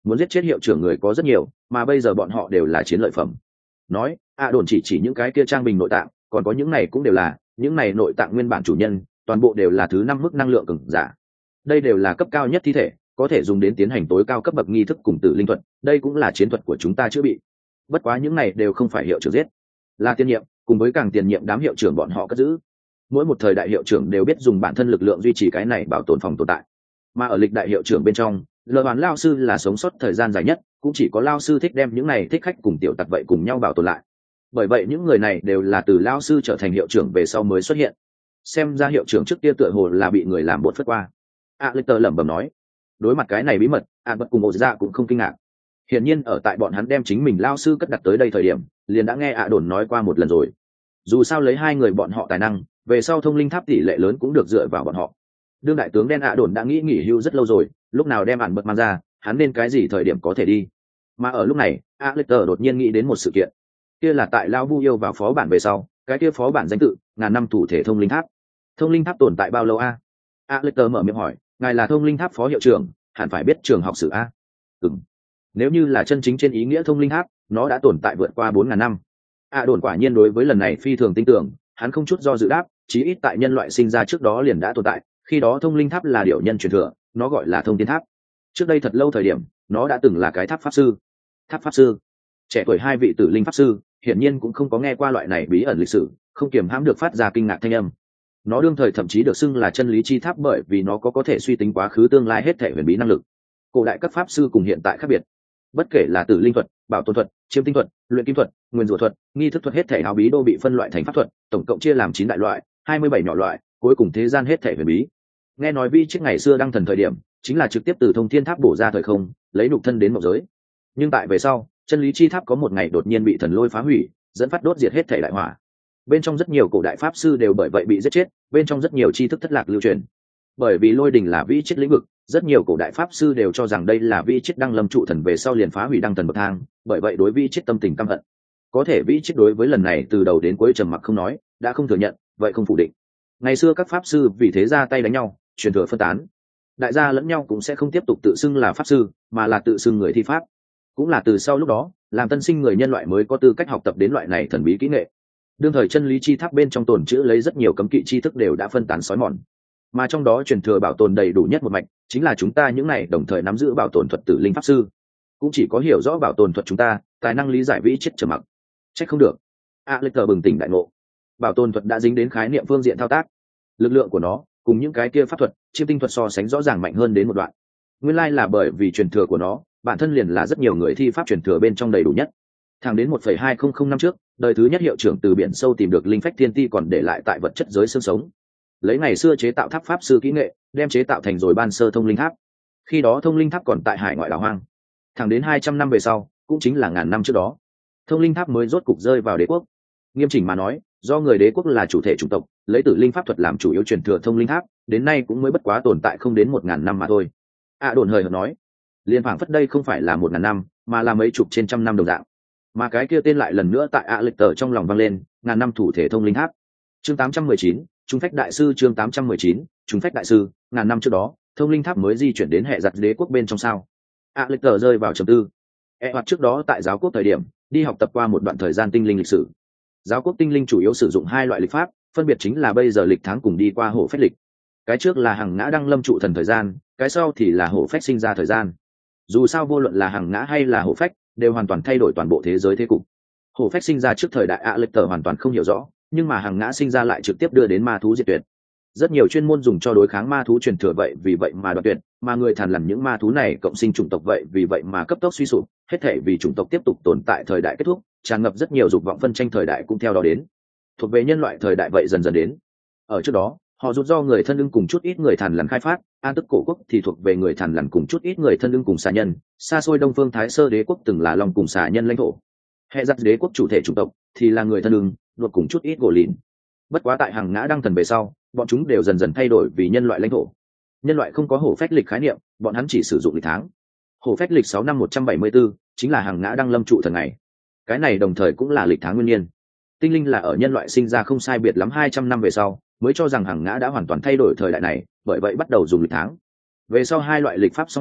muốn giết chết hiệu trưởng người có rất nhiều, mà bây giờ bọn họ đều là chiến lợi phẩm. Nói, ạ đồn chỉ chỉ những cái kia trang bình nội tạng, còn có những này cũng đều là, những này nội tạng nguyên bản chủ nhân, toàn bộ đều là thứ năm mức năng lượng cường giả. Đây đều là cấp cao nhất thi thể, có thể dùng đến tiến hành tối cao cấp bậc nghi thức cùng tử linh thuật, đây cũng là chiến thuật của chúng ta chữa bị. Bất quá những này đều không phải hiệu trưởng giết, là tiền nhiệm, cùng với càng tiền nhiệm đám hiệu trưởng bọn họ cất giữ. Mỗi một thời đại hiệu trưởng đều biết dùng bản thân lực lượng duy trì cái này bảo tồn phòng tồn tại. Mà ở lịch đại hiệu trưởng bên trong, lờ hoàn lao sư là sống sót thời gian dài nhất, cũng chỉ có lao sư thích đem những này thích khách cùng tiểu tặc vậy cùng nhau bảo tồn lại. Bởi vậy những người này đều là từ lao sư trở thành hiệu trưởng về sau mới xuất hiện. Xem ra hiệu trưởng trước kia tựa hồ là bị người làm bột phất qua. A Lê Tơ lẩm bẩm nói. Đối mặt cái này bí mật, A Bất cùng Ổ Dạ cũng không kinh ngạc. Hiển nhiên ở tại bọn hắn đem chính mình lao sư cất đặt tới đây thời điểm, liền đã nghe A Đồn nói qua một lần rồi. Dù sao lấy hai người bọn họ tài năng, về sau thông linh tháp tỷ lệ lớn cũng được dựa vào bọn họ. Đương đại tướng đen A Đồn đã nghĩ nghỉ hưu rất lâu rồi, lúc nào đem ản bật mang ra, hắn nên cái gì thời điểm có thể đi. Mà ở lúc này, A Lê Tơ đột nhiên nghĩ đến một sự kiện. Kia là tại Lao Vu yêu vào phó bản về sau, cái kia phó bản danh tự, ngàn năm thủ thể thông linh tháp. Thông linh tháp tồn tại bao lâu a? A Lê Tơ mở miệng hỏi, ngài là thông linh tháp phó hiệu trưởng, hẳn phải biết trường học sử a. Ừm. Nếu như là chân chính trên ý nghĩa thông linh tháp, nó đã tồn tại vượt qua bốn ngàn năm. A Đồn quả nhiên đối với lần này phi thường tin tưởng, hắn không chút do dự đáp, chí ít tại nhân loại sinh ra trước đó liền đã tồn tại, khi đó thông linh tháp là điểu nhân truyền thừa, nó gọi là thông tiên tháp. Trước đây thật lâu thời điểm, nó đã từng là cái tháp pháp sư. Tháp pháp sư. Trẻ tuổi hai vị tử linh pháp sư, hiển nhiên cũng không có nghe qua loại này bí ẩn lịch sử, không kiềm hãm được phát ra kinh ngạc thanh âm. Nó đương thời thậm chí được xưng là chân lý chi tháp bởi vì nó có có thể suy tính quá khứ tương lai hết thể huyền bí năng lực. Cổ đại các pháp sư cùng hiện tại khác biệt. Bất kể là tử linh thuật, bảo tồn thuật, chiêm tinh thuật, luyện kim thuật, nguyên rủa thuật, nghi thức thuật hết thể áo bí đô bị phân loại thành pháp thuật, tổng cộng chia làm chín đại loại, hai mươi bảy nhỏ loại, cuối cùng thế gian hết thể huyền bí. Nghe nói vi trước ngày xưa đăng thần thời điểm, chính là trực tiếp từ thông thiên tháp bổ ra thời không, lấy nhục thân đến mộng giới. Nhưng tại về sau, chân lý chi tháp có một ngày đột nhiên bị thần lôi phá hủy, dẫn phát đốt diệt hết thể đại hỏa. Bên trong rất nhiều cổ đại pháp sư đều bởi vậy bị giết chết, bên trong rất nhiều tri thức thất lạc lưu truyền. Bởi vì lôi đình là vi chết lĩnh vực, rất nhiều cổ đại pháp sư đều cho rằng đây là vi chết đăng lâm trụ thần về sau liền phá hủy đăng thần bậc thang, bởi vậy đối vi chết tâm tình căm hận. Có thể vi chết đối với lần này từ đầu đến cuối trầm mặc không nói, đã không thừa nhận, vậy không phủ định. Ngày xưa các pháp sư vì thế ra tay đánh nhau, truyền thừa phân tán. Đại gia lẫn nhau cũng sẽ không tiếp tục tự xưng là pháp sư, mà là tự xưng người thi pháp. Cũng là từ sau lúc đó, làm tân sinh người nhân loại mới có tư cách học tập đến loại này thần bí kỹ nghệ. Đương thời chân lý chi tháp bên trong tồn chữ lấy rất nhiều cấm kỵ tri thức đều đã phân tán xói mòn, mà trong đó truyền thừa bảo tồn đầy đủ nhất một mạch chính là chúng ta những này đồng thời nắm giữ bảo tồn thuật tử linh pháp sư. Cũng chỉ có hiểu rõ bảo tồn thuật chúng ta, tài năng lý giải vĩ chết trầm mặc. Trách không được. A Lê Tờ bừng tỉnh đại ngộ. Bảo tồn thuật đã dính đến khái niệm phương diện thao tác, lực lượng của nó cùng những cái kia pháp thuật, chiêm tinh thuật so sánh rõ ràng mạnh hơn đến một đoạn. Nguyên lai là bởi vì truyền thừa của nó, bản thân liền là rất nhiều người thi pháp truyền thừa bên trong đầy đủ nhất. Thẳng đến một phẩy hai không không năm trước, đời thứ nhất hiệu trưởng từ biển sâu tìm được linh phách thiên ti còn để lại tại vật chất giới xương sống, lấy ngày xưa chế tạo tháp pháp sư kỹ nghệ, đem chế tạo thành rồi ban sơ thông linh tháp. Khi đó thông linh tháp còn tại hải ngoại đảo hoang. Thẳng đến hai trăm năm về sau, cũng chính là ngàn năm trước đó, thông linh tháp mới rốt cục rơi vào đế quốc. Nghiêm chỉnh mà nói, do người đế quốc là chủ thể chủng tộc, lấy tử linh pháp thuật làm chủ yếu truyền thừa thông linh tháp, đến nay cũng mới bất quá tồn tại không đến một ngàn năm mà thôi. A Đồn hời hợt nói, liên phảng phất đây không phải là một ngàn năm, mà là mấy chục trên trăm năm đồng dạng. Mà cái kia tên lại lần nữa tại A Lịch tờ trong lòng vang lên, ngàn năm thủ thể thông linh tháp. Chương tám trăm mười chín, Trung phách đại sư. Chương tám trăm mười chín, Trung phách đại sư. Ngàn năm trước đó, thông linh tháp mới di chuyển đến hệ giặc đế quốc bên trong sao? A Lịch tờ rơi vào trầm tư. E hoặc trước đó tại giáo quốc thời điểm, đi học tập qua một đoạn thời gian tinh linh lịch sử. Giáo quốc tinh linh chủ yếu sử dụng hai loại lịch pháp, phân biệt chính là bây giờ lịch tháng cùng đi qua hổ phách lịch. Cái trước là hằng ngã đăng lâm trụ thần thời gian, cái sau thì là hổ phách sinh ra thời gian. Dù sao vô luận là hằng ngã hay là hổ phách, đều hoàn toàn thay đổi toàn bộ thế giới thế cục. Hổ phách sinh ra trước thời đại A Lịch tờ hoàn toàn không hiểu rõ, nhưng mà hằng ngã sinh ra lại trực tiếp đưa đến ma thú diệt tuyệt. Rất nhiều chuyên môn dùng cho đối kháng ma thú truyền thừa vậy vì vậy mà đoạt tuyệt, mà người thàn lằn những ma thú này cộng sinh chủng tộc vậy vì vậy mà cấp tốc suy sụp, hết thể vì chủng tộc tiếp tục tồn tại thời đại kết thúc, tràn ngập rất nhiều dục vọng phân tranh thời đại cũng theo đó đến. Thuộc về nhân loại thời đại vậy dần dần đến. Ở trước đó, họ rút do người thân ưng cùng chút ít người thàn lằn khai phát, an tức cổ quốc thì thuộc về người thàn lằn cùng chút ít người thân ưng cùng xà nhân, xa xôi đông phương thái sơ đế quốc từng là lòng cùng xà nhân lãnh thổ. Hệ giặc đế quốc chủ thể chủng tộc thì là người thân ưng, luật cùng chút ít gỗ lìn. Bất quá tại hàng ngã đăng thần về sau, bọn chúng đều dần dần thay đổi vì nhân loại lãnh thổ. Nhân loại không có hổ phách lịch khái niệm, bọn hắn chỉ sử dụng lịch tháng. Hổ phách lịch sáu năm một trăm bảy mươi tư chính là hàng ngã đăng lâm trụ thần ngày. Cái này đồng thời cũng là lịch tháng nguyên niên. Tinh linh là ở nhân loại sinh ra không sai biệt lắm hai trăm năm về sau, mới cho rằng hàng ngã đã hoàn toàn thay đổi thời đại này, bởi vậy bắt đầu dùng lịch tháng. Về sau hai loại lịch pháp song hành,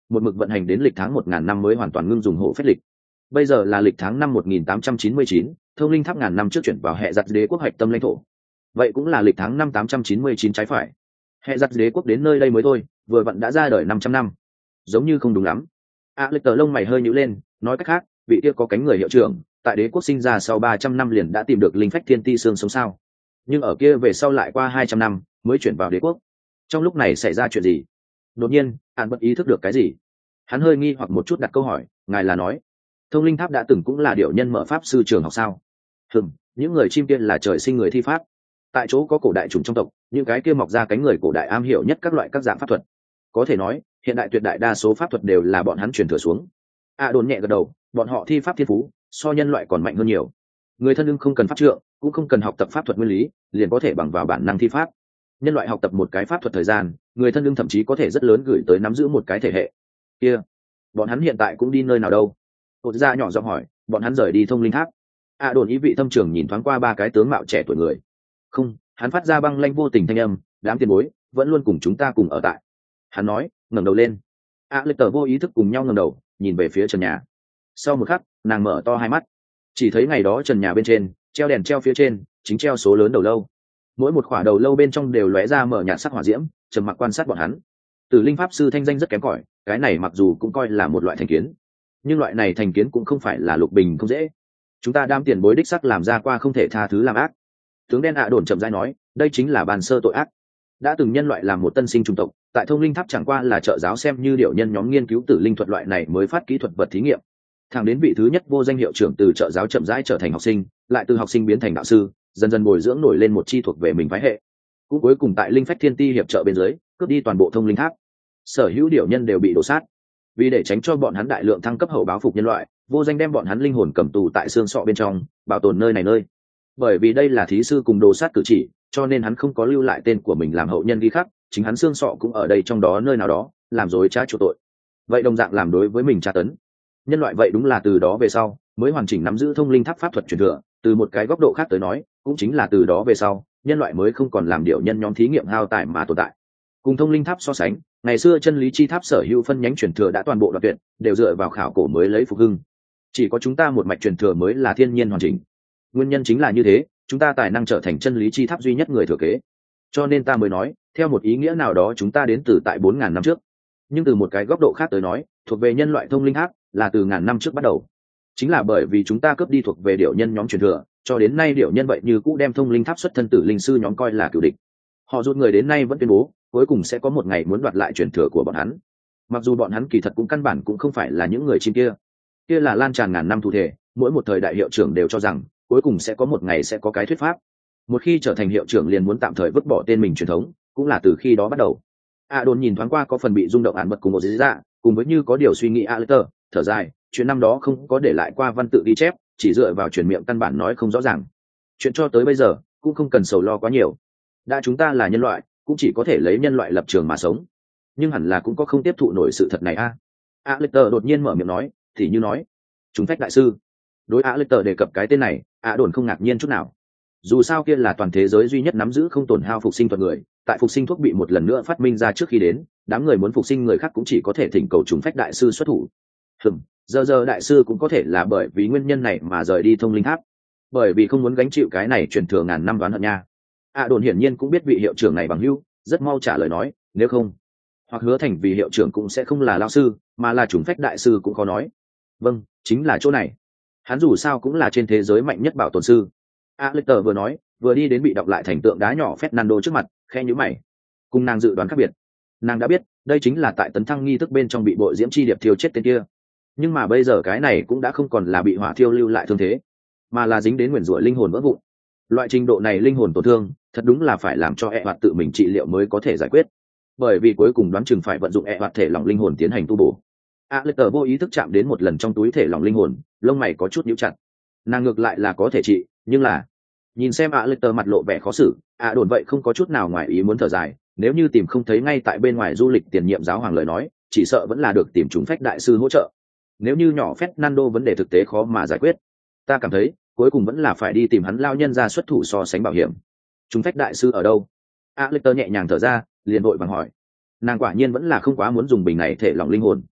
một mực vận hành đến lịch tháng một ngàn năm mới hoàn toàn ngưng dùng hộ phép lịch. Bây giờ là lịch tháng năm một nghìn tám trăm chín mươi chín, thông linh tháp ngàn năm trước chuyển vào hệ giặt đế quốc hạch tâm lãnh thổ. Vậy cũng là lịch tháng năm tám trăm chín mươi chín trái phải. Hệ giặt đế quốc đến nơi đây mới thôi, vừa vặn đã ra đời năm trăm năm. Giống như không đúng lắm. A Lệ Tờ lông mày hơi nhíu lên, nói cách khác, vị kia có cánh người hiệu trưởng, tại đế quốc sinh ra sau ba trăm năm liền đã tìm được linh phách thiên ti xương sống sao? Nhưng ở kia về sau lại qua hai trăm năm mới chuyển vào đế quốc. Trong lúc này xảy ra chuyện gì? Đột nhiên, Hàn bất ý thức được cái gì. Hắn hơi nghi hoặc một chút đặt câu hỏi, ngài là nói, thông linh tháp đã từng cũng là điệu nhân mở pháp sư trường học sao? Hừm, những người chim kia là trời sinh người thi pháp. Tại chỗ có cổ đại chủng trong tộc, những cái kia mọc ra cánh người cổ đại am hiểu nhất các loại các dạng pháp thuật. Có thể nói, hiện đại tuyệt đại đa số pháp thuật đều là bọn hắn truyền thừa xuống. A đồn nhẹ gật đầu, bọn họ thi pháp thiên phú so nhân loại còn mạnh hơn nhiều. Người thân ưng không cần pháp trượng, cũng không cần học tập pháp thuật nguyên lý, liền có thể bằng vào bản năng thi pháp. Nhân loại học tập một cái pháp thuật thời gian, người thân ưng thậm chí có thể rất lớn gửi tới nắm giữ một cái thể hệ. Kia, bọn hắn hiện tại cũng đi nơi nào đâu? Cột ra nhỏ giọng hỏi, bọn hắn rời đi thông linh tháp. A đồn ý vị thâm trường nhìn thoáng qua ba cái tướng mạo trẻ tuổi người. Không, hắn phát ra băng lanh vô tình thanh âm, đám tiền bối vẫn luôn cùng chúng ta cùng ở tại. Hắn nói, ngẩng đầu lên. A Lệ Tờ vô ý thức cùng nhau ngẩng đầu, nhìn về phía trần nhà. Sau một khắc, nàng mở to hai mắt, chỉ thấy ngày đó trần nhà bên trên treo đèn treo phía trên chính treo số lớn đầu lâu, mỗi một khỏa đầu lâu bên trong đều lóe ra mở nhạt sắc hỏa diễm, trầm mặc quan sát bọn hắn. Tử linh pháp sư thanh danh rất kém cỏi, cái này mặc dù cũng coi là một loại thành kiến, nhưng loại này thành kiến cũng không phải là lục bình không dễ. Chúng ta đam tiền bối đích sắc làm ra qua không thể tha thứ làm ác. Tướng đen ạ đồn chậm rãi nói, đây chính là bàn sơ tội ác. Đã từng nhân loại làm một tân sinh chủng tộc, tại thông linh tháp chẳng qua là trợ giáo xem như điệu nhân nhóm nghiên cứu tử linh thuật loại này mới phát kỹ thuật vật thí nghiệm. Thẳng đến vị thứ nhất vô danh hiệu trưởng từ trợ giáo chậm rãi trở thành học sinh, lại từ học sinh biến thành đạo sư, dần dần bồi dưỡng nổi lên một chi thuộc về mình phái hệ. Cũng cuối cùng tại linh phách thiên ti hiệp trợ bên dưới, cướp đi toàn bộ thông linh tháp. Sở hữu điệu nhân đều bị đổ sát. Vì để tránh cho bọn hắn đại lượng thăng cấp hậu báo phục nhân loại, vô danh đem bọn hắn linh hồn cầm tù tại xương sọ bên trong, bảo tồn nơi này nơi. Bởi vì đây là thí sư cùng đồ sát cử chỉ, cho nên hắn không có lưu lại tên của mình làm hậu nhân ghi khắc, chính hắn xương sọ cũng ở đây trong đó nơi nào đó, làm dối trá chỗ tội. Vậy đồng dạng làm đối với mình tra tấn. Nhân loại vậy đúng là từ đó về sau mới hoàn chỉnh nắm giữ thông linh tháp pháp thuật truyền thừa, từ một cái góc độ khác tới nói, cũng chính là từ đó về sau, nhân loại mới không còn làm điệu nhân nhóm thí nghiệm hao tài mà tồn tại. Cùng thông linh tháp so sánh, ngày xưa chân lý chi tháp sở hữu phân nhánh truyền thừa đã toàn bộ đoạn tuyệt, đều dựa vào khảo cổ mới lấy phục hưng. Chỉ có chúng ta một mạch truyền thừa mới là thiên nhiên hoàn chỉnh. Nguyên nhân chính là như thế, chúng ta tài năng trở thành chân lý chi tháp duy nhất người thừa kế. Cho nên ta mới nói, theo một ý nghĩa nào đó chúng ta đến từ tại bốn ngàn năm trước. Nhưng từ một cái góc độ khác tới nói, thuộc về nhân loại thông linh tháp là từ ngàn năm trước bắt đầu. Chính là bởi vì chúng ta cướp đi thuộc về điệu nhân nhóm truyền thừa, cho đến nay điệu nhân vậy như cũ đem thông linh tháp xuất thân tử linh sư nhóm coi là cửu địch. Họ rút người đến nay vẫn tuyên bố, cuối cùng sẽ có một ngày muốn đoạt lại truyền thừa của bọn hắn. Mặc dù bọn hắn kỳ thật cũng căn bản cũng không phải là những người chim kia. Kia là lan tràn ngàn năm thù thể, mỗi một thời đại hiệu trưởng đều cho rằng, cuối cùng sẽ có một ngày sẽ có cái thuyết pháp. Một khi trở thành hiệu trưởng liền muốn tạm thời vứt bỏ tên mình truyền thống, cũng là từ khi đó bắt đầu. A đồn nhìn thoáng qua có phần bị rung động án bật cùng một dĩ dạ, cùng với như có điều suy nghĩ A Lê Tơ, thở dài, chuyện năm đó không có để lại qua văn tự ghi chép, chỉ dựa vào truyền miệng căn bản nói không rõ ràng. Chuyện cho tới bây giờ cũng không cần sầu lo quá nhiều. Đã chúng ta là nhân loại, cũng chỉ có thể lấy nhân loại lập trường mà sống. Nhưng hẳn là cũng có không tiếp thụ nổi sự thật này a. A Lê Tơ đột nhiên mở miệng nói, thì như nói, chúng phách đại sư. Đối A Lê Tơ đề cập cái tên này, A đồn không ngạc nhiên chút nào. Dù sao kia là toàn thế giới duy nhất nắm giữ không tổn hao phục sinh thuật người, tại phục sinh thuốc bị một lần nữa phát minh ra trước khi đến, đám người muốn phục sinh người khác cũng chỉ có thể thỉnh cầu chúng phách đại sư xuất thủ. Hừm, giờ giờ đại sư cũng có thể là bởi vì nguyên nhân này mà rời đi thông linh tháp, bởi vì không muốn gánh chịu cái này truyền thừa ngàn năm đoán hận nha. A đồn hiển nhiên cũng biết vị hiệu trưởng này bằng hữu, rất mau trả lời nói, nếu không, hoặc hứa thành vì hiệu trưởng cũng sẽ không là lao sư, mà là chủng phách đại sư cũng khó nói. Vâng, chính là chỗ này. Hắn dù sao cũng là trên thế giới mạnh nhất bảo tồn sư. A Lê Tờ vừa nói, vừa đi đến bị đọc lại thành tượng đá nhỏ Fernando trước mặt, khe nhíu mày. Cùng nàng dự đoán khác biệt. Nàng đã biết, đây chính là tại tấn thăng nghi thức bên trong bị bội diễm chi điệp thiêu chết tên kia. Nhưng mà bây giờ cái này cũng đã không còn là bị hỏa thiêu lưu lại thương thế, mà là dính đến nguyền rủa linh hồn vỡ vụn. Loại trình độ này linh hồn tổn thương, thật đúng là phải làm cho e hoạt tự mình trị liệu mới có thể giải quyết. Bởi vì cuối cùng đoán chừng phải vận dụng e hoạt thể lỏng linh hồn tiến hành tu bổ. A Lê Tờ vô ý thức chạm đến một lần trong túi thể lỏng linh hồn, lông mày có chút nhíu chặt. Nàng ngược lại là có thể trị, nhưng là nhìn xem A Lê Tờ mặt lộ vẻ khó xử, A đồn vậy không có chút nào ngoài ý muốn thở dài. Nếu như tìm không thấy ngay tại bên ngoài du lịch tiền nhiệm giáo hoàng lời nói, chỉ sợ vẫn là được tìm chúng phách đại sư hỗ trợ. Nếu như nhỏ Fernando vấn đề thực tế khó mà giải quyết, ta cảm thấy cuối cùng vẫn là phải đi tìm hắn lao nhân ra xuất thủ so sánh bảo hiểm. Chúng phách đại sư ở đâu? A Lê Tờ nhẹ nhàng thở ra, liền vội vàng hỏi. Nàng quả nhiên vẫn là không quá muốn dùng bình này thể lỏng linh hồn,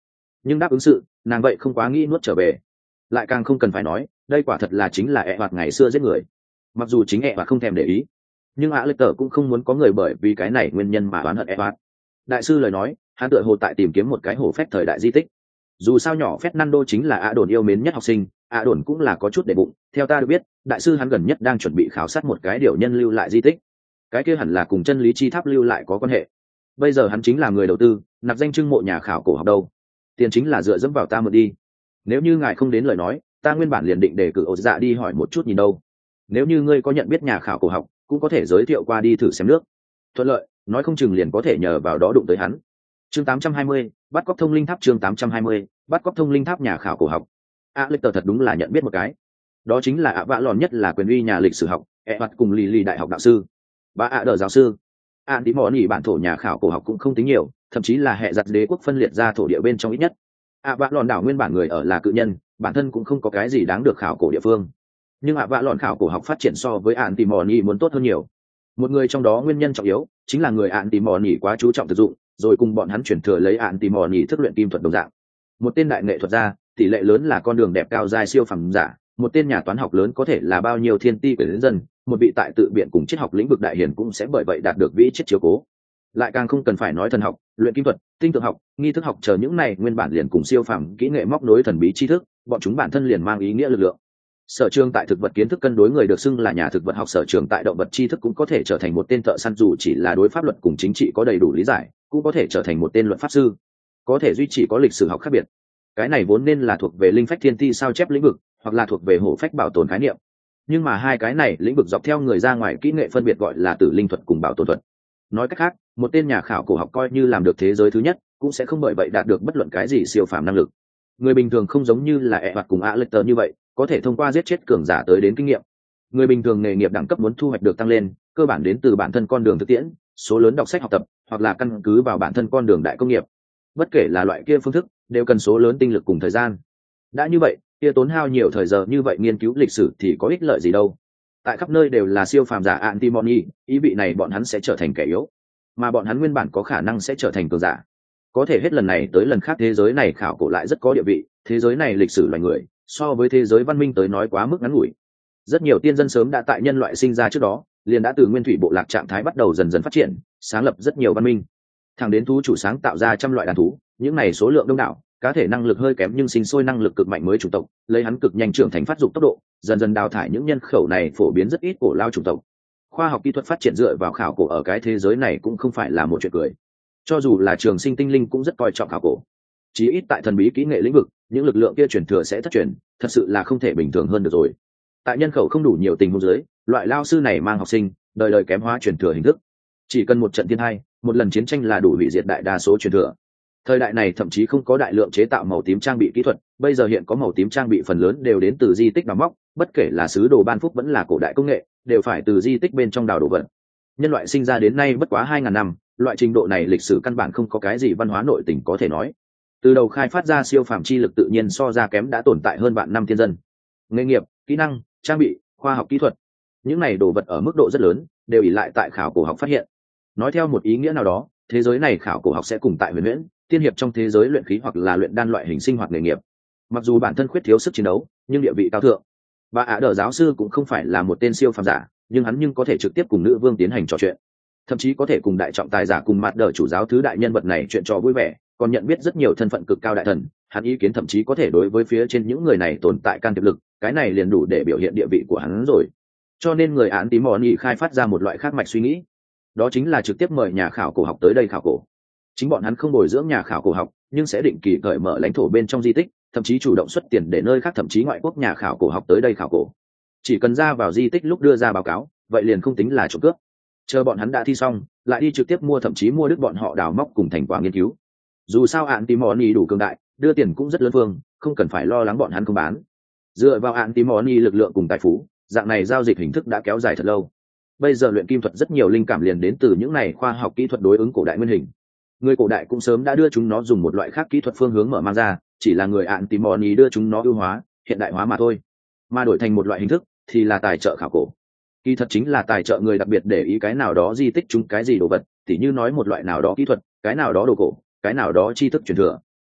nhưng đáp ứng sự nàng vậy không quá nghĩ nuốt trở về. Lại càng không cần phải nói, đây quả thật là chính là ẹ hoạt ngày xưa giết người. Mặc dù chính ẹ hoạt không thèm để ý, nhưng ạ lệch tờ cũng không muốn có người bởi vì cái này nguyên nhân mà oán hận ẹ hoạt. Đại sư lời nói, hắn tựa hồ tại tìm kiếm một cái hổ phách thời đại di tích. Dù sao nhỏ Fernando chính là ạ đồn yêu mến nhất học sinh, ạ đồn cũng là có chút để bụng. Theo ta được biết, đại sư hắn gần nhất đang chuẩn bị khảo sát một cái điều nhân lưu lại di tích. Cái kia hẳn là cùng chân lý chi tháp lưu lại có quan hệ. Bây giờ hắn chính là người đầu tư, nạp danh trưng mộ nhà khảo cổ học đâu. Tiền chính là dựa dẫm vào ta mượn đi. Nếu như ngài không đến lời nói, ta nguyên bản liền định để cử ổ dạ đi hỏi một chút nhìn đâu. Nếu như ngươi có nhận biết nhà khảo cổ học, cũng có thể giới thiệu qua đi thử xem nước. Thuận lợi, nói không chừng liền có thể nhờ vào đó đụng tới hắn. Chương tám trăm hai mươi, bắt cóc thông linh tháp. Chương tám trăm hai mươi, bắt cóc thông linh tháp nhà khảo cổ học. A Lệch tờ thật đúng là nhận biết một cái. Đó chính là ạ vạ lòn nhất là quyền uy nhà lịch sử học, ẹ hoạt cùng lì lì đại học đạo sư. Bà ạ đờ giáo sư. Ạn tí mò nỉ bản thổ nhà khảo cổ học cũng không tính nhiều, thậm chí là hệ giặt đế quốc phân liệt ra thổ địa bên trong ít nhất. ạ vạ lòn đảo nguyên bản người ở là cự nhân, bản thân cũng không có cái gì đáng được khảo cổ địa phương. Nhưng ạ vạ lòn khảo cổ học phát triển so với ạn tí mò nỉ muốn tốt hơn nhiều. Một người trong đó nguyên nhân trọng yếu chính là người ạn tí mò nỉ quá chú trọng thực dụng, rồi cùng bọn hắn chuyển thừa lấy ạn tí mò nỉ thức luyện kim thuật đồng dạng. Một tên đại nghệ thuật gia, tỷ lệ lớn là con đường đẹp cao dài siêu phẩm giả, một tên nhà toán học lớn có thể là bao nhiêu thiên ti của nhân dân, một vị tại tự biện cùng triết học lĩnh vực đại hiển cũng sẽ bởi vậy đạt được vĩ triết chiếu cố. Lại càng không cần phải nói thần học, luyện kim thuật, tinh tượng học, nghi thức học chờ những này nguyên bản liền cùng siêu phẩm kỹ nghệ móc nối thần bí tri thức, bọn chúng bản thân liền mang ý nghĩa lực lượng. Sở trường tại thực vật kiến thức cân đối người được xưng là nhà thực vật học, sở trường tại động vật tri thức cũng có thể trở thành một tên thợ săn, dù chỉ là đối pháp luật cùng chính trị có đầy đủ lý giải, cũng có thể trở thành một tên luận pháp sư, có thể duy trì có lịch sử học khác biệt. Cái này vốn nên là thuộc về linh phách thiên ti sao chép lĩnh vực, hoặc là thuộc về hổ phách bảo tồn khái niệm. Nhưng mà hai cái này lĩnh vực dọc theo người ra ngoài kỹ nghệ phân biệt gọi là tử linh thuật cùng bảo tồn thuật. Nói cách khác, một tên nhà khảo cổ học coi như làm được thế giới thứ nhất, cũng sẽ không bởi vậy đạt được bất luận cái gì siêu phàm năng lực. Người bình thường không giống như là ẹ hoạt cùng ạ lệch tờ như vậy, có thể thông qua giết chết cường giả tới đến kinh nghiệm. Người bình thường nghề nghiệp đẳng cấp muốn thu hoạch được tăng lên, cơ bản đến từ bản thân con đường thực tiễn, số lớn đọc sách học tập, hoặc là căn cứ vào bản thân con đường đại công nghiệp. Bất kể là loại kia phương thức, đều cần số lớn tinh lực cùng thời gian. Đã như vậy, kia tốn hao nhiều thời giờ như vậy nghiên cứu lịch sử thì có ích lợi gì đâu. Tại khắp nơi đều là siêu phàm giả antimony, ý vị này bọn hắn sẽ trở thành kẻ yếu, mà bọn hắn nguyên bản có khả năng sẽ trở thành cường giả. Có thể hết lần này tới lần khác thế giới này khảo cổ lại rất có địa vị, thế giới này lịch sử loài người so với thế giới văn minh tới nói quá mức ngắn ngủi. Rất nhiều tiên dân sớm đã tại nhân loại sinh ra trước đó, liền đã từ nguyên thủy bộ lạc trạng thái bắt đầu dần dần phát triển, sáng lập rất nhiều văn minh. Thẳng đến thú chủ sáng tạo ra trăm loại đàn thú, những này số lượng đông đảo, cá thể năng lực hơi kém nhưng sinh sôi năng lực cực mạnh mới chủng tộc, lấy hắn cực nhanh trưởng thành phát dục tốc độ, dần dần đào thải những nhân khẩu này phổ biến rất ít cổ lao chủng tộc. Khoa học kỹ thuật phát triển dựa vào khảo cổ ở cái thế giới này cũng không phải là một chuyện cười. Cho dù là trường sinh tinh linh cũng rất coi trọng khảo cổ. Chí ít tại thần bí kỹ nghệ lĩnh vực, những lực lượng kia truyền thừa sẽ thất truyền, thật sự là không thể bình thường hơn được rồi. Tại nhân khẩu không đủ nhiều tình huống dưới, loại lao sư này mang học sinh, đời đời kém hóa truyền thừa hình thức. Chỉ cần một trận thiên tai, một lần chiến tranh là đủ hủy diệt đại đa số truyền thừa. Thời đại này thậm chí không có đại lượng chế tạo màu tím trang bị kỹ thuật, bây giờ hiện có màu tím trang bị phần lớn đều đến từ di tích đào móc, bất kể là sứ đồ ban phúc vẫn là cổ đại công nghệ, đều phải từ di tích bên trong đào đồ vật. Nhân loại sinh ra đến nay bất quá hai ngàn năm, loại trình độ này lịch sử căn bản không có cái gì văn hóa nội tình có thể nói. Từ đầu khai phát ra siêu phàm chi lực tự nhiên so ra kém đã tồn tại hơn vạn năm thiên dân. Nghề nghiệp, kỹ năng, trang bị, khoa học kỹ thuật, những này đồ vật ở mức độ rất lớn đều ỷ lại tại khảo cổ học phát hiện. Nói theo một ý nghĩa nào đó, thế giới này khảo cổ học sẽ cùng tại huyền huyễn tiên hiệp trong thế giới luyện khí hoặc là luyện đan loại hình sinh hoạt nghề nghiệp. Mặc dù bản thân khuyết thiếu sức chiến đấu, nhưng địa vị cao thượng. Bà ạ đờ giáo sư cũng không phải là một tên siêu phàm giả, nhưng hắn nhưng có thể trực tiếp cùng nữ vương tiến hành trò chuyện, thậm chí có thể cùng đại trọng tài giả cùng mặt đờ chủ giáo thứ đại nhân vật này chuyện trò vui vẻ, còn nhận biết rất nhiều thân phận cực cao đại thần. Hắn ý kiến thậm chí có thể đối với phía trên những người này tồn tại can thiệp lực, cái này liền đủ để biểu hiện địa vị của hắn rồi. Cho nên người án tí mò nhị khai phát ra một loại khác mạch suy nghĩ, đó chính là trực tiếp mời nhà khảo cổ học tới đây khảo cổ. Chính bọn hắn không bồi dưỡng nhà khảo cổ học, nhưng sẽ định kỳ cởi mở lãnh thổ bên trong di tích, thậm chí chủ động xuất tiền để nơi khác thậm chí ngoại quốc nhà khảo cổ học tới đây khảo cổ. Chỉ cần ra vào di tích lúc đưa ra báo cáo, vậy liền không tính là trộm cướp. Chờ bọn hắn đã thi xong, lại đi trực tiếp mua, thậm chí mua đứt bọn họ đào móc cùng thành quả nghiên cứu. Dù sao án tí mò nhị đủ cường đại, đưa tiền cũng rất lớn phương, không cần phải lo lắng bọn hắn không bán. Dựa vào án tí mò nhị lực lượng cùng tài phú, dạng này giao dịch hình thức đã kéo dài thật lâu. Bây giờ luyện kim thuật rất nhiều linh cảm liền đến từ những này khoa học kỹ thuật đối ứng cổ đại nguyên hình. Người cổ đại cũng sớm đã đưa chúng nó dùng một loại khác kỹ thuật phương hướng mở mang ra, chỉ là người ạn tí mò nhì đưa chúng nó ưu hóa, hiện đại hóa mà thôi. Mà đổi thành một loại hình thức thì là tài trợ khảo cổ. Kỳ thật chính là tài trợ người đặc biệt để ý cái nào đó di tích chúng cái gì đồ vật, tỉ như nói một loại nào đó kỹ thuật, cái nào đó đồ cổ, cái nào đó tri thức truyền thừa.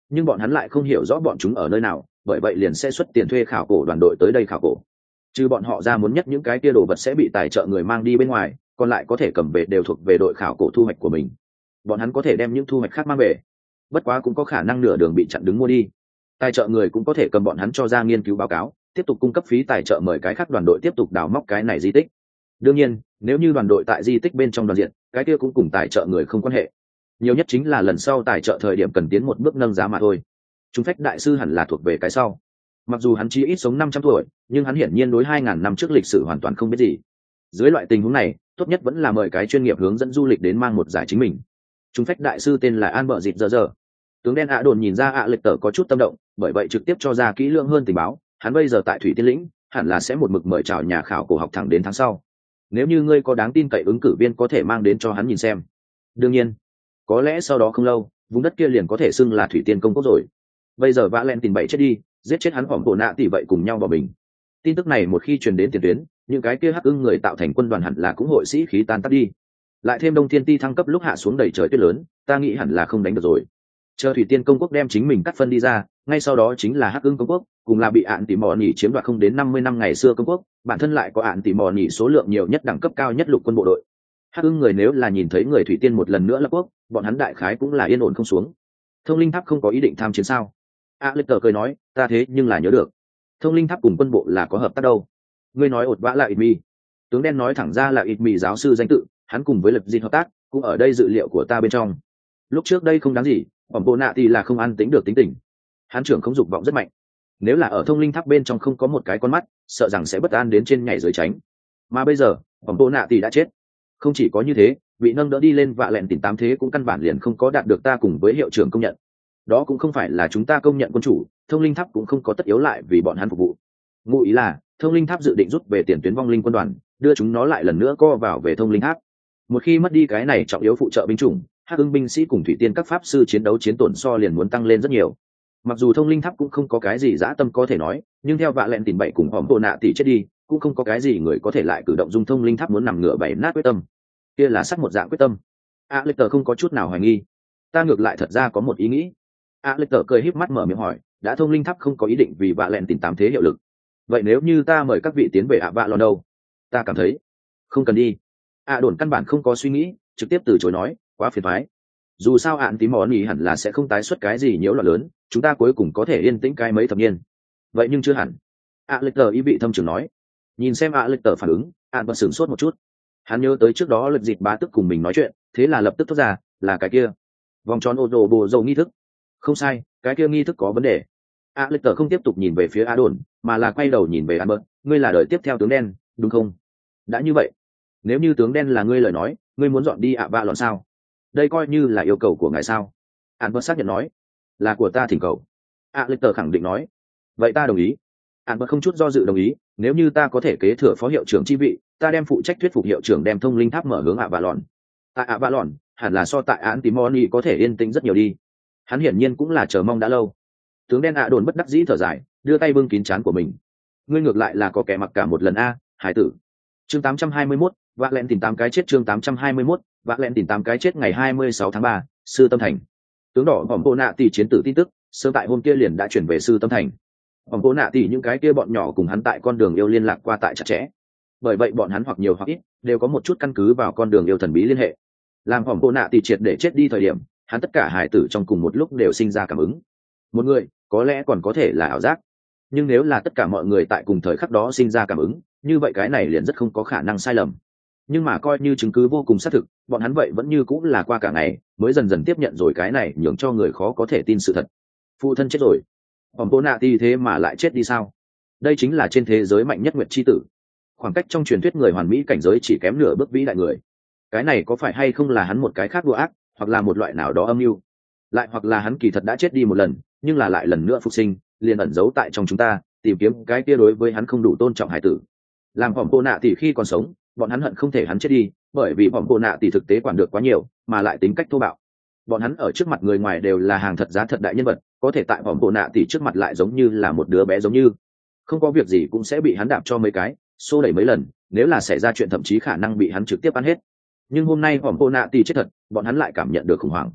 nhưng bọn hắn lại không hiểu rõ bọn chúng ở nơi nào, bởi vậy liền sẽ xuất tiền thuê khảo cổ đoàn đội tới đây khảo cổ. Trừ bọn họ ra muốn nhất những cái kia đồ vật sẽ bị tài trợ người mang đi bên ngoài, còn lại có thể cầm về đều thuộc về đội khảo cổ thu hoạch của mình. Bọn hắn có thể đem những thu hoạch khác mang về, bất quá cũng có khả năng nửa đường bị chặn đứng mua đi. Tài trợ người cũng có thể cầm bọn hắn cho ra nghiên cứu báo cáo, tiếp tục cung cấp phí tài trợ mời cái khác đoàn đội tiếp tục đào móc cái này di tích. Đương nhiên, nếu như đoàn đội tại di tích bên trong đoàn diện, cái kia cũng cùng tài trợ người không quan hệ. Nhiều nhất chính là lần sau tài trợ thời điểm cần tiến một bước nâng giá mà thôi. Trung phách đại sư hẳn là thuộc về cái sau. Mặc dù hắn chỉ ít sống năm trăm tuổi, nhưng hắn hiển nhiên đối hai ngàn năm trước lịch sử hoàn toàn không biết gì. Dưới loại tình huống này, tốt nhất vẫn là mời cái chuyên nghiệp hướng dẫn du lịch đến mang một giải chính mình. Trung phách đại sư tên là An Bợ Dịt Giờ Giờ. Tướng đen ạ đồn nhìn ra ạ lịch tờ có chút tâm động, bởi vậy trực tiếp cho ra kỹ lưỡng hơn tình báo. Hắn bây giờ tại Thủy Tiên lĩnh, hẳn là sẽ một mực mời chào nhà khảo cổ học thẳng đến tháng sau. Nếu như ngươi có đáng tin cậy ứng cử viên có thể mang đến cho hắn nhìn xem. Đương nhiên, có lẽ sau đó không lâu, vùng đất kia liền có thể xưng là Thủy Tiên công quốc rồi. Bây giờ vã len tìm bậy chết đi, giết chết hắn phỏng bộ nạ tỷ vậy cùng nhau bỏ mình. Tin tức này một khi truyền đến tiền tuyến, những cái kia hắc ưng người tạo thành quân đoàn hẳn là cũng hội sĩ khí tan tắt đi. Lại thêm Đông Thiên Ti thăng cấp lúc hạ xuống đầy trời tuyết lớn, ta nghĩ hẳn là không đánh được rồi. Chờ Thủy Tiên công quốc đem chính mình cắt phân đi ra, ngay sau đó chính là hắc ưng công quốc, cùng là bị ạn tỷ mò nhỉ chiếm đoạt không đến năm mươi năm ngày xưa công quốc, bản thân lại có ạn tỷ mò nhỉ số lượng nhiều nhất đẳng cấp cao nhất lục quân bộ đội. Hắc ưng người nếu là nhìn thấy người Thủy Tiên một lần nữa lập quốc, bọn hắn đại khái cũng là yên ổn không xuống. Thông linh tháp không có ý định tham chiến sao? A Lịch Tờ cười nói, ta thế nhưng là nhớ được. Thông linh tháp cùng quân bộ là có hợp tác đâu. Ngươi nói ột vã là ít mi. Tướng đen nói thẳng ra là ít mi giáo sư danh tự, hắn cùng với lập dị hợp tác, cũng ở đây dự liệu của ta bên trong. Lúc trước đây không đáng gì, bọn bộ nạ thì là không ăn tính được tính tình. Hắn trưởng không dục vọng rất mạnh. Nếu là ở thông linh tháp bên trong không có một cái con mắt, sợ rằng sẽ bất an đến trên nhảy dưới tránh. Mà bây giờ, bọn bộ nạ thì đã chết. Không chỉ có như thế, bị nâng đỡ đi lên vạ lẹn tỉnh tám thế cũng căn bản liền không có đạt được ta cùng với hiệu trưởng công nhận. Đó cũng không phải là chúng ta công nhận quân chủ, thông linh tháp cũng không có tất yếu lại vì bọn hắn phục vụ. Ngụ ý là thông linh tháp dự định rút về tiền tuyến vong linh quân đoàn, đưa chúng nó lại lần nữa co vào về thông linh tháp. Một khi mất đi cái này trọng yếu phụ trợ binh chủng, hắc ưng binh sĩ cùng thủy tiên các pháp sư chiến đấu chiến tổn so liền muốn tăng lên rất nhiều. Mặc dù thông linh tháp cũng không có cái gì dã tâm có thể nói, nhưng theo vạ lẹn tìm bậy cùng hòm bộ nạ tỷ chết đi, cũng không có cái gì người có thể lại cử động dung thông linh tháp muốn nằm ngửa bảy nát quyết tâm. Kia là sắt một dạng quyết tâm. A Lịch Tờ không có chút nào hoài nghi. Ta ngược lại thật ra có một ý nghĩ. A Lịch Tờ cười híp mắt mở miệng hỏi, đã thông linh tháp không có ý định vì vạ lẹn tìm tám thế hiệu lực, vậy nếu như ta mời các vị tiến về ạ vạ lòn đâu? Ta cảm thấy không cần đi. A đồn căn bản không có suy nghĩ, trực tiếp từ chối nói, quá phiền toái. Dù sao ạn tí món ý hẳn là sẽ không tái xuất cái gì nhiễu loạn lớn, chúng ta cuối cùng có thể yên tĩnh cái mấy thập niên. Vậy nhưng chưa hẳn. A Lịch Tờ ý vị thâm trường nói. Nhìn xem A Lịch Tờ phản ứng, An bật sửng sốt một chút. Hắn nhớ tới trước đó Lực Dịt bá tức cùng mình nói chuyện, thế là lập tức thốt ra, là cái kia vòng tròn ô rồ bồ dầu nghi thức. Không sai, cái kia nghi thức có vấn đề. A Lịch Tờ không tiếp tục nhìn về phía A đồn, mà là quay đầu nhìn về An bật, ngươi là đời tiếp theo tướng đen, đúng không? Đã như vậy, nếu như tướng đen là ngươi lời nói, ngươi muốn dọn đi ạ vạ lòn sao? Đây coi như là yêu cầu của ngài sao? An bật xác nhận nói, là của ta thỉnh cầu. A Lịch Tờ khẳng định nói, vậy ta đồng ý. An bật không chút do dự đồng ý, nếu như ta có thể kế thừa phó hiệu trưởng chi vị, ta đem phụ trách thuyết phục hiệu trưởng đem thông linh tháp mở hướng ạ vạ lòn. Tại ạ vạ lòn, hẳn là so tại án Timoni có thể yên tĩnh rất nhiều đi. Hắn hiển nhiên cũng là chờ mong đã lâu. Tướng đen ạ đồn bất đắc dĩ thở dài, đưa tay bưng kín trán của mình. Ngươi ngược lại là có kẻ mặc cả một lần a, hải tử. Chương tám trăm hai mươi mốt, vạ lẹn tìm tám cái chết. Chương tám trăm hai mươi mốt, vạ lẹn tìm tám cái chết. Ngày hai mươi sáu tháng ba, sư tâm thành. Tướng đỏ vòng bộ nạ tỷ chiến tử tin tức, sớm tại hôm kia liền đã chuyển về sư tâm thành. Vòng bộ nạ tỷ những cái kia bọn nhỏ cùng hắn tại con đường yêu liên lạc qua tại chặt chẽ. Bởi vậy bọn hắn hoặc nhiều hoặc ít đều có một chút căn cứ vào con đường yêu thần bí liên hệ. Làm vòng bộ nạ tỷ triệt để chết đi thời điểm, hắn tất cả hải tử trong cùng một lúc đều sinh ra cảm ứng. Một người có lẽ còn có thể là ảo giác, nhưng nếu là tất cả mọi người tại cùng thời khắc đó sinh ra cảm ứng, như vậy cái này liền rất không có khả năng sai lầm. Nhưng mà coi như chứng cứ vô cùng xác thực, bọn hắn vậy vẫn như cũng là qua cả ngày mới dần dần tiếp nhận rồi cái này nhường cho người khó có thể tin sự thật. Phụ thân chết rồi, vòng bộ nạ tỷ thế mà lại chết đi sao? Đây chính là trên thế giới mạnh nhất nguyệt chi tử, khoảng cách trong truyền thuyết người hoàn mỹ cảnh giới chỉ kém nửa bước vĩ đại người. Cái này có phải hay không là hắn một cái khác đùa ác, hoặc là một loại nào đó âm mưu, lại hoặc là hắn kỳ thật đã chết đi một lần nhưng là lại lần nữa phục sinh, liền ẩn giấu tại trong chúng ta, tìm kiếm cái kia đối với hắn không đủ tôn trọng hải tử. Làm vòng bộ nạ tỷ khi còn sống, bọn hắn hận không thể hắn chết đi, bởi vì vòng bộ nạ tỷ thực tế quản được quá nhiều, mà lại tính cách thô bạo. Bọn hắn ở trước mặt người ngoài đều là hàng thật giá thật đại nhân vật, có thể tại vòng bộ nạ tỷ trước mặt lại giống như là một đứa bé, giống như không có việc gì cũng sẽ bị hắn đạp cho mấy cái, xô đẩy mấy lần, nếu là xảy ra chuyện thậm chí khả năng bị hắn trực tiếp ăn hết. Nhưng hôm nay vòng bộ nạ tỷ chết thật, bọn hắn lại cảm nhận được khủng hoảng.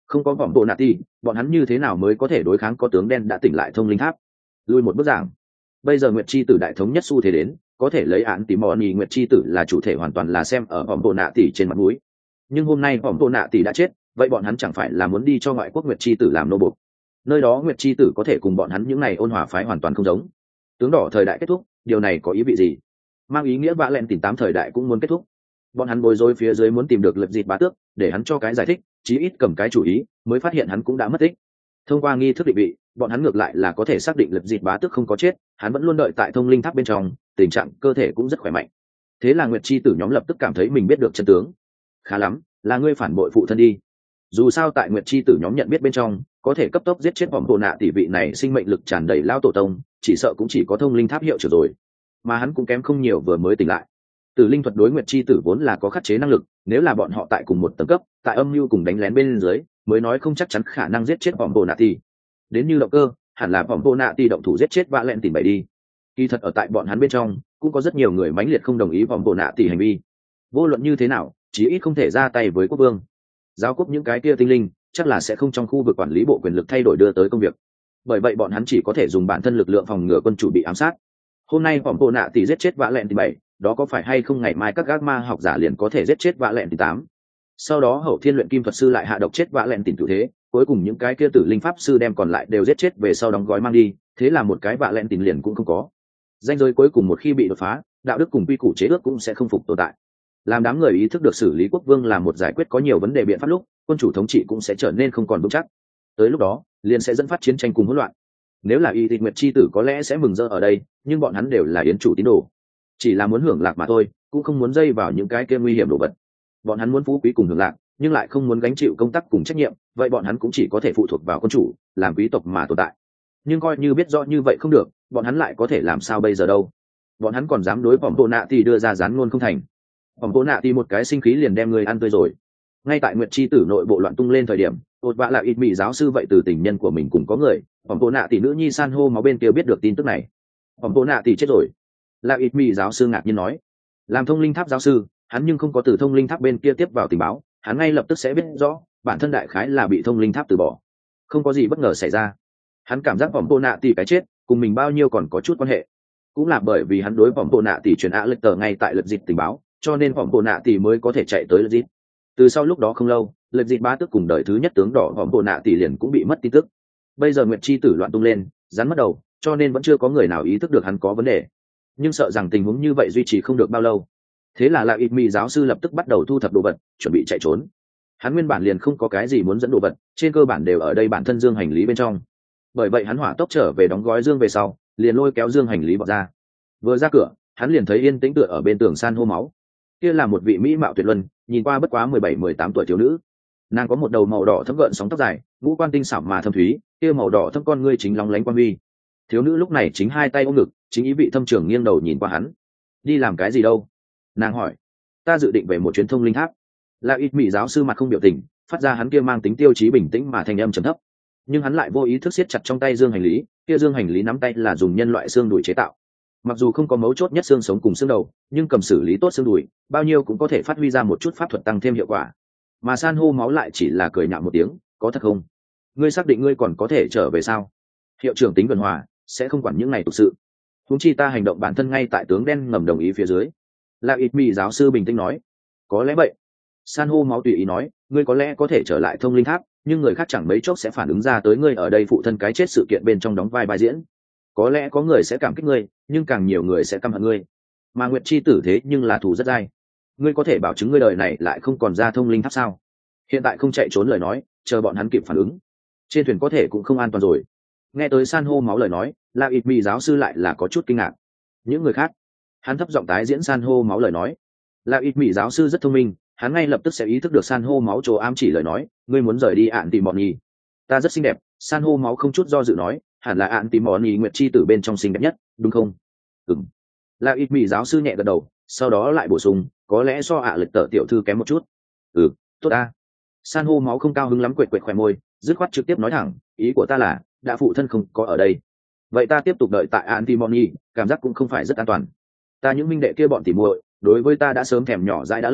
Không có vòng bộ nạ ti, bọn hắn như thế nào mới có thể đối kháng có tướng đen đã tỉnh lại thông linh tháp? Lui một bước giảng, bây giờ nguyệt chi tử đại thống nhất xu thế đến, có thể lấy án tím mòn nhì nguyệt chi tử là chủ thể hoàn toàn là xem ở vòng bộ nạ tỷ trên mặt núi. Nhưng hôm nay vòng bộ nạ tỷ đã chết, vậy bọn hắn chẳng phải là muốn đi cho ngoại quốc nguyệt chi tử làm nô bộc? Nơi đó nguyệt chi tử có thể cùng bọn hắn những này ôn hòa phái hoàn toàn không giống. Tướng đỏ thời đại kết thúc, điều này có ý vị gì? Mang ý nghĩa vạ lẹn tỉnh tám thời đại cũng muốn kết thúc. Bọn hắn bối rối phía dưới muốn tìm được Lật Dịt Bá Tước để hắn cho cái giải thích, chí ít cầm cái chủ ý, mới phát hiện hắn cũng đã mất tích. Thông qua nghi thức định vị, bọn hắn ngược lại là có thể xác định Lật Dịt Bá Tước không có chết, hắn vẫn luôn đợi tại thông linh tháp bên trong, tình trạng cơ thể cũng rất khỏe mạnh. Thế là nguyệt chi tử nhóm lập tức cảm thấy mình biết được chân tướng. Khá lắm, là ngươi phản bội phụ thân đi. Dù sao tại nguyệt chi tử nhóm nhận biết bên trong, có thể cấp tốc giết chết vòng bộ nạ tỷ vị này sinh mệnh lực tràn đầy lao tổ tông, chỉ sợ cũng chỉ có thông linh tháp hiệu trưởng rồi, mà hắn cũng kém không nhiều vừa mới tỉnh lại. Tử linh thuật đối nguyệt chi tử vốn là có khắc chế năng lực, nếu là bọn họ tại cùng một tầng cấp, tại âm mưu cùng đánh lén bên dưới, mới nói không chắc chắn khả năng giết chết vòng bộ nạ tỷ. Đến như động cơ, hẳn là vòng bộ nạ tỷ động thủ giết chết vạ lẹn tìm bảy đi. Kỳ thật ở tại bọn hắn bên trong, cũng có rất nhiều người mãnh liệt không đồng ý vòng bộ nạ tỷ hành vi. Vô luận như thế nào, chí ít không thể ra tay với quốc vương. Giáo quốc những cái kia tinh linh chắc là sẽ không trong khu vực quản lý bộ quyền lực thay đổi đưa tới công việc, bởi vậy bọn hắn chỉ có thể dùng bản thân lực lượng phòng ngừa quân chủ bị ám sát. Hôm nay vòng bộ nạ tỷ giết chết vạ lẹn tỷ bảy, đó có phải hay không ngày mai các gác ma học giả liền có thể giết chết vạ lẹn tỷ tám? Sau đó hậu thiên luyện kim thuật sư lại hạ độc chết vạ lẹn tỷ tử thế, cuối cùng những cái kia tử linh pháp sư đem còn lại đều giết chết về sau đóng gói mang đi, thế là một cái vạ lẹn tỷ liền cũng không có. Danh giới cuối cùng một khi bị đột phá, đạo đức cùng quy củ chế ước cũng sẽ không phục tồn tại. Làm đám người ý thức được xử lý quốc vương là một giải quyết có nhiều vấn đề biện pháp lúc, quân chủ thống trị cũng sẽ trở nên không còn vững chắc. Tới lúc đó, liền sẽ dẫn phát chiến tranh cùng hỗn loạn. Nếu là y tịch nguyệt chi tử có lẽ sẽ mừng rỡ ở đây, nhưng bọn hắn đều là yến chủ tín đồ, chỉ là muốn hưởng lạc mà thôi, cũng không muốn dây vào những cái kia nguy hiểm đồ vật. Bọn hắn muốn phú quý cùng hưởng lạc, nhưng lại không muốn gánh chịu công tác cùng trách nhiệm, vậy bọn hắn cũng chỉ có thể phụ thuộc vào quân chủ, làm quý tộc mà tồn tại. Nhưng coi như biết rõ như vậy không được, bọn hắn lại có thể làm sao bây giờ đâu? Bọn hắn còn dám đối vòng bộ nạ thì đưa ra gián ngôn không thành. Vòng bộ nạ thì một cái sinh khí liền đem người ăn tươi rồi. Ngay tại nguyệt chi tử nội bộ loạn tung lên thời điểm, ột vạ là ít mỹ giáo sư vậy từ tình nhân của mình cùng có người, vòng bộ nạ tỷ nữ nhi san hô máu bên kia biết được tin tức này. Vòng bộ nạ tỷ chết rồi. Là ít mỹ giáo sư ngạc nhiên nói. Làm thông linh tháp giáo sư, hắn nhưng không có từ thông linh tháp bên kia tiếp vào tình báo, hắn ngay lập tức sẽ biết rõ bản thân đại khái là bị thông linh tháp từ bỏ. Không có gì bất ngờ xảy ra. Hắn cảm giác vòng bộ nạ tỷ cái chết cùng mình bao nhiêu còn có chút quan hệ, cũng là bởi vì hắn đối vòng bộ nạ tỷ truyền ạ lệch tờ ngay tại lật dịch tình báo, cho nên vòng bộ nạ tỷ mới có thể chạy tới lật dịch. Từ sau lúc đó không lâu, lật dịch Bá Tước cùng đời thứ nhất tướng đỏ vòng bộ nạ tỷ liền cũng bị mất tin tức. Bây giờ nguyệt chi tử loạn tung lên, rắn mất đầu, cho nên vẫn chưa có người nào ý thức được hắn có vấn đề. Nhưng sợ rằng tình huống như vậy duy trì không được bao lâu, thế là lại ít mỹ giáo sư lập tức bắt đầu thu thập đồ vật, chuẩn bị chạy trốn. Hắn nguyên bản liền không có cái gì muốn dẫn đồ vật, trên cơ bản đều ở đây bản thân dương hành lý bên trong. Bởi vậy hắn hỏa tốc trở về đóng gói dương về sau, liền lôi kéo dương hành lý bỏ ra. Vừa ra cửa, hắn liền thấy yên tĩnh tựa ở bên tường san hô máu. Kia là một vị mỹ mạo tuyệt luân, nhìn qua bất quá mười bảy mười tám tuổi thiếu nữ. Nàng có một đầu màu đỏ thấm gợn sóng tóc dài, ngũ quan tinh xảo mà thâm thúy, kia màu đỏ thâm con ngươi chính lóng lánh quan huy. Thiếu nữ lúc này chính hai tay ôm ngực, chính ý vị thâm trường nghiêng đầu nhìn qua hắn. Đi làm cái gì đâu? Nàng hỏi. Ta dự định về một chuyến thông linh tháp. Là ít mỹ giáo sư mặt không biểu tình, phát ra hắn kia mang tính tiêu chí bình tĩnh mà thanh âm trầm thấp. Nhưng hắn lại vô ý thức siết chặt trong tay dương hành lý, kia dương hành lý nắm tay là dùng nhân loại xương đùi chế tạo. Mặc dù không có mấu chốt nhất xương sống cùng xương đầu, nhưng cầm xử lý tốt xương đùi, bao nhiêu cũng có thể phát huy ra một chút pháp thuật tăng thêm hiệu quả. Mà san hô máu lại chỉ là cười nhạo một tiếng, có thật không? Ngươi xác định ngươi còn có thể trở về sao? Hiệu trưởng tính tuần hòa, sẽ không quản những này thực sự. Huống chi ta hành động bản thân ngay tại tướng đen ngầm đồng ý phía dưới. Là ít mỹ giáo sư bình tĩnh nói. Có lẽ vậy. San hô máu tùy ý nói, ngươi có lẽ có thể trở lại thông linh tháp, nhưng người khác chẳng mấy chốc sẽ phản ứng ra tới ngươi ở đây phụ thân cái chết sự kiện bên trong đóng vai vai diễn. Có lẽ có người sẽ cảm kích ngươi, nhưng càng nhiều người sẽ căm hận ngươi. Mà nguyệt chi tử thế nhưng là thù rất dai. Ngươi có thể bảo chứng ngươi đời này lại không còn ra thông linh tháp sao? Hiện tại không chạy trốn lời nói, chờ bọn hắn kịp phản ứng, trên thuyền có thể cũng không an toàn rồi. Nghe tới san hô máu lời nói, La ít mỹ giáo sư lại là có chút kinh ngạc. Những người khác, hắn thấp giọng tái diễn san hô máu lời nói. La ít mỹ giáo sư rất thông minh, hắn ngay lập tức sẽ ý thức được san hô máu chỗ ám chỉ lời nói. Ngươi muốn rời đi ạn tìm bọn nhì. Ta rất xinh đẹp. San hô máu không chút do dự nói, hẳn là ạn tìm bọn nhì nguyệt chi tử bên trong xinh đẹp nhất, đúng không? Ừm. La ít mỹ giáo sư nhẹ gật đầu, sau đó lại bổ sung, có lẽ so ạ à lịch tờ tiểu thư kém một chút. Ừ, tốt ta. San hô máu không cao hứng lắm, quệt quệt khỏe môi, dứt khoát trực tiếp nói thẳng, ý của ta là đã phụ thân không có ở đây, vậy ta tiếp tục đợi tại Antimony, cảm giác cũng không phải rất an toàn. Ta những minh đệ kia bọn tỉ muội đối với ta đã sớm thèm nhỏ dãi đã lâu,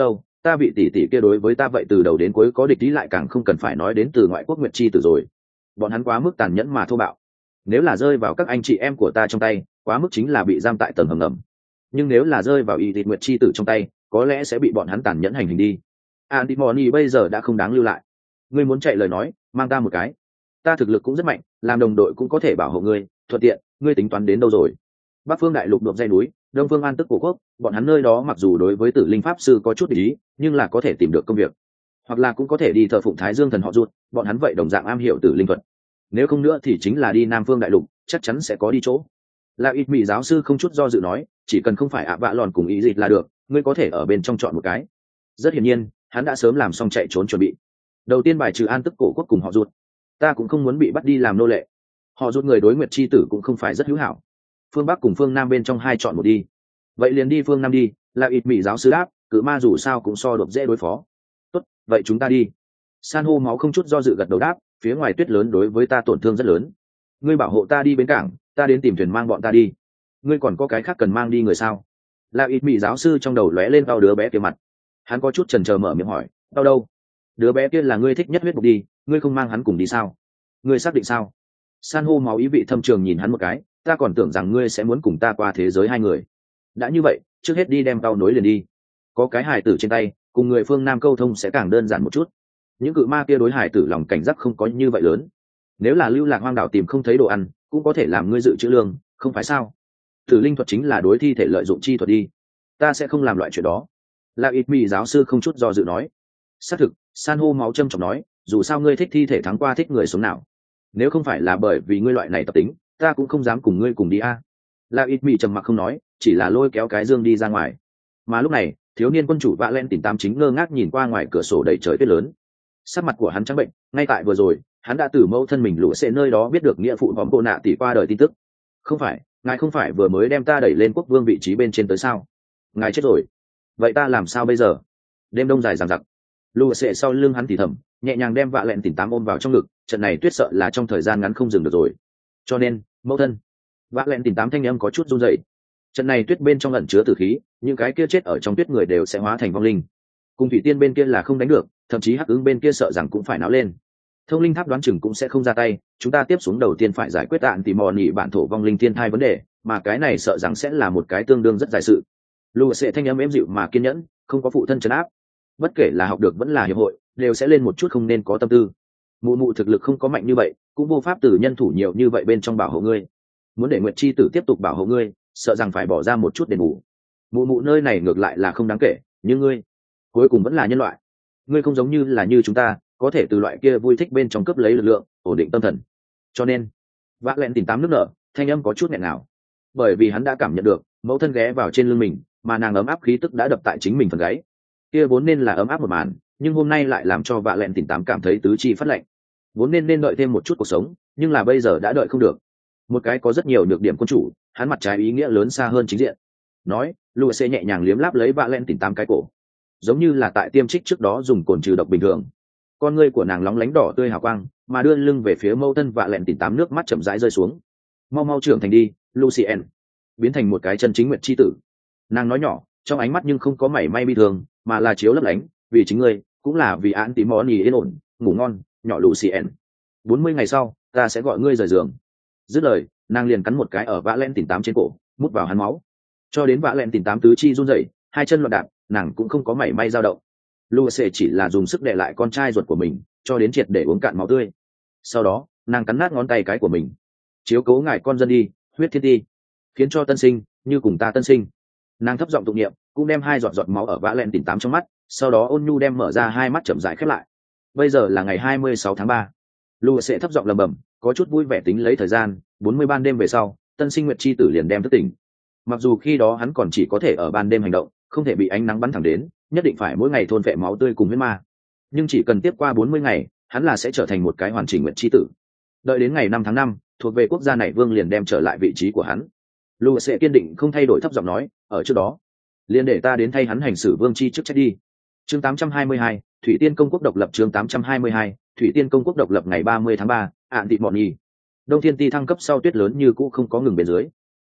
ta vị tỷ tỷ kia đối với ta vậy từ đầu đến cuối có địch ý, lại càng không cần phải nói đến từ ngoại quốc nguyệt chi tử rồi. Bọn hắn quá mức tàn nhẫn mà thô bạo, nếu là rơi vào các anh chị em của ta trong tay, quá mức chính là bị giam tại tầng hầm ngầm. Nhưng nếu là rơi vào y thịt nguyệt chi tử trong tay, có lẽ sẽ bị bọn hắn tàn nhẫn hành hình đi. Antimony bây giờ đã không đáng lưu lại. Ngươi muốn chạy lời nói, mang ta một cái. Ta thực lực cũng rất mạnh, làm đồng đội cũng có thể bảo hộ ngươi, thuận tiện, ngươi tính toán đến đâu rồi? Bắc phương đại lục đột dây núi, đông phương an tức cổ quốc, bọn hắn nơi đó mặc dù đối với tử linh pháp sư có chút ý, nhưng là có thể tìm được công việc, hoặc là cũng có thể đi thờ phụng Thái Dương thần họ ruột, bọn hắn vậy đồng dạng am hiểu tử linh thuật. Nếu không nữa thì chính là đi nam phương đại lục, chắc chắn sẽ có đi chỗ. Là ít mỹ giáo sư không chút do dự nói, chỉ cần không phải ạ vạ lòn cùng ý dịch là được, ngươi có thể ở bên trong chọn một cái. Rất hiển nhiên, hắn đã sớm làm xong chạy trốn chuẩn bị. Đầu tiên bài trừ an tức cổ quốc cùng họ ruột, ta cũng không muốn bị bắt đi làm nô lệ. Họ ruột người đối nguyệt chi tử cũng không phải rất hữu hảo. Phương bắc cùng phương nam bên trong hai chọn một đi. Vậy liền đi phương nam đi. Là ít mỹ giáo sư đáp, cự ma dù sao cũng so đột dễ đối phó. Tốt, vậy chúng ta đi. San hô máu không chút do dự gật đầu đáp, phía ngoài tuyết lớn đối với ta tổn thương rất lớn. Ngươi bảo hộ ta đi bến cảng, ta đến tìm thuyền mang bọn ta đi. Ngươi còn có cái khác cần mang đi người sao? Là ít mỹ giáo sư trong đầu lóe lên đau đứa bé kia mặt. Hắn có chút chần chờ mở miệng hỏi, đau đâu? Đứa bé kia là ngươi thích nhất huyết mục đi, ngươi không mang hắn cùng đi sao? Ngươi xác định sao? San hô máu ý vị thâm trường nhìn hắn một cái, ta còn tưởng rằng ngươi sẽ muốn cùng ta qua thế giới hai người. Đã như vậy, trước hết đi đem tao nối liền đi. Có cái hài tử trên tay, cùng người phương Nam câu thông sẽ càng đơn giản một chút. Những cự ma kia đối hài tử lòng cảnh giác không có như vậy lớn. Nếu là lưu lạc hoang đảo tìm không thấy đồ ăn, cũng có thể làm ngươi dự trữ lương, không phải sao? Tử linh thuật chính là đối thi thể lợi dụng chi thuật đi. Ta sẽ không làm loại chuyện đó. Là ít mỹ giáo sư không chút do dự nói. Xác thực, san hô máu châm trọng nói, dù sao ngươi thích thi thể thắng qua thích người sống nào. Nếu không phải là bởi vì ngươi loại này tập tính, ta cũng không dám cùng ngươi cùng đi a. Là ít mỹ trầm mặc không nói, chỉ là lôi kéo cái dương đi ra ngoài. Mà lúc này, thiếu niên quân chủ vạ len tìm tám chính ngơ ngác nhìn qua ngoài cửa sổ đầy trời tuyết lớn. Sắc mặt của hắn trắng bệnh, ngay tại vừa rồi, hắn đã từ mẫu thân mình lũ sẽ nơi đó biết được nghĩa phụ vòng bộ nạ tỷ qua đời tin tức. Không phải, ngài không phải vừa mới đem ta đẩy lên quốc vương vị trí bên trên tới sao? Ngài chết rồi. Vậy ta làm sao bây giờ? Đêm đông dài dằng dặc. Lũ sẽ sau lưng hắn thì thầm, nhẹ nhàng đem vạ lẹn tìm tám ôm vào trong ngực, trận này tuyết sợ là trong thời gian ngắn không dừng được rồi. Cho nên, mẫu thân. Vạ lẹn tìm tám thanh âm có chút run rẩy. Trận này tuyết bên trong ẩn chứa tử khí, những cái kia chết ở trong tuyết người đều sẽ hóa thành vong linh. Cùng thủy tiên bên kia là không đánh được, thậm chí hắc ứng bên kia sợ rằng cũng phải náo lên. Thông linh tháp đoán chừng cũng sẽ không ra tay, chúng ta tiếp xuống đầu tiên phải giải quyết tạn tìm mò nỉ bản thổ vong linh thiên thai vấn đề, mà cái này sợ rằng sẽ là một cái tương đương rất dài sự. Lù sẽ thanh âm êm dịu mà kiên nhẫn, không có phụ thân trấn áp. Bất kể là học được vẫn là hiệp hội, đều sẽ lên một chút không nên có tâm tư. Mụ mụ thực lực không có mạnh như vậy, cũng vô pháp từ nhân thủ nhiều như vậy bên trong bảo hộ ngươi. Muốn để Nguyệt Chi Tử tiếp tục bảo hộ ngươi, sợ rằng phải bỏ ra một chút đền bù. Mụ mụ nơi này ngược lại là không đáng kể, nhưng ngươi cuối cùng vẫn là nhân loại. Ngươi không giống như là như chúng ta, có thể từ loại kia vui thích bên trong cướp lấy lực lượng, ổn định tâm thần. Cho nên, vạ lẹn tìm tám nước nở, thanh âm có chút nghẹn ngào. Bởi vì hắn đã cảm nhận được, mẫu thân ghé vào trên lưng mình, mà nàng ấm áp khí tức đã đập tại chính mình phần gáy. Kia vốn nên là ấm áp một màn, nhưng hôm nay lại làm cho vạ lẹn tìm tám cảm thấy tứ chi phát lạnh. Vốn nên nên đợi thêm một chút cuộc sống, nhưng là bây giờ đã đợi không được. Một cái có rất nhiều nhược điểm quân chủ, hắn mặt trái ý nghĩa lớn xa hơn chính diện. Nói, Lucy nhẹ nhàng liếm láp lấy vạ lẹn tìm tám cái cổ, giống như là tại tiêm trích trước đó dùng cồn trừ độc bình thường. Con ngươi của nàng lóng lánh đỏ tươi hào quang, mà đưa lưng về phía mâu thân vạ lẹn tìm tám, nước mắt chậm rãi rơi xuống. Mau mau trưởng thành đi, Lucien, biến thành một cái chân chính nguyệt chi tử. Nàng nói nhỏ, trong ánh mắt nhưng không có mảy may bi thương, mà là chiếu lấp lánh, vì chính ngươi, cũng là vì án tí món yên ổn, ngủ ngon, nhỏ Lucien. Bốn mươi ngày sau, ta sẽ gọi ngươi rời giường. Dứt lời, nàng liền cắn một cái ở vạ lẹn tìm tám trên cổ, mút vào hắn máu, cho đến vạ lẹn tìm tám tứ chi run rẩy, hai chân loạn đạp, nàng cũng không có mảy may dao động. Lucy chỉ là dùng sức đè lại con trai ruột của mình, cho đến triệt để uống cạn máu tươi. Sau đó, nàng cắn nát ngón tay cái của mình. Chiếu cố ngài con dân đi, huyết thiên ti, khiến cho tân sinh như cùng ta tân sinh. Nàng thấp giọng tụng niệm, cũng đem hai giọt giọt máu ở vã lẹn tìm tám trong mắt, sau đó ôn nhu đem mở ra hai mắt chậm rãi khép lại. Bây giờ là ngày hai mươi sáu tháng ba. Lucy thấp giọng lẩm bẩm, có chút vui vẻ tính lấy thời gian, bốn mươi ban đêm về sau, tân sinh nguyệt chi tử liền đem thức tỉnh. Mặc dù khi đó hắn còn chỉ có thể ở ban đêm hành động, không thể bị ánh nắng bắn thẳng đến, nhất định phải mỗi ngày thôn vệ máu tươi cùng huyết ma. Nhưng chỉ cần tiếp qua bốn mươi ngày, hắn là sẽ trở thành một cái hoàn chỉnh nguyệt chi tử. Đợi đến ngày năm tháng năm, thuộc về quốc gia này vương liền đem trở lại vị trí của hắn. Lu sẽ kiên định không thay đổi thấp giọng nói, ở trước đó, liền để ta đến thay hắn hành xử vương chi chức trách đi. Chương tám trăm hai mươi hai, Thủy Tiên công quốc độc lập. Chương tám trăm hai mươi hai, Thủy Tiên công quốc độc lập ngày ba mươi tháng ba, ạn tị mọn nhì. Đông Thiên Ti thăng cấp sau tuyết lớn như cũ không có ngừng bên dưới.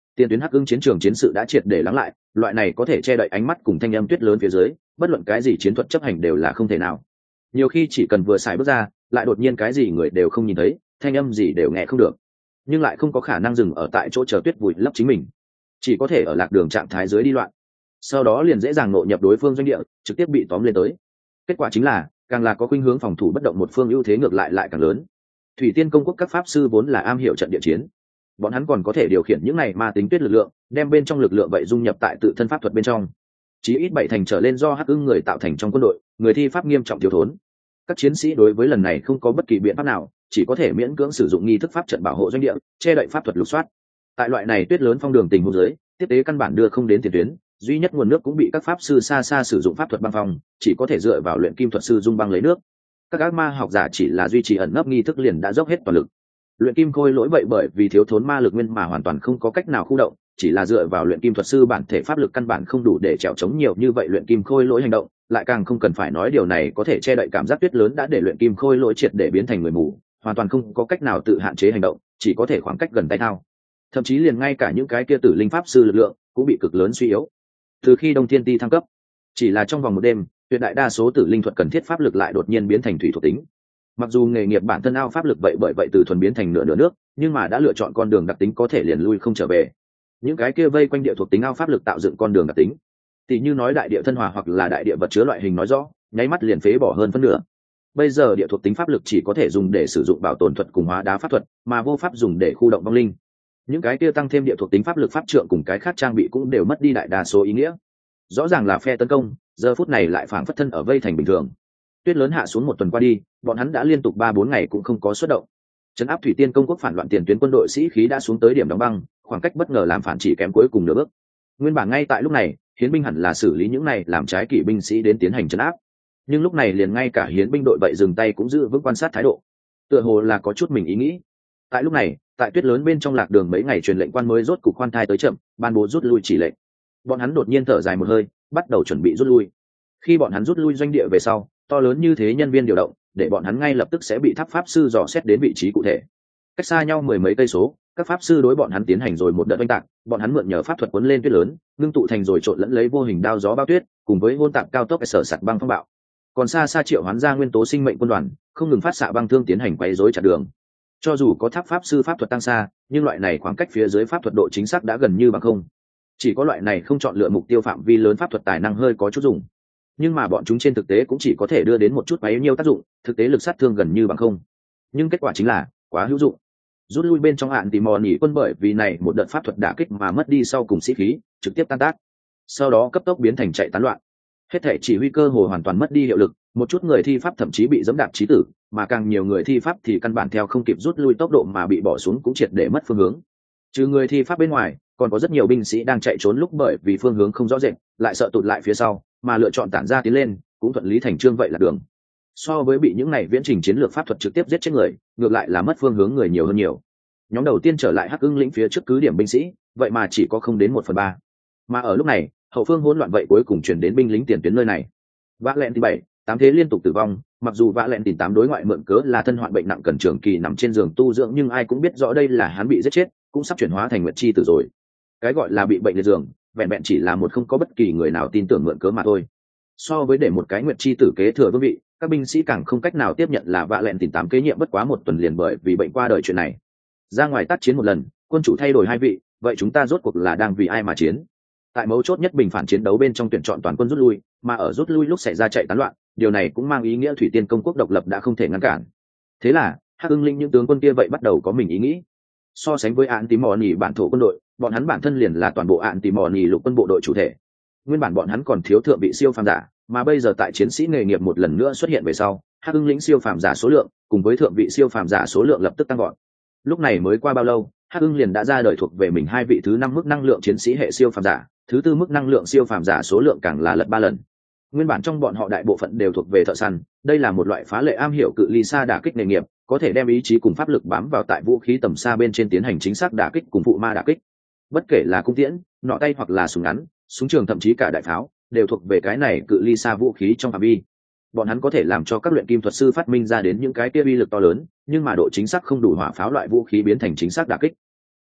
Tiền tuyến Hắc Ưng chiến trường chiến sự đã triệt để lắng lại, loại này có thể che đậy ánh mắt cùng thanh âm tuyết lớn phía dưới, bất luận cái gì chiến thuật chấp hành đều là không thể nào. Nhiều khi chỉ cần vừa xài bước ra, lại đột nhiên cái gì người đều không nhìn thấy, thanh âm gì đều nghe không được, nhưng lại không có khả năng dừng ở tại chỗ chờ tuyết vùi lấp chính mình, chỉ có thể ở lạc đường trạng thái dưới đi loạn, sau đó liền dễ dàng nội nhập đối phương doanh địa, trực tiếp bị tóm lên tới. Kết quả chính là càng là có khuynh hướng phòng thủ bất động một phương ưu thế ngược lại lại càng lớn. Thủy Tiên công quốc các pháp sư vốn là am hiểu trận địa chiến, bọn hắn còn có thể điều khiển những này ma tính tuyết lực lượng, đem bên trong lực lượng vậy dung nhập tại tự thân pháp thuật bên trong. Chí ít bảy thành trở lên do Hắc Ưng người tạo thành trong quân đội, người thi pháp nghiêm trọng thiếu thốn. Các chiến sĩ đối với lần này không có bất kỳ biện pháp nào, chỉ có thể miễn cưỡng sử dụng nghi thức pháp trận bảo hộ doanh địa, che đậy pháp thuật lục soát. Tại loại này tuyết lớn phong đường tình huống dưới, tiếp tế căn bản đưa không đến tiền tuyến, duy nhất nguồn nước cũng bị các pháp sư xa xa sử dụng pháp thuật băng phong, chỉ có thể dựa vào luyện kim thuật sư dung băng lấy nước. Các ác ma học giả chỉ là duy trì ẩn nấp nghi thức liền đã dốc hết toàn lực. Luyện kim khôi lỗi vậy bởi vì thiếu thốn ma lực nguyên mà hoàn toàn không có cách nào khu động, chỉ là dựa vào luyện kim thuật sư bản thể pháp lực căn bản không đủ để chèo chống nhiều như vậy luyện kim khôi lỗi hành động, lại càng không cần phải nói điều này có thể che đậy cảm giác tuyết lớn đã để luyện kim khôi lỗi triệt để biến thành người mù, hoàn toàn không có cách nào tự hạn chế hành động, chỉ có thể khoảng cách gần tay thao. Thậm chí liền ngay cả những cái kia tử linh pháp sư lực lượng cũng bị cực lớn suy yếu. Từ khi Đông Thiên Ti thăng cấp, chỉ là trong vòng một đêm, tuyệt đại đa số tử linh thuật cần thiết pháp lực lại đột nhiên biến thành thủy thuộc tính. Mặc dù nghề nghiệp bản thân ao pháp lực vậy bởi vậy từ thuần biến thành nửa nửa nước, nhưng mà đã lựa chọn con đường đặc tính có thể liền lui không trở về. Những cái kia vây quanh địa thuộc tính ao pháp lực tạo dựng con đường đặc tính, tỷ như nói đại địa thân hòa hoặc là đại địa vật chứa loại hình nói rõ, nháy mắt liền phế bỏ hơn phân nửa. Bây giờ địa thuộc tính pháp lực chỉ có thể dùng để sử dụng bảo tồn thuật cùng hóa đá pháp thuật, mà vô pháp dùng để khu động vong linh. Những cái kia tăng thêm địa thuộc tính pháp lực pháp trượng cùng cái khác trang bị cũng đều mất đi đại đa số ý nghĩa. Rõ ràng là phe tấn công, giờ phút này lại phảng phất thân ở vây thành bình thường. Tuyết lớn hạ xuống một tuần qua đi, bọn hắn đã liên tục ba bốn ngày cũng không có xuất động. Trấn áp Thủy Tiên công quốc phản loạn tiền tuyến quân đội sĩ khí đã xuống tới điểm đóng băng, khoảng cách bất ngờ làm phản chỉ kém cuối cùng nửa bước. Nguyên bản ngay tại lúc này, hiến binh hẳn là xử lý những này làm trái kỷ binh sĩ đến tiến hành trấn áp. Nhưng lúc này liền ngay cả hiến binh đội vậy dừng tay cũng giữ vững quan sát thái độ. Tựa hồ là có chút mình ý nghĩ. Tại lúc này, tại tuyết lớn bên trong lạc đường mấy ngày truyền lệnh quan mới rốt cục khoan thai tới chậm, ban bố rút lui chỉ lệnh. Bọn hắn đột nhiên thở dài một hơi, bắt đầu chuẩn bị rút lui. Khi bọn hắn rút lui doanh địa về sau, to lớn như thế nhân viên điều động, để bọn hắn ngay lập tức sẽ bị tháp pháp sư dò xét đến vị trí cụ thể. Cách xa nhau mười mấy cây số, các pháp sư đối bọn hắn tiến hành rồi một đợt oanh tạc, bọn hắn mượn nhờ pháp thuật cuốn lên tuyết lớn, ngưng tụ thành rồi trộn lẫn lấy vô hình đao gió bao tuyết, cùng với hôn tạc cao tốc sở sạt băng phong bạo. Còn xa xa triệu hoán ra nguyên tố sinh mệnh quân đoàn, không ngừng phát xạ băng thương tiến hành quấy rối chặn đường. Cho dù có tháp pháp sư pháp thuật tăng xa, nhưng loại này khoảng cách phía dưới pháp thuật độ chính xác đã gần như bằng không. Chỉ có loại này không chọn lựa mục tiêu phạm vi lớn pháp thuật tài năng hơi có chút dùng, nhưng mà bọn chúng trên thực tế cũng chỉ có thể đưa đến một chút bấy nhiêu tác dụng, thực tế lực sát thương gần như bằng không. Nhưng kết quả chính là quá hữu dụng. Rút lui bên trong hạn thì mò nỉ quân bởi vì này một đợt pháp thuật đả kích mà mất đi sau cùng sĩ khí, trực tiếp tan tác. Sau đó cấp tốc biến thành chạy tán loạn. Hết thể chỉ huy cơ hồ hoàn toàn mất đi hiệu lực, một chút người thi pháp thậm chí bị dẫm đạp chí tử, mà càng nhiều người thi pháp thì căn bản theo không kịp rút lui tốc độ mà bị bỏ xuống cũng triệt để mất phương hướng. Trừ người thi pháp bên ngoài, còn có rất nhiều binh sĩ đang chạy trốn lúc bởi vì phương hướng không rõ rệt, lại sợ tụt lại phía sau, mà lựa chọn tản ra tiến lên, cũng thuận lý thành chương vậy là đường. So với bị những này viễn trình chiến lược pháp thuật trực tiếp giết chết người, ngược lại là mất phương hướng người nhiều hơn nhiều. Nhóm đầu tiên trở lại Hắc Ưng lĩnh phía trước cứ điểm binh sĩ, vậy mà chỉ có không đến một phần ba. Mà ở lúc này, hậu phương hỗn loạn vậy cuối cùng chuyển đến binh lính tiền tuyến nơi này. Vã lẹn thì bảy, tám thế liên tục tử vong, mặc dù Vã lẹn tìm tám đối ngoại mượn cớ là thân hoạn bệnh nặng cần trường kỳ nằm trên giường tu dưỡng, nhưng ai cũng biết rõ đây là hắn bị giết chết, cũng sắp chuyển hóa thành nguyệt chi tử rồi. Cái gọi là bị bệnh liệt giường, vẹn vẹn chỉ là một không có bất kỳ người nào tin tưởng mượn cớ mà thôi. So với để một cái nguyệt chi tử kế thừa vương vị, các binh sĩ càng không cách nào tiếp nhận là Vạ lẹn tìm tám kế nhiệm bất quá một tuần liền bởi vì bệnh qua đời chuyện này. Ra ngoài tác chiến một lần, quân chủ thay đổi hai vị, vậy chúng ta rốt cuộc là đang vì ai mà chiến? Tại mấu chốt nhất bình phản chiến đấu bên trong tuyển chọn toàn quân rút lui, mà ở rút lui lúc xảy ra chạy tán loạn, điều này cũng mang ý nghĩa Thủy Tiên công quốc độc lập đã không thể ngăn cản. Thế là Hắc Ưng Linh những tướng quân kia vậy bắt đầu có mình ý nghĩ. So sánh với án tím mò nỉ bản thổ quân đội, bọn hắn bản thân liền là toàn bộ án tím mò nỉ lục quân bộ đội chủ thể. Nguyên bản bọn hắn còn thiếu thượng vị siêu phàm giả, mà bây giờ tại chiến sĩ nghề nghiệp một lần nữa xuất hiện về sau, Hắc Ưng lĩnh siêu phàm giả số lượng cùng với thượng vị siêu phàm giả số lượng lập tức tăng vọt. Lúc này mới qua bao lâu, Hắc Ưng liền đã ra đời thuộc về mình hai vị thứ năm mức năng lượng chiến sĩ hệ siêu phàm giả, thứ tư mức năng lượng siêu phàm giả số lượng càng là lật ba lần. Nguyên bản trong bọn họ đại bộ phận đều thuộc về thợ săn, đây là một loại phá lệ am hiểu cự ly xa đả kích nghề nghiệp, có thể đem ý chí cùng pháp lực bám vào tại vũ khí tầm xa bên trên tiến hành chính xác đả kích cùng phụ ma đả kích. Bất kể là cung tiễn, nọ tay hoặc là súng ngắn, súng trường thậm chí cả đại pháo, đều thuộc về cái này cự ly xa vũ khí trong phạm vi. Bọn hắn có thể làm cho các luyện kim thuật sư phát minh ra đến những cái kia uy lực to lớn, nhưng mà độ chính xác không đủ hỏa pháo loại vũ khí biến thành chính xác đả kích.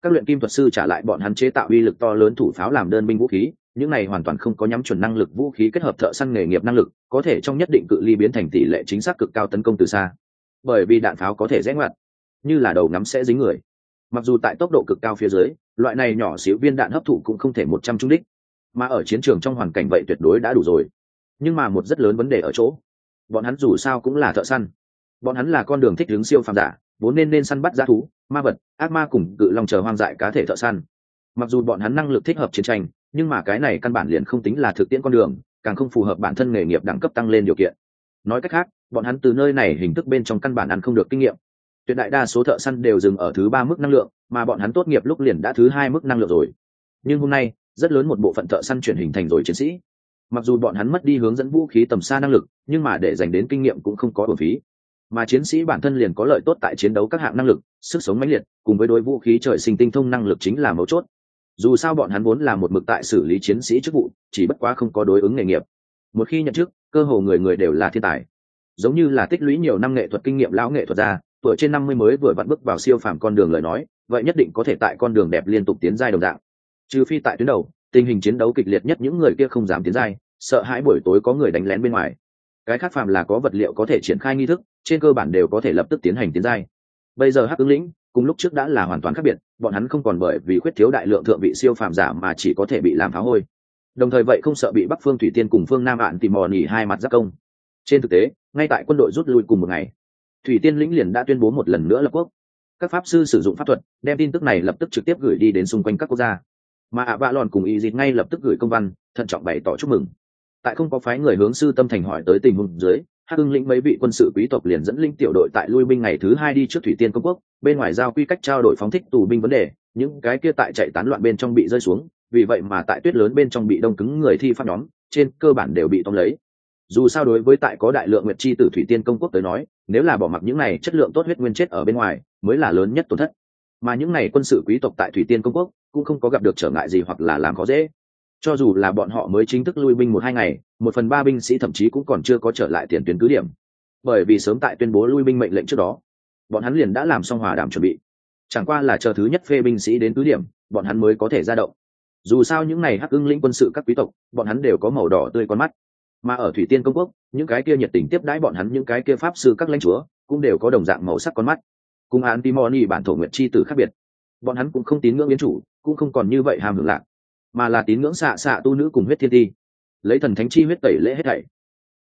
các luyện kim thuật sư trả lại bọn hắn chế tạo uy lực to lớn thủ pháo làm đơn binh vũ khí, những này hoàn toàn không có nhắm chuẩn năng lực vũ khí kết hợp thợ săn nghề nghiệp năng lực, có thể trong nhất định cự ly biến thành tỷ lệ chính xác cực cao tấn công từ xa. Bởi vì đạn pháo có thể rẽ ngoặt, như là đầu nắm sẽ dính người. Mặc dù tại tốc độ cực cao phía dưới, loại này nhỏ xíu viên đạn hấp thụ cũng không thể một trăm trúng đích, mà ở chiến trường trong hoàn cảnh vậy tuyệt đối đã đủ rồi. Nhưng mà một rất lớn vấn đề ở chỗ, bọn hắn dù sao cũng là thợ săn, bọn hắn là con đường thích ứng siêu phàm giả, vốn nên nên săn bắt dã thú, ma vật, ác ma cùng cự long chờ hoang dại cá thể thợ săn. Mặc dù bọn hắn năng lực thích hợp chiến tranh, nhưng mà cái này căn bản liền không tính là thực tiễn con đường, càng không phù hợp bản thân nghề nghiệp đẳng cấp tăng lên điều kiện. Nói cách khác, bọn hắn từ nơi này hình thức bên trong căn bản ăn không được kinh nghiệm. Tuyệt đại đa số thợ săn đều dừng ở thứ ba mức năng lượng, mà bọn hắn tốt nghiệp lúc liền đã thứ hai mức năng lượng rồi. Nhưng hôm nay, rất lớn một bộ phận thợ săn chuyển hình thành rồi chiến sĩ. Mặc dù bọn hắn mất đi hướng dẫn vũ khí tầm xa năng lực, nhưng mà để dành đến kinh nghiệm cũng không có uổng phí. Mà chiến sĩ bản thân liền có lợi tốt tại chiến đấu các hạng năng lực, sức sống mãnh liệt, cùng với đối vũ khí trời sinh tinh thông năng lực chính là mấu chốt. Dù sao bọn hắn vốn là một mực tại xử lý chiến sĩ chức vụ, chỉ bất quá không có đối ứng nghề nghiệp. Một khi nhận chức, cơ hồ người người đều là thiên tài. Giống như là tích lũy nhiều năm nghệ thuật kinh nghiệm lão nghệ thuật gia, tuổi trên năm mươi mới vừa vặn bước vào siêu phàm con đường lời nói, vậy nhất định có thể tại con đường đẹp liên tục tiến giai đồng dạng. Trừ phi tại tuyến đầu, tình hình chiến đấu kịch liệt nhất những người kia không dám tiến giai, sợ hãi buổi tối có người đánh lén bên ngoài. Cái khác phàm là có vật liệu có thể triển khai nghi thức, trên cơ bản đều có thể lập tức tiến hành tiến giai. Bây giờ Hắc Ứng lĩnh cùng lúc trước đã là hoàn toàn khác biệt, bọn hắn không còn bởi vì khuyết thiếu đại lượng thượng vị siêu phàm giả mà chỉ có thể bị làm phá hôi. Đồng thời vậy không sợ bị Bắc Phương Thủy Tiên cùng Phương Nam Ạn tìm mò nhỉ hai mặt giáp công. Trên thực tế, ngay tại quân đội rút lui cùng một ngày, Thủy Tiên lĩnh liền đã tuyên bố một lần nữa lập quốc. Các pháp sư sử dụng pháp thuật, đem tin tức này lập tức trực tiếp gửi đi đến xung quanh các quốc gia. Mà ạ vạ lòn cùng y dịt ngay lập tức gửi công văn, thận trọng bày tỏ chúc mừng. Tại không có phái người hướng sư tâm thành hỏi tới tình huống dưới, Hắc Ưng lĩnh mấy vị quân sự quý tộc liền dẫn linh tiểu đội tại lui binh ngày thứ hai đi trước Thủy Tiên công quốc, bên ngoài giao quy cách trao đổi phóng thích tù binh vấn đề, những cái kia tại chạy tán loạn bên trong bị rơi xuống, vì vậy mà tại tuyết lớn bên trong bị đông cứng người thi pháp nhóm, trên cơ bản đều bị tóm lấy. Dù sao đối với tại có đại lượng nguyệt chi tử Thủy Tiên công quốc tới nói, nếu là bỏ mặc những này chất lượng tốt huyết nguyên chết ở bên ngoài, mới là lớn nhất tổn thất. Mà những này quân sự quý tộc tại Thủy Tiên công quốc cũng không có gặp được trở ngại gì hoặc là làm khó dễ. Cho dù là bọn họ mới chính thức lui binh một hai ngày, một phần ba binh sĩ thậm chí cũng còn chưa có trở lại tiền tuyến cứ điểm, bởi vì sớm tại tuyên bố lui binh mệnh lệnh trước đó, bọn hắn liền đã làm xong hòa đàm chuẩn bị, chẳng qua là chờ thứ nhất phê binh sĩ đến cứ điểm, bọn hắn mới có thể ra động. Dù sao những này Hắc Ưng lĩnh quân sự các quý tộc, bọn hắn đều có màu đỏ tươi con mắt, mà ở Thủy Tiên công quốc, những cái kia nhiệt tình tiếp đãi bọn hắn những cái kia pháp sư các lãnh chúa cũng đều có đồng dạng màu sắc con mắt. Cùng Antimony bản thổ nguyệt chi tử khác biệt, bọn hắn cũng không tín ngưỡng biến chủ, cũng không còn như vậy ham hưởng lạc, mà là tín ngưỡng xạ xạ tu nữ cùng huyết thiên ti, lấy thần thánh chi huyết tẩy lễ hết thảy,